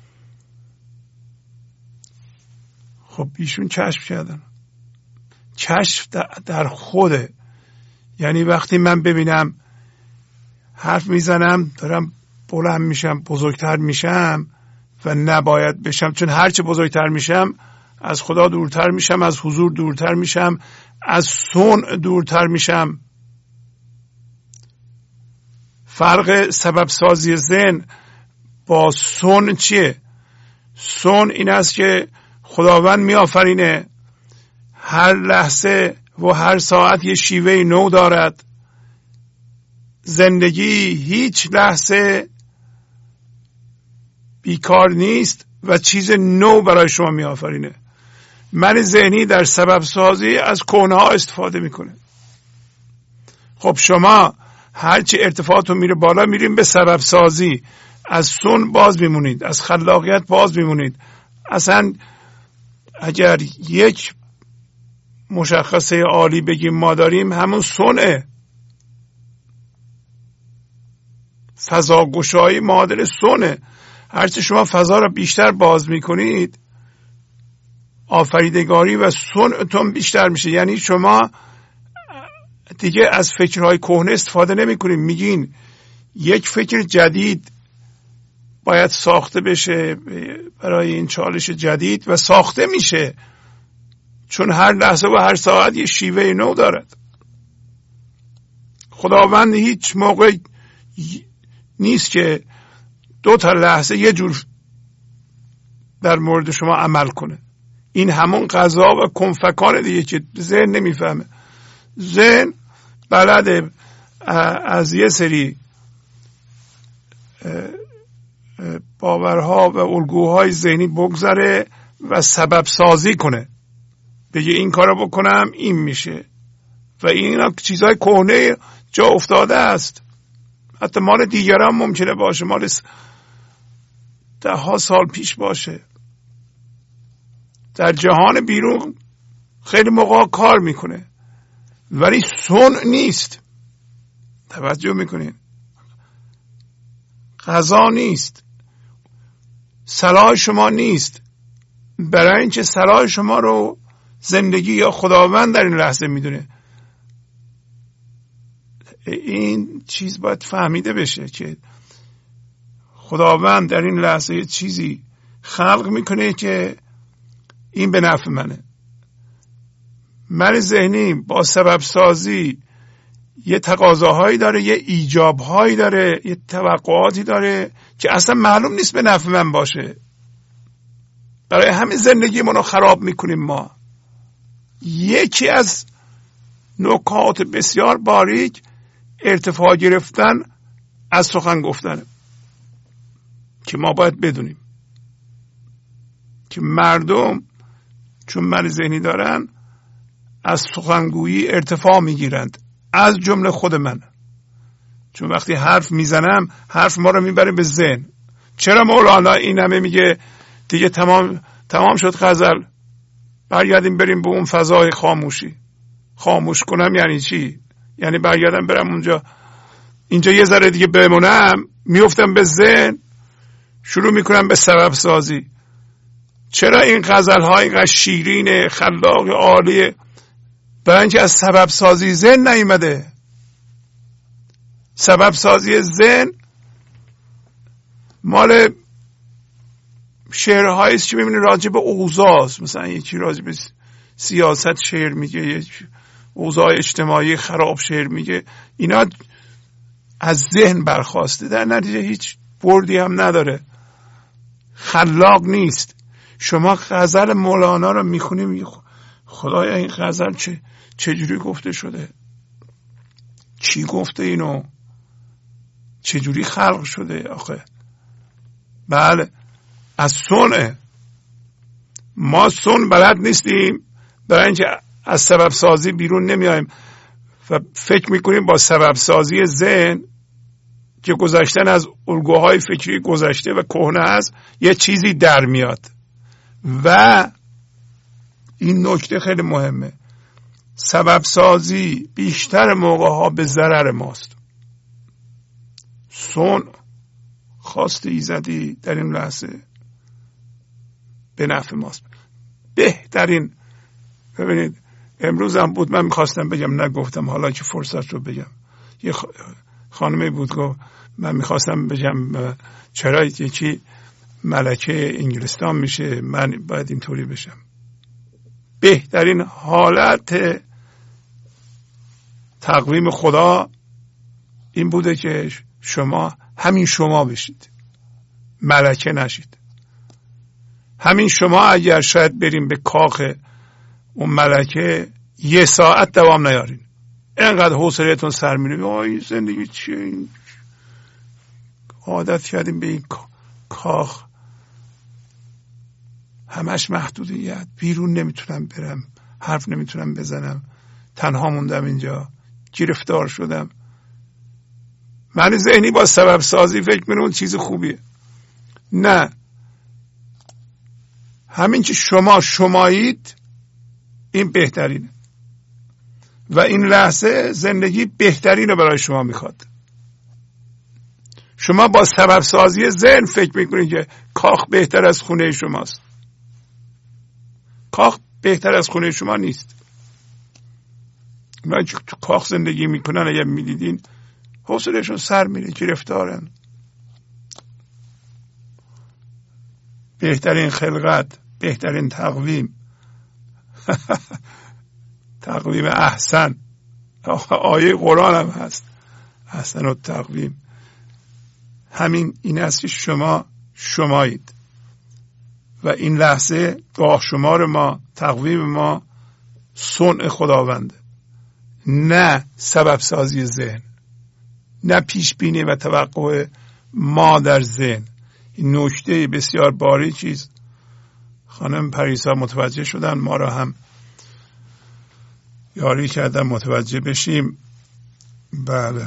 خب ایشون کشف کردن. کشف در خوده. یعنی وقتی من ببینم حرف میزنم دارم بلند میشم، بزرگتر میشم و نباید بشم، چون هرچه بزرگتر میشم از خدا دورتر میشم، از حضور دورتر میشم، از صنع دورتر میشم. فرق سبب سازی ذهن با صنع چیه؟ صنع این است که خداوند میآفرینه، هر لحظه و هر ساعت یه شیوه نو دارد. زندگی هیچ لحظه بیکار نیست و چیز نو برای شما میآفرینه. من ذهنی در سبب سازی از کونها استفاده میکنه. خب شما هرچی ارتفاعتون میره بالا میریم به سبب سازی، از صنع باز میمونید، از خلاقیت باز میمونید. اصلا اگر یک مشخصه عالی بگیم ما داریم، همون صنعه. فضا گشایی معادل صنعه. هرچی شما فضا را بیشتر باز میکنید، آفریدگاری و صنعتون بیشتر میشه. یعنی شما دیگه از فکرهای کهنه استفاده نمی کنید. میگین یک فکر جدید باید ساخته بشه برای این چالش جدید و ساخته میشه، چون هر لحظه و هر ساعت یه شیوه نو دارد. خداوند هیچ موقع نیست که دو تا لحظه یه جور در مورد شما عمل کنه. این همون قضا و کنفکان دیگه که ذهن نمیفهمه. ذهن بلده از یه سری باورها و الگوهای ذهنی بگذره و سبب سازی کنه، بگه این کارو بکنم این میشه. و اینا چیزهای کهنه جا افتاده است، حتی مال دیگران ممکنه باشه، مال 10 سال پیش باشه. در جهان بیرون خیلی موقع کار میکنه ولی صنع نیست. توجه میکنین؟ قضا نیست، صلاح شما نیست. برای اینکه صلاح شما رو زندگی یا خداوند در این لحظه میدونه. این چیز باید فهمیده بشه که خداوند در این لحظه یه چیزی خلق میکنه که این به نفع منه. من ذهنی با سبب سازی یه تقاضاهایی داره، یه ایجابهایی داره، یه توقعاتی داره که اصلا معلوم نیست به نفع من باشه. برای همین زندگی منو خراب میکنیم ما. یکی از نکات بسیار باریک ارتفاع گرفتن از سخن گفتن که ما باید بدونیم که مردم چون من ذهنی دارن از سخنگویی ارتفاع میگیرند، از جمله خود من. چون وقتی حرف میزنم حرف ما رو میبره به ذهن. چرا مولانا این همه میگه دیگه تمام شد غزل، برگردیم بریم به اون فضای خاموشی. خاموش کنم یعنی چی؟ یعنی برگردم برم اونجا، اینجا یه ذره دیگه بمونم، میفتم به ذهن، شروع میکنم به سبب سازی. چرا این غزل ها اینقدر شیرین، خلاق، عالیه؟ برای اینکه از سبب سازی ذهن نیومده. سبب سازی ذهن مال شعرهایی است که میبینی راجع به اوضاع، مثلا یکی راجع به سیاست شعر میگه، یه اوضاع اجتماعی خراب شعر میگه. اینا از ذهن برخواسته، در نتیجه هیچ بردی هم نداره، خلاق نیست. شما غزل مولانا رو میخونی میگی خدایا این غزل چجوری گفته شده، چی گفته اینو، چجوری خلق شده آخه. بله از صنع. ما صنع بلد نیستیم، برای اینکه از سبب سازی بیرون نمیایم و فکر میکنیم با سبب سازی ذهن که گذشتن از الگوهای فکری گذشته و کهنه است یه چیزی در میاد. و این نکته خیلی مهمه، سبب سازی بیشتر موقع ها به ضرر ماست. صنع خواست ایزدی در این لحظه به نفع ماست. بهترین، ببینید امروز هم بود من میخواستم بگم نگفتم، حالا که فرصت رو بگم. یه خانمی بود گفت من میخواستم بگم چرا یکی ملکه انگلستان میشه من باید اینطوری بشم. بهترین حالت تقویم خدا این بوده که شما همین شما بشید، ملکه نشید. همین شما اگر شاید بریم به کاخ اون ملکه یه ساعت دوام نیارین، اینقدر حوصله‌تون سر میره. این زندگی چیه، این عادت کردیم به این کاخ، همش محدودیت، بیرون نمیتونم برم، حرف نمیتونم بزنم، تنها موندم اینجا، گرفتار شدم. من ذهنی با سبب سازی فکر می‌کنم اون چیز خوبیه. نه، همین که شما شمایید این بهترینه و این لحظه زندگی بهترین رو برای شما میخواد. شما با سبب سازی ذهن فکر میکنید که کاخ بهتر از خونه شماست. کاخ بهتر از خونه شما نیست. اونا که تو کاخ زندگی میکنن اگر میدیدین حوصله‌شون سر میره، گرفتارن. بهترین خلقت، بهترین تقویم تقویم احسن، آیه قرآن هم هست، احسن و تقویم. همین این است که شما شمایید و این لحظه گاه شمار ما، تقویم ما صنع خداونده، نه سبب سازی ذهن، نه پیش بینی و توقع ما در ذهن. این نکته بسیار باری چیز خانم پریسا متوجه شدن، ما را هم یاری کردن متوجه بشیم. بله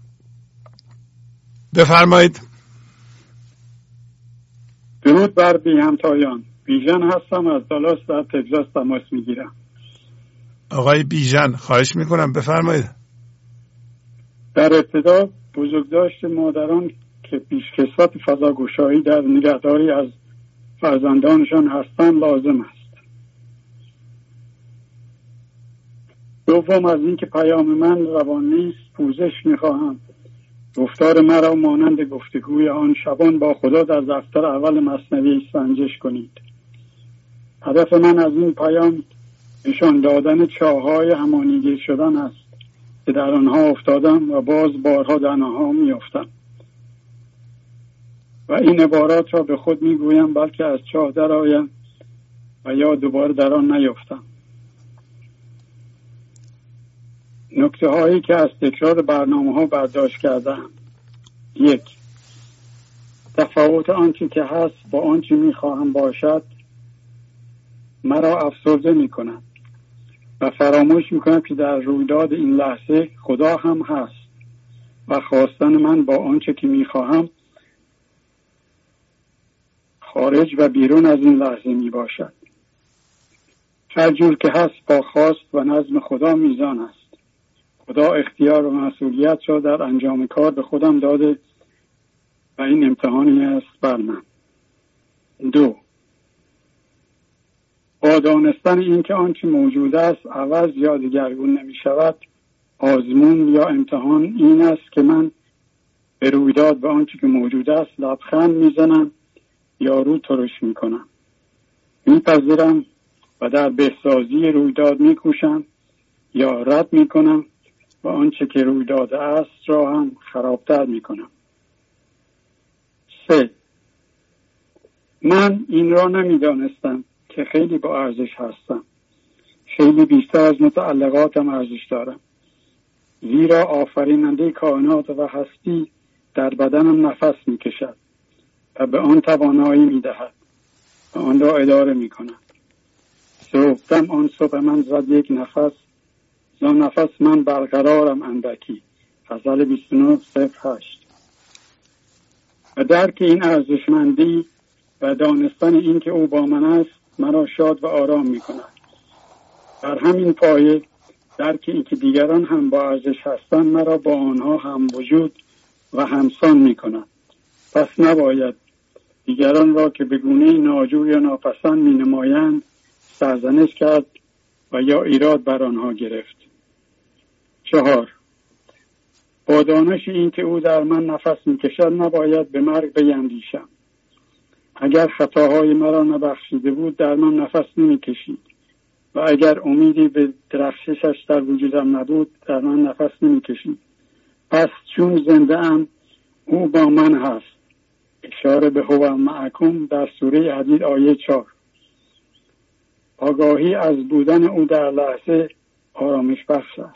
بفرمایید. درود بر بی همتایان. بیژن هستم، از دالاس در تگزاس تماس میگیرم. آقای بیژن خواهش میکنم بفرمایید. در ابتدا بزرگداشت مادران که پیشکسوت فضاگشایی در نگهداری از فرزندانشان هستند لازم است. دوم از اینکه پیام من روان نیست، پوزش میخواهم. گفتار مرا مانند گفتگوی آن شبان با خدا در دفتر اول مثنوی سنجش کنید. هدف من از این پیام نشان دادن چاه‌های همانیگیر شدن است که در آنها افتادم و باز بارها در آنها میافتم و این عبارات را به خود میگویم بلکه از چاه درآیم و یا دوباره در آن نیفتم. نکته هایی که از تکرار برنامه ها برداشت کردم: 1. تفاوت آنچه که هست با آنچه میخواهم باشد مرا افسرده میکند و فراموش میکنم که در رویداد این لحظه خدا هم هست و خواستن من با آنچه که میخواهم خارج و بیرون از این لحظه میباشد. هر جور که هست با خواست و نظم خدا میزان است. خدا اختیار و مسئولیت را در انجام کار به خودم داده و این امتحانی است بر من. 2. با دانستن این که آنچه موجود است عوض یا دگرگون نمی شود، آزمون یا امتحان این است که من به رویداد به آنچه که موجود است لبخند میزنم یا رو ترش میکنم، میپذیرم و در بهسازی رویداد میکوشم یا رد میکنم و آنچه که رویداد است را هم خرابتر میکنم. 3. من این را نمیدانستم که خیلی با ارزش هستم. خیلی بیشتر از متعلقاتم ارزش دارم، زیرا آفریننده کائنات و هستی در بدنم نفس میکشد و به آن توانایی میدهد و آن را اداره میکند. صبحدم آن صبح من زد یک نفس، زان نفس من برقرارم اندکی. غزل 29:08. و درک این ارزشمندی و دانستن این که او با من است مرا شاد و آرام میکند. در همین پایه درک این که دیگران هم با ارزش هستند مرا با آنها هم وجود و همسان میکند. پس نباید دیگران را که به گونه ناجور یا ناپسند مینمایند سرزنش کرد و یا ایراد بر آنها گرفت. 4. با دانش این که او در من نفس میکشد نباید به مرگ بیندیشم. اگر خطاهای مرا نبخشیده بود در من نفس نمیکشید و اگر امیدی به درخششش در وجودم نبود در من نفس نمیکشید. پس چون زنده ام او با من هست. اشاره به هو معکم در سوره حدید آیه 4. آگاهی از بودن او در لحظه آرامش بخش است.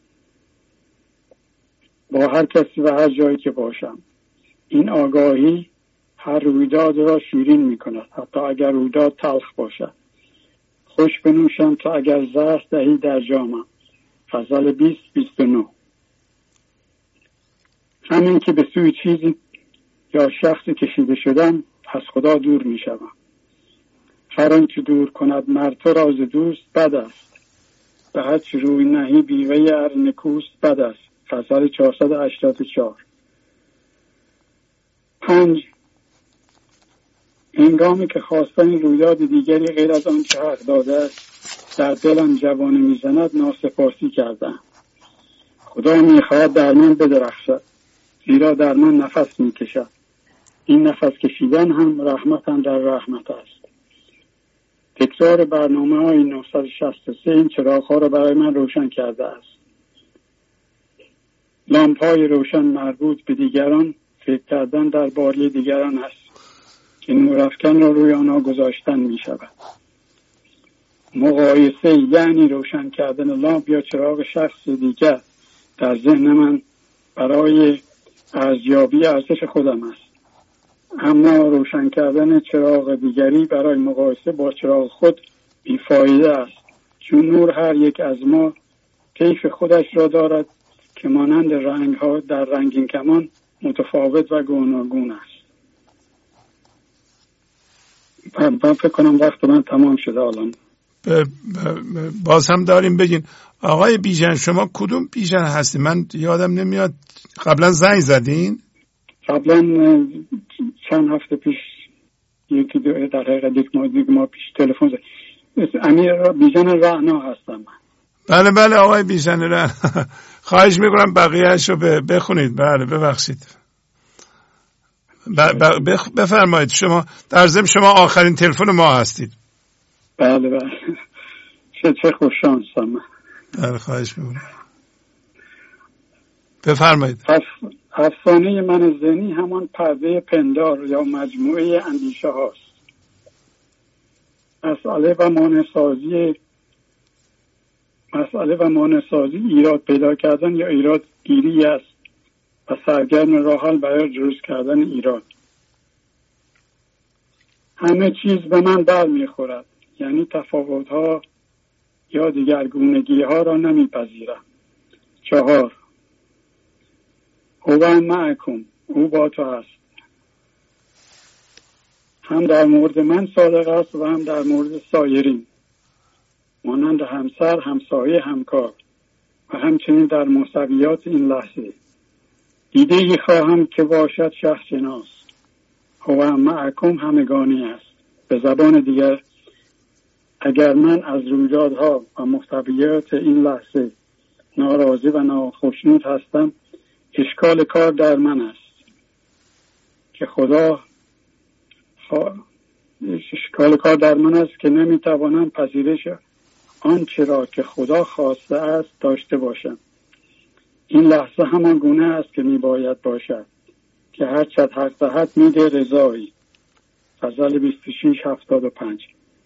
با هر کسی و هر جایی که باشم این آگاهی هر رویداد را شیرین می کند، حتی اگر رویداد تلخ باشد. خوش بنوشم تا اگر زهر دهی در جامم. غزل 20:29. همین که به سوی چیزی یا شخصی کشیده شدم از خدا دور می شدم. هر آنچه دور کند مرد تو راز دوست بد است، به هر چه روی نهی بیوه هر نکوست بد است. غزل 484. 5. هنگامی که خواستن رویداد دیگری غیر از آن که حق داده است در دلم جوانه میزند ناسپاسی کردم. خدا میخواهد در من بدرخشد، زیرا در من نفس میکشد. این نفس کشیدن هم رحمت هم در رحمت است. تکرار برنامه های 963 این چراغ ها را برای من روشن کرده است. لامپ های روشن مربوط به دیگران فکر کردن در باری دیگران است که نورافکن را روی آنها گذاشتن می شود. مقایسه یعنی روشن کردن لامپ یا چراغ شخص دیگر در ذهن من برای ارزیابی ارزش خودم است. اما روشن کردن چراغ دیگری برای مقایسه با چراغ خود بیفایده است، چون نور هر یک از ما کیف خودش را دارد که مانند رنگ ها در رنگین کمان متفاوت و گوناگون است. من فکر کنم وقت من تمام شده الان. باز هم داریم بگین آقای بیژن شما کدوم بیژن هستی؟ من یادم نمیاد. قبلا زنگ زدین؟ قبلا چند هفته پیش یکی در حقیقت یک ماه پیش تلفن زد. امیر بیژن رعنا هستم من. بله آقای بیژن رعنا. خواهش میکنم بقیه‌اش رو بخونید. بله ببخشید. بفرمایید. شما در ضمن شما آخرین تلفن ما هستید. بله چه خوش شانسم من. بله خواهش میکنم. بفرمایید. افسانه من ذهنی همان پرده پندار یا مجموعه اندیشه هاست. مسئله و مانع‌سازی ایراد پیدا کردن یا ایراد گیری است و سرگرم راه حل برای جلوس کردن ایراد. همه چیز به من بر میخورد، یعنی تفاوت ها یا دیگرگونگی ها را نمیپذیرم. 4. هو معکم، او با تو است. هم در مورد من صادق است و هم در مورد سایرین، مانند همسر، همسایه، همکار. و همچنین در موسویات این لحظه. دیده‌ای خواهم که باشد شخص‌شناس، هو معکم همگانی است. به زبان دیگر، اگر من از رویدادها و محتویات این لحظه ناراضی و ناخوشنود هستم، اشکال کار در من است که اشکال کار در من است که نمیتوانم پذیرش آنچه را که خدا خواسته است داشته باشم. این لحظه همان گونه است که میباید باشد که هر چت حق دهد میده رضایی. غزل 2675.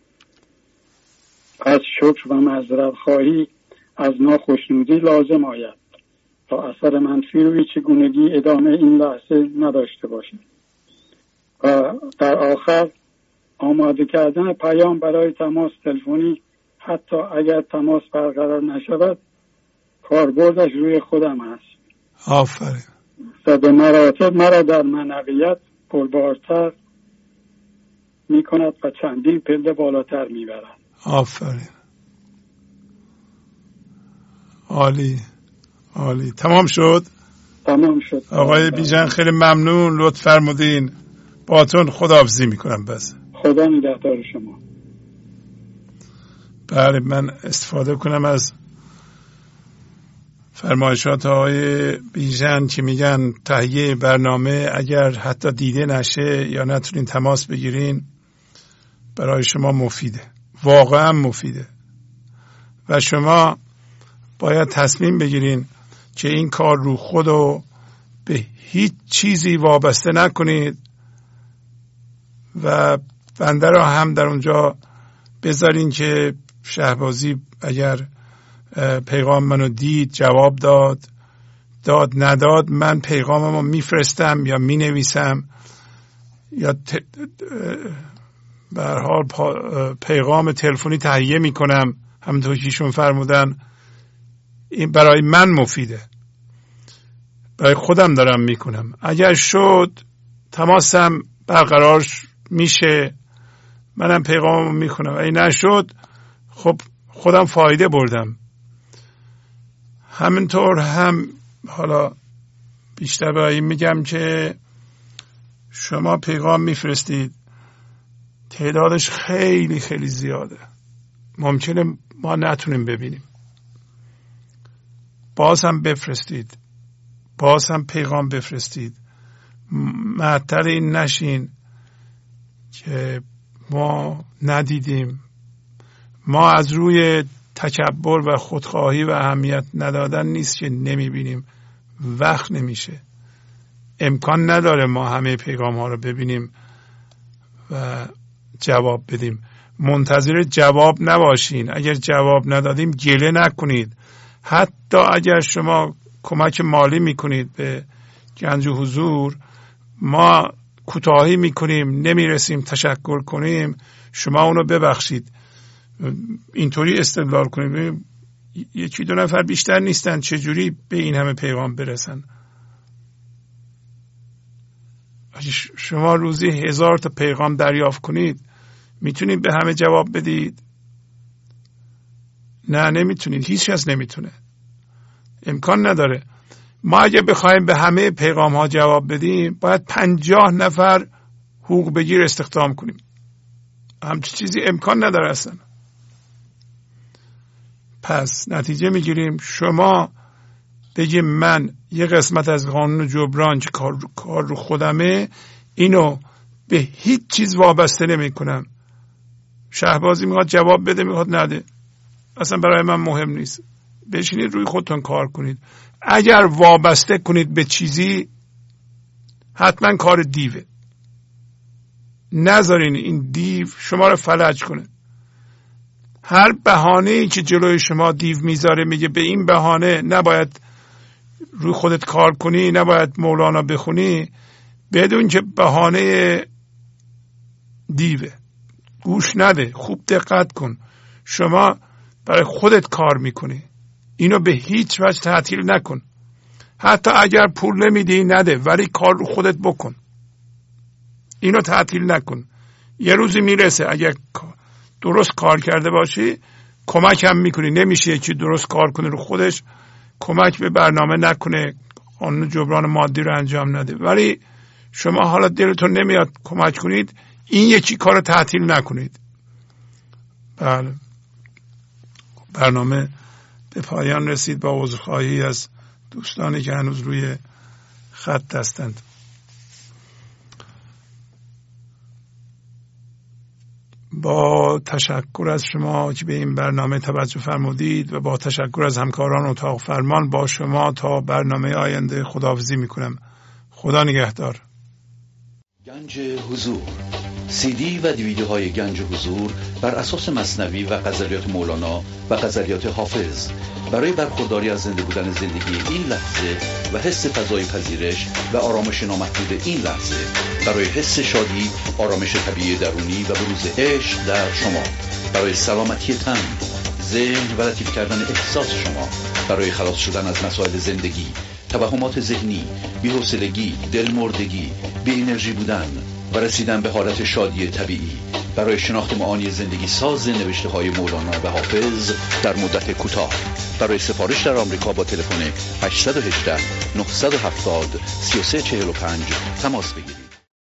از شکر و معذرت خواهی از ناخوشنودی لازم آید تا اثر منفی روی چگونگی ادامه این لحظه نداشته باشد. و در آخر آماده کردن پیام برای تماس تلفنی، حتی اگر تماس برقرار نشود، کاربردش روی خودم است. آفرین. و به مراتب مرا در معنویت پربارتر می کند و چندین پله بالاتر می برد. آفرین. عالی عالی. تمام شد؟ تمام شد. آقای بیژن خیلی ممنون، لطف فرمودین. باهاتون خداحافظی میکنم. بس خدا نگهدار شما. بله، من استفاده کنم از فرمایشات آقای بیژن که میگن تهیه برنامه اگر حتی دیده نشه یا نتونین تماس بگیرین برای شما مفیده، واقعا مفیده. و شما باید تصمیم بگیرین که این کار رو خودو به هیچ چیزی وابسته نکنید و بنده را هم در اونجا بذارین که شهبازی اگر پیغام منو دید، جواب داد نداد، من پیغاممو میفرستم یا مینویسم یا به هر حال پیغام تلفنی تهیه میکنم. همونطور که ایشون فرمودن این برای من مفیده، برای خودم دارم میکنم. اگر شد تماسم برقرار میشه، منم پیغاممو میکنم. اگه نشد خب خودم فایده بردم. همینطور هم حالا بیشتر برای میگم که شما پیغام میفرستید، تعدادش خیلی خیلی زیاده، ممکنه ما نتونیم ببینیم. باز هم بفرستید، باز هم پیغام بفرستید. معطل این نشین که ما ندیدیم. ما از روی تکبر و خودخواهی و اهمیت ندادن نیست که نمیبینیم، وقت نمیشه، امکان نداره ما همه پیغام ها رو ببینیم و جواب بدیم. منتظر جواب نباشین. اگر جواب ندادیم گله نکنید. حتی اگر شما کمک مالی میکنید به گنج حضور، ما کوتاهی میکنیم، نمیرسیم تشکر کنیم، شما اونو ببخشید. اینطوری استدلال کنیم یکی دو نفر بیشتر نیستن، چجوری به این همه پیغام برسن؟ شما روزی 1000 تا پیغام دریافت کنید، میتونید به همه جواب بدید؟ نه، نمیتونید. هیچ کس نمیتونه، امکان نداره. ما اگه بخوایم به همه پیغام ها جواب بدیم باید 50 نفر حقوق بگیر استخدام کنیم. همچین چیزی امکان نداره اصلا. پس نتیجه میگیریم شما بگیم من یه قسمت از قانون جبران که کار رو خودمه، اینو به هیچ چیز وابسته نمی کنم. شهبازی میخواد جواب بده، میخواد نده، اصلا برای من مهم نیست. بشینید روی خودتون کار کنید. اگر وابسته کنید به چیزی حتما کار دیوه. نذارین این دیو شما رو فلج کنه. هر بهانه‌ای که جلوی شما دیو میذاره، میگه به این بهانه نباید روی خودت کار کنی، نباید مولانا بخونی، بدون که بهانه دیوه. گوش نده، خوب دقت کن. شما برای خودت کار میکنی، اینو به هیچ وجه تعطیل نکن. حتی اگر پول نمیدی نده، ولی کار رو خودت بکن. اینو تعطیل نکن. یه روزی میرسه اگر درست کار کرده باشی کمک هم میکنی. نمیشه یکی درست کار کنه رو خودش کمک به برنامه نکنه، قانون جبران مادی رو انجام نده، ولی شما حالا دلتون نمیاد کمک کنید، این یکی کار تعطیل نکنید. بله، برنامه به پایان رسید با عذرخواهی از دوستانی که هنوز روی خط هستند. با تشکر از شما که به این برنامه توجه فرمودید و با تشکر از همکاران اتاق فرمان با شما تا برنامه آینده خداحافظی میکنم. خدا نگهدار. گنج حضور، CD و دیویدیوهای گنج حضور بر اساس مثنوی و غزلیات مولانا و غزلیات حافظ برای برخورداری از زنده بودن زندگی این لحظه و حس فضای پذیرش و آرامش نامحدود این لحظه، برای حس شادی، آرامش طبیعی درونی و بروز عشق در شما، برای سلامتی تن، ذهن و لطیف کردن احساس شما، برای خلاص شدن از مسائل زندگی، توهمات ذهنی، بی‌حوصلگی، دلمردگی، بی انرژی بودن و رسیدن به حالت شادی طبیعی، برای شناخت معانی زندگی ساز نوشته های مولانا و حافظ در مدت کوتاه. برای سفارش در آمریکا با تلفن 818 970 3345 تماس بگیرید.